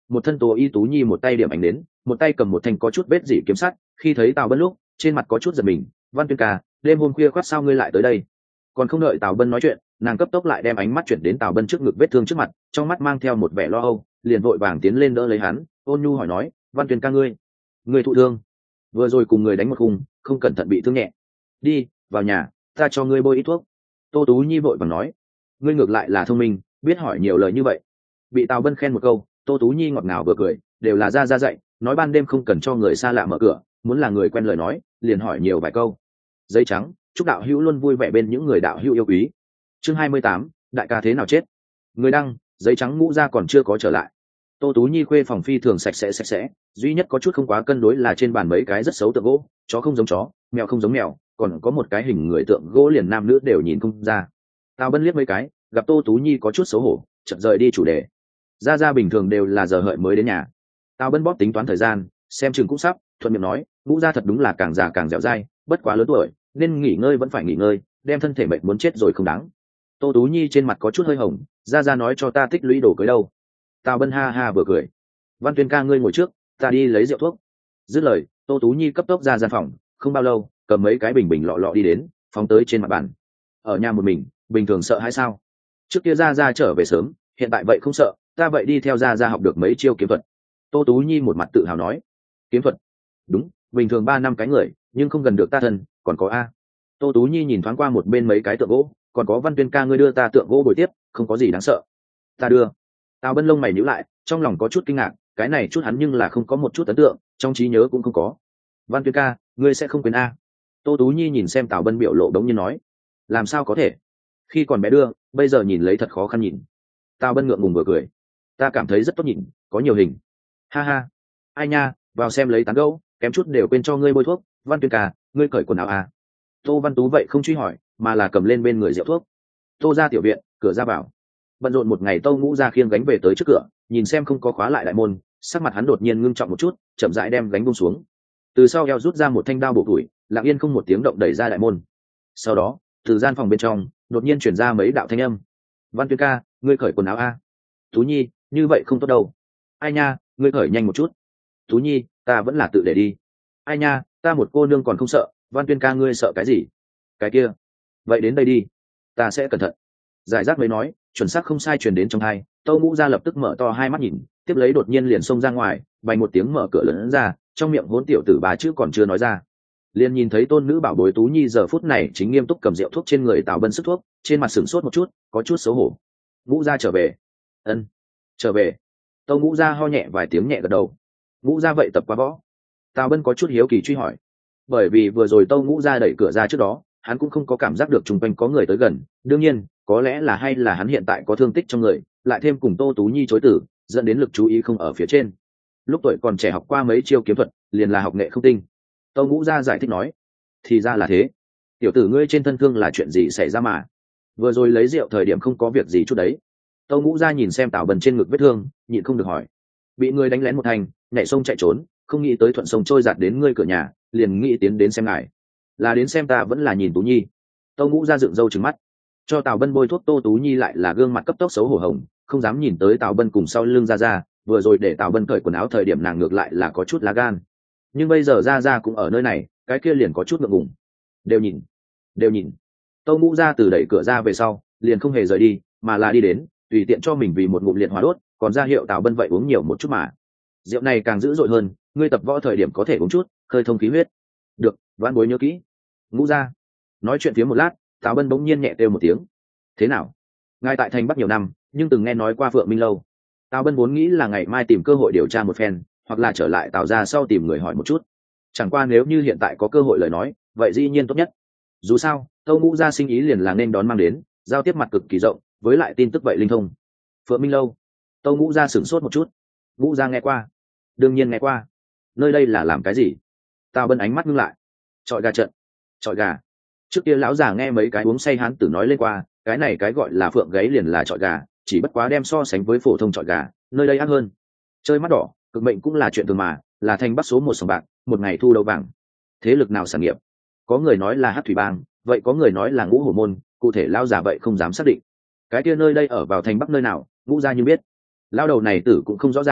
A: một thân tố y tú nhi một tay điểm ảnh đến, một tay cầm một thanh có chút vết dỉ kiếm sắt. Khi thấy Tào Bân lúc, trên mặt có chút giật mình. Văn Tuyên ca, đêm hôm khuya khoắt sao ngươi lại tới đây? Còn không đợi Tào Bân nói chuyện, nàng cấp tốc lại đem ánh mắt chuyển đến Tào Bân trước ngực vết thương trước mặt, trong mắt mang theo một vẻ lo âu, liền vội vàng tiến lên đỡ lấy hắn, ôn nhu hỏi nói, Văn Tuyên ca ngươi thụ thương, vừa rồi cùng người đánh một khung, không cẩn thận bị thương nhẹ. Đi vào nhà, ta cho ngươi bôi ít thuốc. Tô Tú Nhi vội vàng nói, ngươi ngược lại là thông minh, biết hỏi nhiều lời như vậy. Bị Tào Bân khen một câu, Tô Tú Nhi ngọt ngào vừa cười, đều là ra dạy, nói ban đêm không cần cho người xa lạ mở cửa, muốn là người quen lời nói, liền hỏi nhiều vài câu. Giấy trắng, chúc đạo hữu luôn vui vẻ bên những người đạo hữu yêu quý. Chương 28, đại ca thế nào chết? Người đăng, giấy trắng ngũ ra còn chưa có trở lại. Tô Tú Nhi khuê phòng phi thường sạch sẽ, duy nhất có chút không quá cân đối là trên bàn mấy cái rất xấu tượng gỗ, chó không giống chó, mèo không giống mèo, còn có một cái hình người tượng gỗ liền nam nữ đều nhìn không ra. Tào Bân liếc mấy cái, gặp Tô Tú Nhi có chút xấu hổ, chợt rời đi chủ đề. Ra bình thường đều là giờ hợi mới đến nhà. Tào Bân bóp tính toán thời gian, xem chừng cũng sắp, thuận miệng nói, ngũ gia thật đúng là càng già càng dẻo dai, bất quá lớn tuổi, nên nghỉ ngơi vẫn phải nghỉ ngơi, đem thân thể mệt muốn chết rồi không đáng. Tô Tú Nhi trên mặt có chút hơi hồng, ra nói cho ta tích lũy đồ cưới đâu. Tào Bân ha ha vừa cười, Văn Tuyên ca ngươi ngồi trước, ta đi lấy rượu thuốc. Dứt lời, Tô Tú Nhi cấp tốc ra gian phòng, không bao lâu, cầm mấy cái bình lọ đi đến, phóng tới trên mặt bàn. Ở nhà một mình, bình thường sợ hãi sao? Trước kia ra trở về sớm, hiện tại vậy không sợ, ta vậy đi theo ra học được mấy chiêu kiếm thuật. Tô Tú Nhi một mặt tự hào nói, kiếm thuật? Đúng, bình thường 3 năm cái người, nhưng không gần được ta thân, còn có a. Tô Tú Nhi nhìn thoáng qua một bên mấy cái tượng gỗ, còn có Văn Tuyên ca ngươi đưa ta tượng gỗ bồi tiếp, không có gì đáng sợ. Ta đưa. Tào Bân lông mày nhíu lại, trong lòng có chút kinh ngạc, cái này chút hắn nhưng là không có một chút ấn tượng, trong trí nhớ cũng không có. Văn Tuyên ca, ngươi sẽ không quên a? Tô Tú Nhi nhìn xem Tào Bân biểu lộ đống nhiên nói, làm sao có thể? Khi còn bé đưa, bây giờ nhìn lấy thật khó khăn nhìn. Tào Bân ngượng ngùng vừa cười, ta cảm thấy rất tốt nhìn, có nhiều hình. Ha ha, ai nha, vào xem lấy tán gẫu, kém chút đều quên cho ngươi bôi thuốc. Văn Tuyên ca, ngươi cởi quần áo à? Tô Văn Tú vậy không truy hỏi, mà là cầm lên bên người rượu thuốc. Tô ra tiểu viện, cửa ra vào. Bận rộn một ngày, Tô Ngũ ra khiêng gánh về tới trước cửa, nhìn xem không có khóa lại đại môn, sắc mặt hắn đột nhiên ngưng trọng một chút, chậm rãi đem gánh buông xuống. Từ sau eo rút ra một thanh đao bổ tuổi, lặng yên không một tiếng động đẩy ra đại môn. Sau đó, từ gian phòng bên trong, đột nhiên chuyển ra mấy đạo thanh âm. Văn Tuyên ca, ngươi cởi quần áo a. Tú Nhi, như vậy không tốt đâu. Ai nha, ngươi cởi nhanh một chút. Tú Nhi, ta vẫn là tự để đi. Ai nha, ta một cô nương còn không sợ, Văn Tuyên ca ngươi sợ cái gì? Cái kia, vậy đến đây đi, ta sẽ cẩn thận. Giải rác mới nói, chuẩn xác không sai truyền đến trong hai. Tâu Ngũ ra lập tức mở to hai mắt nhìn, tiếp lấy đột nhiên liền xông ra ngoài, bành một tiếng mở cửa lớn ra, trong miệng hỗn tiểu tử bà chữ còn chưa nói ra, liền nhìn thấy tôn nữ bảo bối Tú Nhi giờ phút này chính nghiêm túc cầm rượu thuốc trên người Tào Bân sức thuốc, trên mặt sửng sốt một chút, có chút xấu hổ. Ngũ gia trở về. Ân, trở về. Tâu Ngũ gia ho nhẹ vài tiếng nhẹ gật đầu. Ngũ gia vậy tập quá võ? Tào Bân có chút hiếu kỳ truy hỏi, bởi vì vừa rồi Tâu Ngũ gia đẩy cửa ra trước đó, hắn cũng không có cảm giác được chung quanh có người tới gần, đương nhiên có lẽ là hay là hắn hiện tại có thương tích trong người, lại thêm cùng Tô Tú Nhi chối tử, dẫn đến lực chú ý không ở phía trên. Lúc tuổi còn trẻ học qua mấy chiêu kiếm thuật, liền là học nghệ không tinh. Tâu Ngũ gia giải thích nói, thì ra là thế. Tiểu tử ngươi trên thân thương là chuyện gì xảy ra mà? Vừa rồi lấy rượu thời điểm không có việc gì chút đấy. Tâu Ngũ gia nhìn xem Tào Bân trên ngực vết thương, nhịn không được hỏi, bị người đánh lén một thành, nhảy sông chạy trốn, không nghĩ tới thuận sông trôi giạt đến ngươi cửa nhà, liền nghĩ tiến đến xem ngài. Là đến xem ta vẫn là nhìn Tú Nhi? Tâu Ngũ gia dựng râu trừng mắt, cho Tào Bân bôi thuốc. Tô Tú Nhi lại là gương mặt cấp tốc xấu hổ hồng, không dám nhìn tới Tào Bân cùng sau lưng ra. Vừa rồi để Tào Bân cởi quần áo thời điểm nàng ngược lại là có chút lá gan, nhưng bây giờ ra cũng ở nơi này, cái kia liền có chút ngượng ngùng. Đều nhìn. Tâu Ngũ gia từ đẩy cửa ra về sau, liền không hề rời đi, mà là đi đến, tùy tiện cho mình vì một ngụm liệt hỏa đốt, còn ra hiệu Tào Bân vậy uống nhiều một chút mà. Rượu này càng dữ dội hơn, ngươi tập võ thời điểm có thể uống chút, khơi thông khí huyết. Được, vãn bối nhớ kỹ. Ngũ gia. Nói chuyện phía một lát, Tào Bân bỗng nhiên nhẹ kêu một tiếng. Thế nào? Ngài tại thành Bắc nhiều năm, nhưng từng nghe nói qua Phượng Minh lâu. Tào Bân vốn nghĩ là ngày mai tìm cơ hội điều tra một phen, hoặc là trở lại Tào gia sau tìm người hỏi một chút. Chẳng qua nếu như hiện tại có cơ hội lời nói, vậy dĩ nhiên tốt nhất. Dù sao, Tâu Ngũ gia sinh ý liền là nên đón mang đến, giao tiếp mặt cực kỳ rộng, với lại tin tức vậy linh thông. Phượng Minh lâu. Tâu Ngũ gia sửng sốt một chút. Ngũ gia nghe qua? Đương nhiên nghe qua. Nơi đây là làm cái gì? Tào Bân ánh mắt ngưng lại. Chọi gà trận. Chọi gà. Trước kia lão già nghe mấy cái uống say hán tử nói lên qua, cái này cái gọi là phượng gáy liền là chọi gà, chỉ bất quá đem so sánh với phổ thông chọi gà, nơi đây ác hơn. Chơi mắt đỏ, cực mệnh cũng là chuyện thường mà, là thành Bắc số một sòng bạc, một ngày thu đầu vàng. Thế lực nào sản nghiệp? Có người nói là Hắc Thủy Bang, vậy có người nói là Ngũ Hổ môn, cụ thể lão già vậy không dám xác định. Cái kia nơi đây ở vào thành Bắc nơi nào, Ngũ gia như biết. Lão đầu này tử cũng không rõ ràng,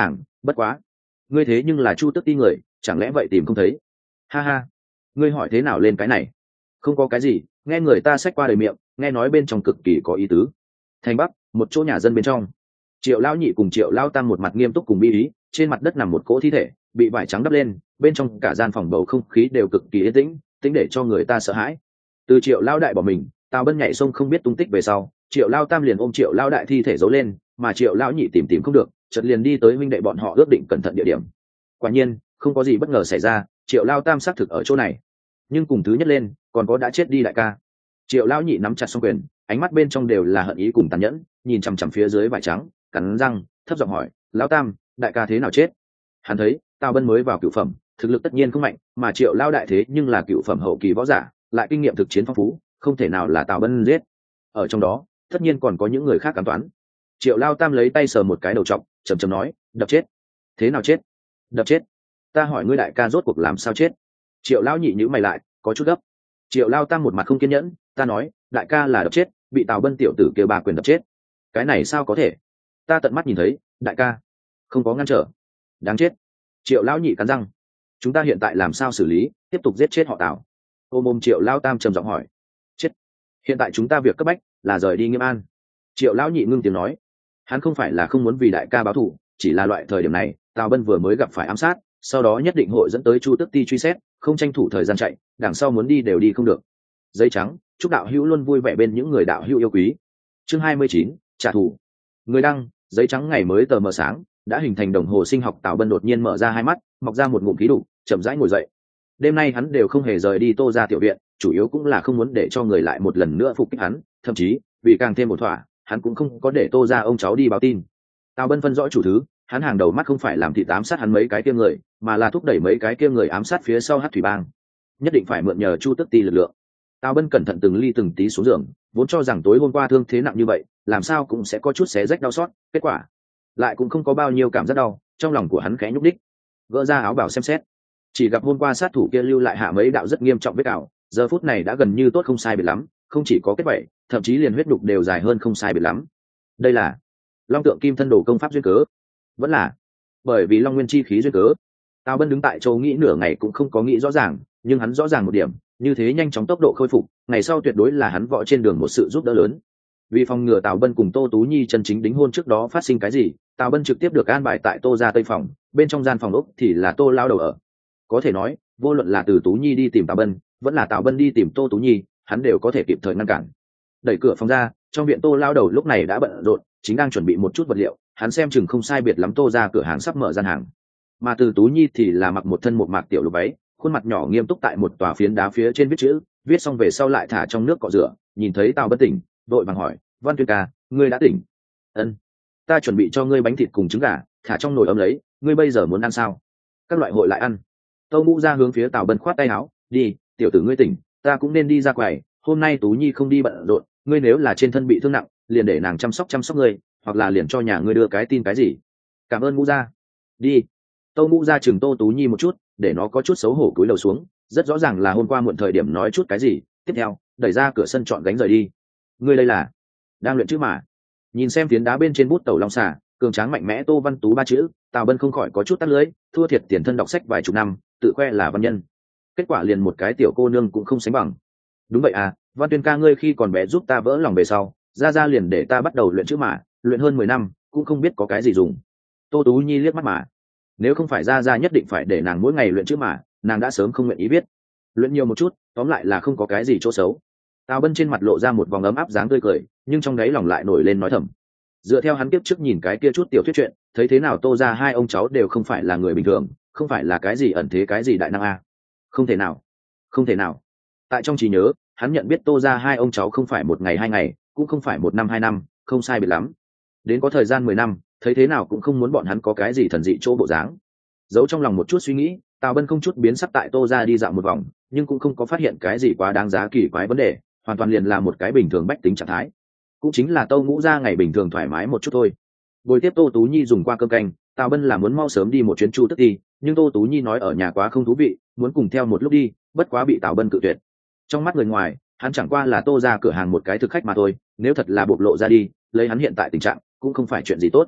A: bất quá ngươi thế nhưng là chu tước ti người, chẳng lẽ vậy tìm không thấy? Ha ha, ngươi hỏi thế nào lên cái này? Không có cái gì, nghe người ta xách qua đời miệng, nghe nói bên trong cực kỳ có ý tứ. Thành Bắc, một chỗ nhà dân bên trong, Triệu lão nhị cùng Triệu lão tam một mặt nghiêm túc cùng bi ý, trên mặt đất nằm một cỗ thi thể bị vải trắng đắp lên, bên trong cả gian phòng bầu không khí đều cực kỳ yên tĩnh, tính để cho người ta sợ hãi. Từ Triệu lão đại bỏ mình, Tào Bân nhảy sông không biết tung tích về sau, Triệu lão tam liền ôm Triệu lão đại thi thể giấu lên, mà Triệu lão nhị tìm không được, chợt liền đi tới huynh đệ bọn họ ước định cẩn thận địa điểm. Quả nhiên không có gì bất ngờ xảy ra, Triệu lão tam xác thực ở chỗ này, nhưng cùng thứ nhất lên còn có đã chết đi đại ca. Triệu lão nhị nắm chặt song quyền, ánh mắt bên trong đều là hận ý cùng tàn nhẫn, nhìn chằm chằm phía dưới vải trắng, cắn răng thấp giọng hỏi, lão tam, đại ca thế nào chết? Hắn thấy Tào Bân mới vào cửu phẩm, thực lực tất nhiên không mạnh, mà Triệu lão đại thế nhưng là cửu phẩm hậu kỳ võ giả, lại kinh nghiệm thực chiến phong phú, không thể nào là Tào Bân giết. Ở trong đó tất nhiên còn có những người khác cảm toán. Triệu lão tam lấy tay sờ một cái đầu trọc, trầm trầm nói, đập chết. Thế nào chết? Đập chết? Ta hỏi ngươi đại ca rốt cuộc làm sao chết? Triệu lão nhị nhíu mày lại, có chút gấp. Triệu lão tam một mặt không kiên nhẫn, ta nói đại ca là đập chết, bị Tào Bân tiểu tử kêu bà quyền đập chết. Cái này sao có thể? Ta tận mắt nhìn thấy, đại ca không có ngăn trở. Đáng chết. Triệu lão nhị cắn răng, chúng ta hiện tại làm sao xử lý, tiếp tục giết chết họ Tào? Ôm Triệu lão tam trầm giọng hỏi. Chết. Hiện tại chúng ta việc cấp bách là rời đi Nghiêm An. Triệu lão nhị ngưng tiếng nói, hắn không phải là không muốn vì đại ca báo thù, chỉ là loại thời điểm này Tào Bân vừa mới gặp phải ám sát, sau đó nhất định hội dẫn tới Chu Tước Ti truy xét, không tranh thủ thời gian chạy, đằng sau muốn đi đều đi không được. Giấy trắng, chúc đạo hữu luôn vui vẻ bên những người đạo hữu yêu quý. Chương 29, trả thù. Người đăng, giấy trắng ngày mới tờ mờ sáng, đã hình thành đồng hồ sinh học. Tào Bân đột nhiên mở ra hai mắt, mọc ra một ngụm khí đủ, chậm rãi ngồi dậy. Đêm nay hắn đều không hề rời đi Tô gia tiểu viện, chủ yếu cũng là không muốn để cho người lại một lần nữa phục kích hắn, thậm chí vì càng thêm một thỏa, hắn cũng không có để Tô gia ông cháu đi báo tin. Tào Bân phân rõ chủ thứ, hắn hàng đầu mắt không phải làm thịt ám sát hắn mấy cái kia người, mà là thúc đẩy mấy cái kia người ám sát phía sau Hắc Thủy Bang. Nhất định phải mượn nhờ Chu Tước Ti lực lượng. Tào Bân cẩn thận từng ly từng tí xuống giường, vốn cho rằng tối hôm qua thương thế nặng như vậy, làm sao cũng sẽ có chút xé rách đau xót, kết quả lại cũng không có bao nhiêu cảm giác đau. Trong lòng của hắn khẽ nhúc đích, gỡ ra áo bảo xem xét, chỉ gặp hôm qua sát thủ kia lưu lại hạ mấy đạo rất nghiêm trọng vết cào, giờ phút này đã gần như tốt không sai biệt lắm, không chỉ có kết vảy, thậm chí liền huyết đục đều dài hơn không sai biệt lắm. Đây là Long Tượng Kim Thân Đồ công pháp duyên cớ, vẫn là bởi vì Long Nguyên chi khí duyên cớ. Tào Bân đứng tại chỗ nghĩ nửa ngày cũng không có nghĩ rõ ràng, nhưng hắn rõ ràng một điểm, như thế nhanh chóng tốc độ khôi phục, ngày sau tuyệt đối là hắn võ trên đường một sự giúp đỡ lớn. Vì phòng ngừa Tào Bân cùng Tô Tú Nhi chân chính đính hôn trước đó phát sinh cái gì, Tào Bân trực tiếp được an bài tại Tô gia Tây phòng, bên trong gian phòng ốc thì là Tô lao đầu ở. Có thể nói, vô luận là từ Tú Nhi đi tìm Tào Bân, vẫn là Tào Bân đi tìm Tô Tú Nhi, hắn đều có thể kịp thời ngăn cản. Đẩy cửa phòng ra, trong viện Tô lao đầu lúc này đã bận rộn, chính đang chuẩn bị một chút vật liệu, hắn xem chừng không sai biệt lắm Tô ra cửa hàng sắp mở gian hàng. Mà từ Tú Nhi thì là mặc một thân một mạc tiểu lục váy, khuôn mặt nhỏ nghiêm túc tại một tòa phiến đá phía trên viết chữ, viết xong về sau lại thả trong nước cọ rửa. Nhìn thấy Tào Bân tỉnh, vội vàng hỏi, Văn Tuyên ca, ngươi đã tỉnh? Ân, ta chuẩn bị cho ngươi bánh thịt cùng trứng gà, thả trong nồi ấm lấy, ngươi bây giờ muốn ăn sao? Các loại hội lại ăn. Tâu Ngũ ra hướng phía Tào Bân khoát tay áo, đi, tiểu tử ngươi tỉnh, ta cũng nên đi ra quầy, hôm nay Tú Nhi không đi bận rộn, ngươi nếu là trên thân bị thương nặng, liền để nàng chăm sóc ngươi, hoặc là liền cho nhà ngươi đưa cái tin cái gì. Cảm ơn Ngũ gia. Đi. Tâu Ngũ gia chừng Tô Tú Nhi một chút, để nó có chút xấu hổ cúi đầu xuống, rất rõ ràng là hôm qua muộn thời điểm nói chút cái gì. Tiếp theo đẩy ra cửa sân chọn gánh rời đi. Ngươi đây là đang luyện chữ mà? Nhìn xem phiến đá bên trên bút tẩu long xà cường tráng mạnh mẽ Tô Văn Tú ba chữ, Tào Bân không khỏi có chút tắt lưỡi, thua thiệt tiền thân đọc sách vài chục năm, tự khoe là văn nhân, kết quả liền một cái tiểu cô nương cũng không sánh bằng. Đúng vậy à, Văn Tuyên ca ngươi khi còn bé giúp ta vỡ lòng về sau, ra liền để ta bắt đầu luyện chữ mà, luyện hơn 10 năm cũng không biết có cái gì dùng. Tô Tú Nhi liếc mắt mà, nếu không phải ra nhất định phải để nàng mỗi ngày luyện chữ mà, nàng đã sớm không nguyện ý biết. Luyện nhiều một chút, tóm lại là không có cái gì chỗ xấu. Tào Bân trên mặt lộ ra một vòng ấm áp dáng tươi cười, nhưng trong đáy lòng lại nổi lên nói thầm. Dựa theo hắn kiếp trước nhìn cái kia chút tiểu thuyết chuyện, thấy thế nào Tô ra hai ông cháu đều không phải là người bình thường, không phải là cái gì ẩn thế cái gì đại năng a. Không thể nào, không thể nào. Tại trong trí nhớ, hắn nhận biết Tô ra hai ông cháu không phải một ngày hai ngày, cũng không phải một năm hai năm, không sai biệt lắm. Đến có thời gian 10 năm, thấy thế nào cũng không muốn bọn hắn có cái gì thần dị chỗ bộ dáng. Giấu trong lòng một chút suy nghĩ, Tào Bân không chút biến sắc tại Tô ra đi dạo một vòng, nhưng cũng không có phát hiện cái gì quá đáng giá kỳ quái vấn đề, hoàn toàn liền là một cái bình thường bách tính trạng thái, cũng chính là Tâu Ngũ ra ngày bình thường thoải mái một chút thôi. Buổi tiếp Tô Tú Nhi dùng qua cơm canh, Tào Bân là muốn mau sớm đi một chuyến Chu Tước Ti, nhưng Tô Tú Nhi nói ở nhà quá không thú vị, muốn cùng theo một lúc đi, bất quá bị Tào Bân cự tuyệt. Trong mắt người ngoài, hắn chẳng qua là Tô ra cửa hàng một cái thực khách mà thôi, nếu thật là bộc lộ ra đi, lấy hắn hiện tại tình trạng, cũng không phải chuyện gì tốt.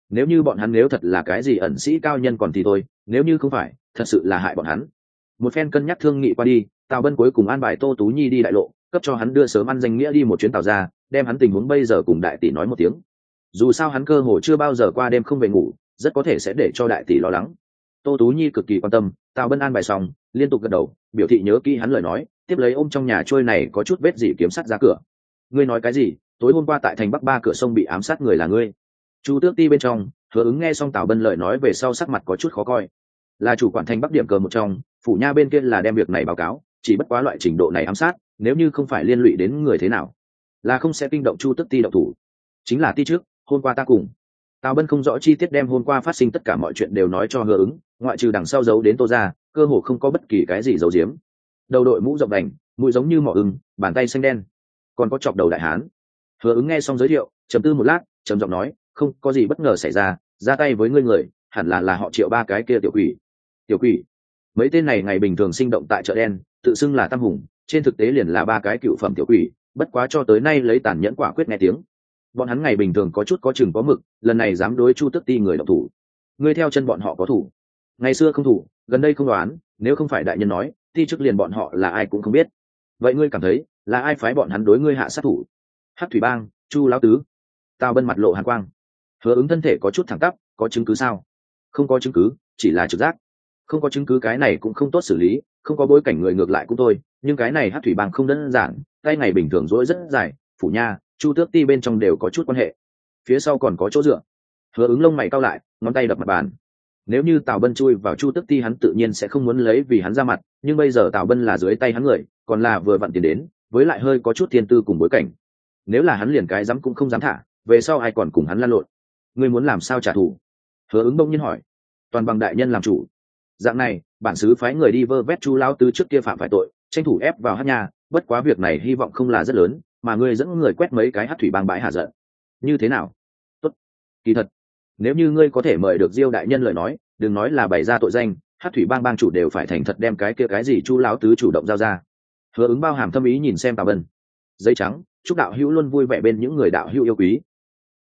A: Nếu như bọn hắn nếu thật là cái gì ẩn sĩ cao nhân còn thì thôi, nếu như không phải, thật sự là hại bọn hắn. Một phen cân nhắc thương nghị qua đi, Tào Bân cuối cùng an bài Tô Tú Nhi đi đại lộ, cấp cho hắn đưa sớm ăn danh nghĩa đi một chuyến tàu ra, đem hắn tình huống bây giờ cùng đại tỷ nói một tiếng. Dù sao hắn cơ hồ chưa bao giờ qua đêm không về ngủ, rất có thể sẽ để cho đại tỷ lo lắng. Tô Tú Nhi cực kỳ quan tâm, Tào Bân an bài xong, liên tục gật đầu, biểu thị nhớ kỹ hắn lời nói, tiếp lấy ôm trong nhà trôi này có chút vết dỉ kiếm sắt ra cửa. Ngươi nói cái gì? Tối hôm qua tại thành Bắc Ba cửa sông bị ám sát người là ngươi? Chu Tước Ti bên trong, Hứa Ứng nghe xong Tào Bân lời nói về sau sắc mặt có chút khó coi. Là chủ quản thành Bắc điểm cờ một trong, phủ nha bên kia là đem việc này báo cáo, chỉ bất quá loại trình độ này ám sát, nếu như không phải liên lụy đến người thế nào, là không sẽ kinh động Chu Tước Ti động thủ. Chính là ti trước, hôm qua ta cùng. Tào Bân không rõ chi tiết đem hôm qua phát sinh tất cả mọi chuyện đều nói cho Hứa Ứng, ngoại trừ đằng sau giấu đến Tô ra, cơ hồ không có bất kỳ cái gì giấu giếm. Đầu đội mũ rộng đành, mũi giống như mỏ ưng, bàn tay xanh đen, còn có chọc đầu đại hán. Hứa Ứng nghe xong giới thiệu, trầm tư một lát, trầm giọng nói, không có gì bất ngờ xảy ra, ra tay với ngươi người, hẳn là họ Triệu ba cái kia tiểu quỷ. Tiểu quỷ? Mấy tên này ngày bình thường sinh động tại chợ đen, tự xưng là Tam Hùng, trên thực tế liền là ba cái cựu phẩm tiểu quỷ, bất quá cho tới nay lấy tàn nhẫn quả quyết nghe tiếng. Bọn hắn ngày bình thường có chút có chừng có mực, lần này dám đối Chu Tước Ti người động thủ. Ngươi theo chân bọn họ có thủ? Ngày xưa không thủ, gần đây không đoán, nếu không phải đại nhân nói, ti chức liền bọn họ là ai cũng không biết. Vậy ngươi cảm thấy là ai phái bọn hắn đối ngươi hạ sát thủ? Hắc Thủy Bang, Chu lão tứ. Tào Bân mặt lộ hàn quang. Hứa Ứng thân thể có chút thẳng tắp, có chứng cứ sao? Không có chứng cứ, chỉ là trực giác. Không có chứng cứ cái này cũng không tốt xử lý, không có bối cảnh người ngược lại cũng thôi, nhưng cái này Hắc Thủy Bang không đơn giản, tay ngày bình thường rỗi rất dài, phủ nha, Chu Tước Ti bên trong đều có chút quan hệ, phía sau còn có chỗ dựa. Hứa Ứng lông mày cau lại, ngón tay đập mặt bàn. Nếu như Tào Bân chui vào Chu Tước Ti hắn tự nhiên sẽ không muốn lấy vì hắn ra mặt, nhưng bây giờ Tào Bân là dưới tay hắn người, còn là vừa vặn tiền đến, với lại hơi có chút thiên tư cùng bối cảnh. Nếu là hắn liền cái dám cũng không dám thả, về sau ai còn cùng hắn lăn lộn? Ngươi muốn làm sao trả thù? Hứa Ứng bỗng nhiên hỏi. Toàn bằng đại nhân làm chủ. Dạng này, bản xứ phái người đi vơ vét Chu lão tứ trước kia phạm phải tội, tranh thủ ép vào Hắc Nha, bất quá việc này hy vọng không là rất lớn, mà ngươi dẫn người quét mấy cái Hắc Thủy Bang bãi hạ giận. Như thế nào? Tốt. Kỳ thật, nếu như ngươi có thể mời được Diêu đại nhân lời nói, đừng nói là bày ra tội danh, Hắc Thủy Bang bang chủ đều phải thành thật đem cái kia cái gì Chu lão tứ chủ động giao ra. Hứa Ứng bao hàm thâm ý nhìn xem Tào Bân. Giấy trắng, chúc đạo hữu luôn vui vẻ bên những người đạo hữu yêu quý.